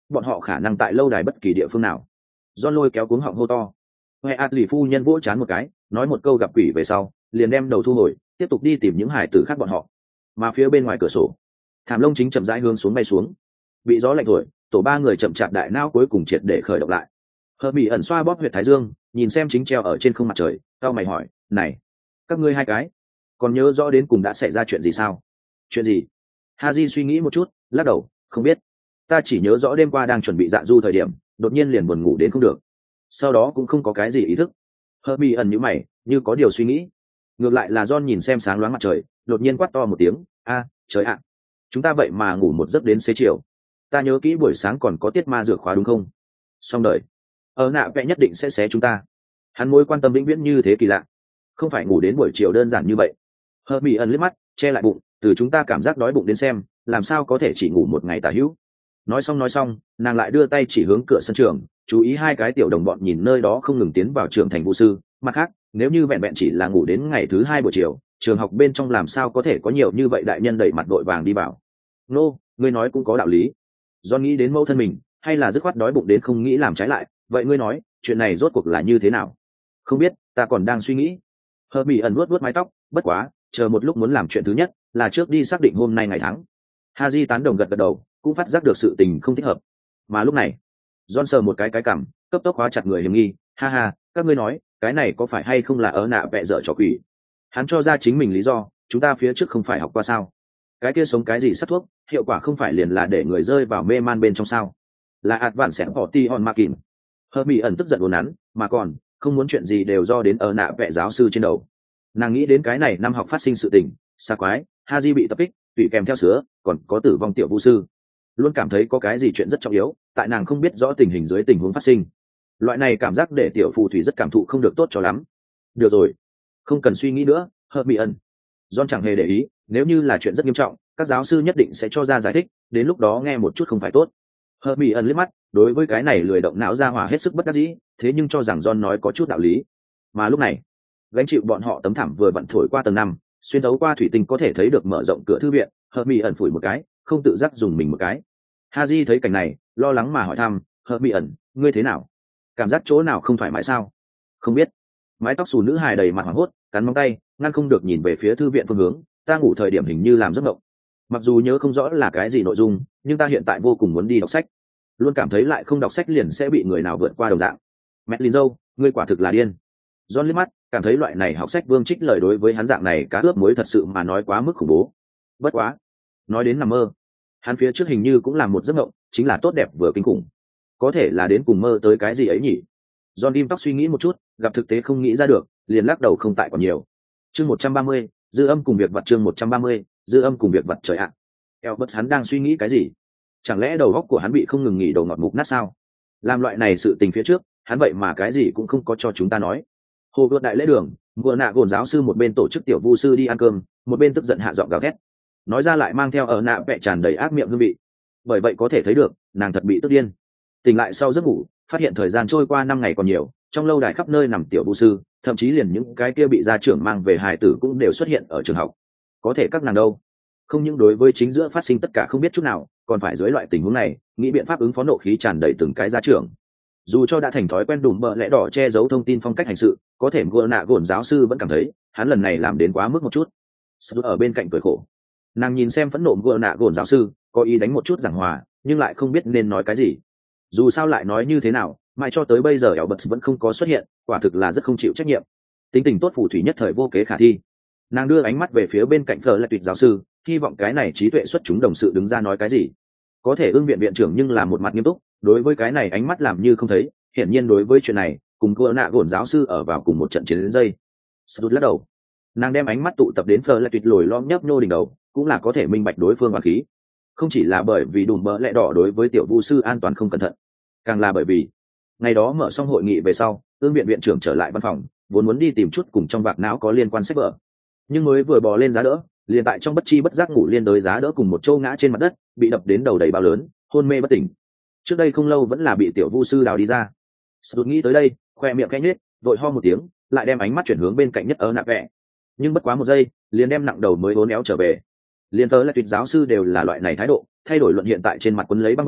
bọn họ khả năng tại lâu đài bất kỳ địa phương nào. John lôi kéo cuống họng hô to. Huệ ạt lì phu nhân vỗ chán một cái, nói một câu gặp quỷ về sau, liền đem đầu thu hồi, tiếp tục đi tìm những hải tử khác bọn họ. Mà phía bên ngoài cửa sổ, thảm lông chính chậm rãi hướng xuống bay xuống. Bị gió lạnh thổi, tổ ba người chậm chạp đại não cuối cùng triệt để khởi động lại. Hờ bị ẩn xoa bóp huyệt thái dương, nhìn xem chính treo ở trên không mặt trời, cao mày hỏi, này, các ngươi hai cái, còn nhớ rõ đến cùng đã xảy ra chuyện gì sao? Chuyện gì? Haji suy nghĩ một chút, lắc đầu, không biết. Ta chỉ nhớ rõ đêm qua đang chuẩn bị dạ du thời điểm, đột nhiên liền buồn ngủ đến không được. Sau đó cũng không có cái gì ý thức. Hờ bị ẩn như mày, như có điều suy nghĩ. Ngược lại là John nhìn xem sáng loáng mặt trời, đột nhiên quát to một tiếng, a, trời ạ, chúng ta vậy mà ngủ một giấc đến xế chiều. Ta nhớ kỹ buổi sáng còn có tiết ma dược khóa đúng không? Xong đời, ở nạ vẽ nhất định sẽ xé chúng ta. Hắn mối quan tâm vĩnh viễn như thế kỳ lạ, không phải ngủ đến buổi chiều đơn giản như vậy. Hờ bị ẩn liếc mắt, che lại bụng, từ chúng ta cảm giác đói bụng đến xem, làm sao có thể chỉ ngủ một ngày tả hữu. Nói xong nói xong, nàng lại đưa tay chỉ hướng cửa sân trường, chú ý hai cái tiểu đồng bọn nhìn nơi đó không ngừng tiến vào trường thành vũ sư. Mặt khác, nếu như vẹn vẹn chỉ là ngủ đến ngày thứ hai buổi chiều, trường học bên trong làm sao có thể có nhiều như vậy đại nhân đẩy mặt vội vàng đi vào. Nô, ngươi nói cũng có đạo lý. Do nghĩ đến mẫu thân mình, hay là dứt khoát đói bụng đến không nghĩ làm trái lại. Vậy ngươi nói, chuyện này rốt cuộc là như thế nào? Không biết, ta còn đang suy nghĩ. Hờ bị ẩn vuốt vuốt mái tóc, bất quá, chờ một lúc muốn làm chuyện thứ nhất, là trước đi xác định hôm nay ngày tháng. Haji tán đồng gật gật đầu, cũng phát giác được sự tình không thích hợp. Mà lúc này, John sờ một cái cái cằm, cấp tốc hóa chặt người hiểm nghi, ha ha, các ngươi nói, cái này có phải hay không là ở nạ vẽ dở trò quỷ? Hắn cho ra chính mình lý do, chúng ta phía trước không phải học qua sao? Cái kia sống cái gì sát thuốc, hiệu quả không phải liền là để người rơi vào mê man bên trong sao? Là ạt vạn sẽ bỏ ti hòn ma kìm. Hờ bị ẩn tức giận uốn nắn, mà còn không muốn chuyện gì đều do đến ở nạ vẽ giáo sư trên đầu. Nàng nghĩ đến cái này năm học phát sinh sự tình, xa quái, Haji bị tập kích, tùy kèm theo sứa, còn có tử vong tiểu vũ sư, luôn cảm thấy có cái gì chuyện rất trọng yếu, tại nàng không biết rõ tình hình dưới tình huống phát sinh. Loại này cảm giác để tiểu phù thủy rất cảm thụ không được tốt cho lắm. Được rồi, không cần suy nghĩ nữa, Hờ bị ẩn. John chẳng hề để ý, nếu như là chuyện rất nghiêm trọng, các giáo sư nhất định sẽ cho ra giải thích, đến lúc đó nghe một chút không phải tốt. Hờ bị ẩn liếc mắt, đối với cái này lười động não ra hỏa hết sức bất đắc dĩ, thế nhưng cho rằng John nói có chút đạo lý. Mà lúc này, gánh chịu bọn họ tấm thảm vừa vặn thổi qua tầng năm, xuyên thấu qua thủy tinh có thể thấy được mở rộng cửa thư viện. Hờ bị ẩn phủi một cái, không tự giác dùng mình một cái. Haji thấy cảnh này, lo lắng mà hỏi thăm, Hờ bị ẩn, ngươi thế nào? Cảm giác chỗ nào không thoải mái sao? Không biết. Mái tóc xù nữ hài đầy mặt hoảng hốt, cắn móng tay, ngăn không được nhìn về phía thư viện phương hướng. Ta ngủ thời điểm hình như làm giấc mộng. Mặc dù nhớ không rõ là cái gì nội dung, nhưng ta hiện tại vô cùng muốn đi đọc sách. Luôn cảm thấy lại không đọc sách liền sẽ bị người nào vượt qua đồng dạng. Mẹ Lin dâu, ngươi quả thực là điên. John liếc mắt, cảm thấy loại này học sách vương trích lời đối với hắn dạng này cá ướp muối thật sự mà nói quá mức khủng bố. Bất quá, nói đến nằm mơ, hắn phía trước hình như cũng làm một giấc mộng, chính là tốt đẹp vừa kinh khủng. Có thể là đến cùng mơ tới cái gì ấy nhỉ? John im tóc suy nghĩ một chút, gặp thực tế không nghĩ ra được, liền lắc đầu không tại còn nhiều. Chương một trăm ba mươi, dư âm cùng việc vật. Chương một trăm ba mươi, dư âm cùng việc vật. Trời ạ, Elbert hắn đang suy nghĩ cái gì? Chẳng lẽ đầu óc của hắn bị không ngừng nghỉ đầu ngọt mục nát sao? Làm loại này sự tình phía trước, hắn vậy mà cái gì cũng không có cho chúng ta nói. Hồ gợt đại lễ đường, vừa nạ gồn giáo sư một bên tổ chức tiểu vu sư đi ăn cơm, một bên tức giận hạ giọng gào thét, nói ra lại mang theo ở nạ vẽ tràn đầy ác miệng hương vị. Bởi vậy có thể thấy được, nàng thật bị tức điên. Tỉnh lại sau giấc ngủ, phát hiện thời gian trôi qua năm ngày còn nhiều, trong lâu đài khắp nơi nằm tiểu vu sư, thậm chí liền những cái kia bị gia trưởng mang về hài tử cũng đều xuất hiện ở trường học. Có thể các nàng đâu? Không những đối với chính giữa phát sinh tất cả không biết chút nào, còn phải dưới loại tình huống này, nghĩ biện pháp ứng phó nộ khí tràn đầy từng cái gia trưởng. Dù cho đã thành thói quen đùm bợ lẽ đỏ che giấu thông tin phong cách hành sự, có thể gỡ nạ gồn giáo sư vẫn cảm thấy hắn lần này làm đến quá mức một chút. Sút ở bên cạnh cười khổ, nàng nhìn xem phẫn nộ gỡ nạ gồn giáo sư, có ý đánh một chút giảng hòa, nhưng lại không biết nên nói cái gì. Dù sao lại nói như thế nào, mãi cho tới bây giờ ẻo bật vẫn không có xuất hiện, quả thực là rất không chịu trách nhiệm. Tính tình tốt phù thủy nhất thời vô kế khả thi. Nàng đưa ánh mắt về phía bên cạnh Fleur lại tuyệt giáo sư, hy vọng cái này trí tuệ xuất chúng đồng sự đứng ra nói cái gì. Có thể ương viện viện trưởng nhưng là một mặt nghiêm túc, đối với cái này ánh mắt làm như không thấy, hiển nhiên đối với chuyện này cùng cưa nạ gồn giáo sư ở vào cùng một trận chiến đến dây. Sút lắc đầu, nàng đem ánh mắt tụ tập đến Fleur lại tuyệt lồi lõm nhấp nhô đỉnh đầu, cũng là có thể minh bạch đối phương hoàn khí. Không chỉ là bởi vì đùm bỡ lẽ đỏ đối với tiểu vu sư an toàn không cẩn thận, càng là bởi vì ngày đó mở xong hội nghị về sau, ương viện viện trưởng trở lại văn phòng, vốn muốn đi tìm chút cùng trong vạc não có liên quan sách vở, nhưng mới vừa bò lên giá đỡ, liền tại trong bất chi bất giác ngủ liên đới giá đỡ cùng một châu ngã trên mặt đất, bị đập đến đầu đầy bao lớn, hôn mê bất tỉnh. Trước đây không lâu vẫn là bị tiểu vu sư đào đi ra. Sút nghĩ tới đây, khoe miệng khẽ nhếch, vội ho một tiếng, lại đem ánh mắt chuyển hướng bên cạnh nhất ở nạ vẽ. Nhưng bất quá một giây, liền đem nặng đầu mới uốn éo trở về. Liên tớ là tuyệt giáo sư đều là loại này thái độ, thay đổi luận hiện tại trên mặt quấn lấy băng vải,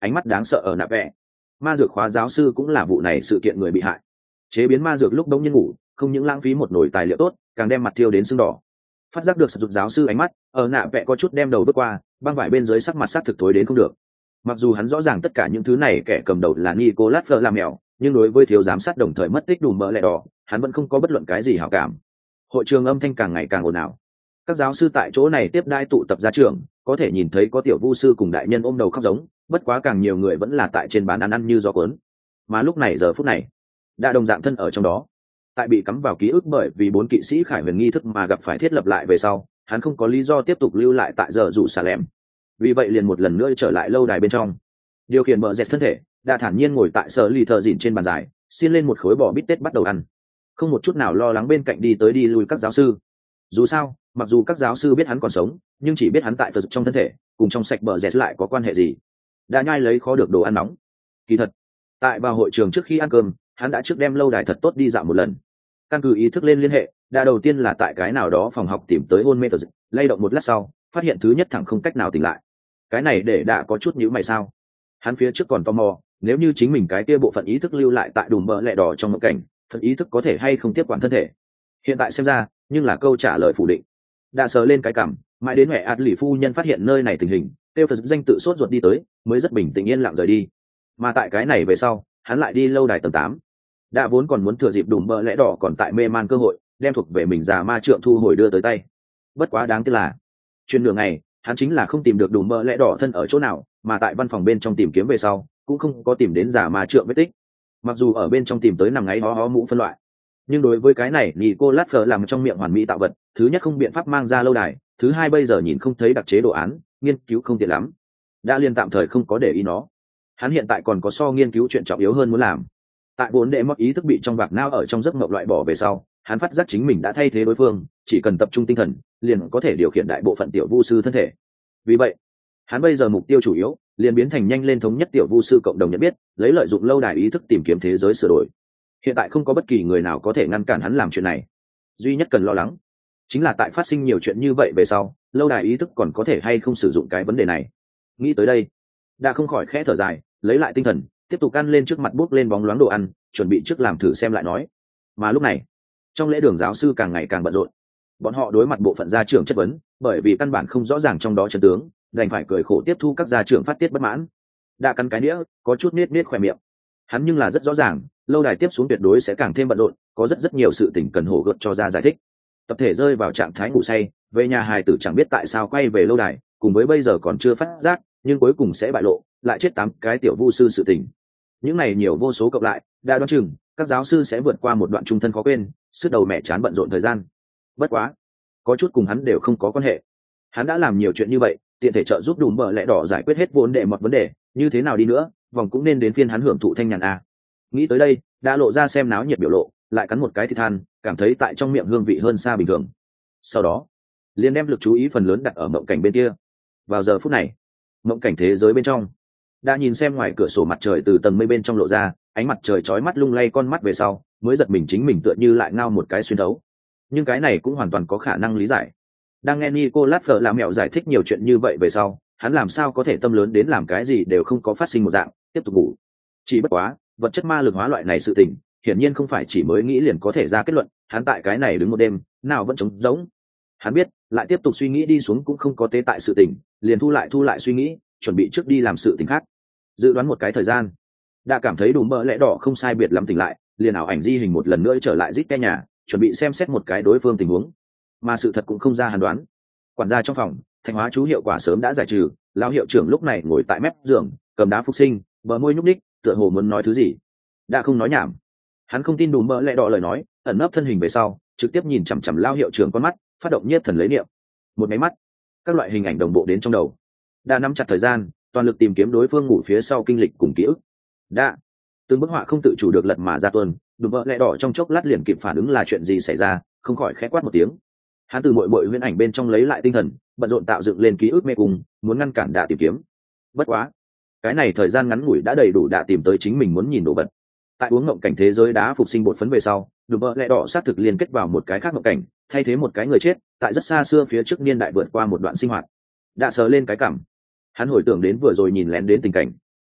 ánh mắt đáng sợ ở nạ vẽ. Ma dược khóa giáo sư cũng là vụ này sự kiện người bị hại. Chế biến ma dược lúc đông nhiên ngủ, không những lãng phí một nồi tài liệu tốt, càng đem mặt thiêu đến sưng đỏ. Phát giác được sử dụng giáo sư ánh mắt, ở nạ vẽ có chút đem đầu bước qua, băng vải bên dưới sắc mặt sắc thực thối đến không được. Mặc dù hắn rõ ràng tất cả những thứ này kẻ cầm đầu là Nicolas Fleur làm mèo, nhưng đối với thiếu giám sát đồng thời mất tích đùm mỡ lẹ đỏ, hắn vẫn không có bất luận cái gì hảo cảm. Hội trường âm thanh càng ngày càng ồn ào. Các giáo sư tại chỗ này tiếp đai tụ tập ra trường, có thể nhìn thấy có tiểu vu sư cùng đại nhân ôm đầu khóc giống, bất quá càng nhiều người vẫn là tại trên bàn ăn ăn như gió cuốn. Mà lúc này giờ phút này, đã đồng dạng thân ở trong đó. Tại bị cắm vào ký ức bởi vì bốn kỵ sĩ khải huyền nghi thức mà gặp phải thiết lập lại về sau, hắn không có lý do tiếp tục lưu lại tại giờ rủ xà lẻm. Vì vậy liền một lần nữa trở lại lâu đài bên trong, điều khiển bờ dẹt thân thể, đã thản nhiên ngồi tại sở lì thợ dịn trên bàn dài, xin lên một khối bò bít tết bắt đầu ăn, không một chút nào lo lắng bên cạnh đi tới đi lui các giáo sư. Dù sao, mặc dù các giáo sư biết hắn còn sống, nhưng chỉ biết hắn tại phật trong thân thể, cùng trong sạch bờ dẹt lại có quan hệ gì. Đã nhai lấy khó được đồ ăn nóng. Kỳ thật, tại vào hội trường trước khi ăn cơm, hắn đã trước đem lâu đài thật tốt đi dạo một lần. Căn cứ ý thức lên liên hệ, đã đầu tiên là tại cái nào đó phòng học tìm tới hôn mê phật, lay động một lát sau, phát hiện thứ nhất thẳng không cách nào tỉnh lại. Cái này để đã có chút nhíu mày sao? Hắn phía trước còn tò mò, nếu như chính mình cái kia bộ phận ý thức lưu lại tại đùm bờ lẹ đỏ trong mộng cảnh, phần ý thức có thể hay không tiếp quản thân thể. Hiện tại xem ra, nhưng là câu trả lời phủ định. Đã sờ lên cái cằm, mãi đến mẹ ạt lì phu nhân phát hiện nơi này tình hình, tiêu phật danh tự sốt ruột đi tới, mới rất bình tĩnh yên lặng rời đi. Mà tại cái này về sau, hắn lại đi lâu đài tầng tám. Đã vốn còn muốn thừa dịp đùm bờ lẽ đỏ còn tại mê man cơ hội, đem thuộc về mình già ma trượng thu hồi đưa tới tay. Bất quá đáng tiếc là, chuyên đường này, hắn chính là không tìm được đùm bờ lẽ đỏ thân ở chỗ nào, mà tại văn phòng bên trong tìm kiếm về sau, cũng không có tìm đến giả ma trượng vết tích. Mặc dù ở bên trong tìm tới nằm ngáy hó hó mũ phân loại, nhưng đối với cái này Nicolas Fleur làm trong miệng hoàn mỹ tạo vật, thứ nhất không biện pháp mang ra lâu đài, thứ hai bây giờ nhìn không thấy đặc chế đồ án, nghiên cứu không tiện lắm, đã liên tạm thời không có để ý nó. Hắn hiện tại còn có so nghiên cứu chuyện trọng yếu hơn muốn làm. Tại bốn đệ mất ý thức bị trong vạc nao ở trong giấc mộng loại bỏ về sau, hắn phát giác chính mình đã thay thế đối phương, chỉ cần tập trung tinh thần, liền có thể điều khiển đại bộ phận tiểu vu sư thân thể. Vì vậy, hắn bây giờ mục tiêu chủ yếu liền biến thành nhanh lên thống nhất tiểu vu sư cộng đồng nhận biết, lấy lợi dụng lâu đài ý thức tìm kiếm thế giới sửa đổi. Hiện tại không có bất kỳ người nào có thể ngăn cản hắn làm chuyện này. Duy nhất cần lo lắng chính là tại phát sinh nhiều chuyện như vậy về sau, lâu đài ý thức còn có thể hay không sử dụng cái vấn đề này. Nghĩ tới đây, đã không khỏi khẽ thở dài, lấy lại tinh thần, tiếp tục ăn lên trước mặt bốc lên bóng loáng đồ ăn, chuẩn bị trước làm thử xem lại nói. Mà lúc này, trong lễ đường giáo sư càng ngày càng bận rộn. Bọn họ đối mặt bộ phận gia trưởng chất vấn, bởi vì căn bản không rõ ràng trong đó chân tướng, đành phải cười khổ tiếp thu các gia trưởng phát tiết bất mãn. Đã cắn cái đĩa, có chút nết nết khỏe miệng. Hắn nhưng là rất rõ ràng, lâu đài tiếp xuống tuyệt đối sẽ càng thêm bận rộn, có rất rất nhiều sự tình cần hổ gợt cho ra giải thích. Tập thể rơi vào trạng thái ngủ say, về nhà hài tử chẳng biết tại sao quay về lâu đài, cùng với bây giờ còn chưa phát giác, nhưng cuối cùng sẽ bại lộ, lại chết tám cái tiểu vu sư sự tình. Những này nhiều vô số cộng lại, đã đoán chừng các giáo sư sẽ vượt qua một đoạn trung thân khó quên, sức đầu mẹ chán bận rộn thời gian. Bất quá, có chút cùng hắn đều không có quan hệ. Hắn đã làm nhiều chuyện như vậy, tiện thể trợ giúp đùm bờ lẽ đỏ giải quyết hết vốn đệ một vấn đề, như thế nào đi nữa, vòng cũng nên đến phiên hắn hưởng thụ thanh nhàn a. Nghĩ tới đây, đã lộ ra xem náo nhiệt biểu lộ, lại cắn một cái thịt than, cảm thấy tại trong miệng hương vị hơn xa bình thường. Sau đó, liền đem lực chú ý phần lớn đặt ở mộng cảnh bên kia. Vào giờ phút này, mộng cảnh thế giới bên trong, đã nhìn xem ngoài cửa sổ mặt trời từ tầng mây bên trong lộ ra, ánh mặt trời chói mắt lung lay con mắt về sau, mới giật mình chính mình tựa như lại ngao một cái xuyên thấu. Nhưng cái này cũng hoàn toàn có khả năng lý giải. Đang nghe Nicolas Fleur làm mẹo giải thích nhiều chuyện như vậy về sau, hắn làm sao có thể tâm lớn đến làm cái gì đều không có phát sinh một dạng, tiếp tục ngủ. Chỉ bất quá, vật chất ma lực hóa loại này sự tình, hiển nhiên không phải chỉ mới nghĩ liền có thể ra kết luận, hắn tại cái này đứng một đêm, nào vẫn trống rỗng. Hắn biết, lại tiếp tục suy nghĩ đi xuống cũng không có tế tại sự tình, liền thu lại thu lại suy nghĩ, chuẩn bị trước đi làm sự tình khác. Dự đoán một cái thời gian, đã cảm thấy đùm bỡ lẽ đỏ không sai biệt lắm tỉnh lại, liền ảo ảnh di hình một lần nữa trở lại rít ke nhà, chuẩn bị xem xét một cái đối phương tình huống. Mà sự thật cũng không ra hàn đoán. Quản gia trong phòng, thanh hóa chú hiệu quả sớm đã giải trừ, lão hiệu trưởng lúc này ngồi tại mép giường, cầm đá phục sinh, bờ môi nhúc ních, tựa hồ muốn nói thứ gì. Đã không nói nhảm. Hắn không tin đùm bỡ lẽ đỏ lời nói, ẩn nấp thân hình về sau, trực tiếp nhìn chằm chằm lão hiệu trưởng con mắt, phát động nhiếp thần lấy niệm. Một máy mắt, các loại hình ảnh đồng bộ đến trong đầu. Đã nắm chặt thời gian, toàn lực tìm kiếm đối phương ngủ phía sau kinh lịch cùng ký ức. Đã, từng bức họa không tự chủ được lật mà ra tuần, đùm bỡ lẽ đỏ trong chốc lát liền kịp phản ứng là chuyện gì xảy ra, không khỏi khẽ quát một tiếng. Hắn từ mọi mọi huyễn ảnh bên trong lấy lại tinh thần, bận rộn tạo dựng lên ký ức mê cung, muốn ngăn cản Đạ tìm kiếm. Bất quá, cái này thời gian ngắn ngủi đã đầy đủ Đạ tìm tới chính mình muốn nhìn đồ vật. Tại uống ngộng cảnh thế giới đá phục sinh bột phấn về sau, đùm bỡ lẽ đỏ xác thực liên kết vào một cái khác ngộng cảnh, thay thế một cái người chết, tại rất xa xưa phía trước niên đại vượt qua một đoạn sinh hoạt. Đạ sờ lên cái cảm, hắn hồi tưởng đến vừa rồi nhìn lén đến tình cảnh.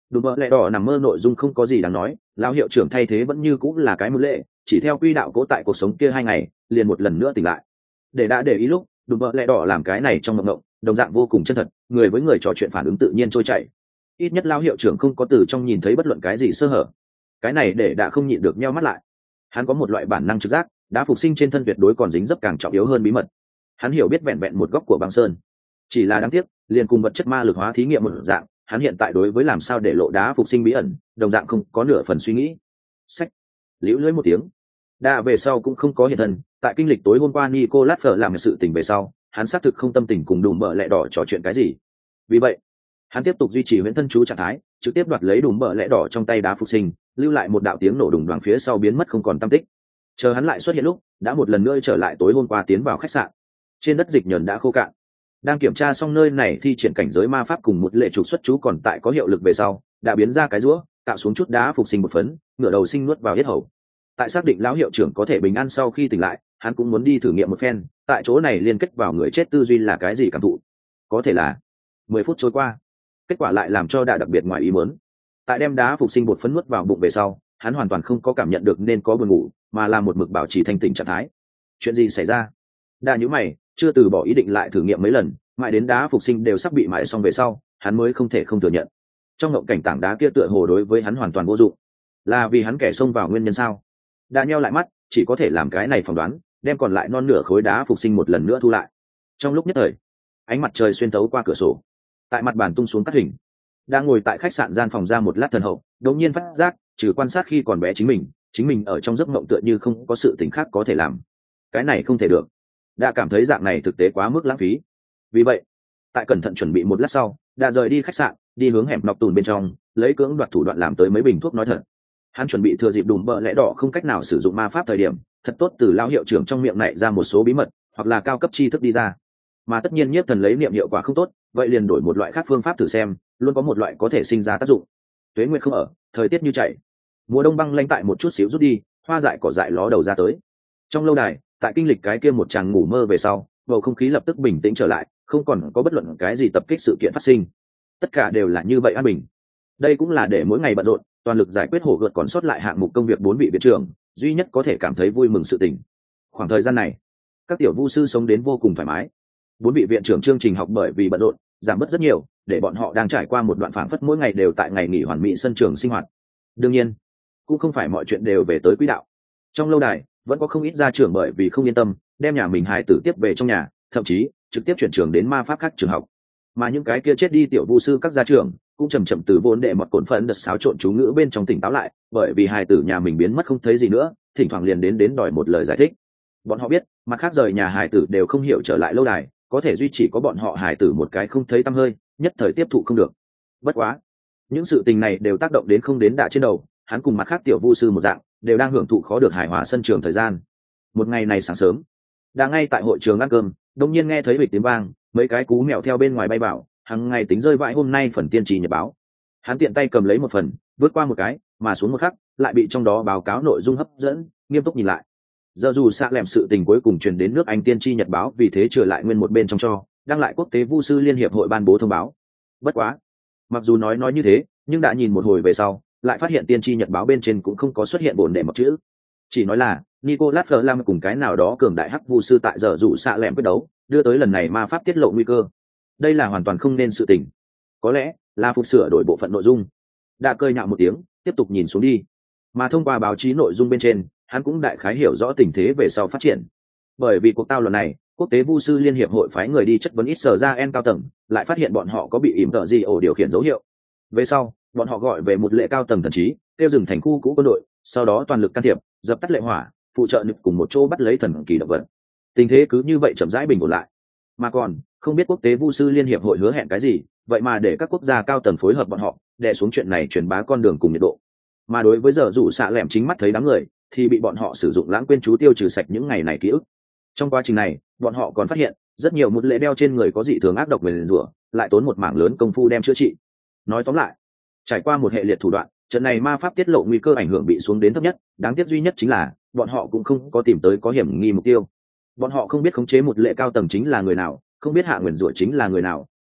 đùm bợ lẹ đỏ nằm mơ nội dung không có gì đáng nói, lão hiệu trưởng thay thế vẫn như cũng là cái một lệ, chỉ theo quy đạo cố tại cuộc sống kia hai ngày liền một lần nữa tỉnh lại. Để đã để ý lúc đùm bợ lẹ đỏ làm cái này trong mộng mộng đồng dạng vô cùng chân thật, người với người trò chuyện phản ứng tự nhiên trôi chảy, ít nhất lão hiệu trưởng không có từ trong nhìn thấy bất luận cái gì sơ hở. Cái này để đã không nhịn được nheo mắt lại. Hắn có một loại bản năng trực giác, đã phục sinh trên thân tuyệt đối còn dính dấp càng trọng yếu hơn bí mật. Hắn hiểu biết vẹn vẹn một góc của băng sơn, chỉ là đáng tiếc liền cùng vật chất ma lực hóa thí nghiệm một dạng, hắn hiện tại đối với làm sao để lộ đá phục sinh bí ẩn đồng dạng không có nửa phần suy nghĩ. Sách liễu lưỡi một tiếng, đã về sau cũng không có hiện thân. Tại kinh lịch tối hôm qua Nicolas Fleur làm sự tình về sau, hắn xác thực không tâm tình cùng đùm bợ lẹ đỏ trò chuyện cái gì. Vì vậy hắn tiếp tục duy trì huyễn thân chú trạng thái, trực tiếp đoạt lấy đùm bợ lẹ đỏ trong tay đá phục sinh, lưu lại một đạo tiếng nổ đùng đoàng phía sau biến mất không còn tăm tích. Chờ hắn lại xuất hiện lúc đã một lần nữa trở lại tối hôm qua tiến vào khách sạn. Trên đất dịch nhờn đã khô cạn. Đang kiểm tra xong nơi này thi triển cảnh giới ma pháp cùng một lệ trục xuất chú còn tại có hiệu lực về sau, đã biến ra cái rũa tạo xuống chút đá phục sinh một phấn, ngửa đầu sinh nuốt vào yết hầu. Tại xác định lão hiệu trưởng có thể bình an sau khi tỉnh lại, hắn cũng muốn đi thử nghiệm một phen tại chỗ này liên kết vào người chết tư duy là cái gì cảm thụ. Có thể là mười phút trôi qua, kết quả lại làm cho đã đặc biệt ngoài ý muốn. Tại đem đá phục sinh bột phấn nuốt vào bụng về sau, hắn hoàn toàn không có cảm nhận được nên có buồn ngủ, mà là một mực bảo trì thanh tỉnh trạng thái. Chuyện gì xảy ra? Đa nhíu mày, chưa từ bỏ ý định lại thử nghiệm mấy lần, mãi đến đá phục sinh đều sắp bị mãi xong về sau, hắn mới không thể không thừa nhận. Trong ngộng cảnh tảng đá kia tựa hồ đối với hắn hoàn toàn vô dụng. Là vì hắn kẻ xông vào nguyên nhân sao? Đã nheo lại mắt, chỉ có thể làm cái này phỏng đoán, đem còn lại non nửa khối đá phục sinh một lần nữa thu lại. Trong lúc nhất thời, ánh mặt trời xuyên tấu qua cửa sổ, tại mặt bàn tung xuống cắt hình. Đang ngồi tại khách sạn gian phòng ra một lát thần hậu, đột nhiên phát giác, trừ quan sát khi còn bé chính mình, chính mình ở trong giấc mộng tựa như không có sự tình khác có thể làm. Cái này không thể được. Đã cảm thấy dạng này thực tế quá mức lãng phí. Vì vậy, tại cẩn thận chuẩn bị một lát sau, đã rời đi khách sạn, đi hướng hẻm nọc tùn bên trong, lấy cưỡng đoạt thủ đoạn làm tới mấy bình thuốc nói thật. Hắn chuẩn bị thừa dịp đùm bợ lẽ đỏ không cách nào sử dụng ma pháp thời điểm, thật tốt từ lão hiệu trưởng trong miệng này ra một số bí mật, hoặc là cao cấp tri thức đi ra. Mà tất nhiên nhiếp thần lấy niệm hiệu quả không tốt, vậy liền đổi một loại khác phương pháp thử xem, luôn có một loại có thể sinh ra tác dụng. Tuế nguyệt không ở, thời tiết như chảy, mùa đông băng lanh tại một chút xíu rút đi, hoa dại cỏ dại ló đầu ra tới. Trong lâu đài, tại kinh lịch cái kia một tràng ngủ mơ về sau, bầu không khí lập tức bình tĩnh trở lại, không còn có bất luận cái gì tập kích sự kiện phát sinh. Tất cả đều là như vậy an bình. Đây cũng là để mỗi ngày bận rộn, toàn lực giải quyết hổ gợt còn sót lại hạng mục công việc bốn vị viện trưởng, duy nhất có thể cảm thấy vui mừng sự tình. Khoảng thời gian này, các tiểu vu sư sống đến vô cùng thoải mái. Bốn vị viện trưởng chương trình học bởi vì bận rộn giảm bớt rất nhiều, để bọn họ đang trải qua một đoạn phảng phất mỗi ngày đều tại ngày nghỉ hoàn mỹ sân trường sinh hoạt. Đương nhiên, cũng không phải mọi chuyện đều về tới quỹ đạo. Trong lâu đài vẫn có không ít gia trưởng bởi vì không yên tâm, đem nhà mình hài tử tiếp về trong nhà, thậm chí trực tiếp chuyển trường đến ma pháp khác trường học. Mà những cái kia chết đi tiểu vu sư các gia trưởng cũng chầm chậm từ vốn đệ một cổn phận đợt xáo trộn chú ngữ bên trong tỉnh táo lại, bởi vì hài tử nhà mình biến mất không thấy gì nữa, thỉnh thoảng liền đến đến đòi một lời giải thích. Bọn họ biết, mặt khác rời nhà hài tử đều không hiểu trở lại lâu đài, có thể duy trì có bọn họ hài tử một cái không thấy tăm hơi, nhất thời tiếp thụ không được. Bất quá, những sự tình này đều tác động đến không đến đả trên đầu, hắn cùng mặt khác tiểu vu sư một dạng, đều đang hưởng thụ khó được hài hòa sân trường thời gian. Một ngày này sáng sớm, đang ngay tại hội trường ăn cơm, đột nhiên nghe thấy bịch tiếng vang, mấy cái cú mèo theo bên ngoài bay vào, hàng ngày tính rơi vãi hôm nay phần tiên trì nhật báo. Hắn tiện tay cầm lấy một phần, vượt qua một cái, mà xuống một khắc, lại bị trong đó báo cáo nội dung hấp dẫn, nghiêm túc nhìn lại. Giờ dù xạ lẻm sự tình cuối cùng truyền đến nước Anh tiên tri nhật báo, vì thế trở lại nguyên một bên trong cho, đăng lại quốc tế vu sư liên hiệp hội ban bố thông báo. Bất quá, mặc dù nói nói như thế, nhưng đã nhìn một hồi về sau, lại phát hiện tiên tri nhật báo bên trên cũng không có xuất hiện bổn đệ một chữ, chỉ nói là Nicolas Flamel cùng cái nào đó cường đại hắc vu sư tại giờ dù xạ lẻm quyết đấu, đưa tới lần này ma pháp tiết lộ nguy cơ. Đây là hoàn toàn không nên sự tình, có lẽ là phục sửa đổi bộ phận nội dung. Đã cơi nhạo một tiếng, tiếp tục nhìn xuống đi, mà thông qua báo chí nội dung bên trên, hắn cũng đại khái hiểu rõ tình thế về sau phát triển. Bởi vì cuộc tao luận này, quốc tế vu sư liên hiệp hội phái người đi chất vấn ít sở ra en cao tầng, lại phát hiện bọn họ có bị ỉm tợ gì ổ điều khiển dấu hiệu. Về sau, bọn họ gọi về một lệ cao tầng thần trí, tiêu dừng thành khu cũ quân đội, sau đó toàn lực can thiệp, dập tắt lệ hỏa, phụ trợ nực cùng một chỗ bắt lấy thần kỳ động vật. Tình thế cứ như vậy chậm rãi bình ổn lại. Mà còn, không biết quốc tế vu sư liên hiệp hội hứa hẹn cái gì, vậy mà để các quốc gia cao tầng phối hợp bọn họ, đè xuống chuyện này truyền bá con đường cùng nhiệt độ. Mà đối với giờ rủ xạ lẻm chính mắt thấy đám người, thì bị bọn họ sử dụng lãng quên chú tiêu trừ sạch những ngày này ký ức. Trong quá trình này, bọn họ còn phát hiện rất nhiều một lệ đeo trên người có dị thường ác độc về nguyền rủa, lại tốn một mảng lớn công phu đem chữa trị. Nói tóm lại, trải qua một hệ liệt thủ đoạn, trận này ma pháp tiết lộ nguy cơ ảnh hưởng bị xuống đến thấp nhất. Đáng tiếc duy nhất chính là bọn họ cũng không có tìm tới có hiểm nghi mục tiêu. Bọn họ không biết khống chế một lệ cao tầng chính là người nào, không biết hạ nguyền rủa chính là người nào,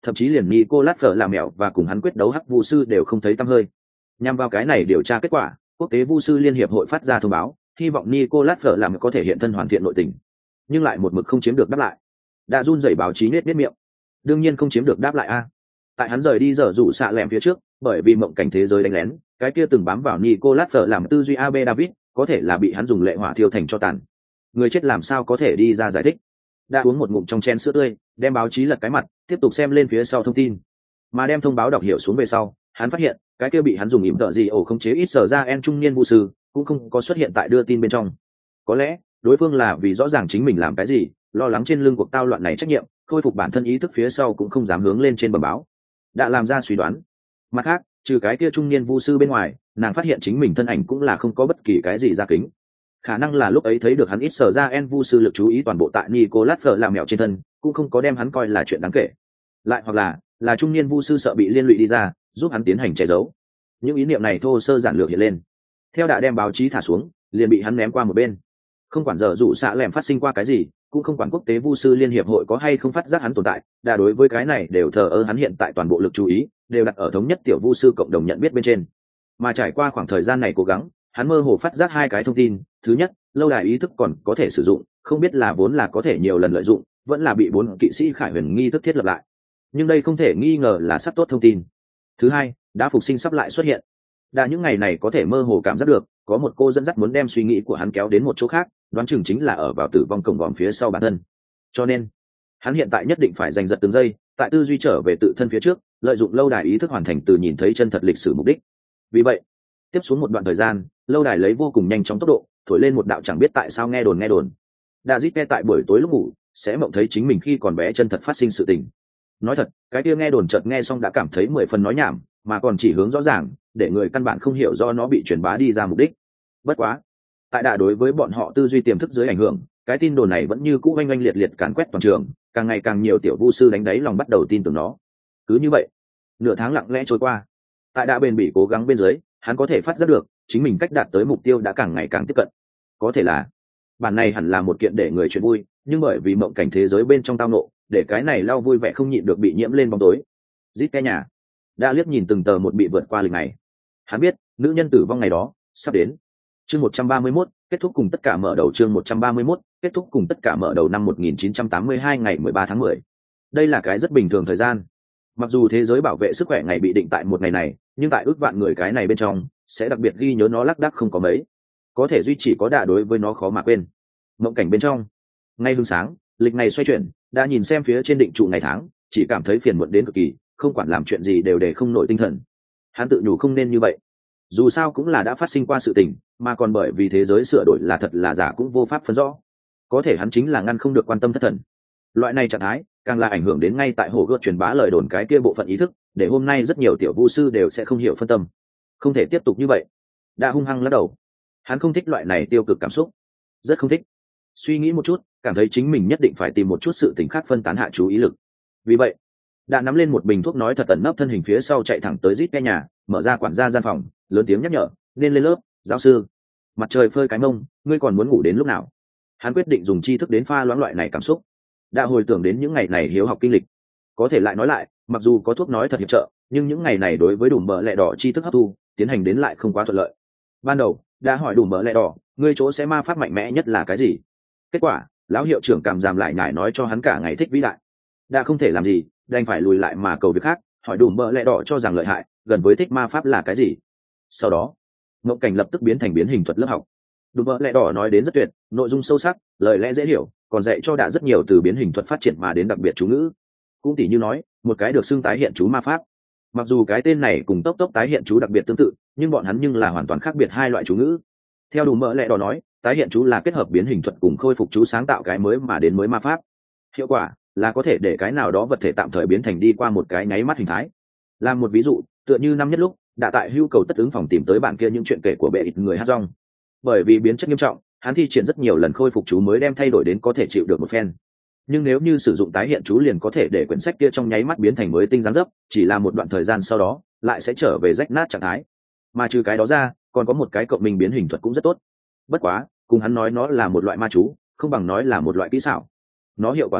thậm chí liền Nicolas Fleur làm mèo và cùng hắn quyết đấu hắc vu sư đều không thấy tăm hơi. Nhằm vào cái này điều tra kết quả, quốc tế vu sư liên hiệp hội phát ra thông báo, hy vọng Nicolas Fleur làm có thể hiện thân hoàn thiện nội tình, nhưng lại một mực không chiếm được đáp lại. Đã run rẩy báo chí nết nết miệng, đương nhiên không chiếm được đáp lại a. Tại hắn rời đi giờ rủ xạ lẻm phía trước, bởi vì mộng cảnh thế giới đánh lén, cái kia từng bám vào Nicolas Fleur làm tư duy a bê David, có thể là bị hắn dùng lệ hỏa thiêu thành cho tàn. Người chết làm sao có thể đi ra giải thích. Đã uống một ngụm trong chén sữa tươi, đem báo chí lật cái mặt, tiếp tục xem lên phía sau thông tin. Mà đem thông báo đọc hiểu xuống về sau, hắn phát hiện, cái kia bị hắn dùng ỉm tợ gì ổ không chế ít sở ra en trung niên vu sư, cũng không có xuất hiện tại đưa tin bên trong. Có lẽ, đối phương là vì rõ ràng chính mình làm cái gì, lo lắng trên lưng cuộc tao loạn này trách nhiệm, khôi phục bản thân ý thức phía sau cũng không dám hướng lên trên bờ báo. Đã làm ra suy đoán. Mặt khác, trừ cái kia trung niên vu sư bên ngoài, nàng phát hiện chính mình thân ảnh cũng là không có bất kỳ cái gì ra kính. Khả năng là lúc ấy thấy được hắn ít sở ra en vu sư lực chú ý toàn bộ tại Nicolas Fleur làm mèo trên thân, cũng không có đem hắn coi là chuyện đáng kể. Lại hoặc là, là trung niên vu sư sợ bị liên lụy đi ra, giúp hắn tiến hành che giấu. Những ý niệm này thô sơ giản lược hiện lên. Theo đã đem báo chí thả xuống, liền bị hắn ném qua một bên. Không quản giờ dụ xạ lẻm phát sinh qua cái gì, cũng không quản quốc tế vu sư liên hiệp hội có hay không phát giác hắn tồn tại, đã đối với cái này đều thờ ơ. Hắn hiện tại toàn bộ lực chú ý đều đặt ở thống nhất tiểu vu sư cộng đồng nhận biết bên trên. Mà trải qua khoảng thời gian này cố gắng, hắn mơ hồ phát giác hai cái thông tin. Thứ nhất, lâu đài ý thức còn có thể sử dụng, không biết là vốn là có thể nhiều lần lợi dụng, vẫn là bị bốn kỵ sĩ khải huyền nghi thức thiết lập lại, nhưng đây không thể nghi ngờ là sắp tốt thông tin. Thứ hai, đã phục sinh sắp lại xuất hiện. Đã những ngày này có thể mơ hồ cảm giác được có một cô dẫn dắt muốn đem suy nghĩ của hắn kéo đến một chỗ khác, đoán chừng chính là ở vào tử vong cổng vòm phía sau bản thân. Cho nên hắn hiện tại nhất định phải giành giật từng giây, tại tư duy trở về tự thân phía trước, lợi dụng lâu đài ý thức hoàn thành từ nhìn thấy chân thật lịch sử mục đích. Vì vậy, tiếp xuống một đoạn thời gian, lâu đài lấy vô cùng nhanh chóng tốc độ thổi lên một đạo chẳng biết tại sao nghe đồn nghe đồn. David nghe tại buổi tối lúc ngủ sẽ mộng thấy chính mình khi còn bé chân thật phát sinh sự tình. Nói thật, cái kia nghe đồn chợt nghe xong đã cảm thấy mười phần nói nhảm, mà còn chỉ hướng rõ ràng, để người căn bản không hiểu do nó bị truyền bá đi ra mục đích. Bất quá, tại đã đối với bọn họ tư duy tiềm thức dưới ảnh hưởng, cái tin đồn này vẫn như cũ oanh oanh liệt liệt càn quét toàn trường, càng ngày càng nhiều tiểu vu sư đánh đáy lòng bắt đầu tin tưởng nó. Cứ như vậy, nửa tháng lặng lẽ trôi qua. Tại đã bền bỉ cố gắng bên dưới, hắn có thể phát giác được chính mình cách đạt tới mục tiêu đã càng ngày càng tiếp cận. Có thể là bản này hẳn là một kiện để người chuyện vui, nhưng bởi vì mộng cảnh thế giới bên trong tao nộ, để cái này lau vui vẻ không nhịn được bị nhiễm lên bóng tối. Rít cái nhà đã liếc nhìn từng tờ một bị vượt qua lịch này. Hắn biết nữ nhân tử vong ngày đó sắp đến. Chương một trăm ba mươi mốt, kết thúc cùng tất cả mở đầu. Chương một trăm ba mươi mốt, kết thúc cùng tất cả mở đầu năm một nghìn chín trăm tám mươi hai ngày mười ba tháng mười. Đây là cái rất bình thường thời gian. Mặc dù thế giới bảo vệ sức khỏe ngày bị định tại một ngày này, nhưng tại ước vạn người cái này bên trong sẽ đặc biệt ghi nhớ nó lác đác không có mấy. Có thể duy trì có đà đối với nó khó mà quên. Mộng cảnh bên trong, ngay hương sáng, lịch ngày xoay chuyển, đã nhìn xem phía trên định trụ ngày tháng, chỉ cảm thấy phiền muộn đến cực kỳ, không quản làm chuyện gì đều để không nổi tinh thần. Hắn tự nhủ không nên như vậy, dù sao cũng là đã phát sinh qua sự tình, mà còn bởi vì thế giới sửa đổi là thật là giả cũng vô pháp phân rõ. Có thể hắn chính là ngăn không được quan tâm thất thần. Loại này trạng thái càng là ảnh hưởng đến ngay tại hồ gươm truyền bá lời đồn cái kia bộ phận ý thức, để hôm nay rất nhiều tiểu vu sư đều sẽ không hiểu phân tâm. Không thể tiếp tục như vậy. Đã hung hăng lắc đầu. Hắn không thích loại này tiêu cực cảm xúc, rất không thích. Suy nghĩ một chút, cảm thấy chính mình nhất định phải tìm một chút sự tình khác phân tán hạ chú ý lực. Vì vậy, đã nắm lên một bình thuốc nói thật tẩn nấp thân hình phía sau chạy thẳng tới rít ke nhà, mở ra quản gia gian phòng, lớn tiếng nhắc nhở, nên lên lớp, giáo sư. Mặt trời phơi cái mông, ngươi còn muốn ngủ đến lúc nào? Hắn quyết định dùng tri thức đến pha loãng loại này cảm xúc. Đã hồi tưởng đến những ngày này hiếu học kinh lịch, có thể lại nói lại, mặc dù có thuốc nói thật hiệp trợ, nhưng những ngày này đối với đủ mỡ lẹ đỏ tri thức hấp thu tiến hành đến lại không quá thuận lợi. Ban đầu đã hỏi đủ mỡ lẹ đỏ, ngươi chỗ sẽ ma pháp mạnh mẽ nhất là cái gì? Kết quả lão hiệu trưởng cảm giảm lại nhải nói cho hắn cả ngày thích vĩ đại. Đã không thể làm gì, đành phải lùi lại mà cầu việc khác, hỏi đủ mỡ lẹ đỏ cho rằng lợi hại gần với thích ma pháp là cái gì. Sau đó ngộng cảnh lập tức biến thành biến hình thuật lớp học. Đủ mỡ lẹ đỏ nói đến rất tuyệt, nội dung sâu sắc, lời lẽ dễ hiểu, còn dạy cho đã rất nhiều từ biến hình thuật phát triển mà đến đặc biệt chú ngữ. Cũng tỉ như nói một cái được xưng tái hiện chú ma pháp, mặc dù cái tên này cùng tốc tốc tái hiện chú đặc biệt tương tự, nhưng bọn hắn nhưng là hoàn toàn khác biệt hai loại chú ngữ. Theo đủ mỡ lẹ đỏ nói, tái hiện chú là kết hợp biến hình thuật cùng khôi phục chú sáng tạo cái mới mà đến mới ma pháp. Hiệu quả là có thể để cái nào đó vật thể tạm thời biến thành đi qua một cái nháy mắt hình thái. Làm một ví dụ, tựa như năm nhất lúc đã tại hưu cầu tất ứng phòng tìm tới bản kia những chuyện kể của bệ ít người hát rong. Bởi vì biến chất nghiêm trọng, hắn thi triển rất nhiều lần khôi phục chú mới đem thay đổi đến có thể chịu được một phen. Nhưng nếu như sử dụng tái hiện chú liền có thể để quyển sách kia trong nháy mắt biến thành mới tinh dáng dấp, chỉ là một đoạn thời gian sau đó lại sẽ trở về rách nát trạng thái. Mà trừ cái đó ra, còn có một cái cộng minh biến hình thuật cũng rất tốt. Bất quá cùng hắn nói nó là một loại ma chú, không bằng nói là một loại kỹ xảo. Nó hiệu quả là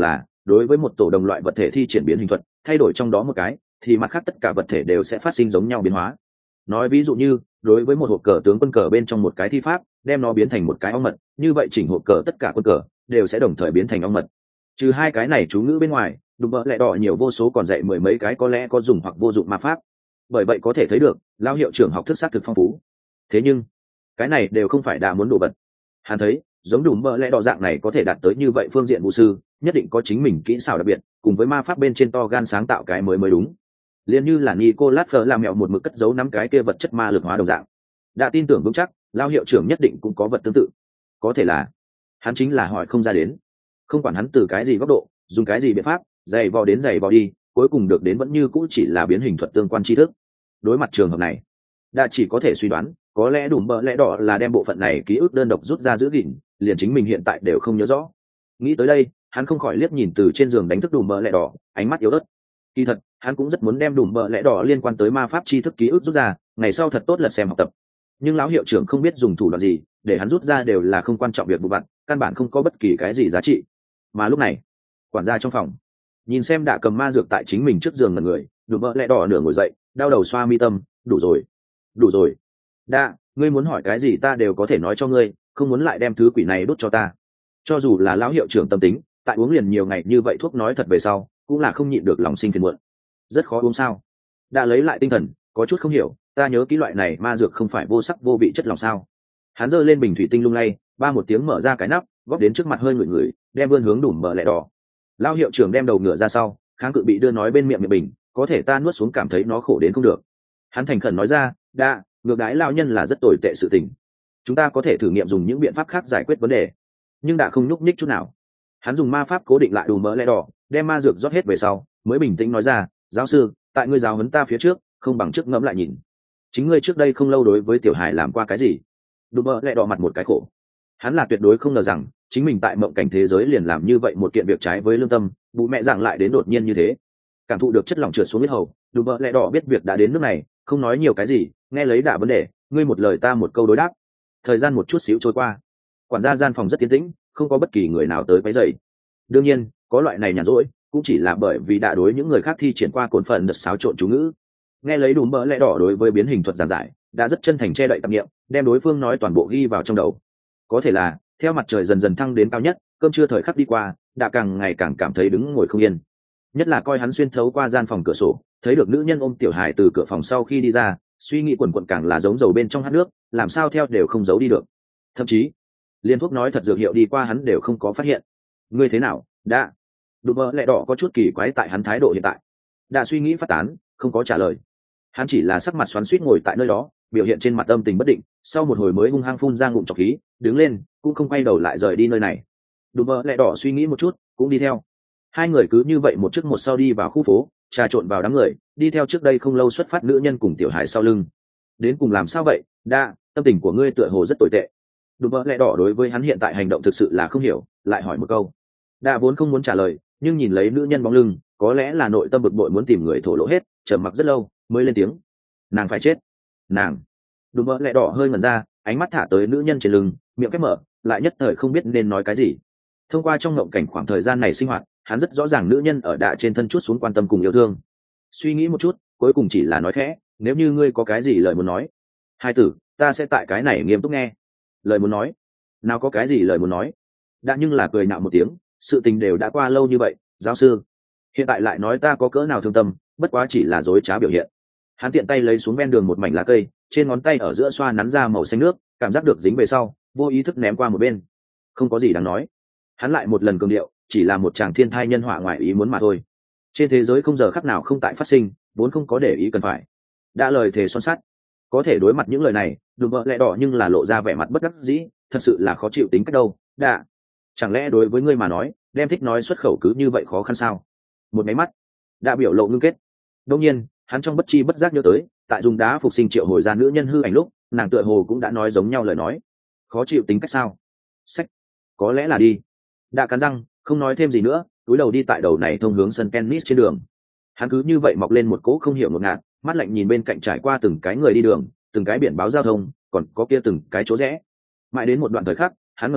đối với một tổ đồng loại vật thể thi triển biến hình thuật thay đổi trong đó một cái thì mặt khác tất cả vật thể đều sẽ phát sinh giống nhau biến hóa. Nói ví dụ như đối với một hộp cờ tướng quân cờ bên trong một cái thi pháp đem nó biến thành một cái ong mật, như vậy chỉnh hộp cờ tất cả quân cờ đều sẽ đồng thời biến thành ong mật. Trừ hai cái này chú ngữ bên ngoài, đùm bợ lẹ đỏ nhiều vô số còn dạy mười mấy cái có lẽ có dùng hoặc vô dụng ma pháp. Bởi vậy có thể thấy được lao hiệu trưởng học thức xác thực phong phú. Thế nhưng cái này đều không phải đã muốn đồ vật. Hắn thấy giống đùm bợ lẹ đỏ dạng này có thể đạt tới như vậy phương diện vũ sư nhất định có chính mình kỹ xảo đặc biệt, cùng với ma pháp bên trên to gan sáng tạo cái mới mới đúng. Liên như là Nicolas Fleur làm mẹo một mực cất giấu nắm cái kia vật chất ma lực hóa đồng dạng. Đã tin tưởng vững chắc lao hiệu trưởng nhất định cũng có vật tương tự. Có thể là hắn chính là hỏi không ra đến. Không quản hắn từ cái gì góc độ dùng cái gì biện pháp dày vò đến dày vò đi, cuối cùng được đến vẫn như cũ chỉ là biến hình thuật tương quan tri thức. Đối mặt trường hợp này, đã chỉ có thể suy đoán có lẽ đùm bợ lẽ đỏ là đem bộ phận này ký ức đơn độc rút ra giữ gìn, liền chính mình hiện tại đều không nhớ rõ. Nghĩ tới đây hắn không khỏi liếc nhìn từ trên giường đánh thức đùm bợ lẽ đỏ, ánh mắt yếu ớt. Kỳ thật hắn cũng rất muốn đem đùm bợ lẽ đỏ liên quan tới ma pháp tri thức ký ức rút ra, ngày sau thật tốt lật xem học tập. Nhưng lão hiệu trưởng không biết dùng thủ đoạn gì để hắn rút ra đều là không quan trọng việc vụ vặt, căn bản không có bất kỳ cái gì giá trị. Mà lúc này quản gia trong phòng nhìn xem đã cầm ma dược tại chính mình trước giường ngẩn người, đùm bợ lẽ đỏ nửa ngồi dậy, đau đầu xoa mi tâm. Đủ rồi, đủ rồi. Đã, ngươi muốn hỏi cái gì ta đều có thể nói cho ngươi, không muốn lại đem thứ quỷ này đút cho ta. Cho dù là lão hiệu trưởng tâm tính, tại uống liền nhiều ngày như vậy thuốc nói thật về sau cũng là không nhịn được lòng sinh phiền muộn. Rất khó uống sao? Đã lấy lại tinh thần, có chút không hiểu, ta nhớ kỹ loại này ma dược không phải vô sắc vô vị chất lỏng sao? Hắn giơ lên bình thủy tinh lung lay, ba một tiếng mở ra cái nắp, góp đến trước mặt hơi ngửi ngửi, đem vươn hướng đùm bợ lẹ đỏ. Lão hiệu trưởng đem đầu ngửa ra sau, kháng cự bị đưa nói bên miệng miệng bình, có thể ta nuốt xuống cảm thấy nó khổ đến không được. Hắn thành khẩn nói ra, đã, ngược đãi lao nhân là rất tồi tệ sự tình. Chúng ta có thể thử nghiệm dùng những biện pháp khác giải quyết vấn đề, nhưng đã không nhúc nhích chút nào. Hắn dùng ma pháp cố định lại đùm bợ lẹ đỏ, đem ma dược rót hết về sau mới bình tĩnh nói ra, giáo sư, tại ngươi giáo huấn ta phía trước không bằng trước ngẫm lại nhìn chính ngươi trước đây không lâu đối với tiểu hải làm qua cái gì. Đùm bợ lẹ đỏ mặt một cái khổ. Hắn là tuyệt đối không ngờ rằng chính mình tại mộng cảnh thế giới liền làm như vậy một kiện việc trái với lương tâm, bố mẹ giảng lại đến đột nhiên như thế. Cảm thụ được chất lỏng trượt xuống huyết hầu, đùm bợ lẹ đỏ biết việc đã đến nước này, không nói nhiều cái gì, nghe lấy đả vấn đề, ngươi một lời ta một câu đối đáp. Thời gian một chút xíu trôi qua, quản gia gian phòng rất tiến tĩnh, không có bất kỳ người nào tới quấy rầy. Đương nhiên có loại này nhàn rỗi cũng chỉ là bởi vì đã đối những người khác thi triển qua cuốn phần đợt xáo trộn chú ngữ. Nghe lấy đùm bợ lẹ đỏ đối với biến hình thuật giảng giải, đã rất chân thành che đậy tạp niệm, đem đối phương nói toàn bộ ghi vào trong đầu. Có thể là theo mặt trời dần dần thăng đến cao nhất, cơm trưa thời khắc đi qua, đã càng ngày càng cảm thấy đứng ngồi không yên. Nhất là coi hắn xuyên thấu qua gian phòng cửa sổ, thấy được nữ nhân ôm tiểu hài từ cửa phòng sau khi đi ra, suy nghĩ quần quần càng là giống dầu bên trong hát nước, làm sao theo đều không giấu đi được. Thậm chí liên thuốc nói thật dược hiệu đi qua hắn đều không có phát hiện. Ngươi thế nào? Đã. Đùm bợ lẹ đỏ có chút kỳ quái tại hắn thái độ hiện tại. Đã suy nghĩ phát tán, không có trả lời. Hắn chỉ là sắc mặt xoắn xuýt ngồi tại nơi đó, biểu hiện trên mặt âm tình bất định, sau một hồi mới hung hăng phun ra ngụm trọc khí, đứng lên cũng không quay đầu lại rời đi nơi này. Đùm bợ lẹ đỏ suy nghĩ một chút cũng đi theo. Hai người cứ như vậy một trước một sau đi vào khu phố, trà trộn vào đám người, đi theo trước đây không lâu xuất phát nữ nhân cùng tiểu hải sau lưng. Đến cùng làm sao vậy? Đa, tâm tình của ngươi tựa hồ rất tồi tệ. Đùm bợ lẹ đỏ đối với hắn hiện tại hành động thực sự là không hiểu, lại hỏi một câu. Đa vốn không muốn trả lời, nhưng nhìn lấy nữ nhân bóng lưng, có lẽ là nội tâm bực bội muốn tìm người thổ lộ hết, trầm mặc rất lâu mới lên tiếng. Nàng phải chết. Nàng. Đùm bợ lẹ đỏ hơi ngẩn ra, ánh mắt thả tới nữ nhân trên lưng, miệng khép mở, lại nhất thời không biết nên nói cái gì. Thông qua trong ngộng cảnh khoảng thời gian này sinh hoạt, hắn rất rõ ràng nữ nhân ở đạ trên thân chút xuống quan tâm cùng yêu thương. Suy nghĩ một chút, cuối cùng chỉ là nói khẽ, nếu như ngươi có cái gì lời muốn nói, hai tử, ta sẽ tại cái này nghiêm túc nghe. Lời muốn nói? Nào có cái gì lời muốn nói? Đã nhưng là cười nhạo một tiếng, sự tình đều đã qua lâu như vậy, giáo sư, hiện tại lại nói ta có cỡ nào thương tâm, bất quá chỉ là dối trá biểu hiện. Hắn tiện tay lấy xuống ven đường một mảnh lá cây, trên ngón tay ở giữa xoa nắn ra màu xanh nước, cảm giác được dính về sau, vô ý thức ném qua một bên. Không có gì đáng nói. Hắn lại một lần cường điệu, chỉ là một chàng thiên thai nhân họa ngoài ý muốn mà thôi. Trên thế giới không giờ khắc nào không tại phát sinh, vốn không có để ý cần phải. Đã lời thề son sắt, có thể đối mặt những lời này, đùm bợ lẹ đỏ nhưng là lộ ra vẻ mặt bất đắc dĩ, thật sự là khó chịu tính cách đâu. Đã, chẳng lẽ đối với ngươi mà nói, đem thích nói xuất khẩu cứ như vậy khó khăn sao? Một máy mắt, đã biểu lộ ngưng kết. Đương nhiên, hắn trong bất chi bất giác nhớ tới, tại dùng đá phục sinh triệu hồi ra nữ nhân hư ảnh lúc, nàng tựa hồ cũng đã nói giống nhau lời nói. Khó chịu tính cách sao? Sách, có lẽ là đi. Đã cắn răng, không nói thêm gì nữa, túi đầu đi tại đầu này thông hướng sân tennis trên đường. Hắn cứ như vậy mọc lên một cỗ không hiểu ngột ngạt, mắt lạnh nhìn bên cạnh trải qua từng cái người đi đường, từng cái biển báo giao thông, còn có kia từng cái chỗ rẽ. Mãi đến một đoạn thời khắc, hắn ngẩng đầu,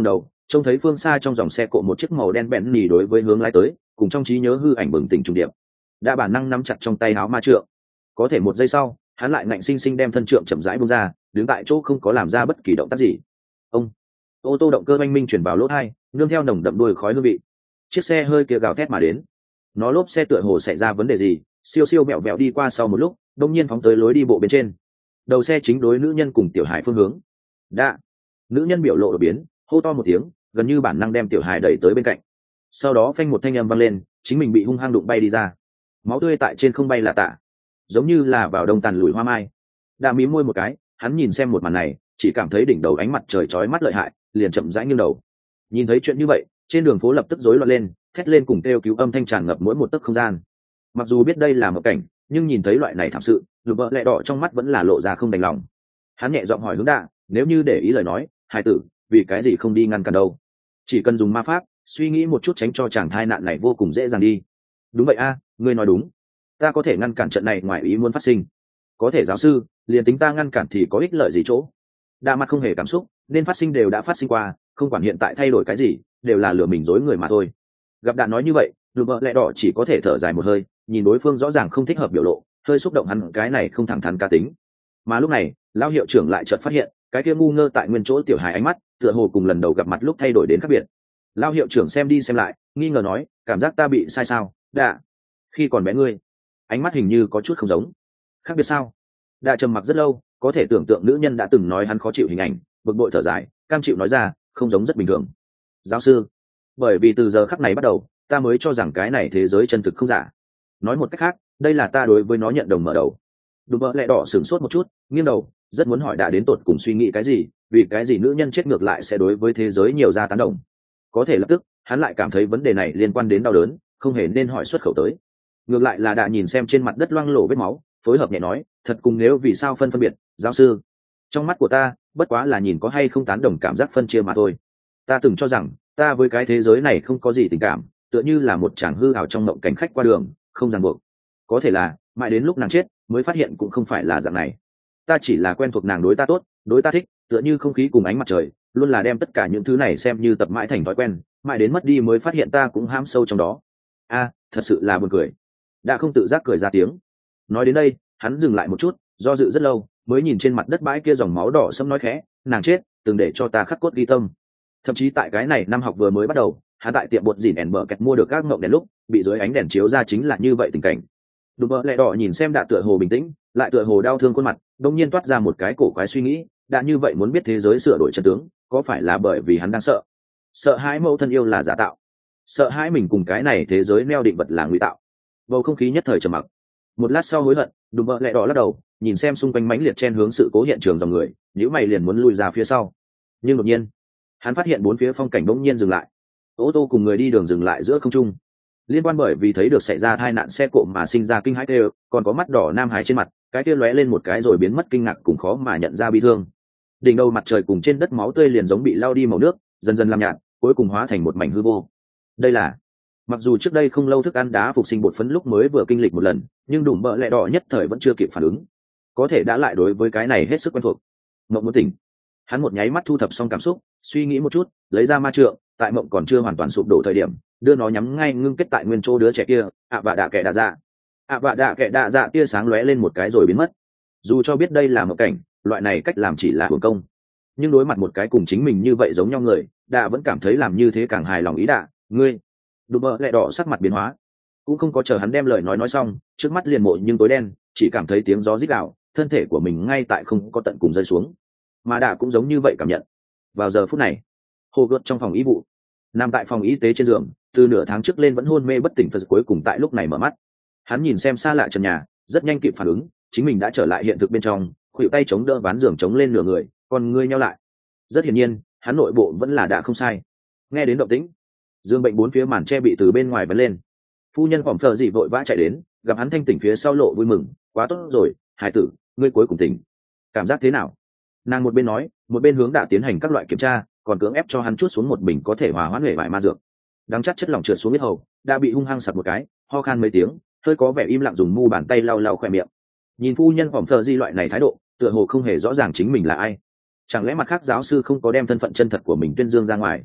trông thấy phương xa trong dòng xe cộ một chiếc màu đen bẹn nỉ đối với hướng lái tới, cùng trong trí nhớ hư ảnh bừng tỉnh trùng điệp. Đã bản năng nắm chặt trong tay áo ma trượng, có thể một giây sau hắn lại ngạnh sinh sinh đem thân trượng chậm rãi buông ra, đứng tại chỗ không có làm ra bất kỳ động tác gì. Ông ô tô động cơ oanh minh chuyển vào lỗ hai, nương theo nồng đậm đuôi khói hương vị. Chiếc xe hơi kia gào thét mà đến, nó lốp xe tựa hồ xảy ra vấn đề gì, siêu siêu mẹo mẹo đi qua sau một lúc đông nhiên phóng tới lối đi bộ bên trên. Đầu xe chính đối nữ nhân cùng tiểu hải phương hướng. Đã nữ nhân biểu lộ đột biến, hô to một tiếng, gần như bản năng đem tiểu hải đẩy tới bên cạnh. Sau đó phanh một thanh âm vang lên, chính mình bị hung hăng đụng bay đi ra, máu tươi tại trên không bay là tạ, giống như là vào đông tàn lùi hoa mai. Đã mí môi một cái, hắn nhìn xem một màn này, chỉ cảm thấy đỉnh đầu ánh mặt trời chói mắt lợi hại, liền chậm rãi nghiêng đầu. Nhìn thấy chuyện như vậy, trên đường phố lập tức rối loạn lên, thét lên cùng kêu cứu âm thanh tràn ngập mỗi một tấc không gian. Mặc dù biết đây là một cảnh, nhưng nhìn thấy loại này thảm sự, lục vợ lẹ đỏ trong mắt vẫn là lộ ra không đành lòng. Hắn nhẹ giọng hỏi hướng Đạ, nếu như để ý lời nói, hai tử, vì cái gì không đi ngăn cản đâu? Chỉ cần dùng ma pháp, suy nghĩ một chút tránh cho chàng thai nạn này vô cùng dễ dàng đi. Đúng vậy a, ngươi nói đúng. Ta có thể ngăn cản trận này ngoài ý muốn phát sinh. Có thể giáo sư, liền tính ta ngăn cản thì có ích lợi gì chỗ? Đạ mặt không hề cảm xúc, nên phát sinh đều đã phát sinh qua, không quản hiện tại thay đổi cái gì, đều là lừa mình dối người mà thôi. Gặp Đạ nói như vậy, lục vợ lẹ đỏ chỉ có thể thở dài một hơi, nhìn đối phương rõ ràng không thích hợp biểu lộ, hơi xúc động hắn cái này không thẳng thắn cá tính. Mà lúc này lão hiệu trưởng lại chợt phát hiện cái kia ngu ngơ tại nguyên chỗ tiểu hài ánh mắt tựa hồ cùng lần đầu gặp mặt lúc thay đổi đến khác biệt. Lão hiệu trưởng xem đi xem lại, nghi ngờ nói, cảm giác ta bị sai sao? Đạ, khi còn bé ngươi ánh mắt hình như có chút không giống. Khác biệt sao? Đạ trầm mặc rất lâu, có thể tưởng tượng nữ nhân đã từng nói hắn khó chịu hình ảnh, bực bội thở dài, cam chịu nói ra, không giống rất bình thường. Giáo sư, bởi vì từ giờ khắc này bắt đầu ta mới cho rằng cái này thế giới chân thực không giả. Nói một cách khác, đây là ta đối với nó nhận đồng mở đầu. Đùm bợ lẹ đỏ sửng sốt một chút, nghiêng đầu, rất muốn hỏi đã đến tột cùng suy nghĩ cái gì, vì cái gì nữ nhân chết ngược lại sẽ đối với thế giới nhiều ra tán đồng. Có thể lập tức hắn lại cảm thấy vấn đề này liên quan đến đau đớn, không hề nên hỏi xuất khẩu tới. Ngược lại là đã nhìn xem trên mặt đất loang lổ vết máu, phối hợp nhẹ nói, thật cùng nếu vì sao phân phân biệt, giáo sư, trong mắt của ta bất quá là nhìn có hay không tán đồng cảm giác phân chia mà thôi. Ta từng cho rằng ta với cái thế giới này không có gì tình cảm, tựa như là một chàng hư ảo trong mộng cảnh khách qua đường, không ràng buộc. Có thể là mãi đến lúc nàng chết mới phát hiện cũng không phải là dạng này. Ta chỉ là quen thuộc nàng đối ta tốt, đối ta thích, tựa như không khí cùng ánh mặt trời, luôn là đem tất cả những thứ này xem như tập mãi thành thói quen, mãi đến mất đi mới phát hiện ta cũng hãm sâu trong đó. A, thật sự là buồn cười. Đã không tự giác cười ra tiếng. Nói đến đây hắn dừng lại một chút, do dự rất lâu mới nhìn trên mặt đất bãi kia dòng máu đỏ sẫm nói khẽ, nàng chết từng để cho ta khắc cốt ghi tâm. Thậm chí tại cái này năm học vừa mới bắt đầu, hắn tại tiệm bột dỉn ẻn bờ kẹt mua được các ngộng đèn lúc bị dưới ánh đèn chiếu ra chính là như vậy tình cảnh. Đùm bợ lẹ đỏ nhìn xem Đạ tựa hồ bình tĩnh, lại tựa hồ đau thương khuôn mặt, đông nhiên toát ra một cái cổ quái suy nghĩ, Đạ như vậy muốn biết thế giới sửa đổi chân tướng, có phải là bởi vì hắn đang sợ, sợ hãi mẫu thân yêu là giả tạo, sợ hãi mình cùng cái này thế giới neo định vật là ngụy tạo. Bầu không khí nhất thời trầm mặc. Một lát sau hối hận, Đùm bợ lẹ đỏ lắc đầu, nhìn xem xung quanh mãnh liệt chen hướng sự cố hiện trường dòng người, nhíu mày liền muốn lùi ra phía sau. Nhưng đột nhiên hắn phát hiện bốn phía phong cảnh bỗng nhiên dừng lại, ô tô cùng người đi đường dừng lại giữa không trung. Liên quan bởi vì thấy được xảy ra tai nạn xe cộ mà sinh ra kinh hãi đều, còn có mắt đỏ nam hải trên mặt, cái kia lóe lên một cái rồi biến mất kinh ngạc cùng khó mà nhận ra bi thương. Đỉnh đầu mặt trời cùng trên đất máu tươi liền giống bị lao đi màu nước, dần dần làm nhạt, cuối cùng hóa thành một mảnh hư vô. Đây là, mặc dù trước đây không lâu thức ăn đá phục sinh bột phấn lúc mới vừa kinh lịch một lần, nhưng Đùm bợ lẹ đỏ nhất thời vẫn chưa kịp phản ứng, có thể đã lại đối với cái này hết sức quen thuộc. Mộng muốn tỉnh, hắn một nháy mắt thu thập xong cảm xúc, suy nghĩ một chút, lấy ra ma trượng, tại mộng còn chưa hoàn toàn sụp đổ thời điểm, đưa nó nhắm ngay ngưng kết tại nguyên chỗ đứa trẻ kia. ạ vạ đạ kệ đạ dạ, ạ vạ đạ kệ đạ dạ tia sáng lóe lên một cái rồi biến mất. Dù cho biết đây là một cảnh, loại này cách làm chỉ là hưởng công, nhưng đối mặt một cái cùng chính mình như vậy giống nhau người, đạ vẫn cảm thấy làm như thế càng hài lòng. Ý đạ, ngươi. Đùm bợ lẹ đỏ sắc mặt biến hóa, cũng không có chờ hắn đem lời nói nói xong, trước mắt liền mộ nhưng tối đen, chỉ cảm thấy tiếng gió rít gào, thân thể của mình ngay tại không có tận cùng rơi xuống. Mà đạ cũng giống như vậy cảm nhận. Vào giờ phút này, hồ gợt trong phòng y vụ, nằm tại phòng y tế trên giường, từ nửa tháng trước lên vẫn hôn mê bất tỉnh, phật cuối cùng tại lúc này mở mắt. Hắn nhìn xem xa lạ trần nhà, rất nhanh kịp phản ứng, chính mình đã trở lại hiện thực bên trong, khuỷu tay chống đỡ ván giường chống lên nửa người, còn ngươi nheo lại. Rất hiển nhiên hắn nội bộ vẫn là đã không sai. Nghe đến động tĩnh, giường bệnh bốn phía màn che bị từ bên ngoài bắn lên. Phu nhân phỏng phờ dị vội vã chạy đến, gặp hắn thanh tỉnh phía sau lộ vui mừng, quá tốt rồi, hải tử, ngươi cuối cùng tỉnh, cảm giác thế nào? Nàng một bên nói, một bên hướng Đạ tiến hành các loại kiểm tra, còn cưỡng ép cho hắn chuốt xuống một bình có thể hòa hoãn huệ vải ma dược. Đắng chắc chất lỏng trượt xuống huyết hầu, đã bị hung hăng sặc một cái, ho khan mấy tiếng, hơi có vẻ im lặng dùng mu bàn tay lau lau khỏe miệng. Nhìn phu nhân phỏng phờ di loại này thái độ, tựa hồ không hề rõ ràng chính mình là ai. Chẳng lẽ mặt khác giáo sư không có đem thân phận chân thật của mình tuyên dương ra ngoài?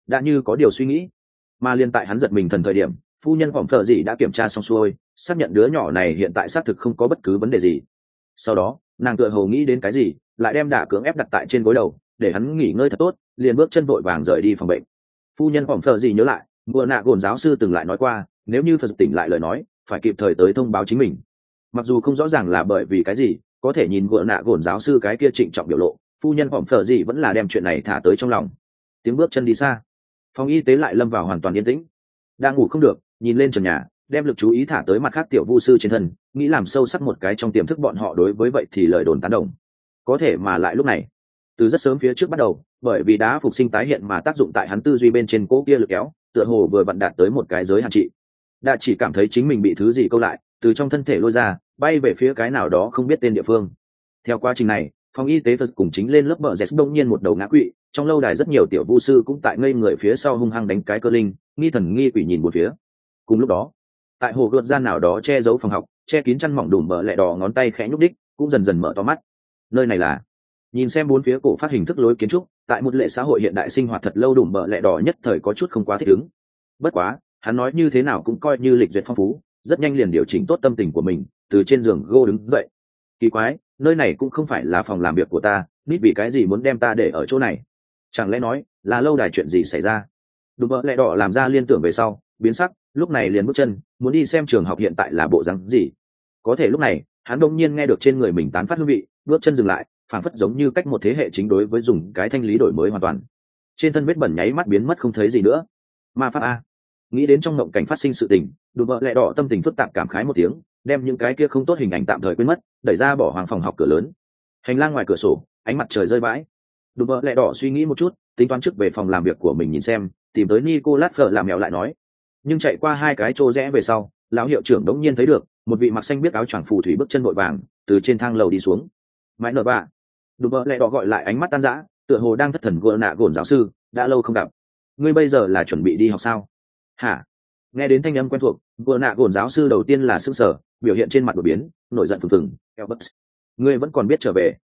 đã như có điều suy nghĩ. Mà liên tại hắn giật mình thần thời điểm, phu nhân phỏng phờ gì đã kiểm tra xong xuôi, xác nhận đứa nhỏ này hiện tại xác thực không có bất cứ vấn đề gì. Sau đó nàng tựa hồ nghĩ đến cái gì, lại đem đả cưỡng ép đặt tại trên gối đầu để hắn nghỉ ngơi thật tốt, liền bước chân vội vàng rời đi phòng bệnh. Phu nhân phỏng phờ gì nhớ lại, vừa nạ gồn giáo sư từng lại nói qua, nếu như phật tỉnh lại lời nói phải kịp thời tới thông báo chính mình. Mặc dù không rõ ràng là bởi vì cái gì, có thể nhìn vừa nạ gồn giáo sư cái kia trịnh trọng biểu lộ, phu nhân phỏng phờ gì vẫn là đem chuyện này thả tới trong lòng. Tiếng bước chân đi xa, phòng y tế lại lâm vào hoàn toàn yên tĩnh. Đang ngủ không được, nhìn lên trần nhà, đem lực chú ý thả tới mặt khác tiểu vu sư trên thân, nghĩ làm sâu sắc một cái trong tiềm thức bọn họ đối với vậy thì lời đồn tán đồng. Có thể mà lại lúc này, từ rất sớm phía trước bắt đầu, bởi vì đá phục sinh tái hiện mà tác dụng tại hắn tư duy bên trên cố kia lực kéo, tựa hồ vừa vặn đạt tới một cái giới hạn trị. Đã chỉ cảm thấy chính mình bị thứ gì câu lại, từ trong thân thể lôi ra, bay về phía cái nào đó không biết tên địa phương. Theo quá trình này, phòng y tế Phật cùng chính lên lớp bờ rét đông nhiên một đầu ngã quỵ, trong lâu đài rất nhiều tiểu vu sư cũng tại ngây người phía sau hung hăng đánh cái cơ linh, nghi thần nghi quỷ nhìn một phía. Cùng lúc đó, tại hồ gợt gian nào đó che giấu phòng học, che kín chăn mỏng đùm bờ lẹ đỏ ngón tay khẽ nhúc đích, cũng dần dần mở to mắt. Nơi này là, nhìn xem bốn phía cổ phát hình thức lối kiến trúc, tại một lệ xã hội hiện đại sinh hoạt thật lâu đùm bờ lẹ đỏ nhất thời có chút không quá thích ứng. Bất quá, hắn nói như thế nào cũng coi như lịch duyệt phong phú, rất nhanh liền điều chỉnh tốt tâm tình của mình, từ trên giường gô đứng dậy. Kỳ quái, nơi này cũng không phải là phòng làm việc của ta, nít vì cái gì muốn đem ta để ở chỗ này? Chẳng lẽ nói là lâu đài chuyện gì xảy ra? Đùm bờ lẹ đỏ làm ra liên tưởng về sau, biến sắc, lúc này liền bước chân, muốn đi xem trường học hiện tại là bộ dáng gì. Có thể lúc này, hắn đông nhiên nghe được trên người mình tán phát hương vị, bước chân dừng lại, phảng phất giống như cách một thế hệ chính đối với dùng cái thanh lý đổi mới hoàn toàn. Trên thân vết bẩn nháy mắt biến mất không thấy gì nữa. Ma pháp a. Nghĩ đến trong mộng cảnh phát sinh sự tình, đùm bờ lẹ đỏ tâm tình phức tạp cảm khái một tiếng, đem những cái kia không tốt hình ảnh tạm thời quên mất, đẩy ra bỏ hoàng phòng học cửa lớn. Hành lang ngoài cửa sổ, ánh mặt trời rơi vãi. Đùm bờ lẹ đỏ suy nghĩ một chút, tính toán trước về phòng làm việc của mình nhìn xem, tìm tới Nicolas Fleur làm mèo lại nói. Nhưng chạy qua hai cái chỗ rẽ về sau, lão hiệu trưởng đống nhiên thấy được một vị mặc xanh biết áo choàng phù thủy bước chân vội vàng từ trên thang lầu đi xuống. Mãi nở bạ. Đùm bờ lẹ đỏ gọi lại, ánh mắt tan rã, tựa hồ đang thất thần gỡ nạ gồn giáo sư, đã lâu không gặp. Ngươi bây giờ là chuẩn bị đi học sao? Hả? Nghe đến thanh âm quen thuộc, gỡ nạ gồn giáo sư đầu tiên là sững sờ, biểu hiện trên mặt đổi biến, nổi giận phừng phừng. Elbert, ngươi vẫn còn biết trở về?